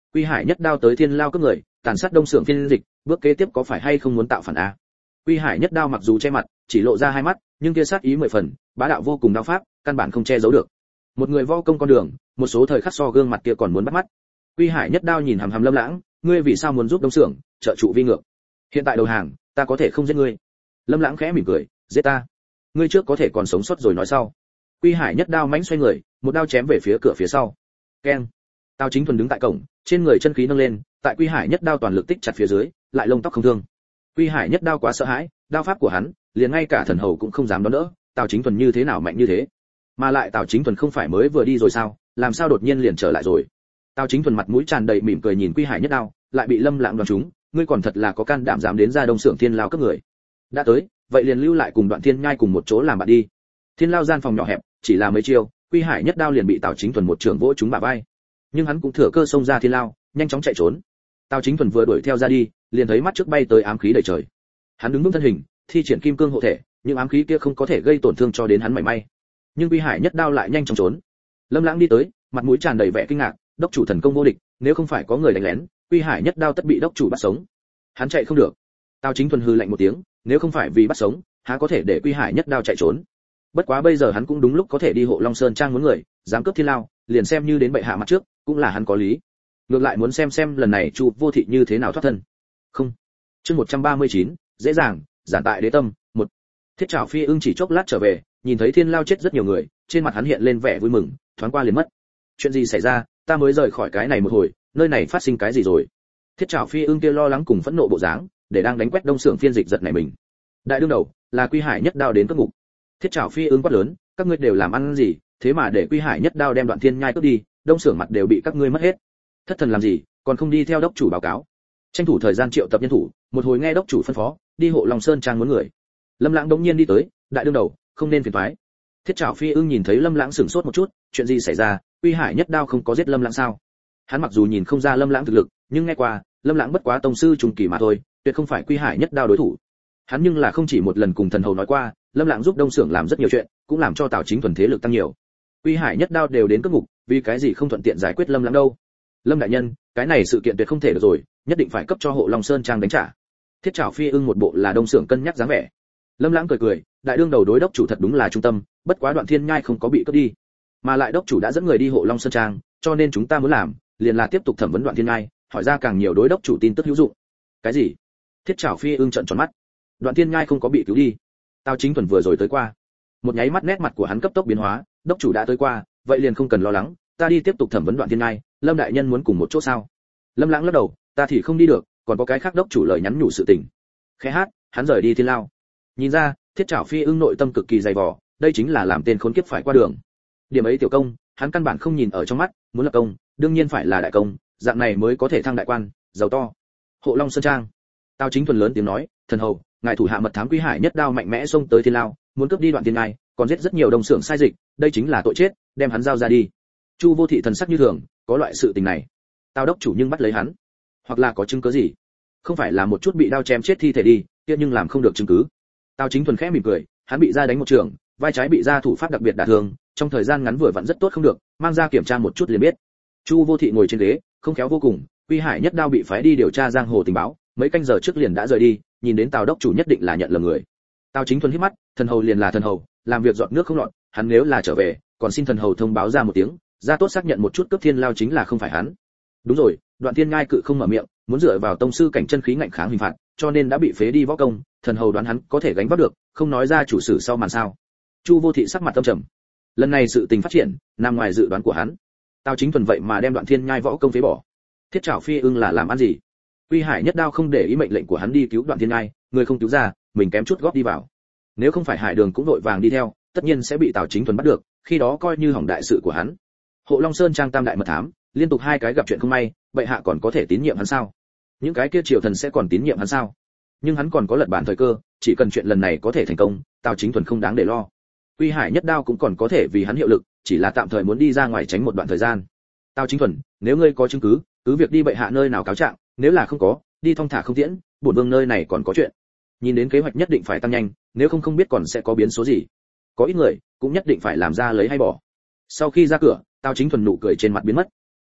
Quy Hải nhất đao tới thiên lao cướp người, tàn sát đông xưởng phiên dịch, bước kế tiếp có phải hay không muốn tạo phản a? Quy Hải nhất đao mặc dù che mặt, chỉ lộ ra hai mắt, nhưng kia sát ý mười phần, bá đạo vô cùng đao pháp, căn bản không che giấu được. Một người võ công con đường, một số thời khắc so gương mặt kia còn muốn bắt mắt. Quy Hải nhất đao nhìn hằm hằm Lâm Lãng, ngươi vì sao muốn giúp đông xưởng, trợ trụ vi ngược? Hiện tại đầu hàng, ta có thể không giết ngươi. Lâm Lãng khẽ mỉm cười, giết ta. Ngươi trước có thể còn sống sót rồi nói sau. Quy Hải nhất đao mãnh xoay người, một đao chém về phía cửa phía sau. Keng. Tào Chính Thuần đứng tại cổng, trên người chân khí nâng lên, tại Quy Hải nhất đao toàn lực tích chặt phía dưới, lại lông tóc không thương. Quy Hải nhất đao quá sợ hãi, đao pháp của hắn, liền ngay cả thần hầu cũng không dám đón đỡ, Tào Chính Thuần như thế nào mạnh như thế? Mà lại Tào Chính Thuần không phải mới vừa đi rồi sao, làm sao đột nhiên liền trở lại rồi? Tào Chính Thuần mặt mũi tràn đầy mỉm cười nhìn Quy Hải nhất đao, lại bị Lâm Lãng đoán trúng, ngươi còn thật là có can đảm dám đến ra đông xưởng thiên lao cướp người. Đã tới, vậy liền lưu lại cùng Đoạn Thiên Nhai cùng một chỗ làm bạn đi. Thiên lao gian phòng nhỏ hẹp, chỉ là mấy chiêu, Quy Hải nhất đao liền bị Tào Chính Thuần một trường vỗ trúng bả vai. Nhưng hắn cũng thừa cơ xông ra thiên lao, nhanh chóng chạy trốn. Tào Chính Thuần vừa đuổi theo ra đi, liền thấy mắt trước bay tới ám khí đầy trời. Hắn đứng vững thân hình, thi triển kim cương hộ thể, nhưng ám khí kia không có thể gây tổn thương cho đến hắn mảy may. Nhưng Quy Hải nhất đao lại nhanh chóng trốn. Lâm Lãng đi tới, mặt mũi tràn đầy vẻ kinh ngạc, đốc chủ thần công vô địch, nếu không phải có người đánh lén, Quy Hải nhất đao tất bị đốc chủ bắt sống. Hắn chạy không được. Tào Chính Thuần hừ lạnh một tiếng, nếu không phải vì bắt sống, há có thể để Quy Hải nhất đao chạy trốn. Bất quá bây giờ hắn cũng đúng lúc có thể đi hộ Long Sơn trang muốn người, dám cướp thiên lao, liền xem như đến bệ hạ mặt trước, cũng là hắn có lý. Ngược lại muốn xem xem lần này Chu Vô Thị như thế nào thoát thân. Không. Chương một trăm ba mươi chín, dễ dàng, giản tại đế tâm, một. Thiết Trảo Phi Ưng chỉ chốc lát trở về, nhìn thấy thiên lao chết rất nhiều người, trên mặt hắn hiện lên vẻ vui mừng, thoáng qua liền mất. Chuyện gì xảy ra, ta mới rời khỏi cái này một hồi, nơi này phát sinh cái gì rồi? Thiết Trảo Phi Ưng kia lo lắng cùng phẫn nộ bộ dáng, để đang đánh quét đông xưởng phiên dịch giật nảy mình. Đại đương đầu, là Quy Hải nhất đao đến cướp ngục. Thiết Trảo Phi Ưng quát lớn, các ngươi đều làm ăn gì, thế mà để Quy Hải nhất đao đem Đoạn Thiên Nhai cướp đi, đông xưởng mặt đều bị các ngươi mất hết. Thất thần làm gì, còn không đi theo đốc chủ báo cáo. Tranh thủ thời gian triệu tập nhân thủ, một hồi nghe đốc chủ phân phó, đi hộ Long Sơn trang muốn người. Lâm Lãng đống nhiên đi tới, đại đương đầu, không nên phiền toái. Thiết Trảo Phi Ưng nhìn thấy Lâm Lãng sửng sốt một chút, chuyện gì xảy ra, Quy Hải nhất đao không có giết Lâm Lãng sao? Hắn mặc dù nhìn không ra Lâm Lãng thực lực, nhưng nghe qua, Lâm Lãng bất quá tông sư trung kỳ mà thôi, tuyệt không phải Quy Hải nhất đao đối thủ. Hắn nhưng là không chỉ một lần cùng thần hầu nói qua, Lâm Lãng giúp đông xưởng làm rất nhiều chuyện, cũng làm cho Tào Chính Thuần thế lực tăng nhiều. Quy Hải nhất đao đều đến cướp ngục, vì cái gì không thuận tiện giải quyết Lâm Lãng đâu? Lâm đại nhân, cái này sự kiện tuyệt không thể được rồi, nhất định phải cấp cho hộ Long Sơn trang đánh trả. Thiết Trảo Phi Ưng một bộ là đông xưởng cân nhắc dáng vẻ. Lâm Lãng cười cười, đại đương đầu đối đốc chủ thật đúng là trung tâm, bất quá Đoạn Thiên Nhai không có bị cướp đi, mà lại đốc chủ đã dẫn người đi hộ Long Sơn trang, cho nên chúng ta muốn làm, liền là tiếp tục thẩm vấn Đoạn Thiên Nhai, hỏi ra càng nhiều đối đốc chủ tin tức hữu dụng. Cái gì? Thiết Trảo Phi Ưng trợn tròn mắt. Đoạn Thiên Nhai không có bị cứu đi. Tào Chính Thuần vừa rồi tới qua. Một nháy mắt nét mặt của hắn cấp tốc biến hóa, đốc chủ đã tới qua, vậy liền không cần lo lắng, ta đi tiếp tục thẩm vấn Đoạn Thiên Nhai, Lâm đại nhân muốn cùng một chỗ sao? Lâm Lãng lắc đầu, ta thì không đi được, còn có cái khác đốc chủ lời nhắn nhủ sự tình. Khẽ hát, hắn rời đi thiên lao. Nhìn ra, Thiết Trảo Phi Ưng nội tâm cực kỳ dày vò, đây chính là làm tên khốn kiếp phải qua đường. Điểm ấy tiểu công, hắn căn bản không nhìn ở trong mắt, muốn lập công, đương nhiên phải là đại công, dạng này mới có thể thăng đại quan, giàu to. Hộ Long Sơn trang. Tào Chính Thuần lớn tiếng nói, thần hầu, ngài thủ hạ mật thám Quy Hải nhất đao mạnh mẽ xông tới thiên lao, muốn cướp đi Đoạn Thiên Nhai, còn giết rất nhiều đồng xưởng sai dịch, đây chính là tội chết, đem hắn giao ra đi. Chu Vô Thị thần sắc như thường, có loại sự tình này, Tào đốc chủ nhưng bắt lấy hắn, hoặc là có chứng cứ gì? Không phải là một chút bị đao chém chết thi thể đi, kia nhưng làm không được chứng cứ. Tào Chính Thuần khẽ mỉm cười, hắn bị ra đánh một trường, vai trái bị ra thủ pháp đặc biệt đả thương, trong thời gian ngắn vừa vặn rất tốt không được, mang ra kiểm tra một chút liền biết. Chu Vô Thị ngồi trên ghế, không khéo vô cùng, Quy Hải nhất đao bị phái đi điều tra giang hồ tình báo, mấy canh giờ trước liền đã rời đi, nhìn đến Tào đốc chủ nhất định là nhận lầm người. Tào Chính Thuần hít mắt, thần hầu liền là thần hầu, làm việc giọt nước không lọt, hắn nếu là trở về, còn xin thần hầu thông báo ra một tiếng, ra tốt xác nhận một chút cướp thiên lao chính là không phải hắn. Đúng rồi, Đoạn Thiên Nhai cự không mở miệng, muốn dựa vào tông sư cảnh chân khí ngạnh kháng hình phạt, cho nên đã bị phế đi võ công, thần hầu đoán hắn có thể gánh vác được, không nói ra chủ sử sau màn sao? Chu Vô Thị sắc mặt âm trầm. Lần này sự tình phát triển, nằm ngoài dự đoán của hắn. Tào Chính Thuần vậy mà đem Đoạn Thiên Nhai võ công phế bỏ. Thiết Trảo Phi Ưng là làm ăn gì? Quy Hải nhất đao không để ý mệnh lệnh của hắn đi cứu Đoạn Thiên Nhai, người không cứu ra, mình kém chút góp đi vào. Nếu không phải Hải Đường cũng đội vàng đi theo, tất nhiên sẽ bị Tào Chính Thuần bắt được, khi đó coi như hỏng đại sự của hắn. Hộ Long Sơn trang tam đại mật thám, liên tục hai cái gặp chuyện không may, bệ hạ còn có thể tín nhiệm hắn sao? Những cái kia triều thần sẽ còn tín nhiệm hắn sao? Nhưng hắn còn có lật bản thời cơ, chỉ cần chuyện lần này có thể thành công, Tào Chính Thuần không đáng để lo. Quy Hải nhất đao cũng còn có thể vì hắn hiệu lực, chỉ là tạm thời muốn đi ra ngoài tránh một đoạn thời gian. Tào Chính Thuần, nếu ngươi có chứng cứ, cứ việc đi bệ hạ nơi nào cáo trạng, nếu là không có, đi thong thả không tiễn, bổn vương nơi này còn có chuyện. Nhìn đến kế hoạch nhất định phải tăng nhanh, nếu không không biết còn sẽ có biến số gì. Có ít người cũng nhất định phải làm ra lấy hay bỏ. Sau khi ra cửa, Tào Chính Thuần nụ cười trên mặt biến mất.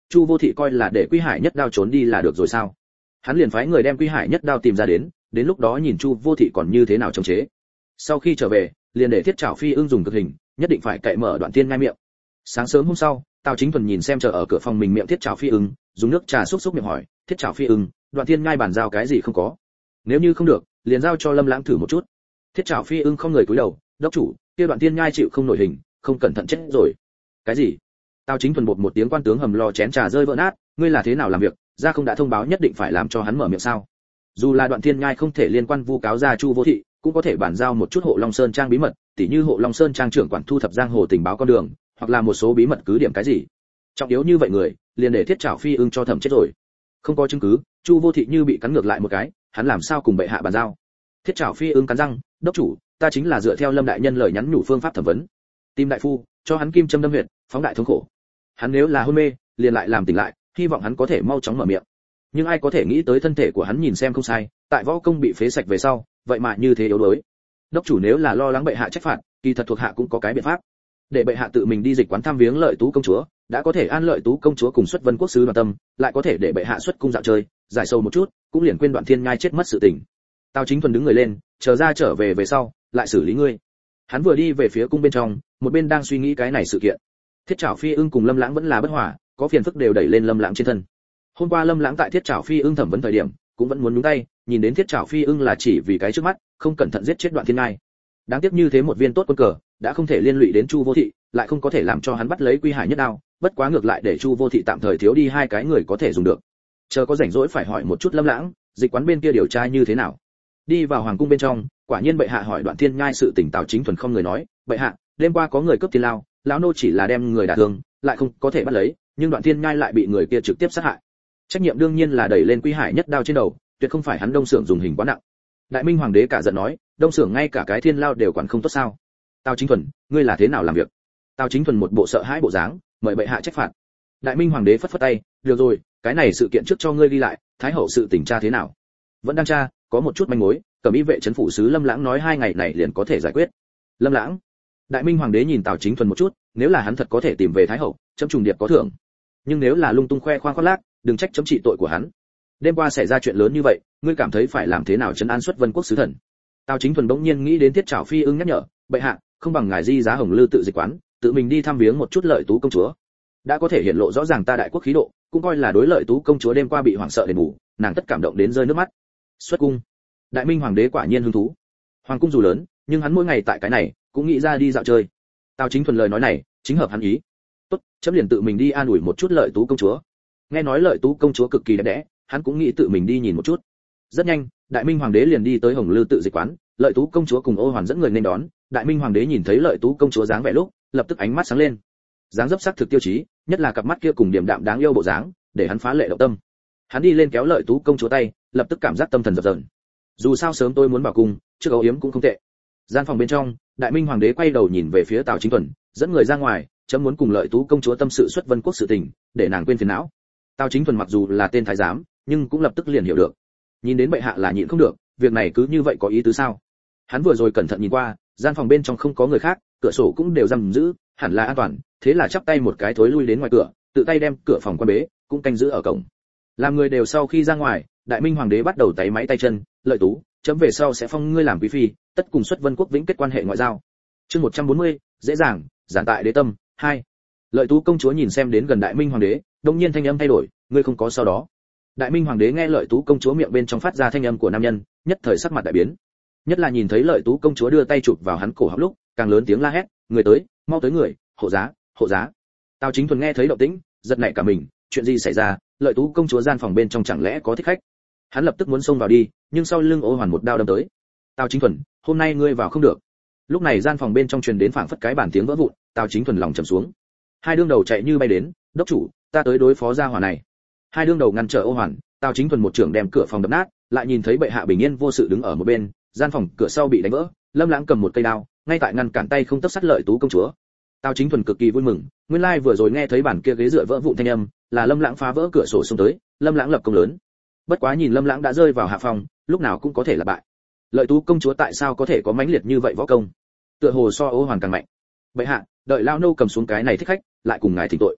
Chu Vô Thị coi là để Quy Hải Nhất Đao trốn đi là được rồi sao? Hắn liền phái người đem Quy Hải Nhất Đao tìm ra đến, đến lúc đó nhìn Chu Vô Thị còn như thế nào chống chế. Sau khi trở về, liền để Thiết Trảo Phi Ưng dùng cực hình, nhất định phải cậy mở Đoạn Thiên Nhai miệng. Sáng sớm hôm sau, Tào Chính Thuần nhìn xem chờ ở cửa phòng mình miệng Thiết Trảo Phi Ưng, dùng nước trà xúc xúc miệng hỏi, Thiết Trảo Phi Ưng, Đoạn Thiên Nhai bàn giao cái gì không có? Nếu như không được, liền giao cho Lâm Lãng thử một chút. Thiết Trảo Phi Ưng không người cúi đầu, đốc chủ, kia Đoạn Thiên Nhai chịu không nổi hình, không cẩn thận chết rồi. Cái gì? Tào Chính Thuần bột một tiếng quan tướng hầm lò chén trà rơi vỡ nát, ngươi là thế nào làm việc, ra không đã thông báo nhất định phải làm cho hắn mở miệng sao? Dù là Đoạn Thiên Nhai không thể liên quan vu cáo ra Chu Vô Thị, cũng có thể bản giao một chút Hộ Long Sơn trang bí mật, tỉ như Hộ Long Sơn trang trưởng quản thu thập giang hồ tình báo con đường, hoặc là một số bí mật cứ điểm cái gì. Trọng yếu như vậy người, liền để Thiết Trảo Phi Ưng cho thẩm chết rồi. Không có chứng cứ, Chu Vô Thị như bị cắn ngược lại một cái, hắn làm sao cùng bệ hạ bàn giao? Thiết Trảo Phi Ưng cắn răng, đốc chủ, ta chính là dựa theo Lâm đại nhân lời nhắn nhủ phương pháp thẩm vấn. Tìm đại phu, cho hắn kim châm đâm huyệt, phóng đại thống khổ. Hắn nếu là hôn mê, liền lại làm tỉnh lại, hy vọng hắn có thể mau chóng mở miệng. Nhưng ai có thể nghĩ tới thân thể của hắn nhìn xem không sai, tại võ công bị phế sạch về sau, vậy mà như thế yếu đuối. Đốc chủ nếu là lo lắng bệ hạ trách phạt, kỳ thật thuộc hạ cũng có cái biện pháp. Để bệ hạ tự mình đi dịch quán thăm viếng Lợi Tú công chúa, đã có thể an Lợi Tú công chúa cùng xuất Vân quốc sứ Đoàn Tâm, lại có thể để bệ hạ xuất cung dạo chơi, giải sầu một chút, cũng liền quên Đoạn Thiên Nhai chết mất sự tình. Tào Chính Thuần đứng người lên, chờ ra trở về về sau, lại xử lý ngươi. Hắn vừa đi về phía cung bên trong, một bên đang suy nghĩ cái này sự kiện. Thiết Trảo Phi Ưng cùng Lâm Lãng vẫn là bất hòa, có phiền phức đều đẩy lên Lâm Lãng trên thân. Hôm qua Lâm Lãng tại Thiết Trảo Phi Ưng thẩm vấn thời điểm, cũng vẫn muốn nhúng tay, nhìn đến Thiết Trảo Phi Ưng là chỉ vì cái trước mắt, không cẩn thận giết chết Đoạn Thiên Nhai. Đáng tiếc như thế một viên tốt quân cờ, đã không thể liên lụy đến Chu Vô Thị, lại không có thể làm cho hắn bắt lấy Quy Hải Nhất Đao, bất quá ngược lại để Chu Vô Thị tạm thời thiếu đi hai cái người có thể dùng được. Chờ có rảnh rỗi phải hỏi một chút Lâm Lãng, dịch quán bên kia điều tra như thế nào. Đi vào hoàng cung bên trong, quả nhiên bệ hạ hỏi Đoạn Thiên Nhai sự tình, Tào Chính Thuần không người nói, bệ hạ, đêm qua có người cướp thiên lao, lão nô chỉ là đem người đả thương, lại không có thể bắt lấy, nhưng Đoạn Thiên Nhai lại bị người kia trực tiếp sát hại. Trách nhiệm đương nhiên là đẩy lên Quy Hải Nhất Đao trên đầu, tuyệt không phải hắn Đông Sưởng dùng hình quá nặng. Đại Minh hoàng đế cả giận nói, Đông Sưởng ngay cả cái thiên lao đều quản không tốt sao? Tào Chính Thuần, ngươi là thế nào làm việc? Tào Chính Thuần một bộ sợ hãi bộ dáng, mời bệ hạ trách phạt. Đại Minh hoàng đế phất phất tay, được rồi, cái này sự kiện trước cho ngươi đi lại, thái hậu sự tình tra thế nào? Vẫn đang tra, có một chút manh mối, cẩm y vệ trấn phủ sứ Lâm Lãng nói hai ngày này liền có thể giải quyết. Lâm Lãng? Đại Minh hoàng đế nhìn Tào Chính Thuần một chút, nếu là hắn thật có thể tìm về thái hậu, chấm trùng điệp có thưởng. Nhưng nếu là lung tung khoe khoang khoác lác, đừng trách chấm trị tội của hắn. Đêm qua xảy ra chuyện lớn như vậy, ngươi cảm thấy phải làm thế nào trấn an xuất Vân quốc sứ thần? Tào Chính Thuần bỗng nhiên nghĩ đến Thiết Trảo Phi Ưng nhắc nhở, bệ hạ, không bằng ngài di giá Hồng Lư tự dịch quán, tự mình đi thăm viếng một chút Lợi Tú công chúa. Đã có thể hiện lộ rõ ràng ta đại quốc khí độ, cũng coi là đối Lợi Tú công chúa đêm qua bị hoảng sợ đền bù, nàng tất cảm động đến rơi nước mắt. Xuất cung. Đại Minh hoàng đế quả nhiên hứng thú. Hoàng cung dù lớn, nhưng hắn mỗi ngày tại cái này, cũng nghĩ ra đi dạo chơi. Tào Chính Thuần lời nói này, chính hợp hắn ý. Tốt, chấm liền tự mình đi an ủi một chút Lợi Tú công chúa. Nghe nói Lợi Tú công chúa cực kỳ đẹp đẽ, hắn cũng nghĩ tự mình đi nhìn một chút. Rất nhanh, Đại Minh hoàng đế liền đi tới Hồng Lư tự dịch quán, Lợi Tú công chúa cùng Ô Hoàn dẫn người nên đón. Đại Minh hoàng đế nhìn thấy Lợi Tú công chúa dáng vẻ lúc, lập tức ánh mắt sáng lên. Dáng dấp sắc thực tiêu chí, nhất là cặp mắt kia cùng điềm đạm đáng yêu bộ dáng, để hắn phá lệ động tâm. Hắn đi lên kéo Lợi Tú công chúa tay, lập tức cảm giác tâm thần dập dờn. Dù sao sớm tôi muốn vào cung, trước âu yếm cũng không tệ. Gian phòng bên trong, Đại Minh hoàng đế quay đầu nhìn về phía Tào Chính Thuần, dẫn người ra ngoài, chấm muốn cùng Lợi Tú công chúa tâm sự xuất Vân quốc sự tình, để nàng quên phiền não. Tào Chính Thuần mặc dù là tên thái giám, nhưng cũng lập tức liền hiểu được. Nhìn đến bệ hạ là nhịn không được, việc này cứ như vậy có ý tứ sao? Hắn vừa rồi cẩn thận nhìn qua, gian phòng bên trong không có người khác, cửa sổ cũng đều giam giữ, hẳn là an toàn, thế là chắp tay một cái thối lui đến ngoài cửa, tự tay đem cửa phòng quan bế, cũng canh giữ ở cổng. Làm người đều sau khi ra ngoài, Đại Minh hoàng đế bắt đầu tay máy tay chân, Lợi Tú, chấm về sau sẽ phong ngươi làm quý phi, tất cùng xuất Vân quốc vĩnh kết quan hệ ngoại giao. Chương một trăm bốn mươi, dễ dàng, giản tại đế tâm, hai. Lợi Tú công chúa nhìn xem đến gần Đại Minh hoàng đế, đột nhiên thanh âm thay đổi, ngươi không có sau đó. Đại Minh hoàng đế nghe Lợi Tú công chúa miệng bên trong phát ra thanh âm của nam nhân, nhất thời sắc mặt đại biến. Nhất là nhìn thấy Lợi Tú công chúa đưa tay chụp vào hắn cổ họng lúc, càng lớn tiếng la hét, người tới, mau tới người, hộ giá, hộ giá. Tào Chính Thuần nghe thấy động tĩnh, giật nảy cả mình, chuyện gì xảy ra? Lợi Tú công chúa gian phòng bên trong chẳng lẽ có thích khách? Hắn lập tức muốn xông vào đi, nhưng sau lưng Ô Hoàn một đao đâm tới. Tào Chính Thuần, hôm nay ngươi vào không được. Lúc này gian phòng bên trong truyền đến phảng phất cái bản tiếng vỡ vụn, Tào Chính Thuần lòng trầm xuống. Hai đương đầu chạy như bay đến, đốc chủ, ta tới đối phó gia hỏa này. Hai đương đầu ngăn trở Ô Hoàn, Tào Chính Thuần một trưởng đem cửa phòng đập nát, lại nhìn thấy bệ hạ bình yên vô sự đứng ở một bên, gian phòng cửa sau bị đánh vỡ, Lâm Lãng cầm một cây đao, ngay tại ngăn cản tay không tấc sắt Lợi Tú công chúa. Tào Chính Thuần cực kỳ vui mừng, nguyên lai vừa rồi nghe thấy bản kia ghế dựa vỡ vụn thanh âm, là Lâm Lãng phá vỡ cửa sổ xông tới, Lâm Lãng lập công lớn. Bất quá nhìn Lâm Lãng đã rơi vào hạ phòng, lúc nào cũng có thể là bại. Lợi Tú công chúa tại sao có thể có mãnh liệt như vậy võ công? Tựa hồ so Ô Hoàn càng mạnh. Bệ hạ, đợi lão nô cầm xuống cái này thích khách, lại cùng ngài thỉnh tội.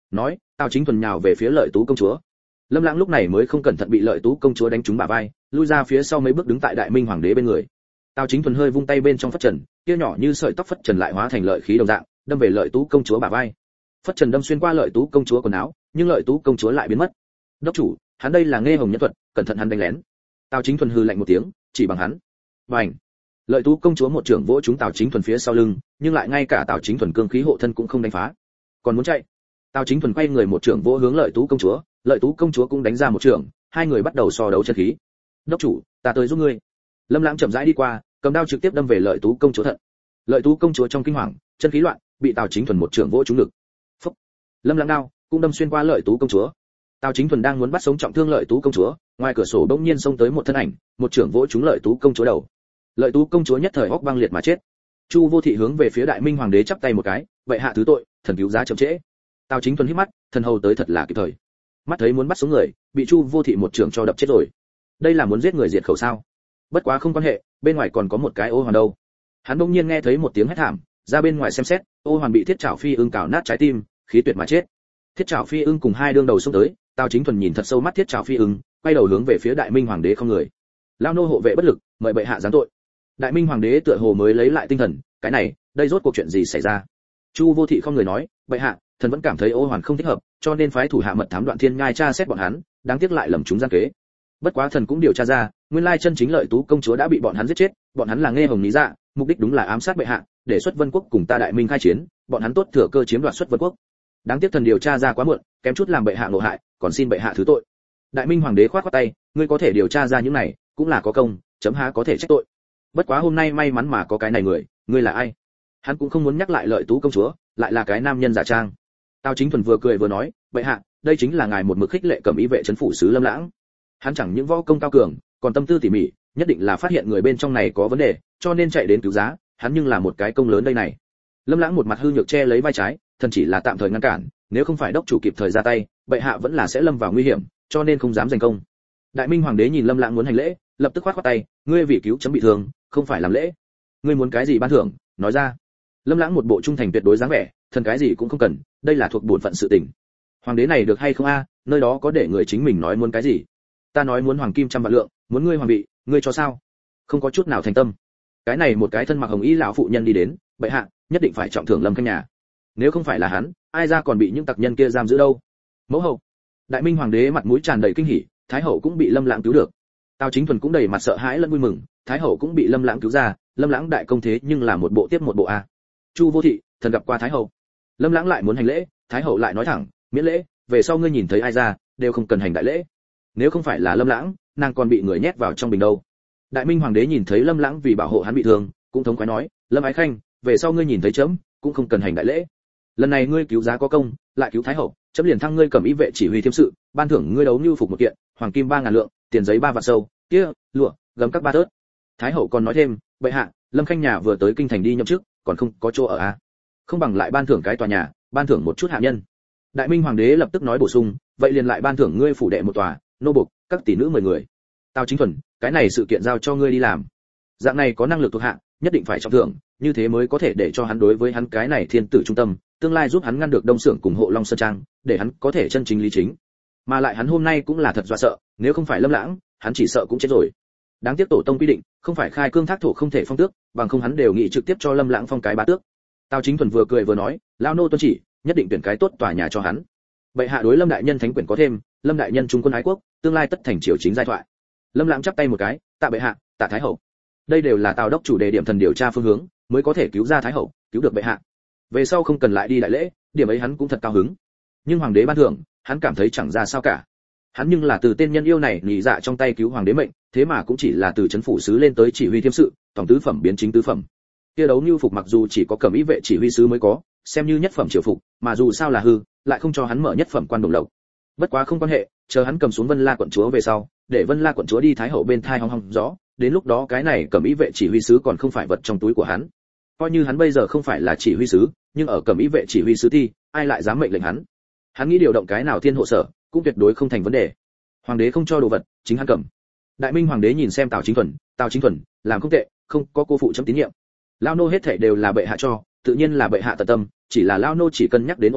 nói, Tào Chính Thuần nhào về phía Lợi Tú công chúa. Lâm Lãng lúc này mới không cẩn thận bị Lợi Tú công chúa đánh trúng bả vai, lui ra phía sau mấy bước đứng tại Đại Minh hoàng đế bên người. Tào Chính Thuần hơi vung tay bên trong phất trần, kia nhỏ như sợi tóc phất trần lại hóa thành lợi khí đồng dạng, đâm về Lợi Tú công chúa bả vai. Phất trần đâm xuyên qua Lợi Tú công chúa quần áo, nhưng Lợi Tú công chúa lại biến mất. Đốc chủ, hắn đây là nghe hồng nhân thuật, cẩn thận hắn đánh lén. Tào Chính Thuần hừ lạnh một tiếng, chỉ bằng hắn. Bành! Lợi Tú công chúa một trưởng vỗ trúng Tào Chính Thuần phía sau lưng, nhưng lại ngay cả Tào Chính Thuần cương khí hộ thân cũng không đánh phá. Còn muốn chạy. Tào Chính Thuần quay người một trưởng vỗ hướng Lợi Tú công chúa, Lợi Tú công chúa cũng đánh ra một trưởng, hai người bắt đầu so đấu chân khí. Đốc chủ, ta tới giúp ngươi. Lâm Lãng chậm rãi đi qua, cầm đao trực tiếp đâm về Lợi Tú công chúa thận. Lợi Tú công chúa trong kinh hoàng, chân khí loạn, bị Tào Chính Thuần một trưởng vỗ trúng ngực. Phốc. Lâm Lãng đao cũng đâm xuyên qua Lợi Tú công chúa. Tào Chính Thuần đang muốn bắt sống trọng thương Lợi Tú công chúa, ngoài cửa sổ bỗng nhiên xông tới một thân ảnh, một trưởng vỗ trúng Lợi Tú công chúa đầu. Lợi Tú công chúa nhất thời hốc băng liệt mà chết. Chu Vô Thị hướng về phía Đại Minh hoàng đế chắp tay một cái, vậy hạ thứ tội, thần cứu giá chậm trễ. Tào Chính Thuần hít mắt, thần hầu tới thật là kịp thời. Mắt thấy muốn bắt sống người, bị Chu Vô Thị một trưởng cho đập chết rồi. Đây là muốn giết người diệt khẩu sao? Bất quá không quan hệ, bên ngoài còn có một cái ô hoàn đâu. Hắn bỗng nhiên nghe thấy một tiếng hét thảm, ra bên ngoài xem xét, ô hoàn bị Thiết Trảo Phi Ưng cào nát trái tim, khí tuyệt mà chết. Thiết Trảo Phi Ưng cùng hai đương đầu xông tới, Tào Chính Thuần nhìn thật sâu mắt Thiết Trảo Phi Ưng, quay đầu hướng về phía Đại Minh hoàng đế không người. Lao nô hộ vệ bất lực, mời bệ hạ giáng tội. Đại Minh hoàng đế tựa hồ mới lấy lại tinh thần, cái này, đây rốt cuộc chuyện gì xảy ra? Chu Vô Thị không người nói, bệ hạ, thần vẫn cảm thấy ô hoàn không thích hợp, cho nên phái thủ hạ mật thám Đoạn Thiên Nhai tra xét bọn hắn, đáng tiếc lại lầm chúng gian kế. Bất quá thần cũng điều tra ra, nguyên lai chân chính Lợi Tú công chúa đã bị bọn hắn giết chết, bọn hắn là nghe hồng lý dạ, mục đích đúng là ám sát bệ hạ, để xuất Vân quốc cùng ta Đại Minh khai chiến, bọn hắn tốt thừa cơ chiếm đoạt xuất Vân quốc. Đáng tiếc thần điều tra ra quá muộn, kém chút làm bệ hạ ngộ hại, còn xin bệ hạ thứ tội. Đại Minh hoàng đế khoát khoát tay, ngươi có thể điều tra ra những này, cũng là có công, chấm há có thể trách tội. Bất quá hôm nay may mắn mà có cái này người, ngươi là ai? Hắn cũng không muốn nhắc lại Lợi Tú công chúa, lại là cái nam nhân giả trang. Tào Chính Thuần vừa cười vừa nói, bệ hạ, đây chính là ngài một mực khích lệ Cẩm Ý vệ trấn phủ sứ Lâm Lãng. Hắn chẳng những võ công cao cường, còn tâm tư tỉ mỉ, nhất định là phát hiện người bên trong này có vấn đề, cho nên chạy đến cứu giá, hắn nhưng là một cái công lớn đây này. Lâm Lãng một mặt hư nhược che lấy vai trái, thần chỉ là tạm thời ngăn cản, nếu không phải đốc chủ kịp thời ra tay, bệ hạ vẫn là sẽ lâm vào nguy hiểm, cho nên không dám giành công. Đại Minh hoàng đế nhìn Lâm Lãng muốn hành lễ, lập tức khoát khoát tay, ngươi vì cứu chấm bị thương, không phải làm lễ. Ngươi muốn cái gì ban thưởng, nói ra. Lâm Lãng một bộ trung thành tuyệt đối dáng vẻ, thần cái gì cũng không cần, đây là thuộc bổn phận sự tình. Hoàng đế này được hay không a, nơi đó có để người chính mình nói muốn cái gì. Ta nói muốn hoàng kim trăm vạn lượng, muốn ngươi hoàng vị, ngươi cho sao? Không có chút nào thành tâm. Cái này một cái thân mặc hồng y lão phụ nhân đi đến, bệ hạ, nhất định phải trọng thưởng Lâm Khanh nhà. Nếu không phải là hắn, ai ra còn bị những tặc nhân kia giam giữ đâu? Mẫu hậu. Đại Minh hoàng đế mặt mũi tràn đầy kinh hỉ, thái hậu cũng bị Lâm Lãng cứu được. Tào Chính Thuần cũng đầy mặt sợ hãi lẫn vui mừng, thái hậu cũng bị Lâm Lãng cứu ra, Lâm Lãng đại công thế nhưng là một bộ tiếp một bộ a. Chu Vô Thị, thần gặp qua thái hậu. Lâm Lãng lại muốn hành lễ, thái hậu lại nói thẳng, miễn lễ, về sau ngươi nhìn thấy ai ra, đều không cần hành đại lễ. Nếu không phải là Lâm Lãng, nàng còn bị người nhét vào trong bình đâu. Đại Minh hoàng đế nhìn thấy Lâm Lãng vì bảo hộ hắn bị thương, cũng thống khoái nói, Lâm Ái Khanh, về sau ngươi nhìn thấy chấm, cũng không cần hành đại lễ. Lần này ngươi cứu giá có công, lại cứu thái hậu, chấm liền thăng ngươi Cẩm Ý vệ chỉ huy thiêm sự, ban thưởng ngươi đấu như phục một kiện, hoàng kim ba ngàn lượng, tiền giấy ba vạn sâu, kia, lụa, gấm các ba tớt. Thái hậu còn nói thêm, bệ hạ, Lâm Khanh nhà vừa tới kinh thành đi nhậm chức, còn không có chỗ ở à? Không bằng lại ban thưởng cái tòa nhà, ban thưởng một chút hạ nhân. Đại Minh hoàng đế lập tức nói bổ sung, vậy liền lại ban thưởng ngươi phủ đệ một tòa, nô bộc, các tỷ nữ mười người. Tào Chính Thuần, cái này sự kiện giao cho ngươi đi làm. Dạng này có năng lực thuộc hạ, nhất định phải trọng thưởng, như thế mới có thể để cho hắn đối với hắn cái này thiên tử trung tâm, tương lai giúp hắn ngăn được Đông Xưởng cùng Hộ Long Sơn Trang, để hắn có thể chân chính lý chính. Mà lại hắn hôm nay cũng là thật dọa sợ, nếu không phải Lâm Lãng, hắn chỉ sợ cũng chết rồi. Đáng tiếc tổ tông quy định, không phải khai cương thác thổ không thể phong tước, bằng không hắn đều nghĩ trực tiếp cho Lâm Lãng phong cái bá tước. Tào Chính Thuần vừa cười vừa nói, lão nô tuân chỉ, nhất định tuyển cái tốt tòa nhà cho hắn. Bệ hạ đối Lâm đại nhân thánh quyền có thêm, Lâm đại nhân trung quân ái quốc, tương lai tất thành triều chính giai thoại. Lâm Lãng chắp tay một cái, tạ bệ hạ, tạ thái hậu. Đây đều là Tào đốc chủ đề điểm thần điều tra phương hướng, mới có thể cứu ra thái hậu, cứu được bệ hạ. Về sau không cần lại đi đại lễ, điểm ấy hắn cũng thật cao hứng. Nhưng hoàng đế ban thưởng, hắn cảm thấy chẳng ra sao cả. Hắn nhưng là từ tên nhân yêu này nhị dạ trong tay cứu hoàng đế mệnh, thế mà cũng chỉ là từ chấn phủ sứ lên tới chỉ huy thiêm sự, tổng tứ phẩm biến chính tứ phẩm. Kia đấu như phục mặc dù chỉ có Cẩm Ý vệ chỉ huy sứ mới có, xem như nhất phẩm triều phục, mà dù sao là hư, lại không cho hắn mở nhất phẩm quan đồng lộc. Bất quá không quan hệ, chờ hắn cầm xuống Vân La quận chúa về sau, để Vân La quận chúa đi thái hậu bên thai hong hong gió, đến lúc đó cái này Cẩm Ý vệ chỉ huy sứ còn không phải vật trong túi của hắn. Coi như hắn bây giờ không phải là chỉ huy sứ, nhưng ở Cẩm Ý vệ chỉ huy sứ thì ai lại dám mệnh lệnh hắn? Hắn nghĩ điều động cái nào thiên hộ sở, cũng tuyệt đối không thành vấn đề. Hoàng đế không cho đồ vật, chính hắn cầm. Đại Minh hoàng đế nhìn xem Tào Chính Thuần, Tào Chính Thuần, làm không tệ, không có cô phụ chấm tín nhiệm. Lao nô hết thảy đều là bệ hạ cho, tự nhiên là bệ hạ tận tâm, chỉ là lao nô chỉ cân nhắc đến ô hoàn,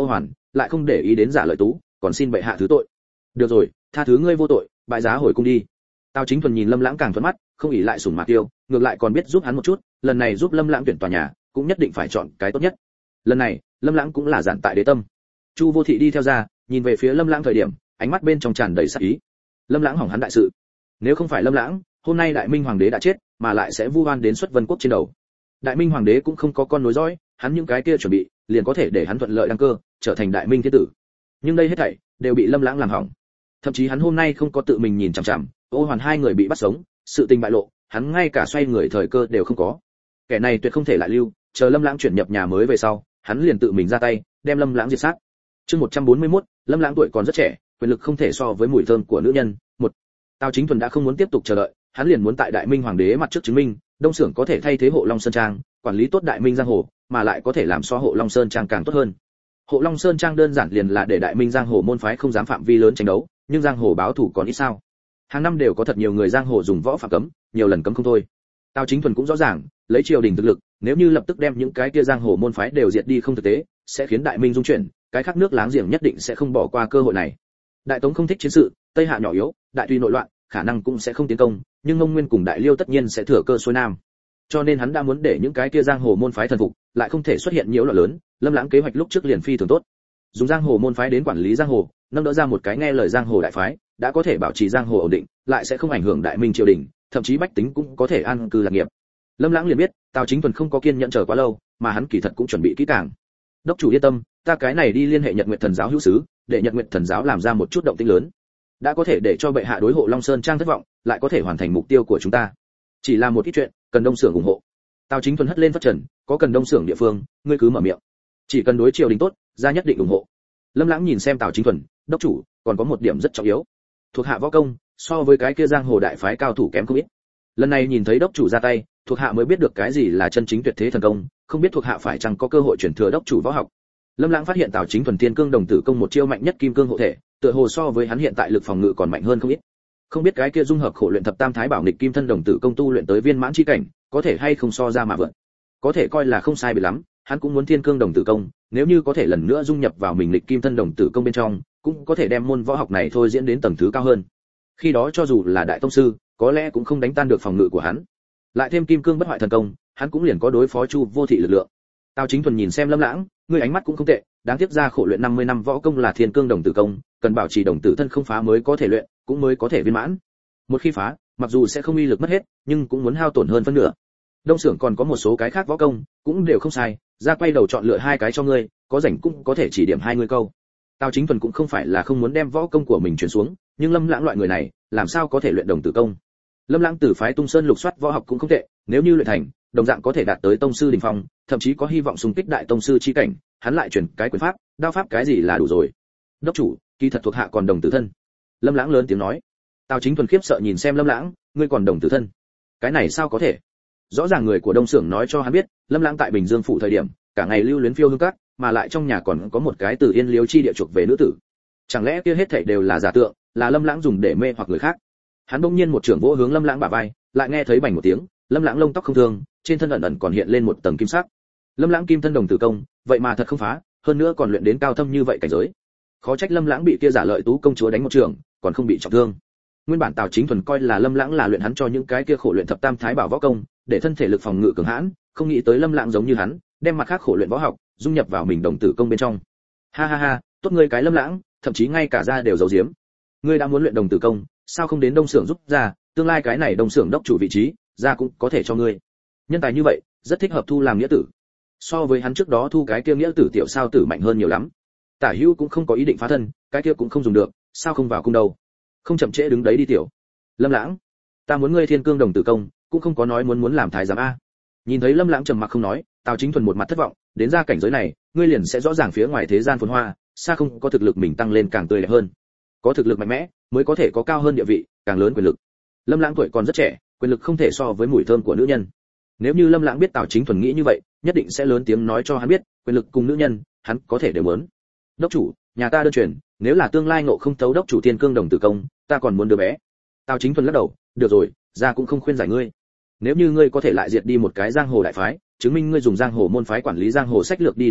lại không để ý đến giả lợi tú, còn xin bệ hạ thứ tội. Được rồi, tha thứ ngươi vô tội, bại giá hồi cung đi. Tào Chính Thuần nhìn Lâm Lãng càng thuận mắt, không ỷ lại sủng mạc tiêu, ngược lại còn biết giúp hắn một chút, lần này giúp Lâm Lãng tuyển tòa nhà, cũng nhất định phải chọn cái tốt nhất. Lần này, Lâm Lãng cũng là giản tại đế tâm. Chu Vô Thị đi theo ra, nhìn về phía Lâm Lãng thời điểm, ánh mắt bên trong tràn đầy sát ý. Lâm Lãng hỏng hắn đại sự. Nếu không phải Lâm Lãng, hôm nay Đại Minh hoàng đế đã chết, mà lại sẽ vu oan đến Xuất Vân quốc trên đầu. Đại Minh hoàng đế cũng không có con nối dõi, hắn những cái kia chuẩn bị, liền có thể để hắn thuận lợi đăng cơ, trở thành Đại Minh thiên tử. Nhưng đây hết thảy đều bị Lâm Lãng làm hỏng. Thậm chí hắn hôm nay không có tự mình nhìn chằm chằm, Ô Hoàn hai người bị bắt sống, sự tình bại lộ, hắn ngay cả xoay người thời cơ đều không có. Kẻ này tuyệt không thể lại lưu, chờ Lâm Lãng chuyển nhập nhà mới về sau, hắn liền tự mình ra tay, đem Lâm Lãng diệt sát. Chương một trăm bốn mươi mốt, Lâm Lãng tuổi còn rất trẻ, quyền lực không thể so với mùi thơm của nữ nhân. Một, Tào Chính Thuần đã không muốn tiếp tục chờ đợi, hắn liền muốn tại Đại Minh hoàng đế mặt trước chứng minh, Đông Xưởng có thể thay thế Hộ Long Sơn Trang, quản lý tốt Đại Minh giang hồ, mà lại có thể làm so Hộ Long Sơn Trang càng tốt hơn. Hộ Long Sơn Trang đơn giản liền là để Đại Minh giang hồ môn phái không dám phạm vi lớn tranh đấu, nhưng giang hồ báo thủ còn ít sao? Hàng năm đều có thật nhiều người giang hồ dùng võ phạm cấm, nhiều lần cấm không thôi. Tào Chính Thuần cũng rõ ràng, lấy triều đình thực lực, nếu như lập tức đem những cái kia giang hồ môn phái đều diệt đi không thực tế, sẽ khiến Đại Minh dung chuyển, cái khác nước láng giềng nhất định sẽ không bỏ qua cơ hội này. Đại Tống không thích chiến sự, Tây Hạ nhỏ yếu, Đại Tùy nội loạn, khả năng cũng sẽ không tiến công, nhưng Ngông Nguyên cùng Đại Liêu tất nhiên sẽ thừa cơ xuôi nam. Cho nên hắn đã muốn để những cái kia giang hồ môn phái thần phục, lại không thể xuất hiện nhiễu loạn lớn, Lâm Lãng kế hoạch lúc trước liền phi thường tốt. Dùng giang hồ môn phái đến quản lý giang hồ, nâng đỡ ra một cái nghe lời giang hồ đại phái, đã có thể bảo trì giang hồ ổn định, lại sẽ không ảnh hưởng Đại Minh triều đình, thậm chí bách tính cũng có thể an cư lạc nghiệp. Lâm Lãng liền biết, Tào Chính Thuần không có kiên nhẫn chờ quá lâu, mà hắn kỳ thật cũng chuẩn bị kỹ càng. Đốc chủ yên tâm, ta cái này đi liên hệ Nhật Nguyệt Thần giáo hữu sứ, để Nhật Nguyệt Thần giáo làm ra một chút động tĩnh lớn, đã có thể để cho bệ hạ đối Hộ Long Sơn Trang thất vọng, lại có thể hoàn thành mục tiêu của chúng ta. Chỉ là một ít chuyện, cần Đông Xưởng ủng hộ. Tào Chính Thuần hất lên phất trần, có cần Đông Xưởng địa phương, ngươi cứ mở miệng. Chỉ cần đối triều đình tốt, gia nhất định ủng hộ. Lâm Lãng nhìn xem Tào Chính Thuần, đốc chủ, còn có một điểm rất trọng yếu. Thuộc hạ võ công, so với cái kia giang hồ đại phái cao thủ kém không ít. Lần này nhìn thấy đốc chủ ra tay, thuộc hạ mới biết được cái gì là chân chính tuyệt thế thần công, không biết thuộc hạ phải chăng có cơ hội chuyển thừa đốc chủ võ học. Lâm Lãng phát hiện Tào Chính Thuần Thiên Cương Đồng Tử Công một chiêu mạnh nhất kim cương hộ thể, tựa hồ so với hắn hiện tại lực phòng ngự còn mạnh hơn không ít. Không biết cái kia dung hợp khổ luyện thập tam thái bảo nghịch kim thân đồng tử công tu luyện tới viên mãn chi cảnh, có thể hay không so ra mà vượt. Có thể coi là không sai biệt lắm, hắn cũng muốn Thiên Cương Đồng Tử Công, nếu như có thể lần nữa dung nhập vào mình nghịch kim thân đồng tử công bên trong, cũng có thể đem môn võ học này thôi diễn đến tầng thứ cao hơn. Khi đó cho dù là đại tông sư, có lẽ cũng không đánh tan được phòng ngự của hắn. Lại thêm kim cương bất hoại thần công, hắn cũng liền có đối phó Chu Vô Thị lực lượng. Tào Chính Thuần nhìn xem Lâm Lãng, ngươi ánh mắt cũng không tệ, đáng tiếc ra khổ luyện năm mươi năm võ công là Thiên Cương Đồng Tử Công, cần bảo trì đồng tử thân không phá mới có thể luyện, cũng mới có thể viên mãn. Một khi phá, mặc dù sẽ không uy lực mất hết, nhưng cũng muốn hao tổn hơn phân nửa. Đông Xưởng còn có một số cái khác võ công, cũng đều không sai, ra quay đầu chọn lựa hai cái cho ngươi, có rảnh cũng có thể chỉ điểm hai ngươi câu. Tào Chính Thuần cũng không phải là không muốn đem võ công của mình truyền xuống, nhưng Lâm Lãng loại người này, làm sao có thể luyện đồng tử công? Lâm Lãng từ phái Tung Sơn lục soát võ học cũng không tệ, nếu như luyện thành, đồng dạng có thể đạt tới tông sư đỉnh phong, thậm chí có hy vọng xung kích đại tông sư chi cảnh, hắn lại chuyển cái quyền pháp, đao pháp cái gì là đủ rồi. Đốc chủ, kỳ thật thuộc hạ còn đồng tử thân. Lâm Lãng lớn tiếng nói. Tào Chính Thuần khiếp sợ nhìn xem Lâm Lãng, ngươi còn đồng tử thân? Cái này sao có thể? Rõ ràng người của Đông Xưởng nói cho hắn biết, Lâm Lãng tại Bình Dương phủ thời điểm, cả ngày lưu luyến phiêu hương các, mà lại trong nhà còn có một cái từ Yên Liếu chi địa chuộc về nữ tử. Chẳng lẽ kia hết thảy đều là giả tượng, là Lâm Lãng dùng để mê hoặc người khác? Hắn bỗng nhiên một trường vỗ hướng Lâm Lãng bả vai, lại nghe thấy bành một tiếng, Lâm Lãng lông tóc không thương, trên thân ẩn ẩn còn hiện lên một tầng kim sắc. Lâm Lãng kim thân đồng tử công, vậy mà thật không phá, hơn nữa còn luyện đến cao thâm như vậy cảnh giới. Khó trách Lâm Lãng bị kia giả lợi tú công chúa đánh một trường, còn không bị trọng thương. Nguyên bản Tào Chính Thuần coi là Lâm Lãng là luyện hắn cho những cái kia khổ luyện thập tam thái bảo võ công, để thân thể lực phòng ngự cường hãn, không nghĩ tới Lâm Lãng giống như hắn, đem mặt khác khổ luyện võ học dung nhập vào mình đồng tử công bên trong. Ha ha ha, tốt ngươi cái Lâm Lãng, thậm chí ngay cả ra đều giấu giếm. Ngươi đã muốn luyện đồng tử công, sao không đến Đông Xưởng giúp ra, tương lai cái này Đông Xưởng đốc chủ vị trí, ra cũng có thể cho ngươi. Nhân tài như vậy, rất thích hợp thu làm nghĩa tử. So với hắn trước đó thu cái kia nghĩa tử tiểu sao tử mạnh hơn nhiều lắm. Tả Hữu cũng không có ý định phá thân, cái kia cũng không dùng được, sao không vào cung đâu? Không chậm trễ đứng đấy đi tiểu. Lâm Lãng, ta muốn ngươi Thiên Cương Đồng Tử Công, cũng không có nói muốn muốn làm thái giám a. Nhìn thấy Lâm Lãng trầm mặc không nói, Tào Chính Thuần một mặt thất vọng, đến ra cảnh giới này, ngươi liền sẽ rõ ràng phía ngoài thế gian phồn hoa, xa không có thực lực mình tăng lên càng tươi đẹp hơn. Có thực lực mạnh mẽ, mới có thể có cao hơn địa vị, càng lớn quyền lực. Lâm Lãng tuổi còn rất trẻ, quyền lực không thể so với mùi thơm của nữ nhân. Nếu như Lâm Lãng biết Tào Chính Thuần nghĩ như vậy, nhất định sẽ lớn tiếng nói cho hắn biết, quyền lực cùng nữ nhân, hắn có thể đều muốn. Đốc chủ, nhà ta đơn truyền, nếu là tương lai ngộ không thấu đốc chủ Thiên Cương Đồng Tử Công, ta còn muốn đứa bé. Tào Chính Thuần lắc đầu, được rồi, ra cũng không khuyên giải ngươi. Nếu như ngươi có thể lại diệt đi một cái giang hồ đại phái, chứng minh ngươi dùng giang hồ môn phái quản lý giang hồ sách lược đi đến thông,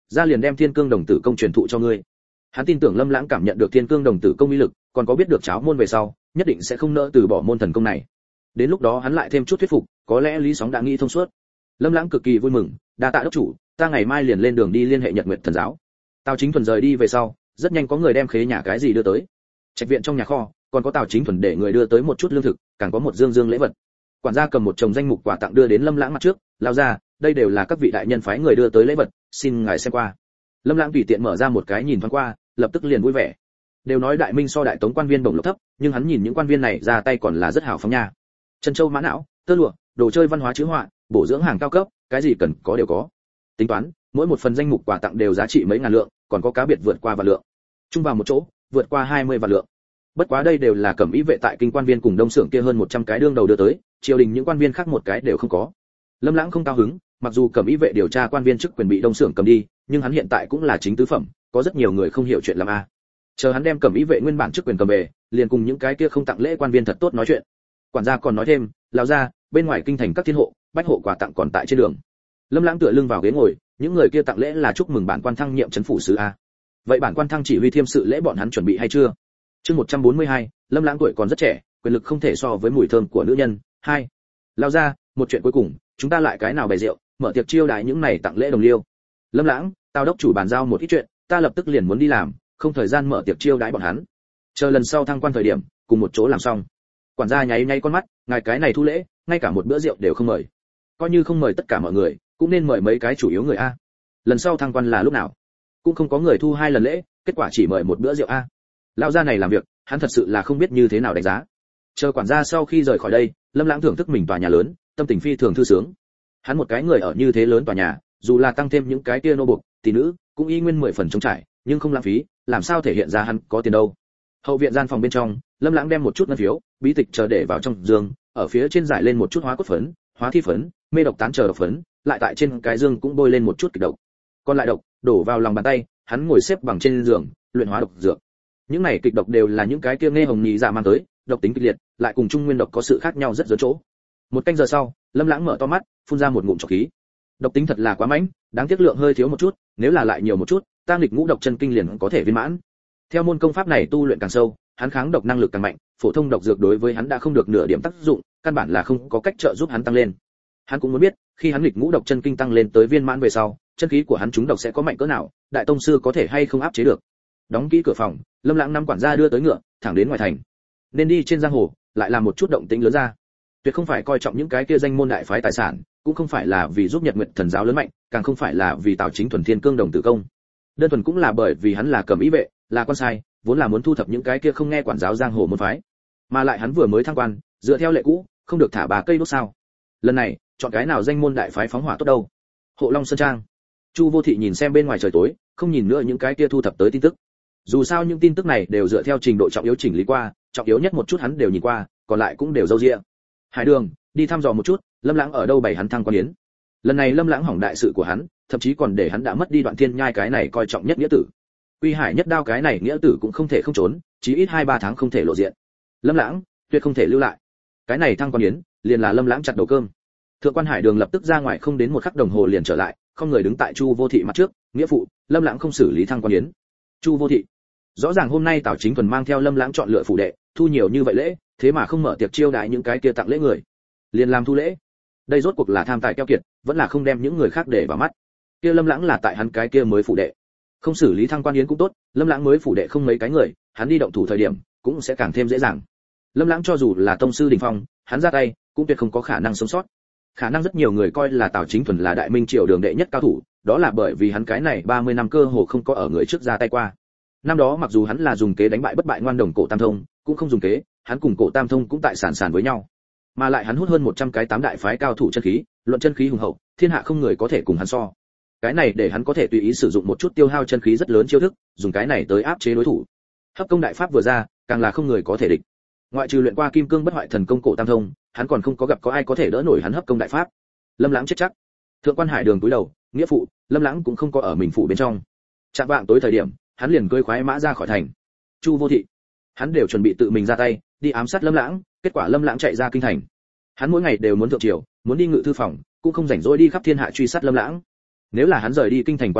ra liền đem Thiên Cương Đồng Tử Công truyền thụ cho ngươi. Hắn tin tưởng Lâm Lãng cảm nhận được Thiên Cương Đồng Tử Công uy lực, còn có biết được cháo môn về sau, nhất định sẽ không nỡ từ bỏ môn thần công này. Đến lúc đó hắn lại thêm chút thuyết phục, có lẽ Lý Sóng đã nghĩ thông suốt. Lâm Lãng cực kỳ vui mừng, đa tạ đốc chủ, ta ngày mai liền lên đường đi liên hệ Nhật Nguyệt Thần giáo. Tào Chính Thuần rời đi về sau, rất nhanh có người đem khế nhà cái gì đưa tới. Trạch viện trong nhà kho, còn có Tào Chính Thuần để người đưa tới một chút lương thực, càng có một dương dương lễ vật. Quản gia cầm một chồng danh mục quà tặng đưa đến Lâm Lãng mặt trước, lao ra, đây đều là các vị đại nhân phái người đưa tới lễ vật, xin ngài xem qua. Lâm Lãng tùy tiện mở ra một cái nhìn thoáng qua, lập tức liền vui vẻ. Đều nói Đại Minh so Đại Tống quan viên bổng lộc thấp, nhưng hắn nhìn những quan viên này ra tay còn là rất hào phóng nha. Chân châu mã não, tơ lụa, đồ chơi văn hóa chữ họa, bổ dưỡng hàng cao cấp, cái gì cần có đều có. Tính toán, mỗi một phần danh mục quà tặng đều giá trị mấy ngàn lượng, còn có cá biệt vượt qua vạn lượng. Chung vào một chỗ, vượt qua hai mươi vạn lượng. Bất quá đây đều là cẩm ý vệ tại kinh quan viên cùng đông xưởng kia hơn một trăm cái đương đầu đưa tới, triều đình những quan viên khác một cái đều không có. Lâm Lãng không cao hứng, mặc dù cẩm ý vệ điều tra quan viên chức quyền bị đông xưởng cầm đi, nhưng hắn hiện tại cũng là chính tứ phẩm, có rất nhiều người không hiểu chuyện làm a. Chờ hắn đem cẩm ý vệ nguyên bản chức quyền cầm về, liền cùng những cái kia không tặng lễ quan viên thật tốt nói chuyện. Quản gia còn nói thêm, lão gia, bên ngoài kinh thành các thiên hộ, bách hộ quà tặng còn tại trên đường. Lâm Lãng tựa lưng vào ghế ngồi, những người kia tặng lễ là chúc mừng bản quan thăng nhiệm trấn phủ sứ a. Vậy bản quan thăng chỉ huy thiêm sự lễ bọn hắn chuẩn bị hay chưa? Chương một trăm bốn mươi hai, Lâm Lãng tuổi còn rất trẻ, quyền lực không thể so với mùi thơm của nữ nhân. Hai, lão gia, một chuyện cuối cùng, chúng ta lại cái nào bày rượu, mở tiệc chiêu đãi những này tặng lễ đồng liêu. Lâm Lãng, tao đốc chủ bàn giao một ít chuyện, ta lập tức liền muốn đi làm, không thời gian mở tiệc chiêu đãi bọn hắn. Chờ lần sau thăng quan thời điểm, cùng một chỗ làm xong. Quản gia nháy nháy con mắt, ngài cái này thu lễ, ngay cả một bữa rượu đều không mời. Coi như không mời tất cả mọi người, cũng nên mời mấy cái chủ yếu người a. Lần sau thăng quan là lúc nào? Cũng không có người thu hai lần lễ, kết quả chỉ mời một bữa rượu a. Lão gia này làm việc, hắn thật sự là không biết như thế nào đánh giá. Chờ quản gia sau khi rời khỏi đây, Lâm Lãng thưởng thức mình tòa nhà lớn, tâm tình phi thường thư sướng. Hắn một cái người ở như thế lớn tòa nhà, dù là tăng thêm những cái kia nô buộc, tỷ nữ, cũng y nguyên mười phần trống trải, nhưng không lãng phí, làm sao thể hiện ra hắn có tiền đâu. Hậu viện gian phòng bên trong, Lâm Lãng đem một chút ngân phiếu, bí tịch chờ để vào trong giường, ở phía trên giải lên một chút hóa cốt phấn, hóa thi phấn, mê độc tán chờ độc phấn, lại tại trên cái dương cũng bôi lên một chút kịch độc. Còn lại độc, đổ vào lòng bàn tay, hắn ngồi xếp bằng trên giường, luyện hóa độc dược. Những này kịch độc đều là những cái kia nghe hồng nhị dạ mang tới, độc tính kịch liệt, lại cùng trung nguyên độc có sự khác nhau rất lớn chỗ. Một canh giờ sau, Lâm Lãng mở to mắt, phun ra một ngụm trọc khí. Độc tính thật là quá mạnh, đáng tiếc lượng hơi thiếu một chút, nếu là lại nhiều một chút, Tang Lịch Ngũ Độc Chân Kinh liền có thể viên mãn. Theo môn công pháp này tu luyện càng sâu, hắn kháng độc năng lực càng mạnh, phổ thông độc dược đối với hắn đã không được nửa điểm tác dụng, căn bản là không có cách trợ giúp hắn tăng lên. Hắn cũng muốn biết, khi hắn Lịch Ngũ Độc Chân Kinh tăng lên tới viên mãn về sau, chân khí của hắn trúng độc sẽ có mạnh cỡ nào, đại tông sư có thể hay không áp chế được. Đóng kỹ cửa phòng, Lâm Lãng năm quản gia đưa tới ngựa, thẳng đến ngoài thành. Nên đi trên giang hồ, lại làm một chút động tĩnh lớn ra. Tuyệt không phải coi trọng những cái kia danh môn đại phái tài sản, cũng không phải là vì giúp Nhật Nguyệt Thần giáo lớn mạnh, càng không phải là vì Tào Chính Thuần Thiên Cương Đồng Tử Công. Đơn thuần cũng là bởi vì hắn là cẩm ý vệ, là quan sai, vốn là muốn thu thập những cái kia không nghe quản giáo giang hồ môn phái. Mà lại hắn vừa mới thăng quan, dựa theo lệ cũ, không được thả bà cây đốt sao? Lần này, chọn cái nào danh môn đại phái phóng hỏa tốt đâu? Hộ Long Sơn Trang. Chu Vô Thị nhìn xem bên ngoài trời tối, không nhìn nữa những cái kia thu thập tới tin tức. Dù sao những tin tức này đều dựa theo trình độ trọng yếu chỉnh lý qua, trọng yếu nhất một chút hắn đều nhìn qua, còn lại cũng đều dâu dịa. Hải Đường, đi thăm dò một chút, Lâm Lãng ở đâu bày hắn thăng quan yến. Lần này Lâm Lãng hỏng đại sự của hắn, thậm chí còn để hắn đã mất đi Đoạn Thiên Nhai cái này coi trọng nhất nghĩa tử. Quy Hải nhất đao cái này nghĩa tử cũng không thể không trốn, chí ít hai ba tháng không thể lộ diện. Lâm Lãng, tuyệt không thể lưu lại. Cái này thăng quan yến, liền là Lâm Lãng chặt đầu cơm. Thượng quan Hải Đường lập tức ra ngoài không đến một khắc đồng hồ liền trở lại, không người đứng tại Chu Vô Thị mặt trước, nghĩa phụ, Lâm Lãng không xử lý thăng quan yến. Chu Vô Thị, rõ ràng hôm nay Tào Chính Thuần mang theo Lâm Lãng chọn lựa phủ đệ, thu nhiều như vậy lễ, thế mà không mở tiệc chiêu đãi những cái kia tặng lễ người, liền làm thu lễ. Đây rốt cuộc là tham tài keo kiệt, vẫn là không đem những người khác để vào mắt. Kia Lâm Lãng là tại hắn cái kia mới phủ đệ, không xử lý thăng quan yến cũng tốt, Lâm Lãng mới phủ đệ không mấy cái người, hắn đi động thủ thời điểm cũng sẽ càng thêm dễ dàng. Lâm Lãng cho dù là tông sư đỉnh phong, hắn ra tay cũng tuyệt không có khả năng sống sót. Khả năng rất nhiều người coi là Tào Chính Thuần là Đại Minh triều đường đệ nhất cao thủ, đó là bởi vì hắn cái này ba mươi năm cơ hồ không có ở người trước ra tay qua. Năm đó mặc dù hắn là dùng kế đánh bại bất bại ngoan đồng Cổ Tam Thông, cũng không dùng kế, hắn cùng Cổ Tam Thông cũng tại sản sản với nhau. Mà lại hắn hút hơn một trăm cái tám đại phái cao thủ chân khí, luận chân khí hùng hậu, thiên hạ không người có thể cùng hắn so. Cái này để hắn có thể tùy ý sử dụng một chút tiêu hao chân khí rất lớn chiêu thức, dùng cái này tới áp chế đối thủ. Hấp công đại pháp vừa ra, càng là không người có thể địch. Ngoại trừ luyện qua kim cương bất hoại thần công Cổ Tam Thông, hắn còn không có gặp có ai có thể đỡ nổi hắn hấp công đại pháp. Lâm Lãng chết chắc. Thượng quan Hải Đường cúi đầu, nghĩa phụ, Lâm Lãng cũng không có ở mình phủ bên trong. Chạm vạng tối thời điểm, hắn liền cưỡi khoái mã ra khỏi thành. Chu Vô Thị, hắn đều chuẩn bị tự mình ra tay, đi ám sát Lâm Lãng, kết quả Lâm Lãng chạy ra kinh thành. Hắn mỗi ngày đều muốn thượng triều, muốn đi ngự thư phòng, cũng không rảnh rỗi đi khắp thiên hạ truy sát Lâm Lãng. Nếu là hắn rời đi kinh thành quá lâu,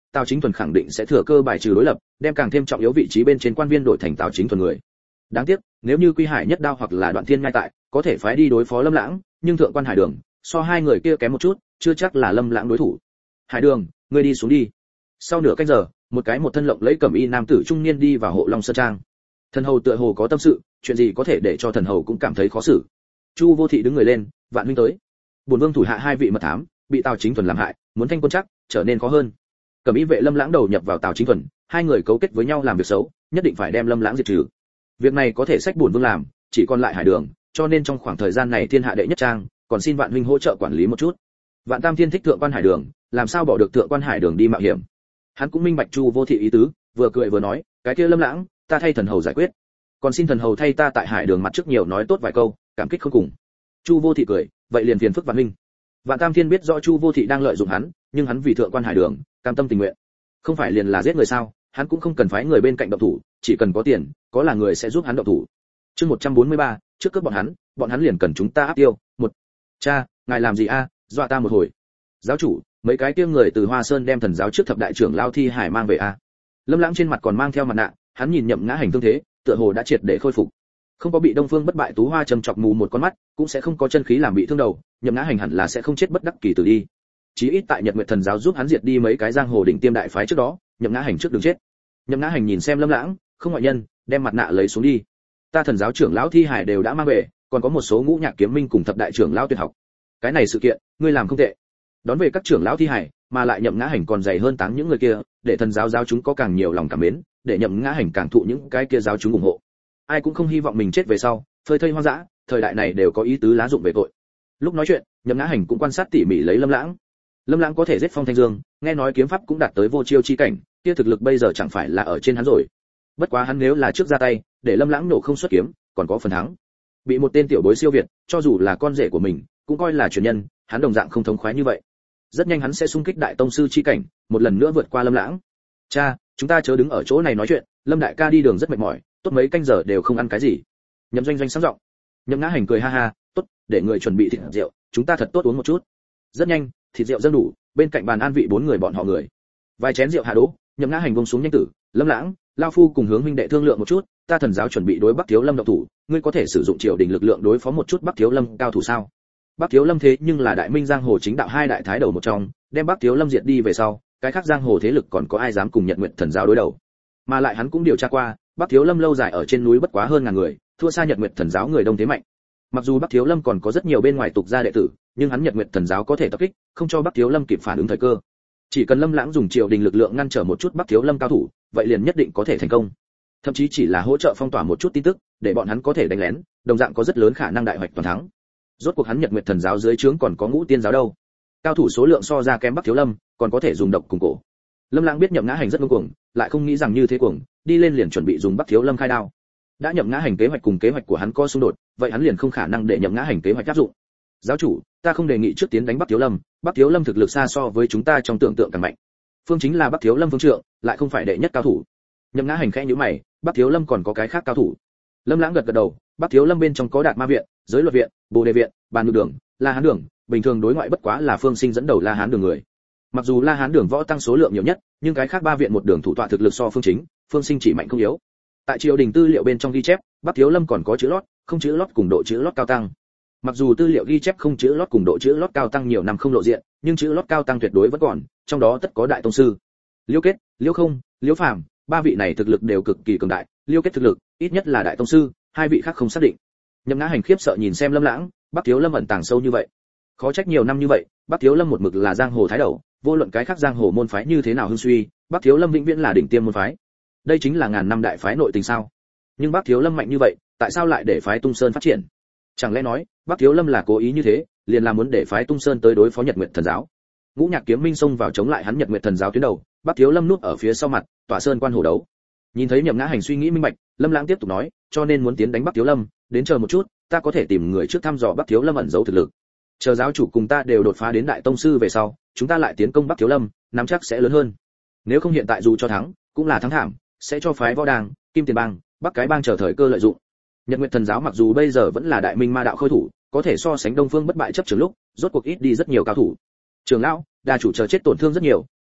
Tào Chính Thuần khẳng định sẽ thừa cơ bài trừ đối lập, đem càng thêm trọng yếu vị trí bên trên quan viên đổi thành Tào Chính Thuần người. Đáng tiếc, nếu như Quy Hải Nhất Đao hoặc là Đoạn Thiên ngay tại, có thể phái đi đối phó Lâm Lãng, nhưng Thượng quan Hải Đường, so hai người kia kém một chút, chưa chắc là Lâm Lãng đối thủ. Hải Đường, ngươi đi xuống đi. Sau nửa canh giờ, một cái một thân lộng lẫy cẩm y nam tử trung niên đi vào Hộ Long Sơn Trang. Thần hầu tựa hồ có tâm sự, chuyện gì có thể để cho thần hầu cũng cảm thấy khó xử. Chu Vô Thị đứng người lên, Vạn huynh tới. Bổn vương thủ hạ hai vị mật thám, bị Tào Chính Thuần làm hại, muốn thanh quân chắc, trở nên khó hơn. Cẩm y vệ Lâm Lãng đầu nhập vào Tào Chính Thuần, hai người cấu kết với nhau làm việc xấu, nhất định phải đem Lâm Lãng diệt trừ. Việc này có thể sách bổn vương làm, chỉ còn lại Hải Đường, cho nên trong khoảng thời gian này thiên hạ đệ nhất trang, còn xin Vạn huynh hỗ trợ quản lý một chút. Vạn Tam Thiên thích Thượng quan Hải Đường, làm sao bỏ được Thượng quan Hải Đường đi mạo hiểm. Hắn cũng minh bạch Chu Vô Thị ý tứ, vừa cười vừa nói, cái kia Lâm Lãng, ta thay thần hầu giải quyết. Còn xin thần hầu thay ta tại Hải Đường mặt trước nhiều nói tốt vài câu, cảm kích không cùng. Chu Vô Thị cười, vậy liền phiền phức Vạn huynh. Vạn Tam Thiên biết rõ Chu Vô Thị đang lợi dụng hắn, nhưng hắn vì Thượng quan Hải Đường, cam tâm tình nguyện. Không phải liền là giết người sao? Hắn cũng không cần phái người bên cạnh động thủ, chỉ cần có tiền, có là người sẽ giúp hắn động thủ. Chương một trăm bốn mươi ba, trước cướp bọn hắn, bọn hắn liền cần chúng ta áp tiêu. Một, cha, ngài làm gì a? Dọa ta một hồi. Giáo chủ, mấy cái kia người từ Hoa Sơn đem thần giáo trước thập đại trưởng lao thi hải mang về a. Lâm Lãng trên mặt còn mang theo mặt nạ, hắn nhìn Nhậm Ngã Hành thương thế, tựa hồ đã triệt để khôi phục. Không có bị Đông Phương Bất Bại Tú Hoa châm chọc mù một con mắt, cũng sẽ không có chân khí làm bị thương đầu, Nhậm Ngã Hành hẳn là sẽ không chết bất đắc kỳ tử đi. Chí ít tại Nhật Nguyệt Thần giáo giúp hắn diệt đi mấy cái giang hồ đỉnh tiêm đại phái trước đó, Nhậm Ngã Hành trước đừng chết. Nhậm Ngã Hành nhìn xem Lâm Lãng, không ngoại nhân, đem mặt nạ lấy xuống đi. Ta thần giáo trưởng lão thi hải đều đã mang về, còn có một số ngũ nhạc kiếm minh cùng thập đại trưởng lão tuyệt học. Cái này sự kiện, ngươi làm không tệ. Đón về các trưởng lão thi hải, mà lại Nhậm Ngã Hành còn dày hơn táng những người kia, để thần giáo giáo chúng có càng nhiều lòng cảm mến, để Nhậm Ngã Hành càng thụ những cái kia giáo chúng ủng hộ. Ai cũng không hy vọng mình chết về sau, phơi thây hoang dã, thời đại này đều có ý tứ lá dụng về tội. Lúc nói chuyện, Nhậm Ngã Hành cũng quan sát tỉ mỉ lấy Lâm Lãng. Lâm Lãng có thể giết Phong Thanh Dương, nghe nói kiếm pháp cũng đạt tới vô chiêu chi cảnh, kia thực lực bây giờ chẳng phải là ở trên hắn rồi. Bất quá hắn nếu là trước ra tay, để Lâm Lãng nổ không xuất kiếm, còn có phần thắng. Bị một tên tiểu bối siêu việt, cho dù là con rể của mình, cũng coi là truyền nhân, hắn đồng dạng không thống khoái như vậy. Rất nhanh hắn sẽ xung kích đại tông sư chi cảnh, một lần nữa vượt qua Lâm Lãng. Cha, chúng ta chớ đứng ở chỗ này nói chuyện, Lâm đại ca đi đường rất mệt mỏi, tốt mấy canh giờ đều không ăn cái gì. Nhậm Doanh Doanh sáng giọng. Nhậm Ngã Hành cười ha ha, tốt, để người chuẩn bị thịt rượu, chúng ta thật tốt uống một chút. Rất nhanh, thịt rượu dâng đủ, bên cạnh bàn an vị bốn người bọn họ người. Vài chén rượu hạ đỗ, Nhậm Ngã Hành buông xuống nhanh tử, Lâm Lãng, lão phu cùng Hướng huynh đệ thương lượng một chút, ta thần giáo chuẩn bị đối Bắc Thiếu Lâm động thủ, ngươi có thể sử dụng triều đình lực lượng đối phó một chút Bắc Thiếu Lâm cao thủ sao? Bắc Thiếu Lâm thế nhưng là đại minh giang hồ chính đạo hai đại thái đầu một trong, đem Bắc Thiếu Lâm diệt đi về sau, cái khác giang hồ thế lực còn có ai dám cùng Nhật Nguyệt Thần giáo đối đầu? Mà lại hắn cũng điều tra qua, Bắc Thiếu Lâm lâu dài ở trên núi bất quá hơn ngàn người, thua xa Nhật Nguyệt Thần giáo người đông thế mạnh. Mặc dù Bắc Thiếu Lâm còn có rất nhiều bên ngoài tục gia đệ tử, nhưng hắn Nhật Nguyệt Thần giáo có thể tập kích, không cho Bắc Thiếu Lâm kịp phản ứng thời cơ. Chỉ cần Lâm Lãng dùng triều đình lực lượng ngăn trở một chút Bắc Thiếu Lâm cao thủ, vậy liền nhất định có thể thành công. Thậm chí chỉ là hỗ trợ phong tỏa một chút tin tức, để bọn hắn có thể đánh lén, đồng dạng có rất lớn khả năng đại hoạch toàn thắng. Rốt cuộc hắn Nhật Nguyệt Thần giáo dưới trướng còn có Ngũ Tiên giáo đâu. Cao thủ số lượng so ra kém Bắc Thiếu Lâm, còn có thể dùng độc cùng cổ. Lâm Lãng biết Nhậm Ngã Hành rất ngông cuồng, lại không nghĩ rằng như thế cuồng, đi lên liền chuẩn bị dùng Bắc Thiếu Lâm khai đao. Đã Nhậm Ngã Hành kế hoạch cùng kế hoạch của hắn có xung đột, vậy hắn liền không khả năng để Nhậm Ngã Hành kế hoạch áp dụng. Giáo chủ, ta không đề nghị trước tiến đánh Bắc Thiếu Lâm, Bắc Thiếu Lâm thực lực xa so với chúng ta trong tưởng tượng càng mạnh. Phương chính là Bắc Thiếu Lâm phương trượng, lại không phải đệ nhất cao thủ. Nhậm Ngã Hành khẽ nhíu mày, Bắc Thiếu Lâm còn có cái khác cao thủ. Lâm Lãng gật gật đầu, Bắc Thiếu Lâm bên trong có Đạt Ma viện, Giới Luật viện, Bồ Đề viện, Bàn Nhược đường, La Hán đường, bình thường đối ngoại bất quá là Phương Sinh dẫn đầu La Hán đường người. Mặc dù La Hán đường võ tăng số lượng nhiều nhất, nhưng cái khác ba viện một đường thủ tọa thực lực so Phương Chính, Phương Sinh chỉ mạnh không yếu. Tại triều đình tư liệu bên trong ghi chép, Bắc Thiếu Lâm còn có chữ lót, không chữ lót cùng độ chữ lót cao tăng. Mặc dù tư liệu ghi chép không chữ lót cùng độ chữ lót cao tăng nhiều năm không lộ diện, nhưng chữ lót cao tăng tuyệt đối vẫn còn, trong đó tất có đại tông sư. Liêu Kết, Liêu Không, Liêu Phàm, ba vị này thực lực đều cực kỳ cường đại, Liêu Kết thực lực ít nhất là đại tông sư, hai vị khác không xác định. Nhậm Ngã Hành khiếp sợ nhìn xem Lâm Lãng, Bắc Thiếu Lâm ẩn tàng sâu như vậy. Khó trách nhiều năm như vậy, Bắc Thiếu Lâm một mực là giang hồ thái đầu, vô luận cái khác giang hồ môn phái như thế nào hưng suy, Bắc Thiếu Lâm vĩnh viễn là đỉnh tiêm môn phái. Đây chính là ngàn năm đại phái nội tình sao? Nhưng Bắc Thiếu Lâm mạnh như vậy, tại sao lại để phái Tung Sơn phát triển? Chẳng lẽ nói, Bắc Thiếu Lâm là cố ý như thế, liền là muốn để phái Tung Sơn tới đối phó Nhật Nguyệt Thần giáo? Ngũ Nhạc Kiếm Minh xông vào chống lại hắn Nhật Nguyệt Thần giáo tuyến đầu, Bắc Thiếu Lâm núp ở phía sau mặt, tỏa sơn quan hổ đấu. Nhìn thấy Nhậm Ngã Hành suy nghĩ minh bạch, Lâm Lãng tiếp tục nói, cho nên muốn tiến đánh Bắc Thiếu Lâm, đến chờ một chút, ta có thể tìm người trước thăm dò Bắc Thiếu Lâm ẩn giấu thực lực. Chờ giáo chủ cùng ta đều đột phá đến đại tông sư về sau, chúng ta lại tiến công Bắc Thiếu Lâm, nắm chắc sẽ lớn hơn. Nếu không hiện tại dù cho thắng, cũng là thắng thảm, sẽ cho phái Võ Đàng, Kim Tiền Bang, Bắc Cái Bang chờ thời cơ lợi dụng. Nhật Nguyệt Thần giáo mặc dù bây giờ vẫn là đại minh ma đạo khôi thủ, có thể so sánh Đông Phương Bất Bại chấp trưởng lúc, rốt cuộc ít đi rất nhiều cao thủ. Trưởng lão, đa chủ chờ chết tổn thương rất nhiều,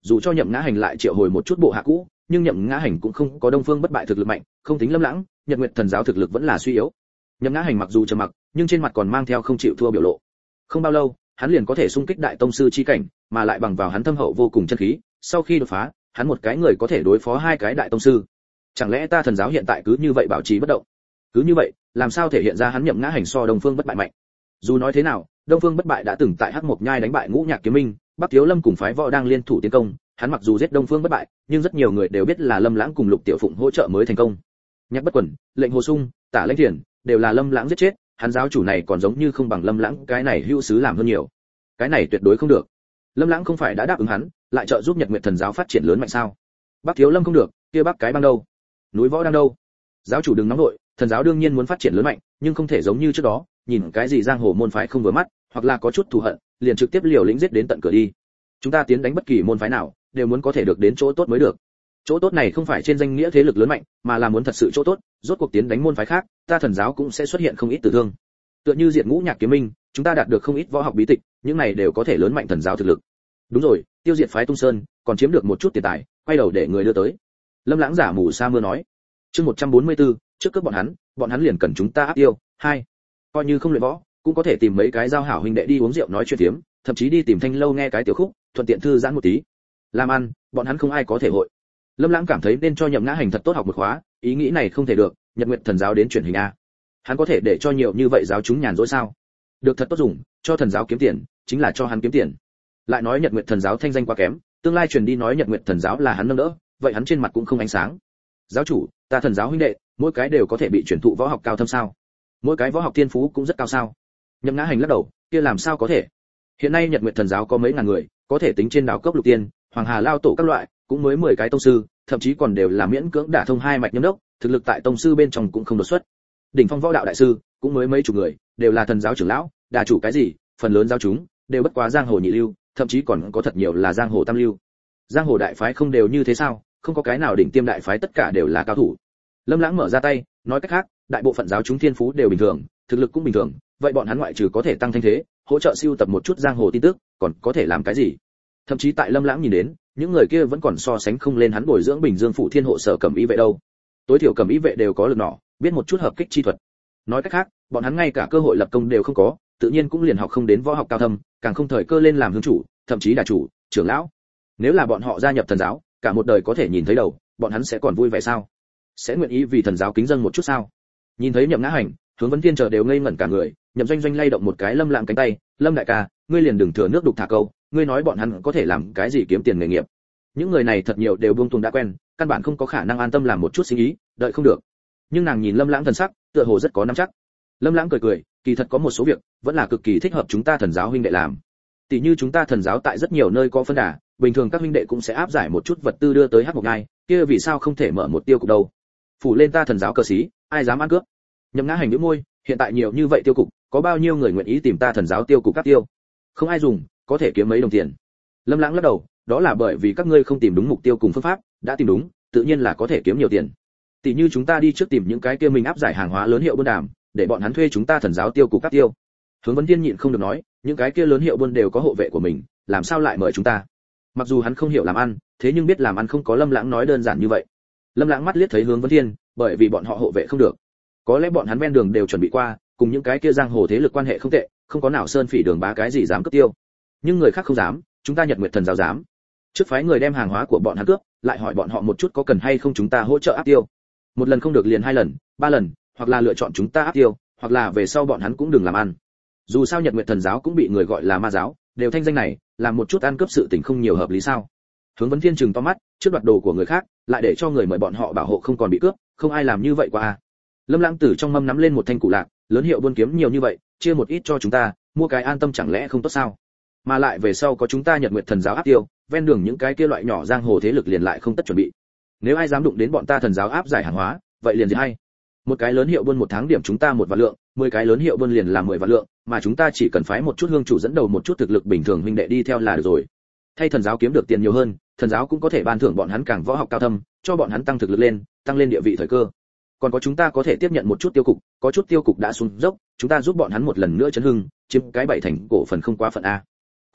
dù cho Nhậm Ngã Hành lại triệu hồi một chút bộ hạ cũ, nhưng Nhậm Ngã Hành cũng không có Đông Phương Bất Bại thực lực mạnh, không tính Lâm Lãng, Nhật Nguyệt Thần giáo thực lực vẫn là suy yếu. Nhậm Ngã Hành mặc dù trầm mặc, nhưng trên mặt còn mang theo không chịu thua biểu lộ. Không bao lâu, hắn liền có thể xung kích đại tông sư chi cảnh, mà lại bằng vào hắn thâm hậu vô cùng chân khí, sau khi đột phá, hắn một cái người có thể đối phó hai cái đại tông sư. Chẳng lẽ ta thần giáo hiện tại cứ như vậy bảo trì bất động? Cứ như vậy, làm sao thể hiện ra hắn Nhậm Ngã Hành so Đông Phương Bất Bại mạnh? Dù nói thế nào, Đông Phương Bất Bại đã từng tại Hắc Mộc Nhai đánh bại Ngũ Nhạc Kiếm Minh, Bắc Thiếu Lâm cùng phái võ đang liên thủ tiến công, hắn mặc dù giết Đông Phương Bất Bại, nhưng rất nhiều người đều biết là Lâm Lãng cùng Lục Tiểu Phụng hỗ trợ mới thành công. Nhạc Bất Quần, Lệnh Hồ Sung, Tả Lãnh Thiền, đều là Lâm Lãng giết chết, hắn giáo chủ này còn giống như không bằng Lâm Lãng cái này hữu sứ làm hơn nhiều. Cái này tuyệt đối không được. Lâm Lãng không phải đã đáp ứng hắn, lại trợ giúp Nhật Nguyệt Thần giáo phát triển lớn mạnh sao? Bắc Thiếu Lâm không được, kia Bắc cái bang đâu? Núi Võ đang đâu? Giáo chủ đừng nóng nội, thần giáo đương nhiên muốn phát triển lớn mạnh, nhưng không thể giống như trước đó, nhìn cái gì giang hồ môn phái không vừa mắt, hoặc là có chút thù hận, liền trực tiếp liều lĩnh giết đến tận cửa đi. Chúng ta tiến đánh bất kỳ môn phái nào, đều muốn có thể được đến chỗ tốt mới được. Chỗ tốt này không phải trên danh nghĩa thế lực lớn mạnh, mà là muốn thật sự chỗ tốt, rốt cuộc tiến đánh môn phái khác, ta thần giáo cũng sẽ xuất hiện không ít tử thương. Tựa như diệt Ngũ Nhạc Kiếm Minh, chúng ta đạt được không ít võ học bí tịch, những này đều có thể lớn mạnh thần giáo thực lực. Đúng rồi, tiêu diệt phái Tung Sơn, còn chiếm được một chút tiền tài, quay đầu để người đưa tới. Lâm Lãng giả mù sa mưa nói. Chương một trăm bốn mươi tư, trước cướp bọn hắn, bọn hắn liền cần chúng ta áp tiêu. Hai, coi như không luyện võ, cũng có thể tìm mấy cái giao hảo huynh đệ đi uống rượu nói chuyện tiếm, thậm chí đi tìm Thanh Lâu nghe cái tiểu khúc, thuận tiện thư giãn một tí. Làm ăn, bọn hắn không ai có thể hội. Lâm Lãng cảm thấy nên cho Nhậm Ngã Hành thật tốt học một khóa, ý nghĩ này không thể được, Nhật Nguyệt Thần giáo đến chuyển hình a. Hắn có thể để cho nhiều như vậy giáo chúng nhàn rỗi sao? Được thật tốt dùng, cho thần giáo kiếm tiền, chính là cho hắn kiếm tiền. Lại nói Nhật Nguyệt Thần giáo thanh danh quá kém, tương lai truyền đi nói Nhật Nguyệt Thần giáo là hắn nâng đỡ, vậy hắn trên mặt cũng không ánh sáng. Giáo chủ, ta thần giáo huynh đệ, mỗi cái đều có thể bị truyền thụ võ học cao thâm sao? Mỗi cái võ học thiên phú cũng rất cao sao? Nhậm Ngã Hành lắc đầu, kia làm sao có thể? Hiện nay Nhật Nguyệt Thần giáo có mấy ngàn người, có thể tính trên đảo cốc lục tiên, Hoàng Hà lao tổ các loại, cũng mới mười cái tông sư, thậm chí còn đều là miễn cưỡng đả thông hai mạch nhâm đốc, thực lực tại tông sư bên trong cũng không đột xuất. Đỉnh phong võ đạo đại sư, cũng mới mấy chục người, đều là thần giáo trưởng lão, đà chủ cái gì, phần lớn giáo chúng đều bất quá giang hồ nhị lưu, thậm chí còn có thật nhiều là giang hồ tam lưu. Giang hồ đại phái không đều như thế sao? Không có cái nào đỉnh tiêm đại phái tất cả đều là cao thủ. Lâm Lãng mở ra tay, nói cách khác, đại bộ phận giáo chúng thiên phú đều bình thường, thực lực cũng bình thường, vậy bọn hắn ngoại trừ có thể tăng thanh thế, hỗ trợ siêu tập một chút giang hồ tin tức, còn có thể làm cái gì? Thậm chí tại Lâm Lãng nhìn đến, những người kia vẫn còn so sánh không lên hắn bồi dưỡng Bình Dương phủ Thiên hộ sở cẩm y vệ đâu. Tối thiểu cẩm y vệ đều có lực nỏ, biết một chút hợp kích chi thuật. Nói cách khác, bọn hắn ngay cả cơ hội lập công đều không có, tự nhiên cũng liền học không đến võ học cao thâm, càng không thời cơ lên làm hướng chủ, thậm chí đà chủ, trưởng lão. Nếu là bọn họ gia nhập thần giáo, cả một đời có thể nhìn thấy đầu, bọn hắn sẽ còn vui vẻ sao? Sẽ nguyện ý vì thần giáo kính dâng một chút sao? Nhìn thấy Nhậm Ngã Hành, Hướng Vấn Thiên chờ đều ngây ngẩn cả người, Nhậm Doanh Doanh lay động một cái Lâm Lãng cánh tay, "Lâm đại ca, ngươi liền đừng thừa nước đục thả câu, ngươi nói bọn hắn có thể làm cái gì kiếm tiền nghề nghiệp?" Những người này thật nhiều đều buông tuồng đã quen, căn bản không có khả năng an tâm làm một chút sinh ý, đợi không được. Nhưng nàng nhìn Lâm Lãng thần sắc, tựa hồ rất có nắm chắc. Lâm Lãng cười cười, kỳ thật có một số việc vẫn là cực kỳ thích hợp chúng ta thần giáo huynh đệ làm. Tỷ như chúng ta thần giáo tại rất nhiều nơi có phân đà, bình thường các huynh đệ cũng sẽ áp giải một chút vật tư đưa tới Hắc Mộc Nhai, kia vì sao không thể mở một tiêu cục đâu? Phủ lên ta thần giáo cờ xí, ai dám ăn cướp? Nhậm Ngã Hành nhếch môi, hiện tại nhiều như vậy tiêu cục, có bao nhiêu người nguyện ý tìm ta thần giáo tiêu cục các tiêu? Không ai dùng, có thể kiếm mấy đồng tiền. Lâm Lãng lắc đầu, đó là bởi vì các ngươi không tìm đúng mục tiêu cùng phương pháp, đã tìm đúng, tự nhiên là có thể kiếm nhiều tiền. Tỷ như chúng ta đi trước tìm những cái kia mình áp giải hàng hóa lớn hiệu buôn đàm, để bọn hắn thuê chúng ta thần giáo tiêu cục các tiêu. Hướng Vấn Thiên nhịn không được nói, những cái kia lớn hiệu buôn đều có hộ vệ của mình, làm sao lại mời chúng ta? Mặc dù hắn không hiểu làm ăn, thế nhưng biết làm ăn không có Lâm Lãng nói đơn giản như vậy. Lâm Lãng mắt liếc thấy Hướng Vấn Thiên, bởi vì bọn họ hộ vệ không được. Có lẽ bọn hắn ven đường đều chuẩn bị qua, cùng những cái kia giang hồ thế lực quan hệ không tệ, không có nào sơn phỉ đường bá cái gì dám cướp tiêu. Nhưng người khác không dám, chúng ta Nhật Nguyệt Thần giáo dám. Trước phái người đem hàng hóa của bọn hắn cướp, lại hỏi bọn họ một chút có cần hay không chúng ta hỗ trợ áp tiêu. Một lần không được liền hai lần, ba lần, hoặc là lựa chọn chúng ta áp tiêu, hoặc là về sau bọn hắn cũng đừng làm ăn. Dù sao Nhật Nguyệt Thần giáo cũng bị người gọi là ma giáo, đều thanh danh này, làm một chút ăn cướp sự tình không nhiều hợp lý sao? Hướng Vấn Thiên trừng to mắt, trước đoạt đồ của người khác, lại để cho người mời bọn họ bảo hộ không còn bị cướp, không ai làm như vậy qua à? Lâm Lãng từ trong mâm nắm lên một thanh cụ lạc, lớn hiệu buôn kiếm nhiều như vậy, chia một ít cho chúng ta, mua cái an tâm chẳng lẽ không tốt sao? Mà lại về sau có chúng ta Nhật Nguyệt Thần giáo áp tiêu, ven đường những cái kia loại nhỏ giang hồ thế lực liền lại không tất chuẩn bị. Nếu ai dám đụng đến bọn ta thần giáo áp giải hàng hóa, vậy liền gì hay? Một cái lớn hiệu buôn một tháng điểm chúng ta một vạn lượng, mười cái lớn hiệu buôn liền là mười vạn lượng, mà chúng ta chỉ cần phái một chút hương chủ dẫn đầu một chút thực lực bình thường huynh đệ đi theo là được rồi. Thay thần giáo kiếm được tiền nhiều hơn, thần giáo cũng có thể ban thưởng bọn hắn càng võ học cao thâm, cho bọn hắn tăng thực lực lên, tăng lên địa vị thời cơ. Còn có chúng ta có thể tiếp nhận một chút tiêu cục, có chút tiêu cục đã xuống dốc, chúng ta giúp bọn hắn một lần nữa chấn hưng, chiếm cái bảy thành cổ phần không quá phận a. Có tiền,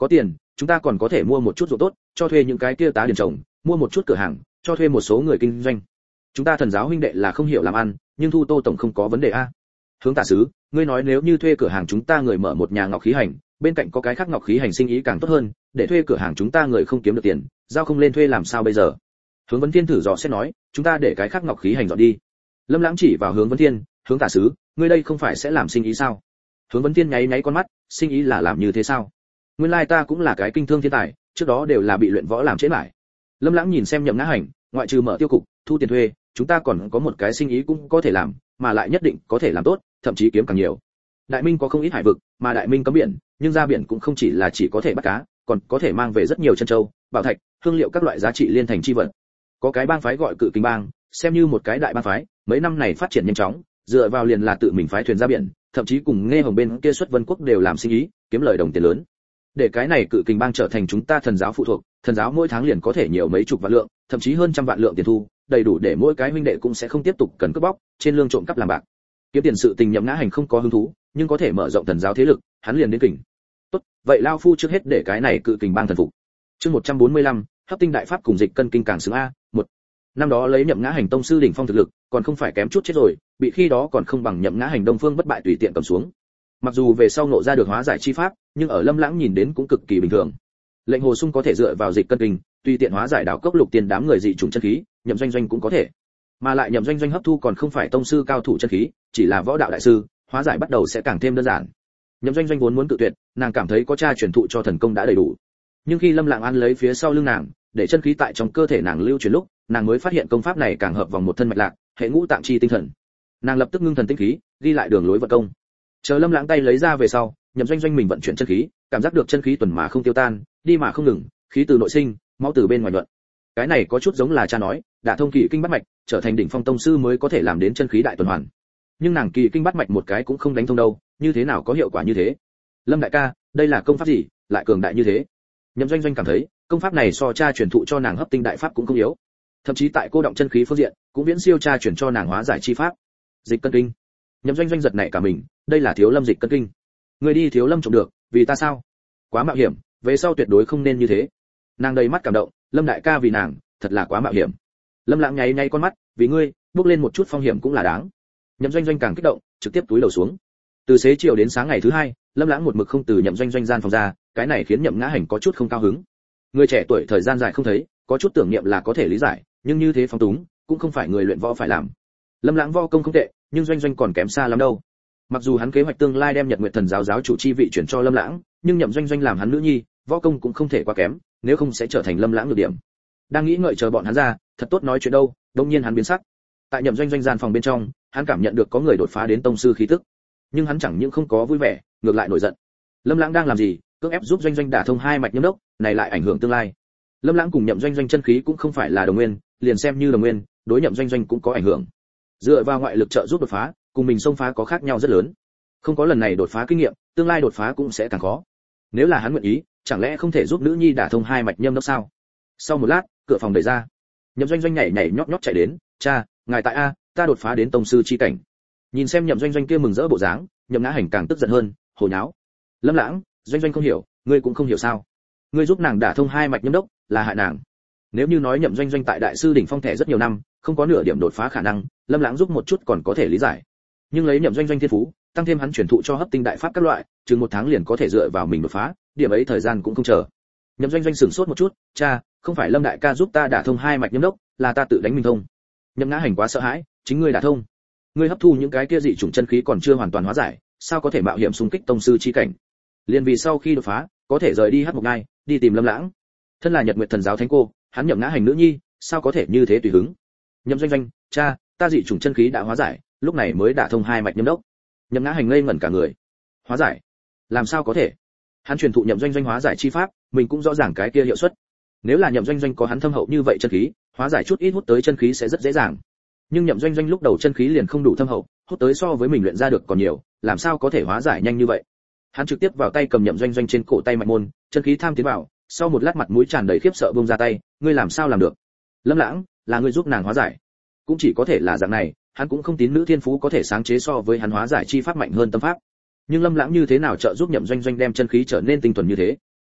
chúng ta còn có thể mua một chút ruộng tốt, cho thuê những cái kia tá điền trồng, mua một chút cửa hàng, cho thuê một số người kinh doanh. Chúng ta thần giáo huynh đệ là không hiểu làm ăn, nhưng thu Tô tổng không có vấn đề a. Hướng tả sứ, ngươi nói nếu như thuê cửa hàng chúng ta người mở một nhà ngọc khí hành, bên cạnh có cái khác ngọc khí hành sinh ý càng tốt hơn, để thuê cửa hàng chúng ta người không kiếm được tiền, giao không lên thuê làm sao bây giờ? Hướng Vấn Thiên thử dò xét nói, chúng ta để cái khác ngọc khí hành dọn đi. Lâm Lãng chỉ vào Hướng Vấn Thiên, Hướng tả sứ, ngươi đây không phải sẽ làm sinh ý sao? Hướng Vấn Thiên nháy nháy con mắt, sinh ý là làm như thế sao? Nguyên lai ta cũng là cái kinh thương thiên tài, trước đó đều là bị luyện võ làm chết lại. Lâm Lãng nhìn xem Nhậm Ngã Hành, ngoại trừ mở tiêu cục, thu tiền thuê, chúng ta còn có một cái sinh ý cũng có thể làm, mà lại nhất định có thể làm tốt, thậm chí kiếm càng nhiều. Đại Minh có không ít hải vực, mà Đại Minh cấm biển, nhưng ra biển cũng không chỉ là chỉ có thể bắt cá, còn có thể mang về rất nhiều chân châu, bảo thạch, hương liệu các loại giá trị liên thành chi vật. Có cái bang phái gọi Cự Kinh bang, xem như một cái đại bang phái, mấy năm này phát triển nhanh chóng, dựa vào liền là tự mình phái thuyền ra biển, thậm chí cùng Nghe Hồng bên kia xuất Vân quốc đều làm sinh ý, kiếm lời đồng tiền lớn. Để cái này Cự Kinh bang trở thành chúng ta thần giáo phụ thuộc, thần giáo mỗi tháng liền có thể nhiều mấy chục vạn lượng, thậm chí hơn trăm vạn lượng tiền thu, đầy đủ để mỗi cái huynh đệ cũng sẽ không tiếp tục cần cướp bóc, trên lương trộm cắp làm bạc. Kiếm tiền sự tình Nhậm Ngã Hành không có hứng thú, nhưng có thể mở rộng thần giáo thế lực, hắn liền đến kình. Tốt, vậy lao phu trước hết để cái này Cự Kinh bang thần phục. Chương một trăm bốn mươi lăm, hấp tinh đại pháp cùng dịch cân kinh càng xứng a, một. Năm đó lấy Nhậm Ngã Hành tông sư đỉnh phong thực lực, còn không phải kém chút chết rồi, bị khi đó còn không bằng Nhậm Ngã Hành Đông Phương bất bại tùy tiện cầm xuống. Mặc dù về sau nộ ra được hóa giải chi pháp, nhưng ở Lâm Lãng nhìn đến cũng cực kỳ bình thường. Lệnh Hồ Sung có thể dựa vào dịch cân kinh, tùy tiện hóa giải đảo cốc lục tiền đám người dị chủng chân khí, Nhậm Doanh Doanh cũng có thể. Mà lại Nhậm Doanh Doanh hấp thu còn không phải tông sư cao thủ chân khí, chỉ là võ đạo đại sư, hóa giải bắt đầu sẽ càng thêm đơn giản. Nhậm Doanh Doanh vốn muốn tự tuyệt, nàng cảm thấy có cha truyền thụ cho thần công đã đầy đủ. Nhưng khi Lâm Lãng ăn lấy phía sau lưng nàng, để chân khí tại trong cơ thể nàng lưu chuyển lúc, nàng mới phát hiện công pháp này càng hợp vòng một thân mạch lạc, hệ ngũ tạng chi tinh thần. Nàng lập tức ngưng thần tinh khí, ghi lại đường lối vận công. Chờ Lâm Lãng tay lấy ra về sau, Nhậm Doanh Doanh mình vận chuyển chân khí, cảm giác được chân khí tuần mà không tiêu tan, đi mà không ngừng, khí từ nội sinh, máu từ bên ngoài nhuận. Cái này có chút giống là cha nói, đả thông kỳ kinh bát mạch, trở thành đỉnh phong tông sư mới có thể làm đến chân khí đại tuần hoàn. Nhưng nàng kỳ kinh bát mạch một cái cũng không đánh thông đâu, như thế nào có hiệu quả như thế? Lâm đại ca, đây là công pháp gì, lại cường đại như thế? Nhậm Doanh Doanh cảm thấy, công pháp này so cha truyền thụ cho nàng hấp tinh đại pháp cũng không yếu. Thậm chí tại cô động chân khí phương diện, cũng viễn siêu cha truyền cho nàng hóa giải chi pháp. Dịch cân kinh. Nhậm Doanh Doanh giật nảy cả mình, đây là Thiếu Lâm dịch cân kinh. Người đi Thiếu Lâm trộm được, vì ta sao? Quá mạo hiểm, về sau tuyệt đối không nên như thế. Nàng đầy mắt cảm động, Lâm đại ca vì nàng, thật là quá mạo hiểm. Lâm Lãng nháy nháy con mắt, vì ngươi, bước lên một chút phong hiểm cũng là đáng. Nhậm Doanh Doanh càng kích động, trực tiếp túi đầu xuống. Từ xế chiều đến sáng ngày thứ hai, Lâm Lãng một mực không từ Nhậm Doanh Doanh gian phòng ra, cái này khiến Nhậm Ngã Hành có chút không cao hứng. Người trẻ tuổi thời gian dài không thấy, có chút tưởng niệm là có thể lý giải, nhưng như thế phóng túng, cũng không phải người luyện võ phải làm. Lâm Lãng võ công không tệ, nhưng Doanh Doanh còn kém xa lắm đâu. Mặc dù hắn kế hoạch tương lai đem Nhật Nguyệt Thần giáo giáo chủ chi vị chuyển cho Lâm Lãng, nhưng Nhậm Doanh Doanh làm hắn nữ nhi, võ công cũng không thể quá kém, nếu không sẽ trở thành Lâm Lãng nhược điểm. Đang nghĩ ngợi chờ bọn hắn ra, thật tốt nói chuyện đâu, đột nhiên hắn biến sắc. Tại Nhậm Doanh Doanh gian phòng bên trong, hắn cảm nhận được có người đột phá đến tông sư khí tức. Nhưng hắn chẳng những không có vui vẻ, ngược lại nổi giận. Lâm Lãng đang làm gì, cưỡng ép giúp Doanh Doanh đả thông hai mạch nhâm đốc, này lại ảnh hưởng tương lai. Lâm Lãng cùng Nhậm Doanh Doanh chân khí cũng không phải là đồng nguyên, liền xem như đồng nguyên, đối Nhậm Doanh Doanh cũng có ảnh hưởng. Dựa vào ngoại lực trợ giúp đột phá, cùng mình xông phá có khác nhau rất lớn. Không có lần này đột phá kinh nghiệm, tương lai đột phá cũng sẽ càng khó. Nếu là hắn nguyện ý, chẳng lẽ không thể giúp nữ nhi đả thông hai mạch nhâm đốc sao? Sau một lát, cửa phòng đẩy ra. Nhậm Doanh Doanh nhảy nhảy nhót nhót chạy đến, "Cha, ngài tại a, ta đột phá đến tông sư chi cảnh." Nhìn xem Nhậm Doanh Doanh kia mừng rỡ bộ dáng, Nhậm Ngã Hành càng tức giận hơn, hồ nháo. "Lâm Lãng, Doanh Doanh không hiểu, ngươi cũng không hiểu sao? Ngươi giúp nàng đả thông hai mạch nhâm đốc, là hại nàng." Nếu như nói Nhậm Doanh Doanh tại đại sư đỉnh phong thể rất nhiều năm, không có nửa điểm đột phá khả năng, Lâm Lãng giúp một chút còn có thể lý giải. Nhưng lấy Nhậm Doanh Doanh thiên phú, tăng thêm hắn truyền thụ cho hấp tinh đại pháp các loại, chừng một tháng liền có thể dựa vào mình đột phá, điểm ấy thời gian cũng không chờ. Nhậm Doanh Doanh sửng sốt một chút, "Cha, không phải Lâm đại ca giúp ta đả thông hai mạch nhâm đốc, là ta tự đánh mình thông." Nhậm Ngã Hành quá sợ hãi, "Chính ngươi đả thông? Ngươi hấp thu những cái kia dị chủng chân khí còn chưa hoàn toàn hóa giải, sao có thể mạo hiểm xung kích tông sư chi cảnh?" Liên vì sau khi đột phá, có thể rời đi Hắc Mộc Ngai, đi tìm Lâm Lãng. Thân là Nhật Nguyệt Thần giáo thánh cô, hắn Nhậm Ngã Hành nữ nhi, sao có thể như thế tùy hứng? Nhậm Doanh Doanh, "Cha, ta dị chủng chân khí đã hóa giải, lúc này mới đả thông hai mạch nhâm đốc." Nhậm Ngã Hành ngây ngẩn cả người. "Hóa giải? Làm sao có thể?" Hắn truyền thụ Nhậm Doanh Doanh hóa giải chi pháp, mình cũng rõ ràng cái kia hiệu suất. Nếu là Nhậm Doanh Doanh có hắn thâm hậu như vậy chân khí, hóa giải chút ít hút tới chân khí sẽ rất dễ dàng. Nhưng Nhậm Doanh Doanh lúc đầu chân khí liền không đủ thâm hậu, hút tới so với mình luyện ra được còn nhiều, làm sao có thể hóa giải nhanh như vậy? Hắn trực tiếp vào tay cầm Nhậm Doanh Doanh trên cổ tay mạch môn, chân khí tham tiến vào, sau một lát mặt mũi tràn đầy khiếp sợ buông ra tay, "Ngươi làm sao làm được?" "Lâm Lãng, là ngươi giúp nàng hóa giải." Cũng chỉ có thể là dạng này, hắn cũng không tín nữ thiên phú có thể sáng chế so với hắn hóa giải chi pháp mạnh hơn tâm pháp. Nhưng Lâm Lãng như thế nào trợ giúp Nhậm Doanh Doanh đem chân khí trở nên tinh thuần như thế?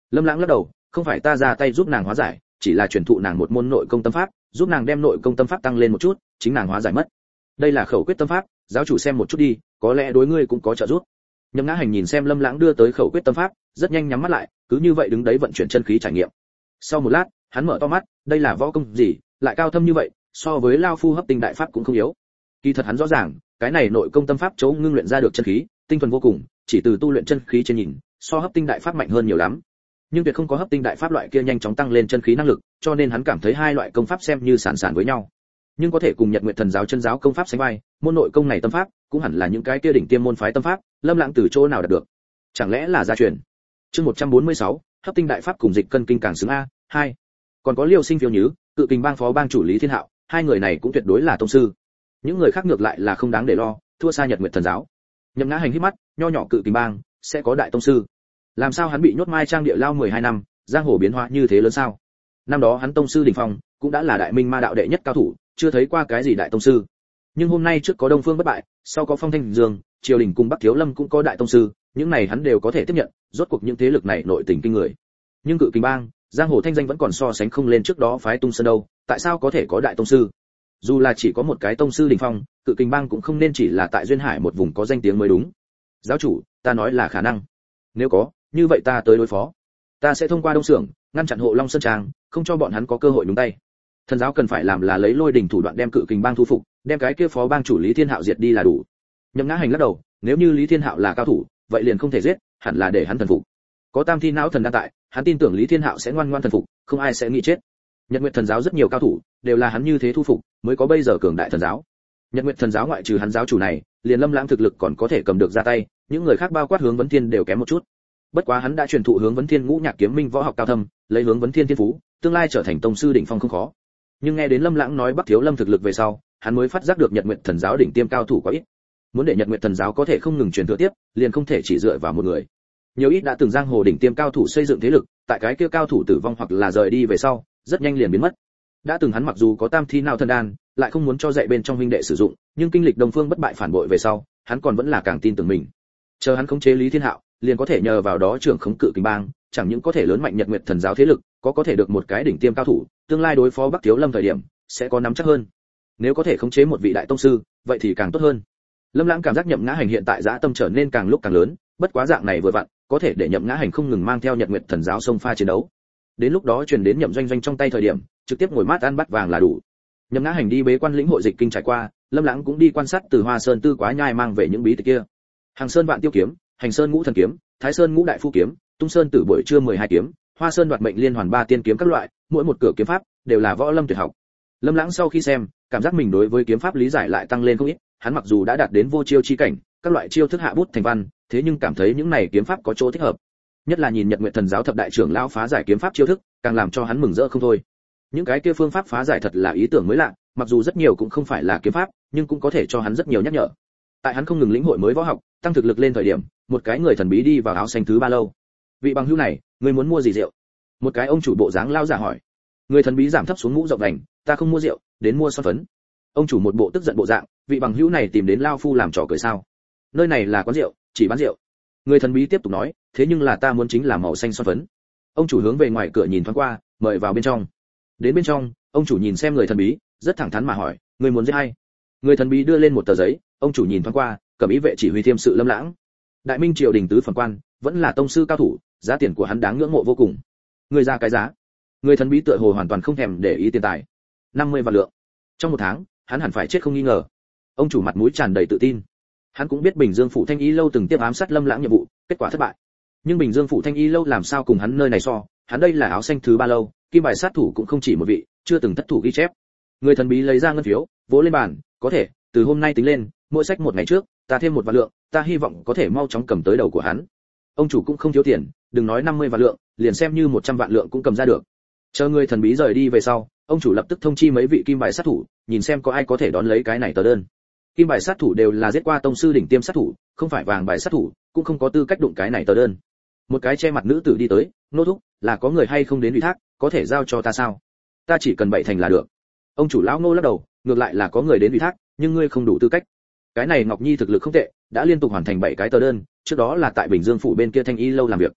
Lâm Lãng lắc đầu, không phải ta ra tay giúp nàng hóa giải, chỉ là truyền thụ nàng một môn nội công tâm pháp, giúp nàng đem nội công tâm pháp tăng lên một chút, chính nàng hóa giải mất. Đây là khẩu quyết tâm pháp, giáo chủ xem một chút đi, có lẽ đối ngươi cũng có trợ giúp. Nhậm Ngã Hành nhìn xem Lâm Lãng đưa tới khẩu quyết tâm pháp, rất nhanh nhắm mắt lại, cứ như vậy đứng đấy vận chuyển chân khí trải nghiệm. Sau một lát, hắn mở to mắt, đây là võ công gì, lại cao thâm như vậy, so với Lao Phu hấp tinh đại pháp cũng không yếu. Kỳ thật hắn rõ ràng, cái này nội công tâm pháp chỗ ngưng luyện ra được chân khí, tinh thuần vô cùng, chỉ từ tu luyện chân khí trên nhìn, so hấp tinh đại pháp mạnh hơn nhiều lắm. Nhưng tuyệt không có hấp tinh đại pháp loại kia nhanh chóng tăng lên chân khí năng lực, cho nên hắn cảm thấy hai loại công pháp xem như sàn sàn với nhau. Nhưng có thể cùng Nhật Nguyệt Thần giáo chân giáo công pháp sánh vai, môn nội công này tâm pháp, cũng hẳn là những cái kia đỉnh tiêm môn phái tâm pháp, Lâm Lãng từ chỗ nào đạt được? Chẳng lẽ là gia truyền? Chương một trăm bốn mươi sáu, hấp tinh đại pháp cùng dịch cân kinh càng xứng a, hai. Còn có Liêu Sinh Phiêu Nhứ, Cự Kình bang phó bang chủ Lý Thiên Hạo, hai người này cũng tuyệt đối là tông sư. Những người khác ngược lại là không đáng để lo, thua xa Nhật Nguyệt Thần giáo. Nhậm Ngã Hành hít mắt, nho nhỏ Cự Kình bang sẽ có đại tông sư. Làm sao hắn bị nhốt Mai Trang địa lao mười hai năm, giang hồ biến hóa như thế lớn sao? Năm đó hắn tông sư đỉnh phong, cũng đã là đại minh ma đạo đệ nhất cao thủ, chưa thấy qua cái gì đại tông sư. Nhưng hôm nay trước có Đông Phương bất bại, sau có Phong Thanh Dương, Triều Đình cùng Bắc Thiếu Lâm cũng có đại tông sư, những này hắn đều có thể tiếp nhận, rốt cuộc những thế lực này nội tình kinh người. Nhưng Cự Kình bang, giang hồ thanh danh vẫn còn so sánh không lên trước đó phái Tung Sơn đâu, tại sao có thể có đại tông sư? Dù là chỉ có một cái tông sư đỉnh phong, Cự Kình bang cũng không nên chỉ là tại duyên hải một vùng có danh tiếng mới đúng. Giáo chủ, ta nói là khả năng. Nếu có, như vậy ta tới đối phó. Ta sẽ thông qua Đông Sưởng, ngăn chặn Hộ Long Sơn Trang, không cho bọn hắn có cơ hội nhúng tay. Thần giáo cần phải làm là lấy lôi đình thủ đoạn đem Cự Kình bang thu phục, đem cái kia phó bang chủ Lý Thiên Hạo diệt đi là đủ. Nhậm Ngã Hành lắc đầu, nếu như Lý Thiên Hạo là cao thủ, vậy liền không thể giết, hẳn là để hắn thần phục. Có Tam Thi não thần đang tại, hắn tin tưởng Lý Thiên Hạo sẽ ngoan ngoãn thần phục, không ai sẽ nghĩ chết. Nhật Nguyệt Thần giáo rất nhiều cao thủ, đều là hắn như thế thu phục, mới có bây giờ cường đại thần giáo. Nhật Nguyệt Thần giáo ngoại trừ hắn giáo chủ này, liền Lâm Lãng thực lực còn có thể cầm được ra tay, những người khác bao quát Hướng Vấn Thiên đều kém một chút. Bất quá hắn đã truyền thụ Hướng Vấn Thiên ngũ nhạc kiếm minh võ học cao thâm, lấy Hướng Vấn Thiên thiên phú, tương lai trở thành tông sư đỉnh phong không khó. Nhưng nghe đến Lâm Lãng nói Bắc Thiếu Lâm thực lực về sau, hắn mới phát giác được Nhật Nguyệt Thần giáo đỉnh tiêm cao thủ quá ít. Muốn để Nhật Nguyệt Thần giáo có thể không ngừng truyền thừa tiếp, liền không thể chỉ dựa vào một người. Nhiều ít đã từng giang hồ đỉnh tiêm cao thủ xây dựng thế lực, tại cái kia cao thủ tử vong hoặc là rời đi về sau, rất nhanh liền biến mất. Đã từng hắn mặc dù có Tam Thi não thần đan, lại không muốn cho dạy bên trong huynh đệ sử dụng, nhưng kinh lịch Đông Phương bất bại phản bội về sau, hắn còn vẫn là càng tin tưởng mình. Chờ hắn khống chế Lý Thiên Hạo, liền có thể nhờ vào đó trưởng khống Cự Kình bang, chẳng những có thể lớn mạnh Nhật Nguyệt Thần giáo thế lực, có có thể được một cái đỉnh tiêm cao thủ, tương lai đối phó Bắc Thiếu Lâm thời điểm sẽ có nắm chắc hơn. Nếu có thể khống chế một vị đại tông sư, vậy thì càng tốt hơn. Lâm Lãng cảm giác Nhậm Ngã Hành hiện tại dã tâm trở nên càng lúc càng lớn, bất quá dạng này vừa vặn, có thể để Nhậm Ngã Hành không ngừng mang theo Nhật Nguyệt Thần giáo xông pha chiến đấu. Đến lúc đó truyền đến Nhậm Doanh Doanh trong tay thời điểm, trực tiếp ngồi mát ăn bát vàng là đủ. Nhậm Ngã Hành đi bế quan lĩnh hội dịch kinh trải qua, Lâm Lãng cũng đi quan sát từ Hoa Sơn Tư Quá Nhai mang về những bí tịch kia. Hàng Sơn Vạn Tiêu kiếm, Hành Sơn Ngũ Thần kiếm, Thái Sơn Ngũ Đại Phu kiếm, Tung Sơn Tử Buổi Trưa mười hai kiếm, Hoa Sơn Đoạt Mệnh Liên Hoàn Ba Tiên kiếm các loại, mỗi một cửa kiếm pháp đều là võ lâm tuyệt học. Lâm Lãng sau khi xem, cảm giác mình đối với kiếm pháp lý giải lại tăng lên không ít, hắn mặc dù đã đạt đến vô chiêu chi cảnh, các loại chiêu thức hạ bút thành văn, thế nhưng cảm thấy những này kiếm pháp có chỗ thích hợp. Nhất là nhìn Nhật Nguyệt Thần giáo thập đại trưởng lão phá giải kiếm pháp chiêu thức, càng làm cho hắn mừng rỡ không thôi. Những cái kia phương pháp phá giải thật là ý tưởng mới lạ, mặc dù rất nhiều cũng không phải là kiếm pháp, nhưng cũng có thể cho hắn rất nhiều nhắc nhở. Tại hắn không ngừng lĩnh hội mới võ học, tăng thực lực lên thời điểm, một cái người thần bí đi vào áo xanh thứ ba lâu. Vị bằng hữu này, người muốn mua gì rượu? Một cái ông chủ bộ dáng lao giả hỏi. Người thần bí giảm thấp xuống mũ rộng vành, ta không mua rượu, đến mua son phấn. Ông chủ một bộ tức giận bộ dạng, vị bằng hữu này tìm đến lao phu làm trò cười sao? Nơi này là quán rượu, chỉ bán rượu. Người thần bí tiếp tục nói, thế nhưng là ta muốn chính là màu xanh son phấn. Ông chủ hướng về ngoài cửa nhìn thoáng qua, mời vào bên trong. Đến bên trong, ông chủ nhìn xem người thần bí, rất thẳng thắn mà hỏi, người muốn giết ai? Người thần bí đưa lên một tờ giấy, ông chủ nhìn thoáng qua, cầm ý vệ chỉ huy thiêm sự Lâm Lãng. Đại Minh triều đình tứ phẩm quan, vẫn là tông sư cao thủ, giá tiền của hắn đáng ngưỡng mộ vô cùng. Người ra cái giá. Người thần bí tựa hồ hoàn toàn không thèm để ý tiền tài. năm mươi vạn lượng. Trong một tháng, hắn hẳn phải chết không nghi ngờ. Ông chủ mặt mũi tràn đầy tự tin. Hắn cũng biết Bình Dương phủ Thanh Y lâu từng tiếp ám sát Lâm Lãng nhiệm vụ, kết quả thất bại. Nhưng Bình Dương phủ Thanh Y lâu làm sao cùng hắn nơi này so, hắn đây là áo xanh thứ ba lâu, kim bài sát thủ cũng không chỉ một vị, chưa từng thất thủ ghi chép. Người thần bí lấy ra ngân phiếu, vỗ lên bàn, có thể, từ hôm nay tính lên, mỗi sách một ngày trước, ta thêm một vạn lượng, ta hy vọng có thể mau chóng cầm tới đầu của hắn. Ông chủ cũng không thiếu tiền, đừng nói năm mươi vạn lượng, liền xem như một trăm vạn lượng cũng cầm ra được. Chờ người thần bí rời đi về sau, ông chủ lập tức thông chi mấy vị kim bài sát thủ, nhìn xem có ai có thể đón lấy cái này tờ đơn. Kim bài sát thủ đều là giết qua tông sư đỉnh tiêm sát thủ, không phải vàng bài sát thủ, cũng không có tư cách đụng cái này tờ đơn. Một cái che mặt nữ tử đi tới, nô thúc, là có người hay không đến ủy thác, có thể giao cho ta sao? Ta chỉ cần bảy thành là được. Ông chủ lão Ngô lắc đầu, ngược lại là có người đến ủy thác, nhưng ngươi không đủ tư cách. Cái này Ngọc Nhi thực lực không tệ, đã liên tục hoàn thành bảy cái tờ đơn, trước đó là tại Bình Dương phủ bên kia Thanh Y lâu làm việc.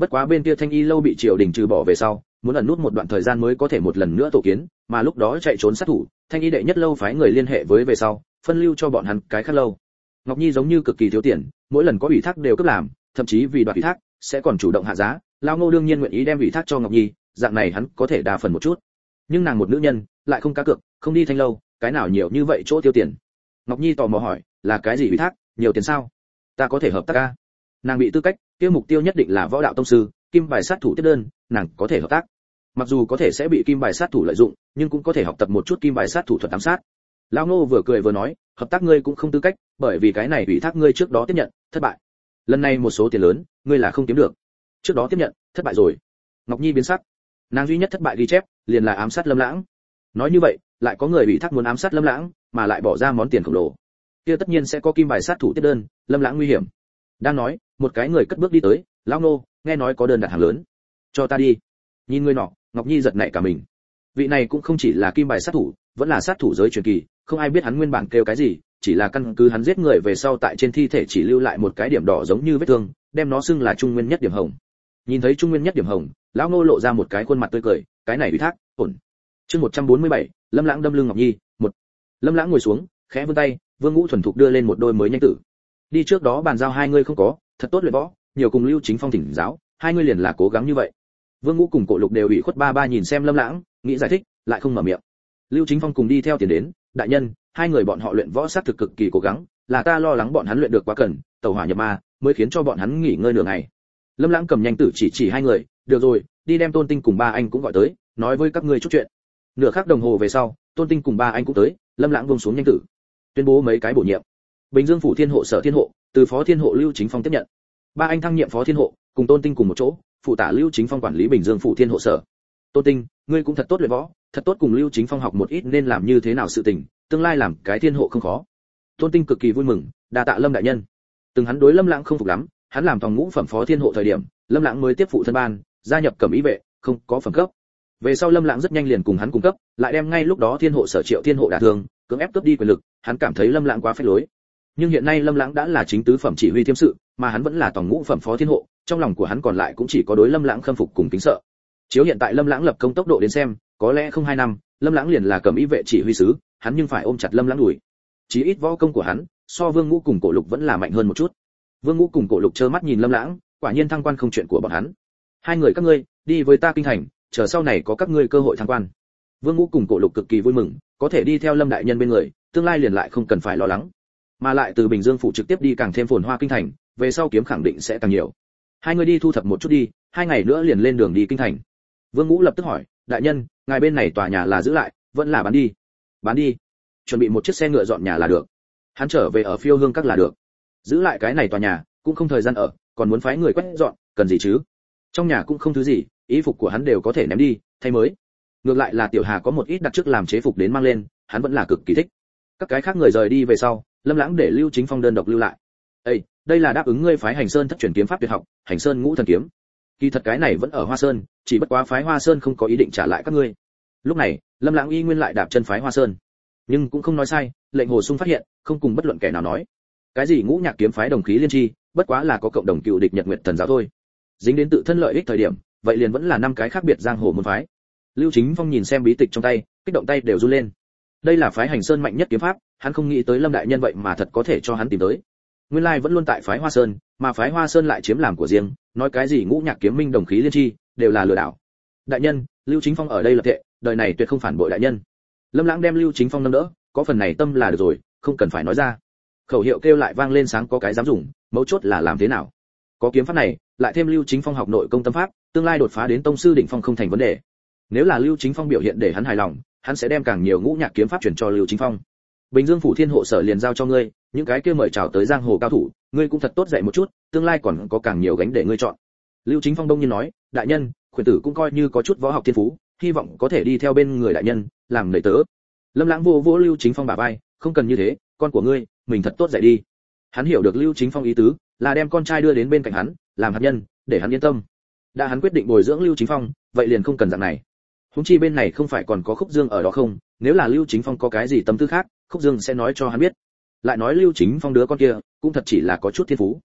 Bất quá bên kia Thanh Y lâu bị triều đình trừ bỏ về sau, muốn ẩn nút một đoạn thời gian mới có thể một lần nữa tổ kiến, mà lúc đó chạy trốn sát thủ, Thanh Y đệ nhất lâu phái người liên hệ với về sau, phân lưu cho bọn hắn cái khác lâu. Ngọc Nhi giống như cực kỳ thiếu tiền, mỗi lần có ủy thác đều cấp làm, thậm chí vì đoạt ủy thác, sẽ còn chủ động hạ giá, Lão Ngô đương nhiên nguyện ý đem ủy thác cho Ngọc Nhi, dạng này hắn có thể đa phần một chút. Nhưng nàng một nữ nhân, lại không cá cược, không đi thanh lâu, cái nào nhiều như vậy chỗ tiêu tiền. Ngọc Nhi tò mò hỏi, là cái gì ủy thác, nhiều tiền sao? Ta có thể hợp tác a. Nàng bị tư cách, kia mục tiêu nhất định là võ đạo tông sư, kim bài sát thủ tiếp đơn, nàng có thể hợp tác. Mặc dù có thể sẽ bị kim bài sát thủ lợi dụng, nhưng cũng có thể học tập một chút kim bài sát thủ thuật ám sát. Lão Ngô vừa cười vừa nói, hợp tác ngươi cũng không tư cách, bởi vì cái này ủy thác ngươi trước đó tiếp nhận, thất bại. Lần này một số tiền lớn, ngươi là không kiếm được. Trước đó tiếp nhận, thất bại rồi. Ngọc Nhi biến sắc. Nàng duy nhất thất bại ghi chép, liền là ám sát Lâm Lãng. Nói như vậy, lại có người ủy thác muốn ám sát Lâm Lãng, mà lại bỏ ra món tiền khổng lồ. Kia tất nhiên sẽ có kim bài sát thủ tiếp đơn, Lâm Lãng nguy hiểm. Đang nói, một cái người cất bước đi tới, Lão Ngô, nghe nói có đơn đặt hàng lớn, cho ta đi. Nhìn người nọ, Ngọc Nhi giật nảy cả mình. Vị này cũng không chỉ là kim bài sát thủ, vẫn là sát thủ giới truyền kỳ, không ai biết hắn nguyên bản kêu cái gì, chỉ là căn cứ hắn giết người về sau tại trên thi thể chỉ lưu lại một cái điểm đỏ giống như vết thương, đem nó xưng là trung nguyên nhất điểm hồng. Nhìn thấy trung nguyên nhất điểm hồng, Lão Ngô lộ ra một cái khuôn mặt tươi cười, cái này ủy thác, ổn. Chương một trăm bốn mươi bảy, Lâm Lãng đâm lưng Ngọc Nhi, một. Lâm Lãng ngồi xuống, khẽ vươn tay, Vương Ngũ thuần thục đưa lên một đôi mới nhanh tử. Đi trước đó bàn giao hai người không có, thật tốt luyện võ, nhiều cùng Lưu Chính Phong thỉnh giáo, hai người liền là cố gắng như vậy. Vương Ngũ cùng Cổ Lục đều ủy khuất ba ba nhìn xem Lâm Lãng, nghĩ giải thích, lại không mở miệng. Lưu Chính Phong cùng đi theo tiền đến, đại nhân, hai người bọn họ luyện võ sát thực cực kỳ cố gắng, là ta lo lắng bọn hắn luyện được quá cần, tẩu hỏa nhập ma, mới khiến cho bọn hắn nghỉ ngơi nửa ngày. Lâm Lãng cầm nhanh tử chỉ chỉ hai người, được rồi, đi đem Tôn Tinh cùng ba anh cũng gọi tới, nói với các ngươi chút chuyện. Nửa khắc đồng hồ về sau, Tôn Tinh cùng ba anh cũng tới, Lâm Lãng buông xuống nhanh tử, tuyên bố mấy cái bổ nhiệm. Bình Dương phủ thiên hộ sở thiên hộ, từ phó thiên hộ Lưu Chính Phong tiếp nhận. Ba anh thăng nhiệm phó thiên hộ, cùng Tôn Tinh cùng một chỗ, phụ tả Lưu Chính Phong quản lý Bình Dương phủ thiên hộ sở. Tôn Tinh, ngươi cũng thật tốt luyện võ, thật tốt cùng Lưu Chính Phong học một ít nên làm như thế nào sự tình, tương lai làm cái thiên hộ không khó. Tôn Tinh cực kỳ vui mừng, đa tạ Lâm đại nhân. Từng hắn đối Lâm Lãng không phục lắm, hắn làm phòng ngũ phẩm phó thiên hộ thời điểm, Lâm Lãng mới tiếp phụ thân ban, gia nhập cẩm ý vệ, không có phẩm cấp. Về sau Lâm Lãng rất nhanh liền cùng hắn cung cấp, lại đem ngay lúc đó thiên hộ sở Triệu thiên hộ đả thương, cưỡng ép cướp đi quyền lực, hắn cảm thấy Lâm Lãng quá phế lối. Nhưng hiện nay Lâm Lãng đã là chính tứ phẩm chỉ huy thiêm sự, mà hắn vẫn là tổng ngũ phẩm phó thiên hộ, trong lòng của hắn còn lại cũng chỉ có đối Lâm Lãng khâm phục cùng kính sợ. Chiếu hiện tại Lâm Lãng lập công tốc độ đến xem, có lẽ không hai năm, Lâm Lãng liền là cẩm ý vệ chỉ huy sứ, hắn nhưng phải ôm chặt Lâm Lãng đuổi. Chí ít võ công của hắn, so Vương Ngũ cùng Cổ Lục vẫn là mạnh hơn một chút. Vương Ngũ cùng Cổ Lục trơ mắt nhìn Lâm Lãng, quả nhiên thăng quan không chuyện của bọn hắn. Hai người các ngươi, đi với ta kinh thành, chờ sau này có các ngươi cơ hội thăng quan. Vương Ngũ cùng Cổ Lục cực kỳ vui mừng, có thể đi theo Lâm đại nhân bên người, tương lai liền lại không cần phải lo lắng. Mà lại từ Bình Dương phủ trực tiếp đi càng thêm phồn hoa kinh thành, về sau kiếm khẳng định sẽ càng nhiều. Hai người đi thu thập một chút đi, hai ngày nữa liền lên đường đi kinh thành. Vương Ngũ lập tức hỏi, đại nhân, ngài bên này tòa nhà là giữ lại, vẫn là bán đi? Bán đi. Chuẩn bị một chiếc xe ngựa dọn nhà là được. Hắn trở về ở Phiêu Hương các là được. Giữ lại cái này tòa nhà, cũng không thời gian ở, còn muốn phái người quét dọn, cần gì chứ? Trong nhà cũng không thứ gì, y phục của hắn đều có thể ném đi, thay mới. Ngược lại là Tiểu Hà có một ít đặt trước làm chế phục đến mang lên, hắn vẫn là cực kỳ thích. Các cái khác người rời đi về sau, Lâm Lãng để Lưu Chính Phong đơn độc lưu lại. "Ê, đây là đáp ứng ngươi phái Hành Sơn thất truyền kiếm pháp tuyệt học, Hành Sơn Ngũ Thần kiếm. Kỳ thật cái này vẫn ở Hoa Sơn, chỉ bất quá phái Hoa Sơn không có ý định trả lại các ngươi." Lúc này, Lâm Lãng y nguyên lại đạp chân phái Hoa Sơn, nhưng cũng không nói sai, lệnh Hồ Sung phát hiện, không cùng bất luận kẻ nào nói. Cái gì Ngũ Nhạc kiếm phái đồng khí liên chi, bất quá là có cộng đồng cựu địch Nhật Nguyệt Thần giáo thôi. Dính đến tự thân lợi ích thời điểm, vậy liền vẫn là năm cái khác biệt giang hồ môn phái. Lưu Chính Phong nhìn xem bí tịch trong tay, kích động tay đều run lên. Đây là phái Hành Sơn mạnh nhất kiếm pháp, hắn không nghĩ tới Lâm đại nhân vậy mà thật có thể cho hắn tìm tới. Nguyên lai vẫn luôn tại phái Hoa Sơn, mà phái Hoa Sơn lại chiếm làm của riêng, nói cái gì Ngũ Nhạc kiếm minh đồng khí liên chi, đều là lừa đảo. Đại nhân, Lưu Chính Phong ở đây lập thệ, đời này tuyệt không phản bội đại nhân. Lâm Lãng đem Lưu Chính Phong nâng đỡ, có phần này tâm là được rồi, không cần phải nói ra. Khẩu hiệu kêu lại vang lên sáng có cái dám dùng, mấu chốt là làm thế nào. Có kiếm pháp này, lại thêm Lưu Chính Phong học nội công tâm pháp, tương lai đột phá đến tông sư đỉnh phong không thành vấn đề. Nếu là Lưu Chính Phong biểu hiện để hắn hài lòng, hắn sẽ đem càng nhiều Ngũ Nhạc kiếm pháp truyền cho Lưu Chính Phong. Bình Dương phủ thiên hộ sở liền giao cho ngươi, những cái kia mời chào tới giang hồ cao thủ, ngươi cũng thật tốt dạy một chút, tương lai còn có càng nhiều gánh để ngươi chọn. Lưu Chính Phong đông nhiên nói, đại nhân, khuyển tử cũng coi như có chút võ học thiên phú, hy vọng có thể đi theo bên người đại nhân, làm nể tớ. Lâm Lãng vô vỗ Lưu Chính Phong bả vai, không cần như thế, con của ngươi, mình thật tốt dạy đi. Hắn hiểu được Lưu Chính Phong ý tứ, là đem con trai đưa đến bên cạnh hắn, làm hạt nhân, để hắn yên tâm. Đã hắn quyết định bồi dưỡng Lưu Chính Phong, vậy liền không cần dạng này. Huống chi bên này không phải còn có Khúc Dương ở đó không, nếu là Lưu Chính Phong có cái gì tâm tư khác, Khúc Dương sẽ nói cho hắn biết. Lại nói Lưu Chính Phong đứa con kia, cũng thật chỉ là có chút thiên phú.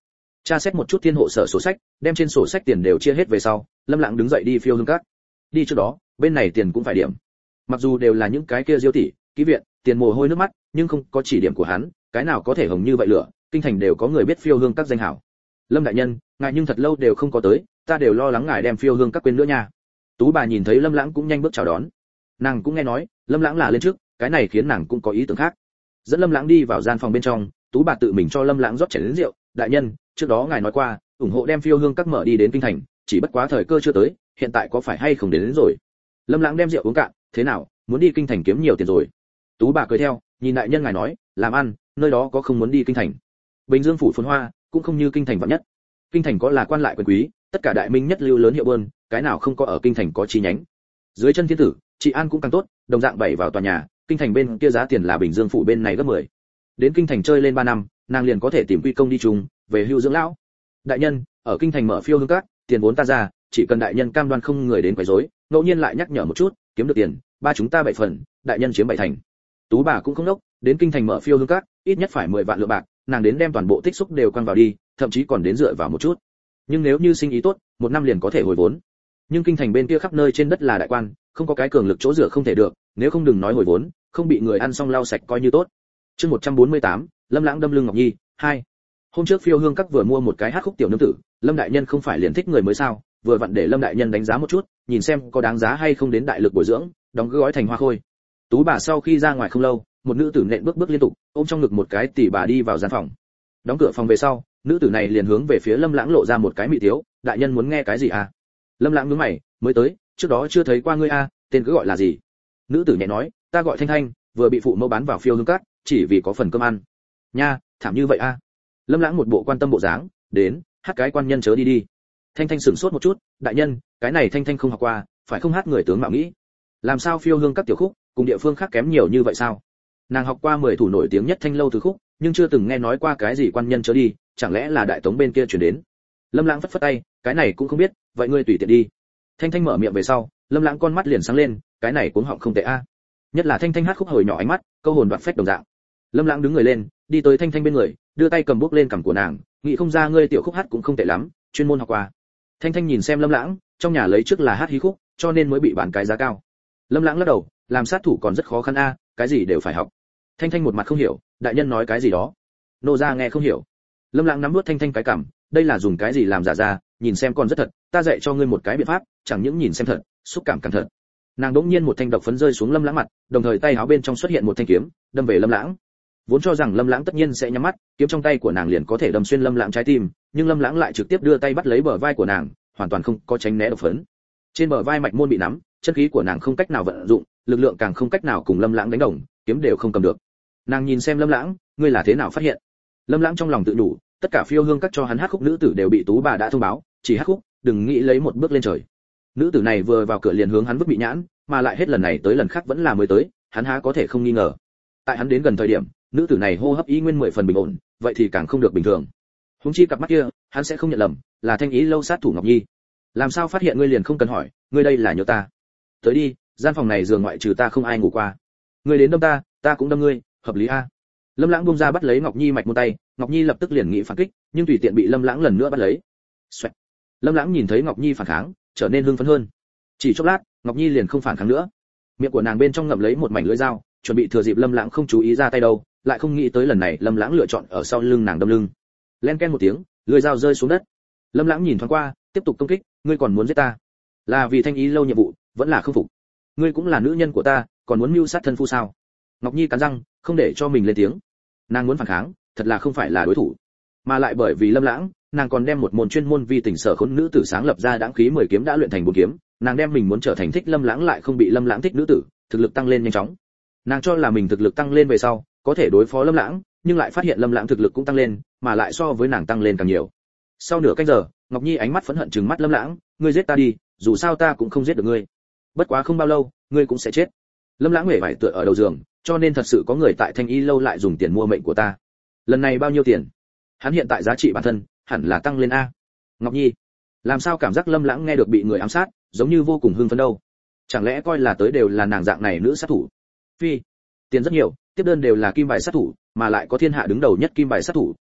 Tra xét một chút thiên hộ sở sổ sách, đem trên sổ sách tiền đều chia hết về sau, Lâm Lãng đứng dậy đi phiêu hương các. Đi trước đó, bên này tiền cũng phải điểm. Mặc dù đều là những cái kia diêu tỷ, ký viện, tiền mồ hôi nước mắt, nhưng không có chỉ điểm của hắn, cái nào có thể hồng như vậy lửa, kinh thành đều có người biết phiêu hương các danh hảo. Lâm đại nhân, ngài nhưng thật lâu đều không có tới, ta đều lo lắng ngài đem phiêu hương các quên nữa nha. Tú bà nhìn thấy Lâm Lãng cũng nhanh bước chào đón. Nàng cũng nghe nói, Lâm Lãng là lên trước, cái này khiến nàng cũng có ý tưởng khác. Dẫn Lâm Lãng đi vào gian phòng bên trong, Tú bà tự mình cho Lâm Lãng rót chén lớn rượu, đại nhân, trước đó ngài nói qua, ủng hộ đem phiêu hương các mở đi đến kinh thành, chỉ bất quá thời cơ chưa tới, hiện tại có phải hay không đến, đến rồi. Lâm Lãng đem rượu uống cạn, thế nào, muốn đi kinh thành kiếm nhiều tiền rồi. Tú bà cười theo, nhìn đại nhân ngài nói, làm ăn, nơi đó có không muốn đi kinh thành. Bình Dương phủ phồn hoa, cũng không như kinh thành vạn nhất. Kinh thành có là quan lại quyền quý, tất cả đại minh nhất lưu lớn hiệu buôn, cái nào không có ở kinh thành có chi nhánh. Dưới chân thiên tử, trị an cũng càng tốt, đồng dạng bảy vào tòa nhà, kinh thành bên kia giá tiền là Bình Dương phủ bên này gấp mười. Đến kinh thành chơi lên ba năm, nàng liền có thể tìm quy công đi chung, về hưu dưỡng lão. Đại nhân, ở kinh thành mở phiêu hương các, tiền vốn ta ra, chỉ cần đại nhân cam đoan không người đến quấy rối, ngẫu nhiên lại nhắc nhở một chút, kiếm được tiền, ba chúng ta bảy phần, đại nhân chiếm bảy thành. Tú bà cũng không đốc, đến kinh thành mở phiêu hương các, ít nhất phải mười vạn lượng bạc, nàng đến đem toàn bộ tích xúc đều quăng vào đi, thậm chí còn đến dựa vào một chút. Nhưng nếu như sinh ý tốt, một năm liền có thể hồi vốn. Nhưng kinh thành bên kia khắp nơi trên đất là đại quan, không có cái cường lực chỗ dựa không thể được, nếu không đừng nói hồi vốn, không bị người ăn xong lau sạch coi như tốt. Chương một trăm bốn mươi tám, Lâm Lãng đâm lưng Ngọc Nhi, hai. Hôm trước phiêu hương các vừa mua một cái hát khúc tiểu nương tử, Lâm đại nhân không phải liền thích người mới sao, vừa vặn để Lâm đại nhân đánh giá một chút, nhìn xem có đáng giá hay không đến đại lực bồi dưỡng, đóng gói thành hoa khôi. Tú bà sau khi ra ngoài không lâu, một nữ tử nện bước bước liên tục, ôm trong ngực một cái tỷ bà đi vào gian phòng. Đóng cửa phòng về sau, nữ tử này liền hướng về phía Lâm Lãng lộ ra một cái mị tiếu, đại nhân muốn nghe cái gì à? Lâm Lãng nhướng mày, mới tới, trước đó chưa thấy qua ngươi a, à, tên cứ gọi là gì? Nữ tử nhẹ nói, ta gọi Thanh Thanh, vừa bị phụ mẫu bán vào phiêu hương các, chỉ vì có phần cơm ăn. Nha, thảm như vậy a. À? Lâm Lãng một bộ quan tâm bộ dáng, đến, hát cái quan nhân chớ đi đi. Thanh Thanh sửng sốt một chút, đại nhân, cái này Thanh Thanh không học qua, phải không hát người tướng mạo nghĩ. Làm sao phiêu hương các tiểu khúc, cùng địa phương khác kém nhiều như vậy sao? Nàng học qua mười thủ nổi tiếng nhất thanh lâu từ khúc, nhưng chưa từng nghe nói qua cái gì quan nhân chớ đi, chẳng lẽ là đại tống bên kia truyền đến. Lâm Lãng phất phất tay, cái này cũng không biết, vậy ngươi tùy tiện đi. Thanh Thanh mở miệng về sau, Lâm Lãng con mắt liền sáng lên, cái này cuống họng không tệ a. Nhất là Thanh Thanh hát khúc hồi nhỏ ánh mắt, câu hồn đoạt phách đồng dạng. Lâm Lãng đứng người lên, đi tới Thanh Thanh bên người, đưa tay cầm bút lên cằm của nàng, nghĩ không ra ngươi tiểu khúc hát cũng không tệ lắm, chuyên môn học qua. Thanh Thanh nhìn xem Lâm Lãng, trong nhà lấy trước là hát hí khúc, cho nên mới bị bán cái giá cao. Lâm Lãng lắc đầu, làm sát thủ còn rất khó khăn a, cái gì đều phải học. Thanh Thanh một mặt không hiểu, đại nhân nói cái gì đó. Nô gia nghe không hiểu. Lâm Lãng nắm nuốt Thanh Thanh cái cằm, đây là dùng cái gì làm giả ra, nhìn xem còn rất thật, ta dạy cho ngươi một cái biện pháp, chẳng những nhìn xem thật, xúc cảm càng thật. Nàng đỗng nhiên một thanh độc phấn rơi xuống Lâm Lãng mặt, đồng thời tay áo bên trong xuất hiện một thanh kiếm, đâm về Lâm Lãng. Vốn cho rằng Lâm Lãng tất nhiên sẽ nhắm mắt, kiếm trong tay của nàng liền có thể đâm xuyên Lâm Lãng trái tim, nhưng Lâm Lãng lại trực tiếp đưa tay bắt lấy bờ vai của nàng, hoàn toàn không có tránh né độc phấn. Trên bờ vai mạch môn bị nắm, chân khí của nàng không cách nào vận dụng, lực lượng càng không cách nào cùng Lâm Lãng đánh đồng, kiếm đều không cầm được. Nàng nhìn xem Lâm Lãng, ngươi là thế nào phát hiện? Lâm Lãng trong lòng tự nhủ, tất cả phiêu hương các cho hắn hát khúc nữ tử đều bị Tú bà đã thông báo, chỉ hát khúc, đừng nghĩ lấy một bước lên trời. Nữ tử này vừa vào cửa liền hướng hắn vứt bị nhãn, mà lại hết lần này tới lần khác vẫn là mới tới, hắn há có thể không nghi ngờ. Tại hắn đến gần thời điểm, nữ tử này hô hấp ý nguyên mười phần bình ổn, vậy thì càng không được bình thường. Huống chi cặp mắt kia, hắn sẽ không nhận lầm, là Thanh Ý lâu sát thủ Ngọc Nhi. Làm sao phát hiện ngươi liền không cần hỏi, ngươi đây là nhớ ta. Tới đi, gian phòng này giường ngoại trừ ta không ai ngủ qua. Ngươi đến đâm ta, ta cũng đâm ngươi, hợp lý a. Lâm Lãng buông ra bắt lấy Ngọc Nhi mạch môn tay, Ngọc Nhi lập tức liền nghĩ phản kích, nhưng tùy tiện bị Lâm Lãng lần nữa bắt lấy. Xoẹt. Lâm Lãng nhìn thấy Ngọc Nhi phản kháng, trở nên hưng phấn hơn. Chỉ chốc lát, Ngọc Nhi liền không phản kháng nữa. Miệng của nàng bên trong ngậm lấy một mảnh lưỡi dao, chuẩn bị thừa dịp Lâm Lãng không chú ý ra tay đâu, lại không nghĩ tới lần này Lâm Lãng lựa chọn ở sau lưng nàng đâm lưng. Len ken một tiếng, lưỡi dao rơi xuống đất. Lâm Lãng nhìn thoáng qua, tiếp tục công kích, ngươi còn muốn giết ta? Là vì Thanh Ý lâu nhiệm vụ, vẫn là không phục? Ngươi cũng là nữ nhân của ta, còn muốn mưu sát thân phu sao? Ngọc Nhi cắn răng, không để cho mình lên tiếng. Nàng muốn phản kháng, thật là không phải là đối thủ, mà lại bởi vì Lâm Lãng, nàng còn đem một môn chuyên môn vi tình sở khốn nữ tử sáng lập ra đãng khí mười kiếm đã luyện thành bốn kiếm, nàng đem mình muốn trở thành thích Lâm Lãng lại không bị Lâm Lãng thích nữ tử, thực lực tăng lên nhanh chóng. Nàng cho là mình thực lực tăng lên về sau, có thể đối phó Lâm Lãng, nhưng lại phát hiện Lâm Lãng thực lực cũng tăng lên, mà lại so với nàng tăng lên càng nhiều. Sau nửa canh giờ, Ngọc Nhi ánh mắt phẫn hận trừng mắt Lâm Lãng, ngươi giết ta đi, dù sao ta cũng không giết được ngươi. Bất quá không bao lâu, ngươi cũng sẽ chết. Lâm Lãng huệ vải tựa ở đầu giường, cho nên thật sự có người tại Thanh Y lâu lại dùng tiền mua mệnh của ta. Lần này bao nhiêu tiền? Hắn hiện tại giá trị bản thân hẳn là tăng lên a. Ngọc Nhi, làm sao cảm giác Lâm Lãng nghe được bị người ám sát, giống như vô cùng hưng phấn đâu? Chẳng lẽ coi là tới đều là nàng dạng này nữ sát thủ? Phi, tiền rất nhiều, tiếp đơn đều là kim bài sát thủ, mà lại có thiên hạ đứng đầu nhất kim bài sát thủ,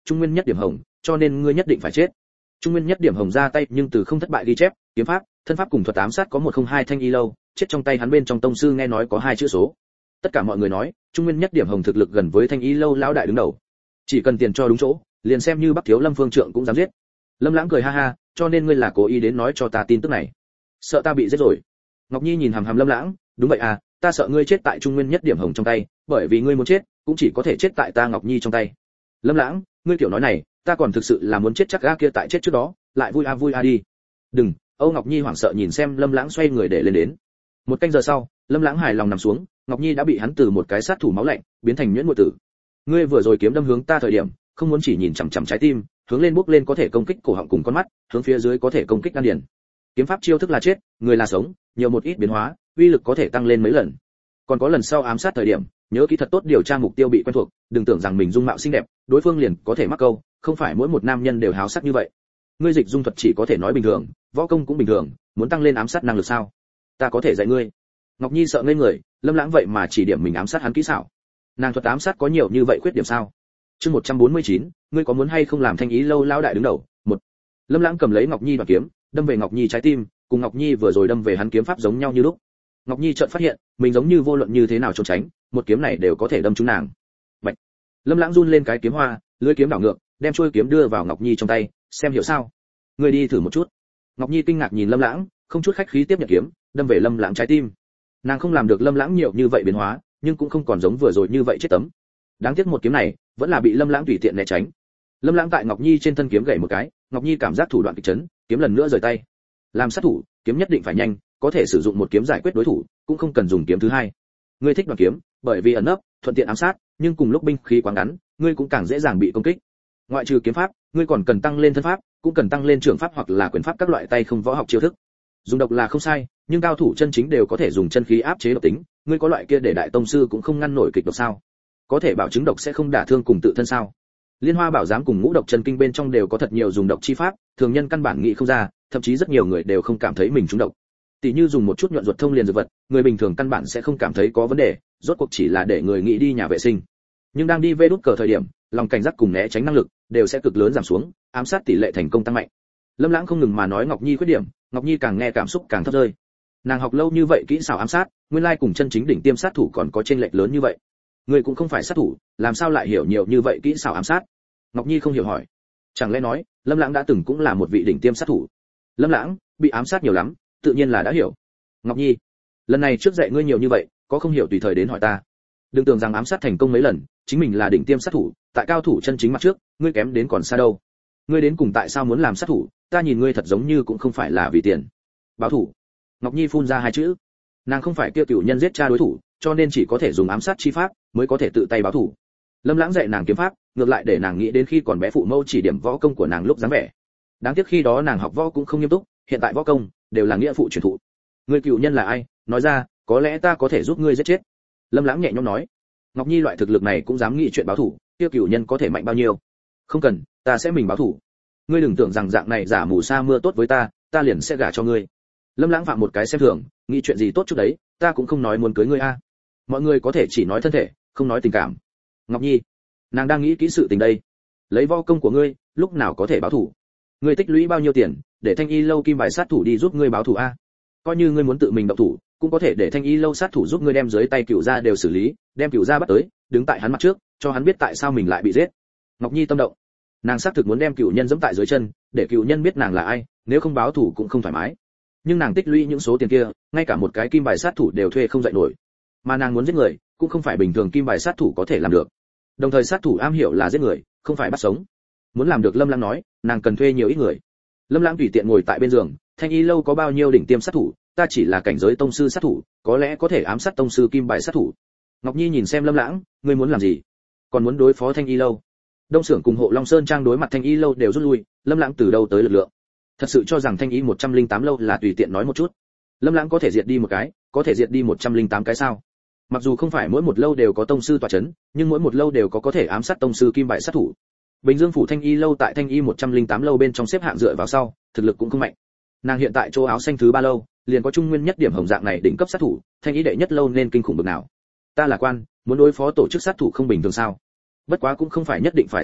trung nguyên nhất điểm hồng, cho nên ngươi nhất định phải chết. Trung nguyên nhất điểm hồng ra tay nhưng từ không thất bại ghi chép, kiếm pháp, thân pháp cùng thuật ám sát có một không hai thanh y lâu, chết trong tay hắn bên trong tông sư nghe nói có hai chữ số. Tất cả mọi người nói, trung nguyên nhất điểm hồng thực lực gần với thanh y lâu lão đại đứng đầu. Chỉ cần tiền cho đúng chỗ, liền xem như Bắc thiếu Lâm Phương Trượng cũng dám giết. Lâm Lãng cười ha ha, cho nên ngươi là cố ý đến nói cho ta tin tức này. Sợ ta bị giết rồi. Ngọc Nhi nhìn hằm hằm Lâm Lãng, đúng vậy à, ta sợ ngươi chết tại trung nguyên nhất điểm hồng trong tay, bởi vì ngươi muốn chết, cũng chỉ có thể chết tại ta Ngọc Nhi trong tay. Lâm Lãng, ngươi kiểu nói này, ta còn thực sự là muốn chết chắc ga kia tại chết trước đó, lại vui a vui a đi. Đừng, Âu Ngọc Nhi hoảng sợ nhìn xem Lâm Lãng xoay người để lên đến. Một canh giờ sau, Lâm Lãng hài lòng nằm xuống, Ngọc Nhi đã bị hắn từ một cái sát thủ máu lạnh biến thành nhuyễn muội tử. Ngươi vừa rồi kiếm đâm hướng ta thời điểm, không muốn chỉ nhìn chằm chằm trái tim, hướng lên bước lên có thể công kích cổ họng cùng con mắt, hướng phía dưới có thể công kích đan điền. Kiếm pháp chiêu thức là chết, người là sống, nhiều một ít biến hóa, uy lực có thể tăng lên mấy lần. Còn có lần sau ám sát thời điểm, nhớ kỹ thật tốt điều tra mục tiêu bị quen thuộc, đừng tưởng rằng mình dung mạo xinh đẹp, đối phương liền có thể mắc câu, không phải mỗi một nam nhân đều háo sắc như vậy. Ngươi dịch dung thuật chỉ có thể nói bình thường, võ công cũng bình thường, muốn tăng lên ám sát năng lực sao? Ta có thể dạy ngươi. Ngọc Nhi sợ ngây người, Lâm Lãng vậy mà chỉ điểm mình ám sát hắn kỹ xảo. Nàng thuật ám sát có nhiều như vậy khuyết điểm sao? Chương một trăm bốn mươi chín, ngươi có muốn hay không làm thanh ý lâu lão đại đứng đầu? Một. Lâm Lãng cầm lấy Ngọc Nhi và kiếm, đâm về Ngọc Nhi trái tim, cùng Ngọc Nhi vừa rồi đâm về hắn kiếm pháp giống nhau như lúc. Ngọc Nhi chợt phát hiện, mình giống như vô luận như thế nào trốn tránh, một kiếm này đều có thể đâm trúng nàng. Bạch. Lâm Lãng run lên cái kiếm hoa, lưỡi kiếm đảo ngược, đem chuôi kiếm đưa vào Ngọc Nhi trong tay, xem hiểu sao? Ngươi đi thử một chút. Ngọc Nhi kinh ngạc nhìn Lâm Lãng, không chút khách khí tiếp nhận kiếm, đâm về Lâm Lãng trái tim. Nàng không làm được Lâm Lãng nhiều như vậy biến hóa, nhưng cũng không còn giống vừa rồi như vậy chết tấm. Đáng tiếc một kiếm này, vẫn là bị Lâm Lãng tùy tiện né tránh. Lâm Lãng tại Ngọc Nhi trên thân kiếm gảy một cái, Ngọc Nhi cảm giác thủ đoạn kịch chấn, kiếm lần nữa rời tay. Làm sát thủ, kiếm nhất định phải nhanh, có thể sử dụng một kiếm giải quyết đối thủ, cũng không cần dùng kiếm thứ hai. Ngươi thích đoạn kiếm, bởi vì ẩn nấp, thuận tiện ám sát, nhưng cùng lúc binh khí quá ngắn, ngươi cũng càng dễ dàng bị công kích. Ngoại trừ kiếm pháp, ngươi còn cần tăng lên thân pháp, cũng cần tăng lên trường pháp hoặc là quyền pháp các loại tay không võ học chiêu thức. Dùng độc là không sai, nhưng cao thủ chân chính đều có thể dùng chân khí áp chế độc tính, ngươi có loại kia để đại tông sư cũng không ngăn nổi kịch độc sao? Có thể bảo chứng độc sẽ không đả thương cùng tự thân sao? Liên Hoa Bảo Giám cùng Ngũ Độc Chân Kinh bên trong đều có thật nhiều dùng độc chi pháp, thường nhân căn bản nghĩ không ra, thậm chí rất nhiều người đều không cảm thấy mình trúng độc. Tỷ như dùng một chút nhuận ruột thông liền dược vật, người bình thường căn bản sẽ không cảm thấy có vấn đề, rốt cuộc chỉ là để người nghĩ đi nhà vệ sinh. Nhưng đang đi vê đút cờ thời điểm, lòng cảnh giác cùng né tránh năng lực đều sẽ cực lớn giảm xuống, ám sát tỷ lệ thành công tăng mạnh. Lâm Lãng không ngừng mà nói Ngọc Nhi khuyết điểm, Ngọc Nhi càng nghe cảm xúc càng thấp rơi. Nàng học lâu như vậy kỹ xảo ám sát, nguyên lai cùng chân chính đỉnh tiêm sát thủ còn có chênh lệch lớn như vậy. Người cũng không phải sát thủ, làm sao lại hiểu nhiều như vậy kỹ xảo ám sát? Ngọc Nhi không hiểu hỏi. Chẳng lẽ nói, Lâm Lãng đã từng cũng là một vị đỉnh tiêm sát thủ? Lâm Lãng bị ám sát nhiều lắm, tự nhiên là đã hiểu. Ngọc Nhi, lần này trước dạy ngươi nhiều như vậy, có không hiểu tùy thời đến hỏi ta. Đừng tưởng rằng ám sát thành công mấy lần, chính mình là đỉnh tiêm sát thủ, tại cao thủ chân chính mặt trước, ngươi kém đến còn xa đâu. Ngươi đến cùng tại sao muốn làm sát thủ, ta nhìn ngươi thật giống như cũng không phải là vì tiền. Báo thủ. Ngọc Nhi phun ra hai chữ. Nàng không phải kia cửu nhân giết cha đối thủ, cho nên chỉ có thể dùng ám sát chi pháp mới có thể tự tay báo thủ. Lâm Lãng dạy nàng kiếm pháp, ngược lại để nàng nghĩ đến khi còn bé phụ mẫu chỉ điểm võ công của nàng lúc dáng vẻ. Đáng tiếc khi đó nàng học võ cũng không nghiêm túc, hiện tại võ công đều là nghĩa phụ truyền thụ. Ngươi cửu nhân là ai, nói ra, có lẽ ta có thể giúp ngươi giết chết. Lâm Lãng nhẹ nhõm nói. Ngọc Nhi loại thực lực này cũng dám nghĩ chuyện báo thủ, kia cửu nhân có thể mạnh bao nhiêu? Không cần, ta sẽ mình báo thủ. Ngươi đừng tưởng rằng dạng này giả mù sa mưa tốt với ta, ta liền sẽ gả cho ngươi. Lâm Lãng phạm một cái xem thường, nghĩ chuyện gì tốt chút đấy, ta cũng không nói muốn cưới ngươi a. Mọi người có thể chỉ nói thân thể, không nói tình cảm. Ngọc Nhi, nàng đang nghĩ kỹ sự tình đây. Lấy võ công của ngươi, lúc nào có thể báo thủ? Ngươi tích lũy bao nhiêu tiền, để Thanh Y lâu kim bài sát thủ đi giúp ngươi báo thủ a? Coi như ngươi muốn tự mình động thủ, cũng có thể để Thanh Y lâu sát thủ giúp ngươi đem dưới tay cửu gia đều xử lý, đem cửu gia bắt tới, đứng tại hắn mặt trước, cho hắn biết tại sao mình lại bị giết. Ngọc Nhi tâm động. Nàng xác thực muốn đem cửu nhân giẫm tại dưới chân, để cửu nhân biết nàng là ai, nếu không báo thủ cũng không thoải mái. Nhưng nàng tích lũy những số tiền kia, ngay cả một cái kim bài sát thủ đều thuê không dậy nổi. Mà nàng muốn giết người, cũng không phải bình thường kim bài sát thủ có thể làm được. Đồng thời sát thủ am hiểu là giết người, không phải bắt sống. Muốn làm được Lâm Lãng nói, nàng cần thuê nhiều ít người. Lâm Lãng tùy tiện ngồi tại bên giường, Thanh Y lâu có bao nhiêu đỉnh tiêm sát thủ, ta chỉ là cảnh giới tông sư sát thủ, có lẽ có thể ám sát tông sư kim bài sát thủ. Ngọc Nhi nhìn xem Lâm Lãng, ngươi muốn làm gì? Còn muốn đối phó Thanh Y lâu? Đông Xưởng cùng Hộ Long Sơn Trang đối mặt Thanh Y lâu đều rút lui, Lâm Lãng từ đâu tới lực lượng? Thật sự cho rằng Thanh Y một trăm linh tám lâu là tùy tiện nói một chút. Lâm Lãng có thể diệt đi một cái, có thể diệt đi một trăm linh tám cái sao? Mặc dù không phải mỗi một lâu đều có tông sư tọa chấn, nhưng mỗi một lâu đều có có thể ám sát tông sư kim bài sát thủ. Bình Dương phủ Thanh Y lâu tại Thanh Y một trăm linh tám lâu bên trong xếp hạng dựa vào sau, thực lực cũng không mạnh. Nàng hiện tại chỗ áo xanh thứ ba lâu, liền có trung nguyên nhất điểm hồng dạng này đỉnh cấp sát thủ, Thanh Y đệ nhất lâu nên kinh khủng bực nào. Ta là quan, muốn đối phó tổ chức sát thủ không bình thường sao? Bất quá cũng không phải nhất định phải giết đi,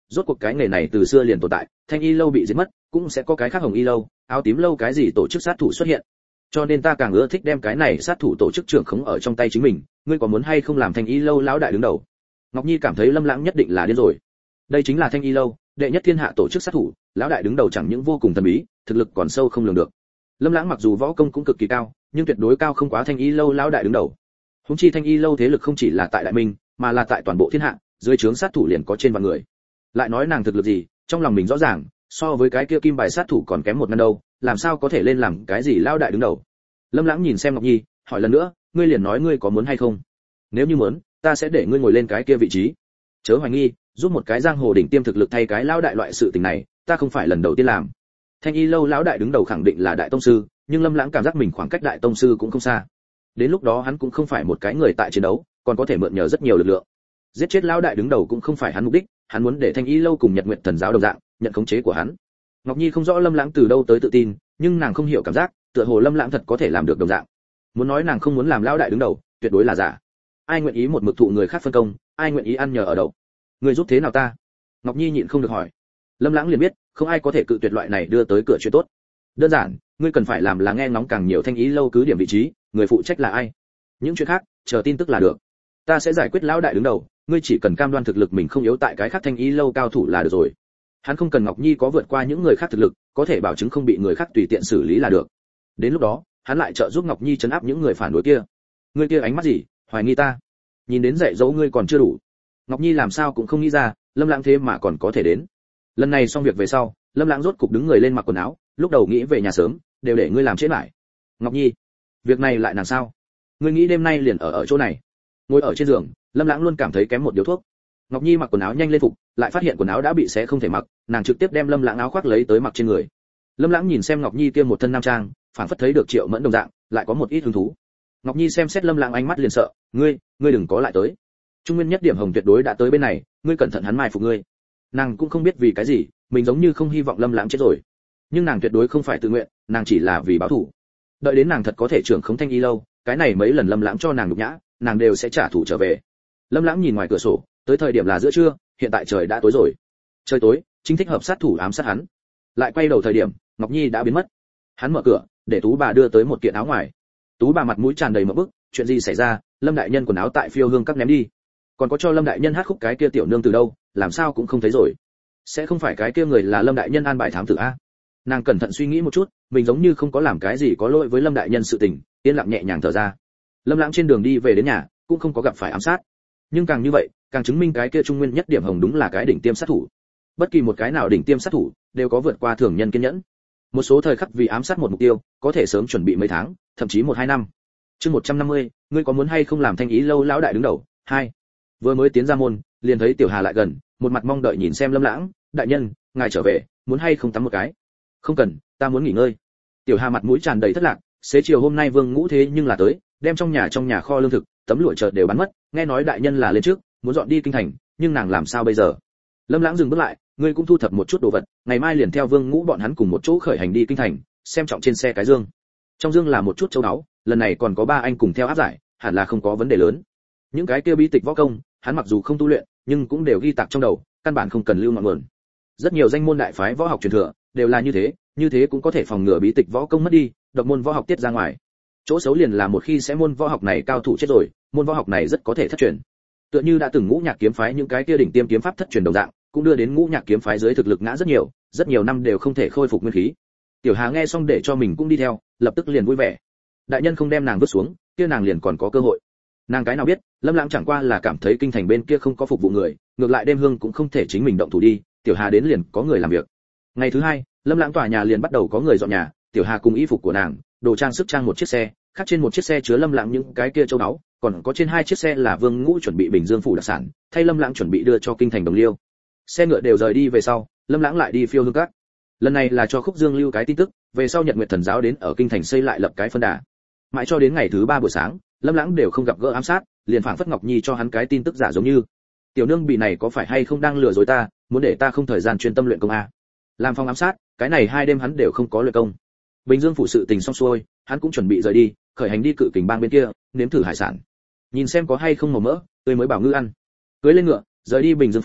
rốt cuộc cái nghề này từ xưa liền tồn tại, thanh y lâu bị giết mất, cũng sẽ có cái khác hồng y lâu, áo tím lâu cái gì tổ chức sát thủ xuất hiện. Cho nên ta càng ưa thích đem cái này sát thủ tổ chức trưởng khống ở trong tay chính mình, ngươi có muốn hay không làm thanh y lâu lão đại đứng đầu? Ngọc Nhi cảm thấy Lâm Lãng nhất định là điên rồi. Đây chính là thanh y lâu, đệ nhất thiên hạ tổ chức sát thủ, lão đại đứng đầu chẳng những vô cùng thần bí, thực lực còn sâu không lường được. Lâm Lãng mặc dù võ công cũng cực kỳ cao, nhưng tuyệt đối cao không quá thanh y lâu lão đại đứng đầu. Húng chi thanh y lâu thế lực không chỉ là tại đại minh, mà là tại toàn bộ thiên hạ, dưới trướng sát thủ liền có trên vạn người. Lại nói nàng thực lực gì, trong lòng mình rõ ràng, so với cái kia kim bài sát thủ còn kém một ngăn đâu, làm sao có thể lên làm cái gì lão đại đứng đầu. Lâm Lãng nhìn xem Ngọc Nhi, hỏi lần nữa, ngươi liền nói ngươi có muốn hay không? Nếu như muốn, ta sẽ để ngươi ngồi lên cái kia vị trí. Chớ hoài nghi, giúp một cái giang hồ đỉnh tiêm thực lực thay cái lão đại loại sự tình này, ta không phải lần đầu tiên làm. Thanh y lâu lão đại đứng đầu khẳng định là đại tông sư, nhưng Lâm Lãng cảm giác mình khoảng cách đại tông sư cũng không xa. Đến lúc đó hắn cũng không phải một cái người tại chiến đấu, còn có thể mượn nhờ rất nhiều lực lượng. Giết chết lão đại đứng đầu cũng không phải hắn mục đích, hắn muốn để Thanh y lâu cùng Nhật Nguyệt Thần giáo đồng dạng, nhận khống chế của hắn. Ngọc Nhi không rõ Lâm Lãng từ đâu tới tự tin, nhưng nàng không hiểu cảm giác, tựa hồ Lâm Lãng thật có thể làm được đồng dạng. Muốn nói nàng không muốn làm lão đại đứng đầu, tuyệt đối là giả. Ai nguyện ý một mực thụ người khác phân công, ai nguyện ý ăn nhờ ở đậu. Người giúp thế nào ta? Ngọc Nhi nhịn không được hỏi. Lâm Lãng liền biết, không ai có thể cự tuyệt loại này đưa tới cửa chuyện tốt. Đơn giản, ngươi cần phải làm là nghe ngóng càng nhiều thanh ý lâu cứ điểm vị trí, người phụ trách là ai. Những chuyện khác, chờ tin tức là được. Ta sẽ giải quyết lão đại đứng đầu, ngươi chỉ cần cam đoan thực lực mình không yếu tại cái khác thanh ý lâu cao thủ là được rồi. Hắn không cần Ngọc Nhi có vượt qua những người khác thực lực, có thể bảo chứng không bị người khác tùy tiện xử lý là được. Đến lúc đó, hắn lại trợ giúp Ngọc Nhi trấn áp những người phản đối kia. Ngươi kia ánh mắt gì, hoài nghi ta? Nhìn đến dạy dỗ ngươi còn chưa đủ. Ngọc Nhi làm sao cũng không nghĩ ra, Lâm Lãng thế mà còn có thể đến. Lần này xong việc về sau, Lâm Lãng rốt cục đứng người lên mặc quần áo, lúc đầu nghĩ về nhà sớm, đều để ngươi làm trễ lại. Ngọc Nhi, việc này lại làm sao? Ngươi nghĩ đêm nay liền ở ở chỗ này? Ngồi ở trên giường, Lâm Lãng luôn cảm thấy kém một điếu thuốc. Ngọc Nhi mặc quần áo nhanh lên phục, lại phát hiện quần áo đã bị xé không thể mặc, nàng trực tiếp đem Lâm Lãng áo khoác lấy tới mặc trên người. Lâm Lãng nhìn xem Ngọc Nhi kia một thân nam trang, phản phất thấy được Triệu Mẫn đồng dạng, lại có một ít hứng thú. Ngọc Nhi xem xét Lâm Lãng ánh mắt liền sợ, ngươi, ngươi đừng có lại tới. Trung Nguyên nhất điểm hồng tuyệt đối đã tới bên này, ngươi cẩn thận hắn mai phục ngươi. Nàng cũng không biết vì cái gì, mình giống như không hy vọng Lâm Lãng chết rồi. Nhưng nàng tuyệt đối không phải tự nguyện, nàng chỉ là vì báo thù. Đợi đến nàng thật có thể trưởng khống thanh y lâu, cái này mấy lần Lâm Lãng cho nàng nhục nhã, nàng đều sẽ trả thù trở về. Lâm Lãng nhìn ngoài cửa sổ, tới thời điểm là giữa trưa, hiện tại trời đã tối rồi. Trời tối, chính thích hợp sát thủ ám sát hắn. Lại quay đầu thời điểm, Ngọc Nhi đã biến mất. Hắn mở cửa, để Tú bà đưa tới một kiện áo ngoài. Tú bà mặt mũi tràn đầy mộng bức, chuyện gì xảy ra? Lâm đại nhân quần áo tại phiêu hương các ném đi. Còn có cho Lâm đại nhân hát khúc cái kia tiểu nương từ đâu, làm sao cũng không thấy rồi. Sẽ không phải cái kia người là Lâm đại nhân an bài thám tử a? Nàng cẩn thận suy nghĩ một chút, mình giống như không có làm cái gì có lỗi với Lâm đại nhân sự tình, yên lặng nhẹ nhàng thở ra. Lâm Lãng trên đường đi về đến nhà, cũng không có gặp phải ám sát. Nhưng càng như vậy, càng chứng minh cái kia Trung Nguyên nhất điểm hồng đúng là cái đỉnh tiêm sát thủ. Bất kỳ một cái nào đỉnh tiêm sát thủ đều có vượt qua thường nhân kiên nhẫn. Một số thời khắc vì ám sát một mục tiêu, có thể sớm chuẩn bị mấy tháng, thậm chí một hai năm. Chương một trăm năm mươi, ngươi có muốn hay không làm thanh ý lâu lão đại đứng đầu? Hai. Vừa mới tiến ra môn, liền thấy Tiểu Hà lại gần, một mặt mong đợi nhìn xem Lâm Lãng, đại nhân, ngài trở về, muốn hay không tắm một cái? Không cần, ta muốn nghỉ ngơi. Tiểu Hà mặt mũi tràn đầy thất lạc, xế chiều hôm nay Vương Ngũ thế nhưng là tới, đem trong nhà trong nhà kho lương thực, tấm lụa chợt đều bán mất, nghe nói đại nhân là lên trước, muốn dọn đi kinh thành, nhưng nàng làm sao bây giờ? Lâm Lãng dừng bước lại, ngươi cũng thu thập một chút đồ vật, ngày mai liền theo Vương Ngũ bọn hắn cùng một chỗ khởi hành đi kinh thành, xem trọng trên xe cái dương. Trong dương là một chút châu báu, lần này còn có ba anh cùng theo áp giải, hẳn là không có vấn đề lớn. Những cái kia bí tịch võ công, hắn mặc dù không tu luyện, nhưng cũng đều ghi tạc trong đầu, căn bản không cần lưu ngọn nguồn. Rất nhiều danh môn đại phái võ học truyền thừa đều là như thế, như thế cũng có thể phòng ngừa bí tịch võ công mất đi, độc môn võ học tiết ra ngoài. Chỗ xấu liền là một khi sẽ môn võ học này cao thủ chết rồi, môn võ học này rất có thể thất truyền. Tựa như đã từng Ngũ Nhạc kiếm phái những cái kia đỉnh tiêm kiếm pháp thất truyền đồng dạng, cũng đưa đến Ngũ Nhạc kiếm phái dưới thực lực ngã rất nhiều, rất nhiều năm đều không thể khôi phục nguyên khí. Tiểu Hà nghe xong để cho mình cũng đi theo, lập tức liền vui vẻ. Đại nhân không đem nàng vứt xuống, kia nàng liền còn có cơ hội. Nàng cái nào biết, Lâm Lãng chẳng qua là cảm thấy kinh thành bên kia không có phục vụ người, ngược lại đêm hương cũng không thể chính mình động thủ đi, Tiểu Hà đến liền có người làm việc. Ngày thứ hai, Lâm Lãng tòa nhà liền bắt đầu có người dọn nhà, Tiểu Hà cùng y phục của nàng, đồ trang sức trang một chiếc xe, khác trên một chiếc xe chứa Lâm Lãng những cái kia châu báu, còn có trên hai chiếc xe là Vương Ngũ chuẩn bị Bình Dương phủ đặc sản, thay Lâm Lãng chuẩn bị đưa cho kinh thành Đồng Liêu. Xe ngựa đều rời đi về sau, Lâm Lãng lại đi phiêu hương các. Lần này là cho Khúc Dương lưu cái tin tức, về sau Nhật Nguyệt Thần giáo đến ở kinh thành xây lại lập cái phân đà. Mãi cho đến ngày thứ ba buổi sáng, Lâm Lãng đều không gặp gỡ ám sát, liền phảng phất Ngọc Nhi cho hắn cái tin tức giả giống như. Tiểu nương bị này có phải hay không đang lừa dối ta, muốn để ta không thời gian chuyên tâm luyện công a? Làm phong ám sát, cái này hai đêm hắn đều không có luyện công. Bình Dương phủ sự tình xong xuôi, hắn cũng chuẩn bị rời đi, khởi hành đi Cự Kình bang bên kia, nếm thử hải sản. Nhìn xem có hay không màu mỡ, tươi mới bảo ngư ăn. Cưới lên ngựa, rời đi Bình Dương phủ,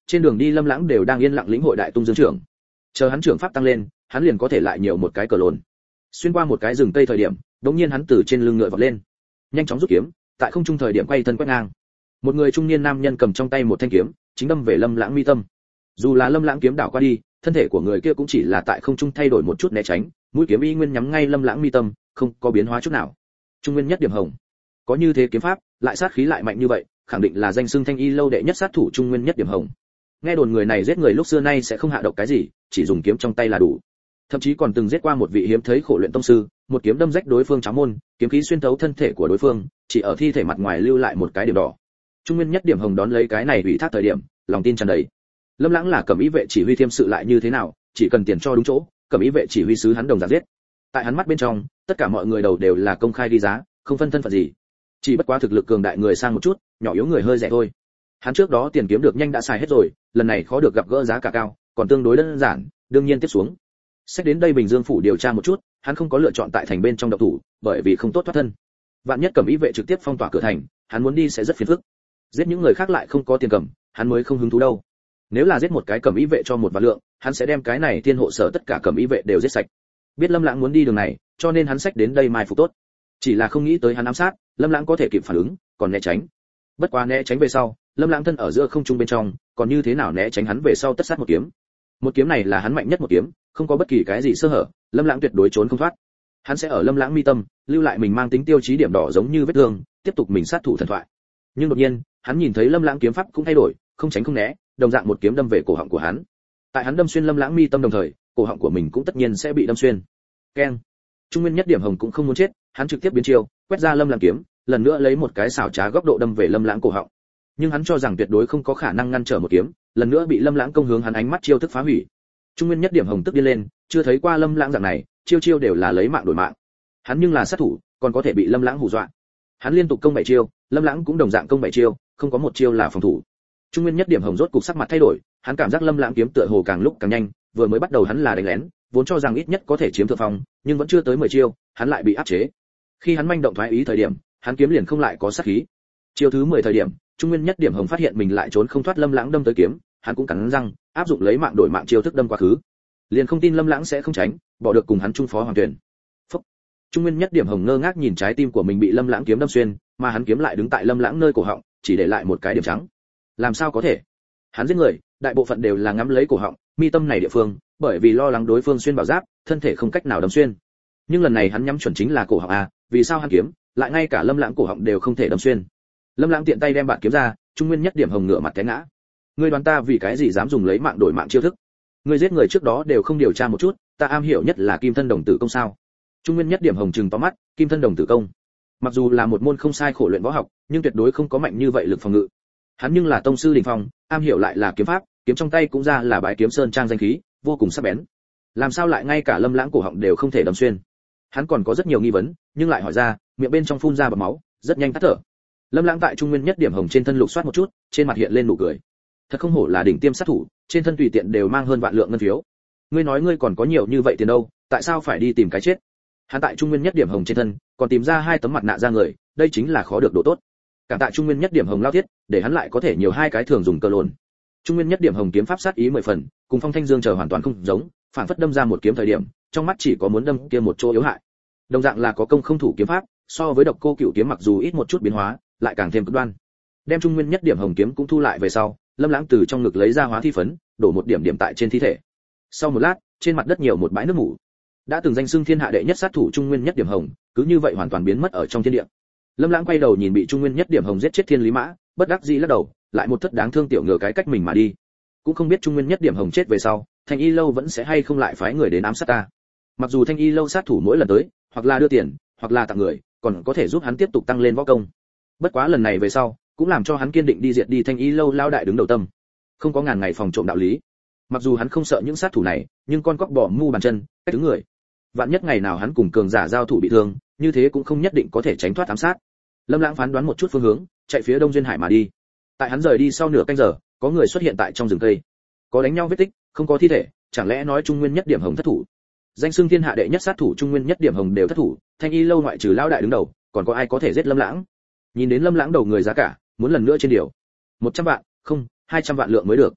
trên đường đi Lâm Lãng đều đang yên lặng lĩnh hội đại tung dương trưởng. Chờ hắn trưởng pháp tăng lên, hắn liền có thể lại nhiều một cái cờ lồn. Xuyên qua một cái rừng cây thời điểm, đột nhiên hắn từ trên lưng ngựa vọt lên, nhanh chóng rút kiếm, tại không trung thời điểm quay thân quét ngang. Một người trung niên nam nhân cầm trong tay một thanh kiếm, chính đâm về Lâm Lãng mi tâm. Dù là Lâm Lãng kiếm đảo qua đi, thân thể của người kia cũng chỉ là tại không trung thay đổi một chút né tránh, mũi kiếm y nguyên nhắm ngay Lâm Lãng mi tâm, không có biến hóa chút nào. Trung nguyên nhất điểm hồng. Có như thế kiếm pháp, lại sát khí lại mạnh như vậy, khẳng định là danh xưng Thanh Y lâu đệ nhất sát thủ Trung nguyên nhất điểm hồng. Nghe đồn người này giết người lúc xưa nay sẽ không hạ độc cái gì, chỉ dùng kiếm trong tay là đủ. Thậm chí còn từng giết qua một vị hiếm thấy khổ luyện tông sư, một kiếm đâm rách đối phương cháo môn, kiếm khí xuyên thấu thân thể của đối phương, chỉ ở thi thể mặt ngoài lưu lại một cái điểm đỏ. Trung nguyên nhất điểm hồng đón lấy cái này ủy thác thời điểm, lòng tin tràn đầy. Lâm Lãng là cẩm ý vệ chỉ huy thiêm sự lại như thế nào, chỉ cần tiền cho đúng chỗ, cẩm ý vệ chỉ huy sứ hắn đồng dạng giết. Tại hắn mắt bên trong, tất cả mọi người đầu đều là công khai ghi giá, không phân thân phận gì. Chỉ bất quá thực lực cường đại người sang một chút, nhỏ yếu người hơi rẻ thôi. Hắn trước đó tiền kiếm được nhanh đã xài hết rồi, lần này khó được gặp gỡ giá cả cao, còn tương đối đơn giản, đương nhiên tiếp xuống. Xét đến đây Bình Dương phủ điều tra một chút, hắn không có lựa chọn tại thành bên trong độc thủ, bởi vì không tốt thoát thân. Vạn nhất cẩm ý vệ trực tiếp phong tỏa cửa thành, hắn muốn đi sẽ rất phiền phức. Giết những người khác lại không có tiền cầm, hắn mới không hứng thú đâu. Nếu là giết một cái cẩm ý vệ cho một vạn lượng, hắn sẽ đem cái này thiên hộ sở tất cả cẩm ý vệ đều giết sạch. Biết Lâm Lãng muốn đi đường này, cho nên hắn sách đến đây mai phục tốt. Chỉ là không nghĩ tới hắn ám sát, Lâm Lãng có thể kịp phản ứng, còn né tránh. Bất quá né tránh về sau, Lâm Lãng thân ở giữa không trung bên trong, còn như thế nào né tránh hắn về sau tất sát một kiếm. Một kiếm này là hắn mạnh nhất một kiếm, không có bất kỳ cái gì sơ hở, Lâm Lãng tuyệt đối trốn không thoát. Hắn sẽ ở Lâm Lãng mi tâm, lưu lại mình mang tính tiêu chí điểm đỏ giống như vết thương, tiếp tục mình sát thủ thần thoại. Nhưng đột nhiên, hắn nhìn thấy Lâm Lãng kiếm pháp cũng thay đổi, không tránh không né, đồng dạng một kiếm đâm về cổ họng của hắn. Tại hắn đâm xuyên Lâm Lãng mi tâm đồng thời, cổ họng của mình cũng tất nhiên sẽ bị đâm xuyên. Keng. Trung nguyên nhất điểm hồng cũng không muốn chết, hắn trực tiếp biến chiêu, quét ra Lâm Lãng kiếm, lần nữa lấy một cái xảo trá góc độ đâm về Lâm Lãng cổ họng. Nhưng hắn cho rằng tuyệt đối không có khả năng ngăn trở một kiếm, lần nữa bị Lâm Lãng công hướng hắn ánh mắt chiêu thức phá hủy. Trung nguyên nhất điểm hồng tức điên lên, chưa thấy qua Lâm Lãng dạng này, chiêu chiêu đều là lấy mạng đổi mạng. Hắn nhưng là sát thủ, còn có thể bị Lâm Lãng hù dọa. Hắn liên tục công bảy chiêu, Lâm Lãng cũng đồng dạng công bảy chiêu, không có một chiêu là phòng thủ. Trung nguyên nhất điểm hồng rốt cục sắc mặt thay đổi, hắn cảm giác Lâm Lãng kiếm tựa hồ càng lúc càng nhanh, vừa mới bắt đầu hắn là đánh lén, vốn cho rằng ít nhất có thể chiếm thượng phong, nhưng vẫn chưa tới mười chiêu, hắn lại bị áp chế. Khi hắn manh động thoái ý thời điểm, hắn kiếm liền không lại có sát khí. Chiêu thứ mười thời điểm, Trung nguyên nhất điểm hồng phát hiện mình lại trốn không thoát Lâm Lãng đâm tới kiếm, hắn cũng cắn răng, áp dụng lấy mạng đổi mạng chiêu thức đâm quá khứ. Liền không tin Lâm Lãng sẽ không tránh, bỏ được cùng hắn chung phó hoàng tuyển. Phúc. Trung nguyên nhất điểm hồng ngơ ngác nhìn trái tim của mình bị Lâm Lãng kiếm đâm xuyên, mà hắn kiếm lại đứng tại Lâm Lãng nơi cổ họng, chỉ để lại một cái điểm trắng. Làm sao có thể? Hắn giết người, đại bộ phận đều là ngắm lấy cổ họng, mi tâm này địa phương, bởi vì lo lắng đối phương xuyên bảo giáp, thân thể không cách nào đâm xuyên. Nhưng lần này hắn nhắm chuẩn chính là cổ họng a, vì sao hắn kiếm, lại ngay cả Lâm Lãng cổ họng đều không thể đâm xuyên. Lâm Lãng tiện tay đem bản kiếm ra, Trung nguyên nhất điểm hồng ngửa mặt té ngã. Ngươi đoán ta vì cái gì dám dùng lấy mạng đổi mạng chiêu thức? Ngươi giết người trước đó đều không điều tra một chút, ta am hiểu nhất là kim thân đồng tử công sao? Trung nguyên nhất điểm hồng trừng to mắt, kim thân đồng tử công. Mặc dù là một môn không sai khổ luyện võ học, nhưng tuyệt đối không có mạnh như vậy lực phòng ngự. Hắn nhưng là tông sư đỉnh phong, am hiểu lại là kiếm pháp, kiếm trong tay cũng ra là bái kiếm sơn trang danh khí, vô cùng sắc bén. Làm sao lại ngay cả Lâm Lãng cổ họng đều không thể đâm xuyên? Hắn còn có rất nhiều nghi vấn, nhưng lại hỏi ra, miệng bên trong phun ra bọt máu, rất nhanh tắt thở. Lâm Lãng tại Trung nguyên nhất điểm hồng trên thân lục soát một chút, trên mặt hiện lên nụ cười. Thật không hổ là đỉnh tiêm sát thủ, trên thân tùy tiện đều mang hơn vạn lượng ngân phiếu. Ngươi nói ngươi còn có nhiều như vậy tiền đâu, tại sao phải đi tìm cái chết? Hắn tại Trung nguyên nhất điểm hồng trên thân, còn tìm ra hai tấm mặt nạ ra người, đây chính là khó được độ tốt. Cảm tạ Trung nguyên nhất điểm hồng lao thiết, để hắn lại có thể nhiều hai cái thường dùng cơ lồn. Trung nguyên nhất điểm hồng kiếm pháp sát ý mười phần, cùng Phong Thanh Dương chờ hoàn toàn không giống, phản phất đâm ra một kiếm thời điểm, trong mắt chỉ có muốn đâm kia một chỗ yếu hại. Đồng dạng là có công không thủ kiếm pháp, so với độc cô cửu kiếm mặc dù ít một chút biến hóa, lại càng thêm cực đoan. Đem Trung nguyên nhất điểm hồng kiếm cũng thu lại về sau, Lâm Lãng từ trong ngực lấy ra hóa thi phấn, đổ một điểm điểm tại trên thi thể. Sau một lát, trên mặt đất nhiều một bãi nước mủ. Đã từng danh xưng thiên hạ đệ nhất sát thủ Trung nguyên nhất điểm hồng, cứ như vậy hoàn toàn biến mất ở trong thiên địa. Lâm Lãng quay đầu nhìn bị Trung nguyên nhất điểm hồng giết chết Thiên Lý Mã, bất đắc dĩ lắc đầu, lại một thất đáng thương tiểu ngựa cái cách mình mà đi. Cũng không biết Trung nguyên nhất điểm hồng chết về sau, Thanh Y lâu vẫn sẽ hay không lại phái người đến ám sát ta. Mặc dù Thanh Y lâu sát thủ mỗi lần tới, hoặc là đưa tiền, hoặc là tặng người, còn có thể giúp hắn tiếp tục tăng lên võ công. Bất quá lần này về sau, cũng làm cho hắn kiên định đi diệt đi Thanh Y lâu lao đại đứng đầu tâm. Không có ngàn ngày phòng trộm đạo lý. Mặc dù hắn không sợ những sát thủ này, nhưng con cóc bỏ mu bàn chân, cách đứng người. Vạn nhất ngày nào hắn cùng cường giả giao thủ bị thương, như thế cũng không nhất định có thể tránh thoát ám sát. Lâm Lãng phán đoán một chút phương hướng, chạy phía Đông Duyên Hải mà đi. Tại hắn rời đi sau nửa canh giờ, có người xuất hiện tại trong rừng cây. Có đánh nhau vết tích, không có thi thể, chẳng lẽ nói Trung nguyên nhất điểm hồng thất thủ? Danh xưng thiên hạ đệ nhất sát thủ Trung nguyên nhất điểm hồng đều thất thủ, Thanh Y lâu ngoại trừ lão đại đứng đầu, còn có ai có thể giết Lâm Lãng? Nhìn đến Lâm Lãng đầu người giá cả, muốn lần nữa trên điều. một trăm vạn, không, hai trăm vạn lượng mới được.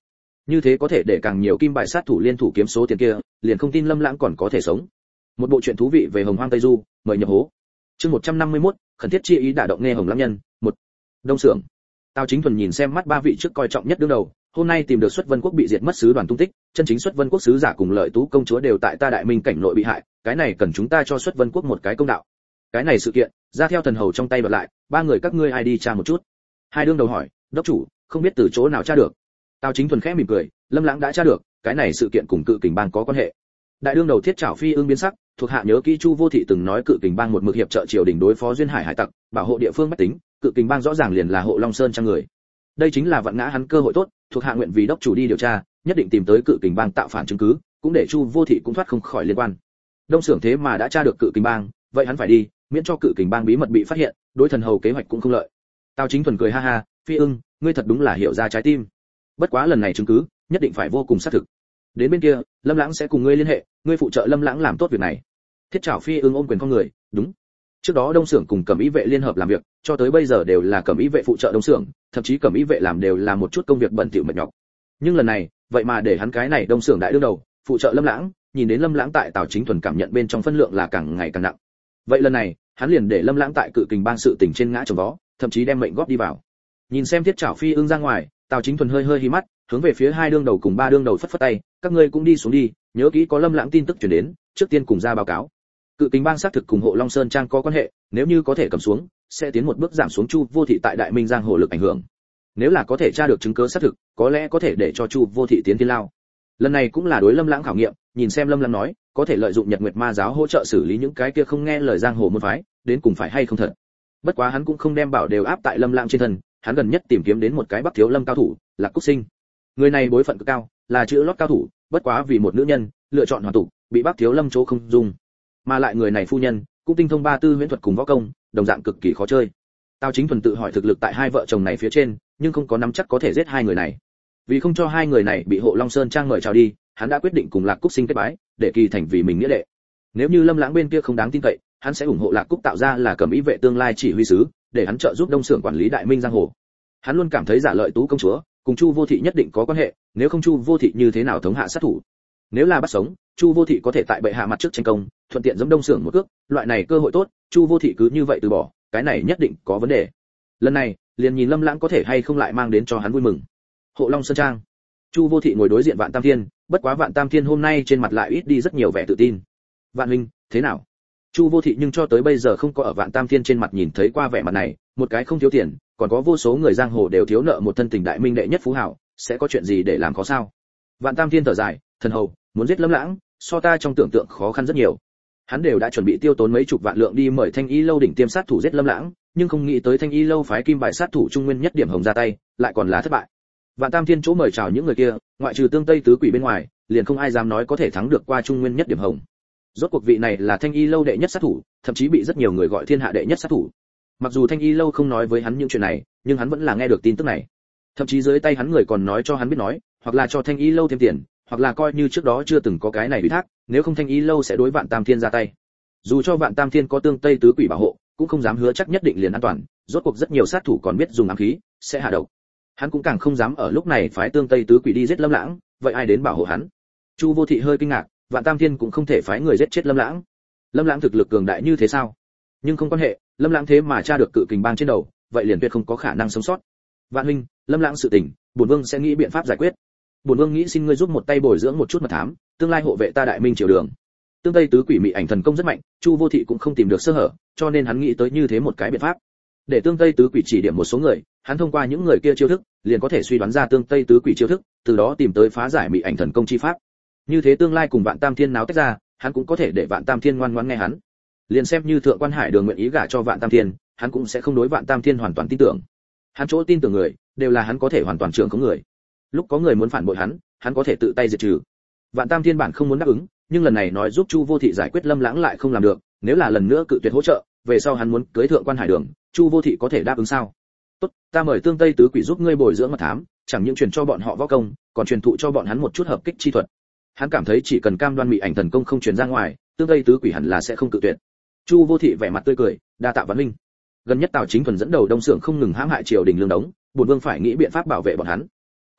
như thế có thể để càng nhiều kim bài sát thủ liên thủ kiếm số tiền kia, liền không tin Lâm Lãng còn có thể sống. Một bộ truyện thú vị về Hồng Hoang Tây Du, mời nhập hố. Chương một trăm năm mươi mốt, khẩn thiết chi ý đả động nghe Hồng Lãng nhân, một. Đông Sưởng. Tào Chính Thuần nhìn xem mắt ba vị trước coi trọng nhất đương đầu, hôm nay tìm được Xuất Vân Quốc bị diệt mất sứ đoàn tung tích, chân chính Xuất Vân Quốc sứ giả cùng Lợi Tú công chúa đều tại ta Đại Minh cảnh nội bị hại, cái này cần chúng ta cho Xuất Vân Quốc một cái công đạo. Cái này sự kiện, ra theo thần hầu trong tay bật lại, ba người các ngươi ai đi tra một chút. Hai đương đầu hỏi, đốc chủ, không biết từ chỗ nào tra được. Tào Chính Thuần khẽ mỉm cười, Lâm Lãng đã tra được, cái này sự kiện cùng Cự Kình Bang có quan hệ. Đại đương đầu Thiết Trảo Phi ưng biến sắc, thuộc hạ nhớ kỹ Chu Vô Thị từng nói Cự Kình Bang một mực hiệp trợ triều đình đối phó duyên hải hải tặc, bảo hộ địa phương bách tính, Cự Kình Bang rõ ràng liền là hộ Long Sơn trang người. Đây chính là vạn ngã hắn cơ hội tốt, thuộc hạ nguyện vì đốc chủ đi điều tra, nhất định tìm tới Cự Kình Bang tạo phản chứng cứ, cũng để Chu Vô Thị cũng thoát không khỏi liên quan. Đông Sưởng thế mà đã tra được Cự Kình Bang, vậy hắn phải đi, miễn cho Cự Kình Bang bí mật bị phát hiện, đối thần hầu kế hoạch cũng không lợi. Tào Chính Thuần cười ha ha, Phi ưng, ngươi thật đúng là hiểu ra trái tim. Bất quá lần này chứng cứ, nhất định phải vô cùng xác thực. Đến bên kia, Lâm Lãng sẽ cùng ngươi liên hệ, ngươi phụ trợ Lâm Lãng làm tốt việc này. Thiết Trảo Phi ưng ôm quyền con người, đúng. Trước đó Đông Sưởng cùng Cẩm Ý vệ liên hợp làm việc, cho tới bây giờ đều là Cẩm Ý vệ phụ trợ Đông Sưởng, thậm chí Cẩm Ý vệ làm đều là một chút công việc bận rộn mệt nhọc. Nhưng lần này, vậy mà để hắn cái này Đông Sưởng đại đương đầu, phụ trợ Lâm Lãng, nhìn đến Lâm Lãng tại Tào Chính Thuần cảm nhận bên trong phân lượng là càng ngày càng nặng. Vậy lần này, hắn liền để Lâm Lãng tại Cự Kình Bang sự tình trên ngã chồng vó, thậm chí đem mệnh góp đi vào. Nhìn xem Thiết Trảo Phi ưng ra ngoài, Tào Chính Thuần hơi hơi hí mắt, hướng về phía hai đương đầu cùng ba đương đầu phất phất tay, các ngươi cũng đi xuống đi, nhớ kỹ có Lâm Lãng tin tức truyền đến, trước tiên cùng ra báo cáo. Cự Kình Bang xác thực cùng hộ Long Sơn trang có quan hệ, nếu như có thể cầm xuống, sẽ tiến một bước giảm xuống Chu Vô Thị tại Đại Minh giang hồ lực ảnh hưởng. Nếu là có thể tra được chứng cứ xác thực, có lẽ có thể để cho Chu Vô Thị tiến thiên lao. Lần này cũng là đối Lâm Lãng khảo nghiệm, nhìn xem Lâm Lãng nói, có thể lợi dụng Nhật Nguyệt Ma giáo hỗ trợ xử lý những cái kia không nghe lời giang hồ môn phái, đến cùng phải hay không thật. Bất quá hắn cũng không đem bảo đều áp tại Lâm Lãng trên thân, hắn gần nhất tìm kiếm đến một cái Bắc Thiếu Lâm cao thủ, Lạc Cúc Sinh. Người này bối phận cực cao, là chữ lót cao thủ, bất quá vì một nữ nhân, lựa chọn hoàn tụ, bị Bắc Thiếu Lâm chỗ không dung. Mà lại người này phu nhân, cũng tinh thông ba tư huyễn thuật cùng võ công, đồng dạng cực kỳ khó chơi. Tào Chính Thuần tự hỏi thực lực tại hai vợ chồng này phía trên, nhưng không có nắm chắc có thể giết hai người này. Vì không cho hai người này bị hộ Long Sơn trang mời chào đi, hắn đã quyết định cùng Lạc Cúc Sinh kết bái, để kỳ thành vì mình nghĩa đệ. Nếu như Lâm Lãng bên kia không đáng tin cậy, hắn sẽ ủng hộ Lạc Cúc tạo ra là Cẩm Ý vệ tương lai chỉ huy sứ, để hắn trợ giúp Đông Sưởng quản lý Đại Minh giang hồ. Hắn luôn cảm thấy Giả Lợi Tú công chúa cùng Chu Vô Thị nhất định có quan hệ, nếu không Chu Vô Thị như thế nào thống hạ sát thủ? Nếu là bắt sống, Chu Vô Thị có thể tại bệ hạ mặt trước tranh công, thuận tiện giẫm Đông Sưởng một cước, loại này cơ hội tốt, Chu Vô Thị cứ như vậy từ bỏ, cái này nhất định có vấn đề. Lần này, liền nhìn Lâm Lãng có thể hay không lại mang đến cho hắn vui mừng. Hộ Long Sơn trang. Chu Vô Thị ngồi đối diện Vạn Tam Thiên, bất quá Vạn Tam Thiên hôm nay trên mặt lại ít đi rất nhiều vẻ tự tin. Vạn huynh, thế nào? Chu Vô Thị nhưng cho tới bây giờ không có ở Vạn Tam Thiên trên mặt nhìn thấy qua vẻ mặt này, một cái không thiếu tiền, còn có vô số người giang hồ đều thiếu nợ một thân tình Đại Minh đệ nhất phú hảo, sẽ có chuyện gì để làm khó sao? Vạn Tam Thiên thở dài, thần hầu, muốn giết Lâm Lãng, so ta trong tưởng tượng khó khăn rất nhiều. Hắn đều đã chuẩn bị tiêu tốn mấy chục vạn lượng đi mời Thanh Y lâu đỉnh tiêm sát thủ giết Lâm Lãng, nhưng không nghĩ tới Thanh Y lâu phái kim bài sát thủ trung nguyên nhất điểm hồng ra tay, lại còn là thất bại. Vạn Tam Thiên chỗ mời chào những người kia, ngoại trừ Tương Tây tứ quỷ bên ngoài, liền không ai dám nói có thể thắng được qua trung nguyên nhất điểm hồng. Rốt cuộc vị này là Thanh Y lâu đệ nhất sát thủ, thậm chí bị rất nhiều người gọi thiên hạ đệ nhất sát thủ. Mặc dù Thanh Y lâu không nói với hắn những chuyện này, nhưng hắn vẫn là nghe được tin tức này. Thậm chí dưới tay hắn người còn nói cho hắn biết nói, hoặc là cho Thanh Y lâu thêm tiền, hoặc là coi như trước đó chưa từng có cái này ủy thác, nếu không Thanh Y lâu sẽ đối Vạn Tam Thiên ra tay. Dù cho Vạn Tam Thiên có Tương Tây tứ quỷ bảo hộ, cũng không dám hứa chắc nhất định liền an toàn, rốt cuộc rất nhiều sát thủ còn biết dùng ám khí, sẽ hạ độc. Hắn cũng càng không dám ở lúc này phái Tương Tây tứ quỷ đi giết Lâm Lãng, vậy ai đến bảo hộ hắn? Chu Vô Thị hơi kinh ngạc, Vạn Tam Thiên cũng không thể phái người giết chết Lâm Lãng. Lâm Lãng thực lực cường đại như thế sao? Nhưng không quan hệ, Lâm Lãng thế mà tra được Cự Kình Bang trên đầu, vậy liền tuyệt không có khả năng sống sót. Vạn huynh, Lâm Lãng sự tình, bổn vương sẽ nghĩ biện pháp giải quyết. Bổn vương nghĩ xin ngươi giúp một tay bồi dưỡng một chút mật thám, tương lai hộ vệ ta Đại Minh triều đường. Tương Tây tứ quỷ mị ảnh thần công rất mạnh, Chu Vô Thị cũng không tìm được sơ hở, cho nên hắn nghĩ tới như thế một cái biện pháp. Để Tương Tây tứ quỷ chỉ điểm một số người, hắn thông qua những người kia chiêu thức, liền có thể suy đoán ra Tương Tây tứ quỷ chiêu thức, từ đó tìm tới phá giải mị ảnh thần công chi pháp. Như thế tương lai cùng Vạn Tam Thiên náo tách ra, hắn cũng có thể để Vạn Tam Thiên ngoan ngoãn nghe hắn. Liền xem như Thượng Quan Hải Đường nguyện ý gả cho Vạn Tam Thiên, hắn cũng sẽ không đối Vạn Tam Thiên hoàn toàn tin tưởng. Hắn chỗ tin tưởng người, đều là hắn có thể hoàn toàn trưởng khống người. Lúc có người muốn phản bội hắn, hắn có thể tự tay diệt trừ. Vạn Tam Thiên bản không muốn đáp ứng, nhưng lần này nói giúp Chu Vô Thị giải quyết Lâm Lãng lại không làm được, nếu là lần nữa cự tuyệt hỗ trợ, về sau hắn muốn cưới Thượng Quan Hải Đường, Chu Vô Thị có thể đáp ứng sao? Tốt, ta mời Tương Tây tứ quỷ giúp ngươi bồi dưỡng mật thám, chẳng những truyền cho bọn họ võ công, còn truyền thụ cho bọn hắn một chút hợp kích chi thuật. Hắn cảm thấy chỉ cần cam đoan mị ảnh thần công không truyền ra ngoài, Tương Tây tứ quỷ hẳn là sẽ không cự tuyệt. Chu Vô Thị vẻ mặt tươi cười, đa tạ Vạn huynh. Gần nhất Tào Chính Thuần dẫn đầu Đông Sưởng không ngừng hãm hại triều đình lương đống, bổn vương phải nghĩ biện pháp bảo vệ bọn hắn.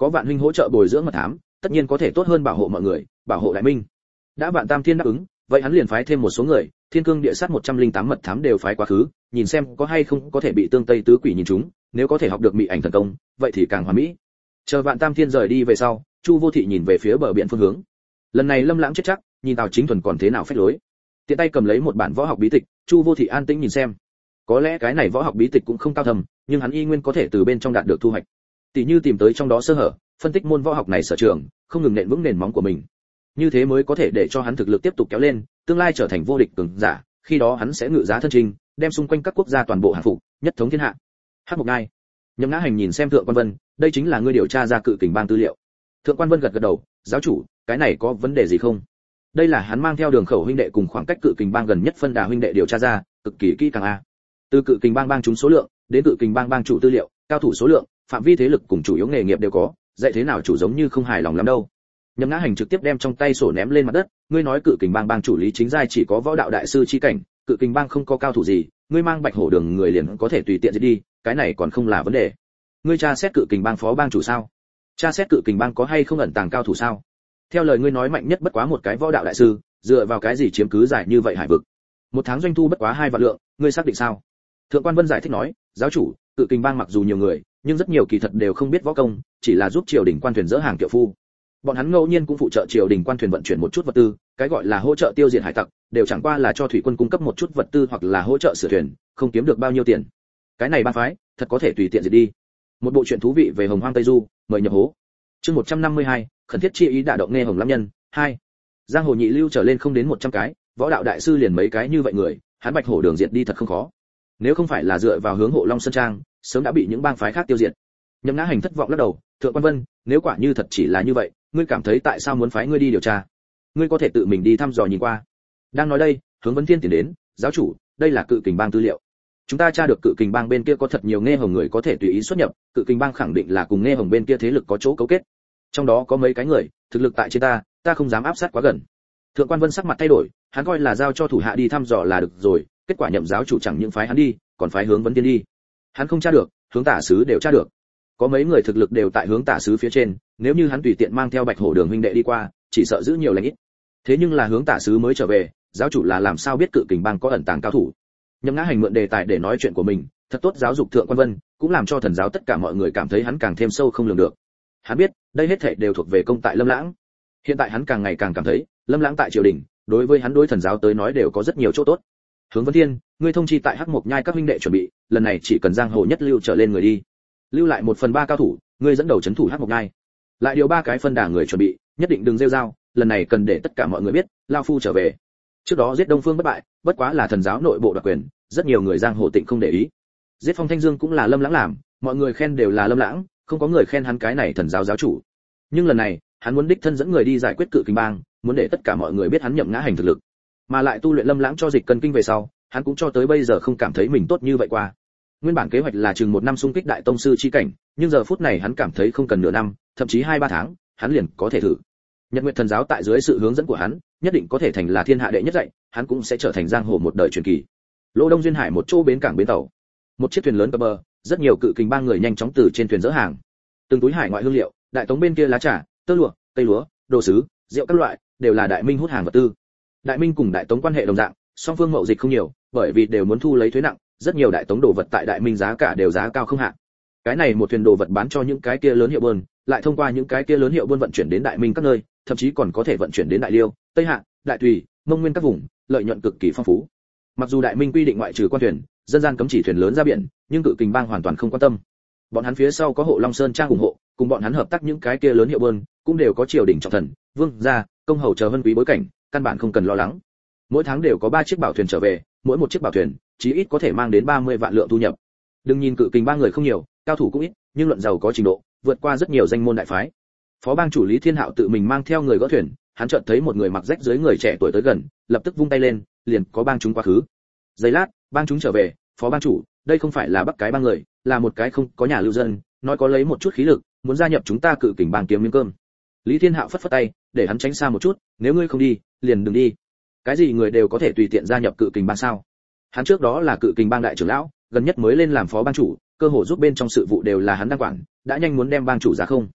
có Vạn huynh hỗ trợ bồi dưỡng mật thám, tất nhiên có thể tốt hơn bảo hộ mọi người, bảo hộ đại minh. Đã Vạn Tam Thiên đáp ứng, vậy hắn liền phái thêm một số người, Thiên Cương Địa Sát một trăm lẻ tám mật thám đều phái quá khứ, nhìn xem có hay không có thể bị Tương Tây tứ quỷ nhìn chúng, nếu có thể học được mị ảnh thần công, vậy thì càng hoàn mỹ. Chờ Vạn Tam Thiên rời đi về sau, Chu Vô Thị nhìn về phía bờ biển phương hướng. Lần này Lâm Lãng chết chắc, nhìn Tào Chính Thuần còn thế nào phách lối. Tiện tay cầm lấy một bản võ học bí tịch, Chu Vô Thị an tĩnh nhìn xem. Có lẽ cái này võ học bí tịch cũng không cao thâm, nhưng hắn y nguyên có thể từ bên trong đạt được thu hoạch. Tỷ như tìm tới trong đó sơ hở, phân tích môn võ học này sở trường, không ngừng nện vững nền móng của mình. Như thế mới có thể để cho hắn thực lực tiếp tục kéo lên, tương lai trở thành vô địch cường giả, khi đó hắn sẽ ngự giá thân chinh, đem xung quanh các quốc gia toàn bộ hạ phục, nhất thống thiên hạ. Hắc Mộc Ngai. Nhậm Ngã Hành nhìn xem Thượng Quan Vân, đây chính là ngươi điều tra ra Cự Kình Bang tư liệu. Thượng Quan Vân gật gật đầu, giáo chủ, cái này có vấn đề gì không? Đây là hắn mang theo Đường Khẩu huynh đệ cùng khoảng cách Cự Kình Bang gần nhất phân đà huynh đệ điều tra ra, cực kỳ kỹ càng a. Từ Cự Kình Bang bang chúng số lượng, đến Cự Kình Bang bang chủ tư liệu, cao thủ số lượng, phạm vi thế lực cùng chủ yếu nghề nghiệp đều có, dạy thế nào chủ giống như không hài lòng lắm đâu. Nhậm Ngã Hành trực tiếp đem trong tay sổ ném lên mặt đất, ngươi nói Cự Kình Bang bang chủ Lý Chính Giai chỉ có võ đạo đại sư chi cảnh, Cự Kình Bang không có cao thủ gì, ngươi mang Bạch Hổ Đường người liền có thể tùy tiện giết đi, cái này còn không là vấn đề. Ngươi tra xét Cự Kình Bang phó bang chủ sao? Tra xét Cự Kình Bang có hay không ẩn tàng cao thủ sao? Theo lời ngươi nói mạnh nhất bất quá một cái võ đạo đại sư, dựa vào cái gì chiếm cứ giải như vậy hải vực? Một tháng doanh thu bất quá hai vạn lượng, ngươi xác định sao? Thượng Quan Vân giải thích nói, giáo chủ, Cự Kình Bang mặc dù nhiều người, nhưng rất nhiều kỳ thật đều không biết võ công, chỉ là giúp triều đình quan thuyền dỡ hàng kiệu phu. Bọn hắn ngẫu nhiên cũng phụ trợ triều đình quan thuyền vận chuyển một chút vật tư, cái gọi là hỗ trợ tiêu diệt hải tặc, đều chẳng qua là cho thủy quân cung cấp một chút vật tư hoặc là hỗ trợ sửa thuyền, không kiếm được bao nhiêu tiền. Cái này ba phái, thật có thể tùy tiện diệt đi. Một bộ truyện thú vị về Hồng Hoang Tây Du, mời nhập hố. Chương một trăm năm mươi hai, khẩn thiết chi ý đả động nghe Hồng Lam Nhân, hai. Giang hồ nhị lưu trở lên không đến một trăm cái, võ đạo đại sư liền mấy cái như vậy người, hắn Bạch Hổ Đường diệt đi thật không khó. Nếu không phải là dựa vào hướng Hộ Long Sơn Trang, sớm đã bị những bang phái khác tiêu diệt. Nhậm Ngã Hành thất vọng lắc đầu, Thượng Quan Vân, nếu quả như thật chỉ là như vậy, ngươi cảm thấy tại sao muốn phái ngươi đi điều tra? Ngươi có thể tự mình đi thăm dò nhìn qua. Đang nói đây, Hướng Vấn Thiên tiến đến, giáo chủ, đây là Cự Kình Bang tư liệu. Chúng ta tra được Cự Kình Bang bên kia có thật nhiều nghe hồng người có thể tùy ý xuất nhập, Cự Kình Bang khẳng định là cùng nghe hồng bên kia thế lực có chỗ cấu kết. Trong đó có mấy cái người, thực lực tại trên ta, ta không dám áp sát quá gần. Thượng Quan Vân sắc mặt thay đổi, hắn coi là giao cho thủ hạ đi thăm dò là được rồi, kết quả Nhậm giáo chủ chẳng những phái hắn đi, còn phái Hướng Vấn Thiên đi. Hắn không tra được, Hướng Tả sứ đều tra được. Có mấy người thực lực đều tại Hướng Tả sứ phía trên, nếu như hắn tùy tiện mang theo Bạch Hổ Đường huynh đệ đi qua, chỉ sợ giữ nhiều lành ít. Thế nhưng là Hướng Tả sứ mới trở về, giáo chủ là làm sao biết Cự Kình Bang có ẩn tàng cao thủ? Nhậm Ngã Hành mượn đề tài để nói chuyện của mình, thật tốt giáo dục Thượng Quan Vân, cũng làm cho thần giáo tất cả mọi người cảm thấy hắn càng thêm sâu không lường được. Hắn biết, đây hết thảy đều thuộc về công tại Lâm Lãng. Hiện tại hắn càng ngày càng cảm thấy, Lâm Lãng tại triều đình, đối với hắn đối thần giáo tới nói đều có rất nhiều chỗ tốt. Hướng Vấn Thiên, ngươi thông chi tại Hắc Mộc Nhai các huynh đệ chuẩn bị, lần này chỉ cần giang hồ nhất lưu trở lên người đi. Lưu lại một phần ba cao thủ, ngươi dẫn đầu trấn thủ Hắc Mộc Nhai. Lại điều ba cái phân đà người chuẩn bị, nhất định đừng rêu rao, lần này cần để tất cả mọi người biết, lão phu trở về. Trước đó giết Đông Phương bất bại, bất quá là thần giáo nội bộ đoạt quyền, rất nhiều người giang hồ tịnh không để ý. Giết Phong Thanh Dương cũng là Lâm Lãng làm, mọi người khen đều là Lâm Lãng, không có người khen hắn cái này thần giáo giáo chủ. Nhưng lần này, hắn muốn đích thân dẫn người đi giải quyết Cự Kình Bang, muốn để tất cả mọi người biết hắn Nhậm Ngã Hành thực lực, mà lại tu luyện Lâm Lãng cho dịch cân kinh về sau, hắn cũng cho tới bây giờ không cảm thấy mình tốt như vậy qua. Nguyên bản kế hoạch là chừng một năm xung kích đại tông sư chi cảnh, nhưng giờ phút này hắn cảm thấy không cần nửa năm, thậm chí hai ba tháng, hắn liền có thể thử. Nhật Nguyệt thần giáo tại dưới sự hướng dẫn của hắn, nhất định có thể thành là thiên hạ đệ nhất dạy, hắn cũng sẽ trở thành giang hồ một đời truyền kỳ. Lỗ Đông duyên hải một chỗ bến cảng bến tàu, một chiếc thuyền lớn cập bờ, rất nhiều Cự Kình Bang người nhanh chóng từ trên thuyền dỡ hàng. Từng túi hải ngoại hương liệu, đại tống bên kia lá trà, tơ lụa, cây lúa, đồ sứ, rượu các loại, đều là Đại Minh hút hàng vật tư. Đại Minh cùng Đại Tống quan hệ đồng dạng, song phương mậu dịch không nhiều, bởi vì đều muốn thu lấy thuế nặng, rất nhiều Đại Tống đồ vật tại Đại Minh giá cả đều giá cao không hạ. Cái này một thuyền đồ vật bán cho những cái kia lớn hiệu buôn, lại thông qua những cái kia lớn hiệu buôn vận chuyển đến Đại Minh các nơi, thậm chí còn có thể vận chuyển đến Đại Liêu, Tây Hạ, Đại Tùy, Mông Nguyên các vùng, lợi nhuận cực kỳ phong phú. Mặc dù Đại Minh quy định ngoại trừ quan thuyền, dân gian cấm chỉ thuyền lớn ra biển, nhưng Cự Kình Bang hoàn toàn không quan tâm. Bọn hắn phía sau có Hộ Long Sơn Trang ủng hộ, cùng bọn hắn hợp tác những cái kia lớn hiệu buôn, cũng đều có triều đình trọng thần, vương gia, công hầu chờ vân quý bối cảnh, căn bản không cần lo lắng. Mỗi tháng đều có ba chiếc bảo thuyền trở về, mỗi một chiếc bảo thuyền chí ít có thể mang đến ba mươi vạn lượng thu nhập. Đừng nhìn Cự Kình Bang người không nhiều, cao thủ cũng ít, nhưng luận giàu có trình độ, vượt qua rất nhiều danh môn đại phái. Phó bang chủ Lý Thiên Hạo tự mình mang theo người gỡ thuyền, hắn chợt thấy một người mặc rách dưới người trẻ tuổi tới gần, lập tức vung tay lên, liền có bang chúng quá khứ. Giây lát, bang chúng trở về, phó bang chủ, đây không phải là Bắc cái bang người, là một cái không có nhà lưu dân, nói có lấy một chút khí lực, muốn gia nhập chúng ta Cự Kình Bang kiếm miếng cơm. Lý Thiên Hạo phất phất tay, để hắn tránh xa một chút, nếu ngươi không đi, liền đừng đi. Cái gì người đều có thể tùy tiện gia nhập Cự Kình Bang sao? Hắn trước đó là Cự Kình Bang đại trưởng lão, gần nhất mới lên làm phó bang chủ, cơ hồ giúp bên trong sự vụ đều là hắn đang quản, đã nhanh muốn đem bang chủ ra không.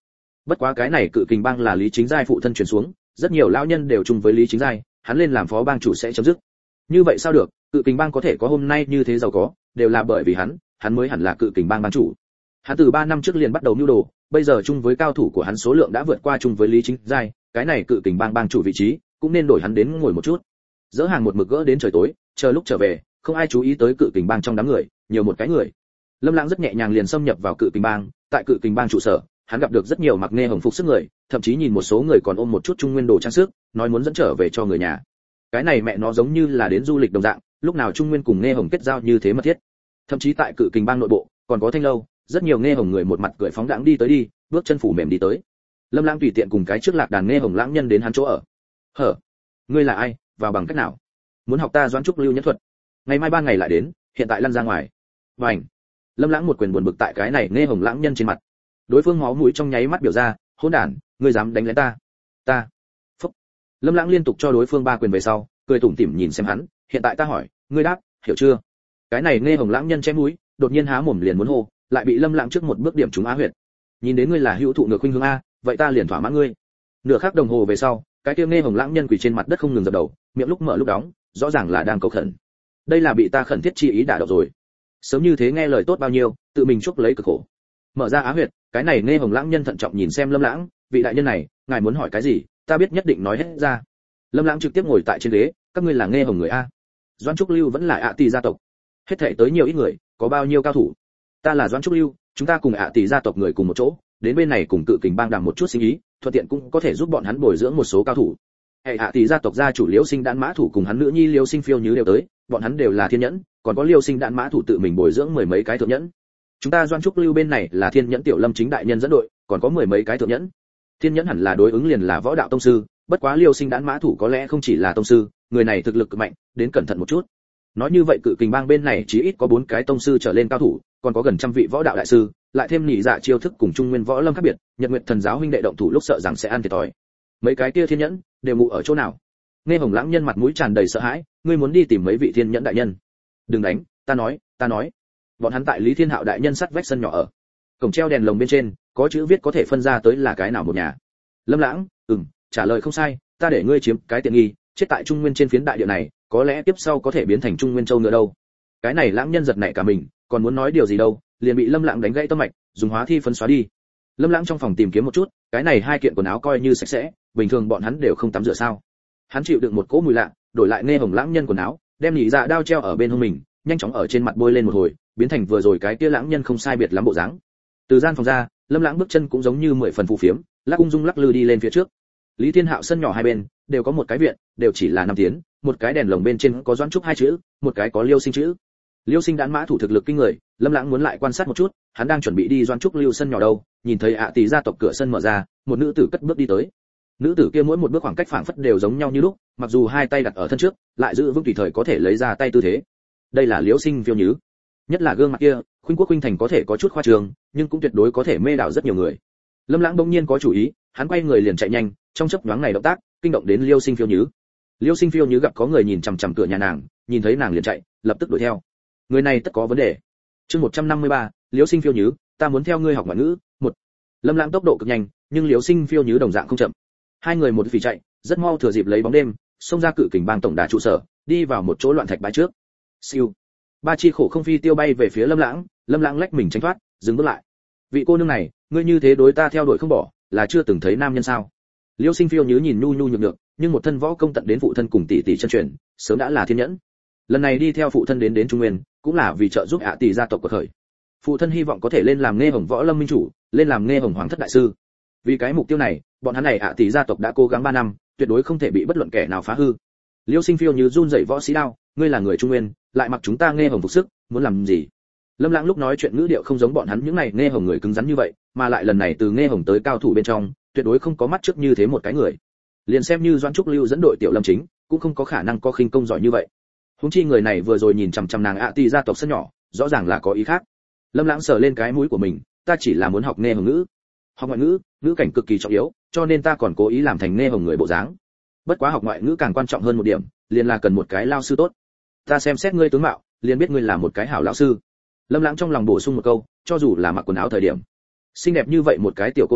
Bất quá cái này cự kình bang là Lý Chính Giai phụ thân truyền xuống, rất nhiều lão nhân đều chung với Lý Chính Giai, hắn lên làm phó bang chủ sẽ chấm dứt. Như vậy sao được, cự kình bang có thể có hôm nay như thế giàu có, đều là bởi vì hắn, hắn mới hẳn là cự kình bang bang chủ. Hắn từ ba năm trước liền bắt đầu mưu đồ, bây giờ chung với cao thủ của hắn số lượng đã vượt qua chung với Lý Chính Giai, cái này cự kình bang bang chủ vị trí, cũng nên đổi hắn đến ngồi một chút. Dỡ hàng một mực gỡ đến trời tối, chờ lúc trở về, không ai chú ý tới cự kình bang trong đám người, nhiều một cái người. Lâm Lãng rất nhẹ nhàng liền xâm nhập vào cự kình bang, tại cự kình bang trụ sở, hắn gặp được rất nhiều mặc nghe hồng phục sức người, thậm chí nhìn một số người còn ôm một chút trung nguyên đồ trang sức, nói muốn dẫn trở về cho người nhà. Cái này mẹ nó giống như là đến du lịch đồng dạng, lúc nào trung nguyên cùng nghe hồng kết giao như thế mật thiết. Thậm chí tại cự kình bang nội bộ, còn có thanh lâu, rất nhiều nghe hồng người một mặt cười phóng đãng đi tới đi, bước chân phủ mềm đi tới. Lâm Lãng tùy tiện cùng cái trước lạc đàn nghe hồng lãng nhân đến hắn chỗ ở. Hở, ngươi là ai, vào bằng cách nào? Muốn học ta Doãn Trúc Lưu nhất thuật? Ngày mai ba ngày lại đến, hiện tại lăn ra ngoài. Vành. Lâm Lãng một quyền buồn bực tại cái này nghe hồng lãng nhân trên mặt. Đối phương máu mũi trong nháy mắt biểu ra, hỗn đản, ngươi dám đánh lén ta? Ta. Phúc. Lâm Lãng liên tục cho đối phương ba quyền về sau, cười tủm tỉm nhìn xem hắn, hiện tại ta hỏi, ngươi đáp, hiểu chưa? Cái này nghe hồng lãng nhân chém mũi, đột nhiên há mồm liền muốn hô, lại bị Lâm Lãng trước một bước điểm trúng á huyệt. Nhìn đến ngươi là hữu thụ ngược khuynh hướng a, vậy ta liền thỏa mãn ngươi. Nửa khắc đồng hồ về sau, cái kia nghe hồng lãng nhân quỳ trên mặt đất không ngừng dập đầu, miệng lúc mở lúc đóng, rõ ràng là đang cầu khẩn. Đây là bị ta khẩn thiết chi ý đả động rồi. Sớm như thế nghe lời tốt bao nhiêu, tự mình chuốc lấy cực khổ. Mở ra á huyệt, cái này nghe hồng lãng nhân thận trọng nhìn xem Lâm Lãng, vị đại nhân này, ngài muốn hỏi cái gì, ta biết nhất định nói hết ra. Lâm Lãng trực tiếp ngồi tại trên ghế, các ngươi là nghe hồng người a? Doãn Trúc Lưu vẫn là ạ tỷ gia tộc. Hết thảy tới nhiều ít người, có bao nhiêu cao thủ? Ta là Doãn Trúc Lưu, chúng ta cùng ạ tỷ gia tộc người cùng một chỗ, đến bên này cùng cự kình bang đàm một chút sinh ý, thuận tiện cũng có thể giúp bọn hắn bồi dưỡng một số cao thủ. Hệ ạ tỷ gia tộc gia chủ Liễu Sinh Đan Mã thủ cùng hắn nữ nhi Liễu Sinh Phiêu Nhứ đều tới, bọn hắn đều là thiên nhẫn, còn có Liễu Sinh Đan Mã thủ tự mình bồi dưỡng mười mấy cái thượng nhẫn. Chúng ta Doãn Trúc Lưu bên này là thiên nhẫn tiểu lâm chính đại nhân dẫn đội, còn có mười mấy cái thượng nhẫn. Thiên nhẫn hẳn là đối ứng liền là võ đạo tông sư, bất quá Liễu Sinh Đan Mã thủ có lẽ không chỉ là tông sư, người này thực lực cực mạnh, đến cẩn thận một chút. Nói như vậy cự kình bang bên này chỉ ít có bốn cái tông sư trở lên cao thủ, còn có gần trăm vị võ đạo đại sư, lại thêm nhị dạ chiêu thức cùng trung nguyên võ lâm khác biệt, Nhật Nguyệt thần giáo huynh đệ động thủ lúc sợ rằng sẽ ăn thiệt thòi. Mấy cái kia thiên nhẫn đều ngủ ở chỗ nào? Nghe hồng lãng nhân mặt mũi tràn đầy sợ hãi, ngươi muốn đi tìm mấy vị thiên nhẫn đại nhân? Đừng đánh, ta nói, ta nói. Bọn hắn tại Lý Thiên Hạo đại nhân sắt vách sân nhỏ ở. Cổng treo đèn lồng bên trên, có chữ viết có thể phân ra tới là cái nào một nhà. Lâm Lãng, ừm, trả lời không sai, ta để ngươi chiếm cái tiện nghi, chết tại trung nguyên trên phiến đại địa này, có lẽ tiếp sau có thể biến thành trung nguyên châu nữa đâu. Cái này lãng nhân giật nảy cả mình, còn muốn nói điều gì đâu, liền bị Lâm Lãng đánh gãy tâm mạch, dùng hóa thi phấn xóa đi. Lâm Lãng trong phòng tìm kiếm một chút, cái này hai kiện quần áo coi như sạch sẽ, bình thường bọn hắn đều không tắm rửa sao? Hắn chịu đựng một cỗ mùi lạ, đổi lại nghe hồng lãng nhân quần áo, đem nhị dạ đao treo ở bên hông mình, nhanh chóng ở trên mặt bôi lên một hồi, biến thành vừa rồi cái kia lãng nhân không sai biệt lắm bộ dáng. Từ gian phòng ra, Lâm Lãng bước chân cũng giống như mười phần phù phiếm, lắc ung dung lắc lư đi lên phía trước. Lý Thiên Hạo sân nhỏ hai bên đều có một cái viện, đều chỉ là năm tiến, một cái đèn lồng bên trên có Doãn Trúc hai chữ, một cái có Liêu Sinh chữ. Liêu Sinh Đan Mã thủ thực lực kinh người, Lâm Lãng muốn lại quan sát một chút, hắn đang chuẩn bị đi Doãn Trúc Lưu sân nhỏ đâu, nhìn thấy ạ tỷ gia tộc cửa sân mở ra, một nữ tử cất bước đi tới. Nữ tử kia mỗi một bước khoảng cách phảng phất đều giống nhau như lúc, mặc dù hai tay đặt ở thân trước, lại giữ vững tùy thời có thể lấy ra tay tư thế. Đây là Liễu Sinh Phiêu Nhứ. Nhất là gương mặt kia, khuynh quốc khuynh thành có thể có chút khoa trương, nhưng cũng tuyệt đối có thể mê đảo rất nhiều người. Lâm Lãng bỗng nhiên có chủ ý, hắn quay người liền chạy nhanh, trong chớp nhoáng này động tác, kinh động đến Liêu Sinh Phiêu Nhứ. Liêu Sinh Phiêu Nhứ gặp có người nhìn chằm chằm cửa nhà nàng, nhìn thấy nàng liền chạy, lập tức đuổi theo. Người này tất có vấn đề. Chương một trăm năm mươi ba, Liêu Sinh Phiêu Nhứ, ta muốn theo ngươi học ngoại ngữ. Một. Lâm Lãng tốc độ cực nhanh, nhưng Liêu Sinh Phiêu Nhứ đồng dạng không chậm. Hai người một phì chạy, rất mau thừa dịp lấy bóng đêm, xông ra cự kình bang tổng đà trụ sở, đi vào một chỗ loạn thạch bãi trước. Siêu. Ba chi khổ không phi tiêu bay về phía Lâm Lãng, Lâm Lãng lách mình tránh thoát, dừng bước lại. Vị cô nương này, ngươi như thế đối ta theo đuổi không bỏ, là chưa từng thấy nam nhân sao? Liêu Sinh Phiêu Nhứ nhìn nhu nhu nhược nhược, nhưng một thân võ công tận đến phụ thân cùng tỷ tỷ chân truyền, sớm đã là thiên nhẫn. Lần này đi theo phụ thân đến đến Trung Nguyên, cũng là vì trợ giúp ạ tỷ gia tộc của khởi. Phụ thân hy vọng có thể lên làm nghe hồng võ lâm minh chủ, lên làm nghe hồng hoàng thất đại sư. Vì cái mục tiêu này, bọn hắn này ạ tỷ gia tộc đã cố gắng ba năm, tuyệt đối không thể bị bất luận kẻ nào phá hư. Liêu Sinh Phiêu Nhứ run rẩy võ sĩ đao, ngươi là người Trung Nguyên, lại mặc chúng ta nghe hồng phục sức, muốn làm gì? Lâm Lãng lúc nói chuyện ngữ điệu không giống bọn hắn những này nghe hồng người cứng rắn như vậy, mà lại lần này từ nghe hồng tới cao thủ bên trong, tuyệt đối không có mắt trước như thế một cái người. Liền xem như Doãn Trúc Lưu dẫn đội tiểu lâm chính, cũng không có khả năng có khinh công giỏi như vậy. Huống chi người này vừa rồi nhìn chằm chằm nàng ạ tỷ gia tộc sân nhỏ, rõ ràng là có ý khác. Lâm Lãng sờ lên cái mũi của mình, ta chỉ là muốn học nghe hồng ngữ. Học ngoại ngữ, ngữ cảnh cực kỳ trọng yếu, cho nên ta còn cố ý làm thành nghe hồng người bộ dáng. Bất quá học ngoại ngữ càng quan trọng hơn một điểm, liền là cần một cái lao sư tốt. Ta xem xét ngươi tướng mạo, liền biết ngươi là một cái hảo lão sư. Lâm Lãng trong lòng bổ sung một câu, cho dù là mặc quần áo thời điểm, xinh đẹp như vậy một cái tiểu cô nương,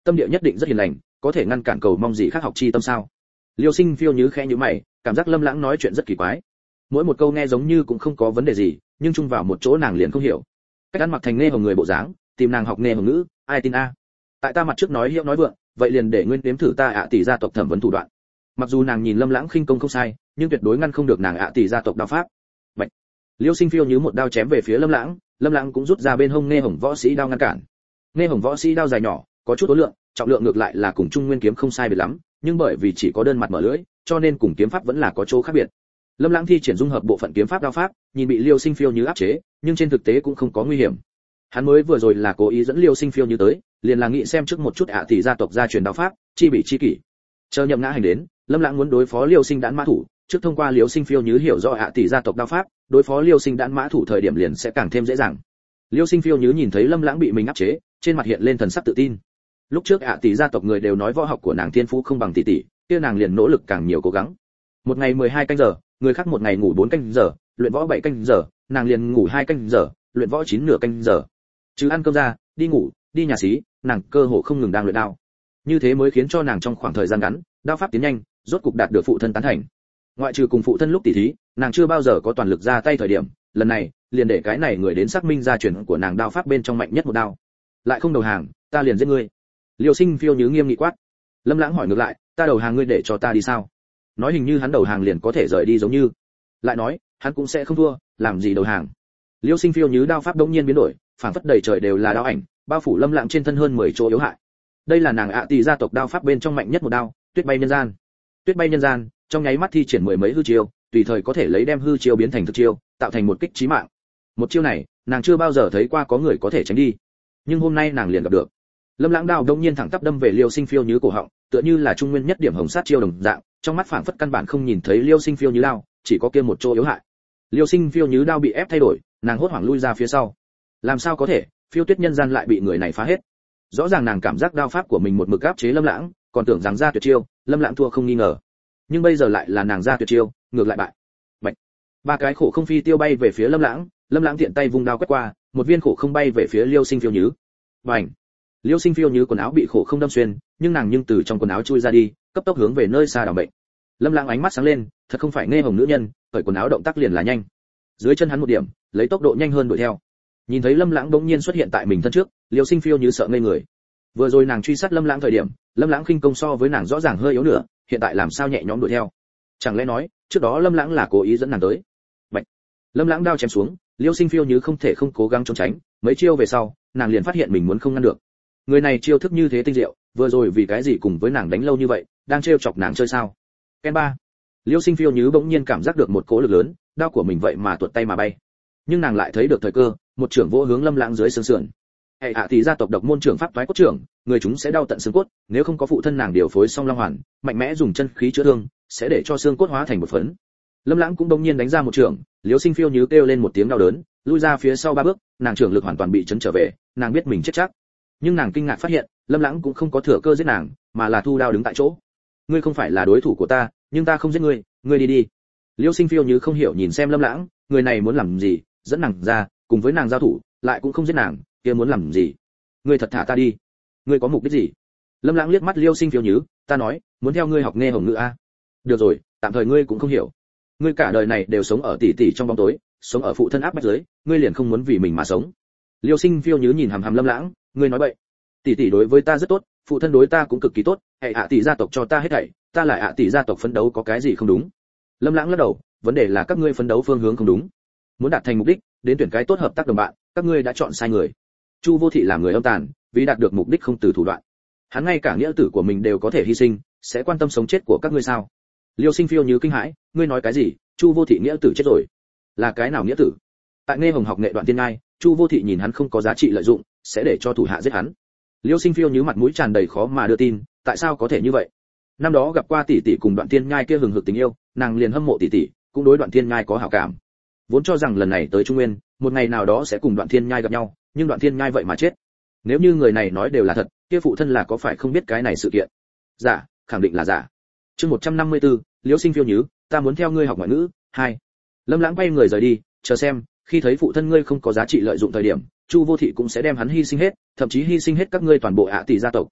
tâm địa nhất định rất hiền lành, có thể ngăn cản cầu mong gì khác học chi tâm sao? Liêu Sinh Phiêu nhíu khẽ nhíu mày, cảm giác Lâm Lãng nói chuyện rất kỳ quái. Mỗi một câu nghe giống như cũng không có vấn đề gì, nhưng chung vào một chỗ nàng liền không hiểu. Cách ăn mặc thành nghe hồng người bộ dáng, tìm nàng học nghe hồng ngữ, ai tin a? Tại ta mặt trước nói hiệu nói vượng, vậy liền để nguyên đếm thử ta ạ tỷ gia tộc thẩm vấn thủ đoạn. Mặc dù nàng nhìn Lâm Lãng khinh công không sai, nhưng tuyệt đối ngăn không được nàng ạ tỷ gia tộc đao pháp. Bạch. Liêu Sinh Phiêu như một đao chém về phía Lâm Lãng, Lâm Lãng cũng rút ra bên hông nghe hồng võ sĩ đao ngăn cản. Nghe hồng võ sĩ đao dài nhỏ, có chút ối lượng, trọng lượng ngược lại là cùng Trung Nguyên kiếm không sai biệt lắm, nhưng bởi vì chỉ có đơn mặt mở lưỡi, cho nên cùng kiếm pháp vẫn là có chỗ khác biệt. Lâm Lãng thi triển dung hợp bộ phận kiếm pháp đao pháp, nhìn bị Liêu Sinh Phiêu như áp chế, nhưng trên thực tế cũng không có nguy hiểm. Hắn mới vừa rồi là cố ý dẫn Liêu Sinh Phiêu như tới, liền là nghĩ xem trước một chút ạ tỷ gia tộc gia truyền đao pháp, chi bị chi kỷ. Chờ Nhậm Ngã Hành đến, Lâm Lãng muốn đối phó Liêu Sinh Đãn mã thủ, trước thông qua Liêu Sinh Phiêu như hiểu rõ ạ tỷ gia tộc đao pháp, đối phó Liêu Sinh Đãn mã thủ thời điểm liền sẽ càng thêm dễ dàng. Liêu Sinh Phiêu như nhìn thấy Lâm Lãng bị mình áp chế, trên mặt hiện lên thần sắc tự tin. Lúc trước ạ tỷ gia tộc người đều nói võ học của nàng thiên phú không bằng tỷ tỷ, kia nàng liền nỗ lực càng nhiều cố gắng. Một ngày mười hai canh giờ, người khác một ngày ngủ bốn canh giờ, luyện võ bảy canh giờ, nàng liền ngủ hai canh giờ, luyện võ chín nửa canh giờ. Chứ ăn cơm ra, đi ngủ, đi nhà xí, nàng cơ hồ không ngừng đang luyện đao. Như thế mới khiến cho nàng trong khoảng thời gian ngắn, đao pháp tiến nhanh, rốt cục đạt được phụ thân tán thành. Ngoại trừ cùng phụ thân lúc tỉ thí, nàng chưa bao giờ có toàn lực ra tay thời điểm, lần này, liền để cái này người đến xác minh gia truyền của nàng đao pháp bên trong mạnh nhất một đao. Lại không đầu hàng, ta liền giết ngươi. Liêu Sinh Phiêu như nghiêm nghị quát. Lâm Lãng hỏi ngược lại, ta đầu hàng ngươi để cho ta đi sao? Nói hình như hắn đầu hàng liền có thể rời đi giống như. Lại nói, hắn cũng sẽ không thua, làm gì đầu hàng? Liêu Sinh Phiêu như đao pháp đống nhiên biến đổi, phảng phất đầy trời đều là đao ảnh, bao phủ Lâm Lãng trên thân hơn mười chỗ yếu hại. Đây là nàng ạ tỷ gia tộc đao pháp bên trong mạnh nhất một đao, Tuyết bay nhân gian. Tuyết bay nhân gian, trong nháy mắt thi triển mười mấy hư chiêu, tùy thời có thể lấy đem hư chiêu biến thành thực chiêu, tạo thành một kích chí mạng. Một chiêu này, nàng chưa bao giờ thấy qua có người có thể tránh đi, nhưng hôm nay nàng liền gặp được. Lâm Lãng đao đống nhiên thẳng tắp đâm về Liêu Sinh Phiêu như cổ họng, tựa như là trung nguyên nhất điểm hồng sát chiêu đồng dạng, trong mắt phảng phất căn bản không nhìn thấy Liêu Sinh Phiêu như đao, chỉ có kia một chỗ yếu hại. Liêu Sinh Phiêu như đao bị ép thay đổi, nàng hốt hoảng lui ra phía sau. Làm sao có thể, Phiêu Tuyết nhân gian lại bị người này phá hết? Rõ ràng nàng cảm giác đao pháp của mình một mực áp chế Lâm Lãng, còn tưởng rằng ra tuyệt chiêu, Lâm Lãng thua không nghi ngờ. Nhưng bây giờ lại là nàng ra tuyệt chiêu, ngược lại bại. Bạch. Ba cái khổ không phi tiêu bay về phía Lâm Lãng, Lâm Lãng tiện tay vung đao quét qua, một viên khổ không bay về phía Liêu Sinh Phiêu Nhứ. Bành. Liêu Sinh Phiêu Nhứ quần áo bị khổ không đâm xuyên, nhưng nàng nhưng từ trong quần áo chui ra đi, cấp tốc hướng về nơi xa đảo bệnh. Lâm Lãng ánh mắt sáng lên, thật không phải nghe hồng nữ nhân, cởi quần áo động tác liền là nhanh. Dưới chân hắn một điểm, lấy tốc độ nhanh hơn đuổi theo. Nhìn thấy Lâm Lãng bỗng nhiên xuất hiện tại mình thân trước, Liêu Sinh Phiêu Nhứ sợ ngây người. Vừa rồi nàng truy sát Lâm Lãng thời điểm, Lâm Lãng khinh công so với nàng rõ ràng hơi yếu nữa, hiện tại làm sao nhẹ nhõm đuổi theo? Chẳng lẽ nói, trước đó Lâm Lãng là cố ý dẫn nàng tới? Bạch. Lâm Lãng đao chém xuống, Liêu Sinh Phiêu Nhứ không thể không cố gắng trốn tránh, mấy chiêu về sau, nàng liền phát hiện mình muốn không ngăn được. Người này chiêu thức như thế tinh diệu, vừa rồi vì cái gì cùng với nàng đánh lâu như vậy, đang trêu chọc nàng chơi sao? Ken ba. Liêu Sinh Phiêu Nhứ bỗng nhiên cảm giác được một cỗ lực lớn, đao của mình vậy mà tuột tay mà bay. Nhưng nàng lại thấy được thời cơ, một trưởng vỗ hướng Lâm Lãng dưới xương sườn. Hệ hạ tỷ gia tộc độc môn trưởng pháp toái cốt trưởng, người chúng sẽ đau tận xương cốt, nếu không có phụ thân nàng điều phối song long hoàn, mạnh mẽ dùng chân khí chữa thương, sẽ để cho xương cốt hóa thành một phấn. Lâm Lãng cũng bỗng nhiên đánh ra một trưởng, Liêu Sinh Phiêu Nhứ kêu lên một tiếng đau đớn, lui ra phía sau ba bước, nàng trưởng lực hoàn toàn bị chấn trở về, nàng biết mình chết chắc. Nhưng nàng kinh ngạc phát hiện, Lâm Lãng cũng không có thừa cơ giết nàng, mà là thu đao đứng tại chỗ. Ngươi không phải là đối thủ của ta, nhưng ta không giết ngươi, ngươi đi đi. Liêu Sinh Phiêu Nhứ không hiểu nhìn xem Lâm Lãng, người này muốn làm gì, dẫn nàng ra, cùng với nàng giao thủ, lại cũng không giết nàng, kia muốn làm gì? Ngươi thật thả ta đi. Ngươi có mục đích gì? Lâm Lãng liếc mắt Liêu Sinh Phiêu Nhứ, ta nói, muốn theo ngươi học nghe hồng ngữ a. Được rồi, tạm thời ngươi cũng không hiểu. Ngươi cả đời này đều sống ở tỷ tỷ trong bóng tối, sống ở phụ thân áp bách dưới, ngươi liền không muốn vì mình mà sống. Liêu Sinh Phiêu Nhứ nhìn hằm hằm Lâm Lãng, ngươi nói bậy. Tỷ tỷ đối với ta rất tốt, phụ thân đối ta cũng cực kỳ tốt, hệ ạ tỷ gia tộc cho ta hết thảy, ta lại ạ tỷ gia tộc phấn đấu có cái gì không đúng? Lâm Lãng lắc đầu, vấn đề là các ngươi phấn đấu phương hướng không đúng. Muốn đạt thành mục đích, đến tuyển cái tốt hợp tác đồng bạn, các ngươi đã chọn sai người. Chu Vô Thị là người âm tàn, vì đạt được mục đích không từ thủ đoạn. Hắn ngay cả nghĩa tử của mình đều có thể hy sinh, sẽ quan tâm sống chết của các ngươi sao? Liêu Sinh Phiêu Nhứ kinh hãi, ngươi nói cái gì? Chu Vô Thị nghĩa tử chết rồi? Là cái nào nghĩa tử? Tại Nghe Hồng học nghệ đoạn tiên ngai, Chu Vô Thị nhìn hắn không có giá trị lợi dụng, sẽ để cho thủ hạ giết hắn. Liêu Sinh Phiêu Nhứ mặt mũi tràn đầy khó mà đưa tin, tại sao có thể như vậy? Năm đó gặp qua tỷ tỷ cùng Đoạn Tiên Nhai kia hừng hực tình yêu, nàng liền hâm mộ tỷ tỷ, cũng đối Đoạn Tiên Nhai có hảo cảm. Vốn cho rằng lần này tới Trung Nguyên, một ngày nào đó sẽ cùng Đoạn Tiên Nhai gặp nhau, nhưng Đoạn Tiên Nhai vậy mà chết. Nếu như người này nói đều là thật, kia phụ thân là có phải không biết cái này sự kiện? Giả, khẳng định là giả. Chương một trăm năm mươi tư, Liêu Sinh Phiêu Nhứ, ta muốn theo ngươi học ngoại ngữ. Hai. Lâm Lãng quay người rời đi, chờ xem, khi thấy phụ thân ngươi không có giá trị lợi dụng thời điểm, Chu Vô Thị cũng sẽ đem hắn hy sinh hết, thậm chí hy sinh hết các ngươi toàn bộ ạ tỷ gia tộc.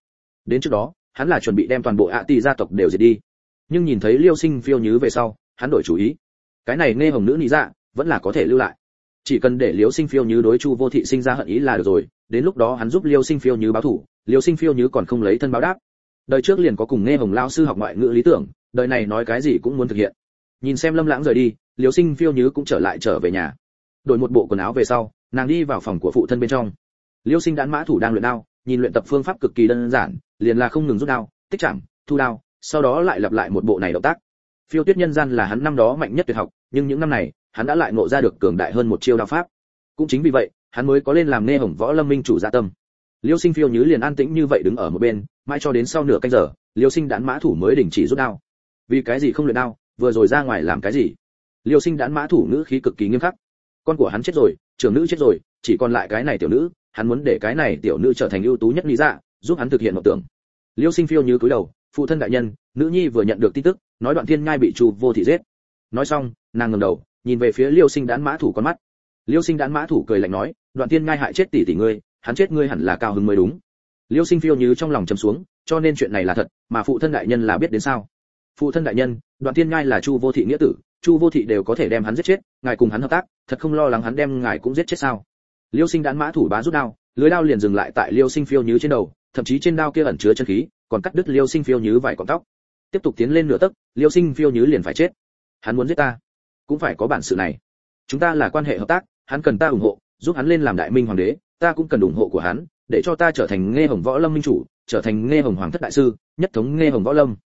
Đến trước đó hắn là chuẩn bị đem toàn bộ ạ tỷ gia tộc đều diệt đi, nhưng nhìn thấy Liêu Sinh phiêu nhứ về sau hắn đổi chủ ý. Cái này nghe hồng nữ nị dạ vẫn là có thể lưu lại, chỉ cần để Liêu Sinh phiêu nhứ đối Chu Vô Thị sinh ra hận ý là được rồi. Đến lúc đó hắn giúp Liêu Sinh phiêu nhứ báo thù, Liêu Sinh phiêu nhứ còn không lấy thân báo đáp. Đời trước liền có cùng nghe hồng lão sư học ngoại ngữ lý tưởng, đời này nói cái gì cũng muốn thực hiện. Nhìn xem Lâm Lãng rời đi, Liêu Sinh phiêu nhứ cũng trở lại trở về nhà, đổi một bộ quần áo về sau nàng đi vào phòng của phụ thân bên trong. Liêu Sinh đán mã thủ đang luyện đao, nhìn luyện tập phương pháp cực kỳ đơn giản, liền là không ngừng rút đao, tích chạm, thu đao, sau đó lại lặp lại một bộ này động tác. Phiêu tuyết nhân gian là hắn năm đó mạnh nhất tuyệt học, nhưng những năm này hắn đã lại ngộ ra được cường đại hơn một chiêu đao pháp. Cũng chính vì vậy hắn mới có lên làm nghe hồng võ lâm minh chủ dạ tâm. Liêu Sinh phiêu nhứ liền an tĩnh như vậy đứng ở một bên, mãi cho đến sau nửa canh giờ Liêu Sinh đán mã thủ mới đình chỉ rút đao. Vì cái gì không luyện đao, vừa rồi ra ngoài làm cái gì? Liêu Sinh đán mã thủ ngữ khí cực kỳ nghiêm khắc. Con của hắn chết rồi, trưởng nữ chết rồi, chỉ còn lại cái này tiểu nữ, hắn muốn để cái này tiểu nữ trở thành ưu tú nhất lý dạ, giúp hắn thực hiện mộng tưởng. Liêu Sinh phiêu nhứ cúi đầu, phụ thân đại nhân, nữ nhi vừa nhận được tin tức, nói Đoạn Thiên Nhai bị Chu Vô Thị giết. Nói xong nàng ngẩng đầu nhìn về phía Liêu Sinh đán mã thủ con mắt. Liêu Sinh đán mã thủ cười lạnh nói, Đoạn Thiên Nhai hại chết tỷ tỷ ngươi, hắn chết ngươi hẳn là cao hứng mới đúng. Liêu Sinh phiêu nhứ trong lòng trầm xuống, cho nên chuyện này là thật, mà phụ thân đại nhân là biết đến sao? Phụ thân đại nhân, Đoạn Thiên Nhai là Chu Vô Thị nghĩa tử, Chu Vô Thị đều có thể đem hắn giết chết, ngài cùng hắn hợp tác, thật không lo lắng hắn đem ngài cũng giết chết sao? Liêu Sinh đán mã thủ bá rút đao, lưỡi đao liền dừng lại tại Liêu Sinh phiêu nhứ trên đầu, thậm chí trên đao kia ẩn chứa chân khí, còn cắt đứt Liêu Sinh phiêu nhứ vài cọng tóc. Tiếp tục tiến lên nửa tấc, Liêu Sinh phiêu nhứ liền phải chết. Hắn muốn giết ta, cũng phải có bản sự này. Chúng ta là quan hệ hợp tác, hắn cần ta ủng hộ, giúp hắn lên làm đại minh hoàng đế, ta cũng cần ủng hộ của hắn, để cho ta trở thành nghe hồng võ lâm minh chủ, trở thành nghe hồng hoàng thất đại sư, nhất thống nghe hồng võ lâm.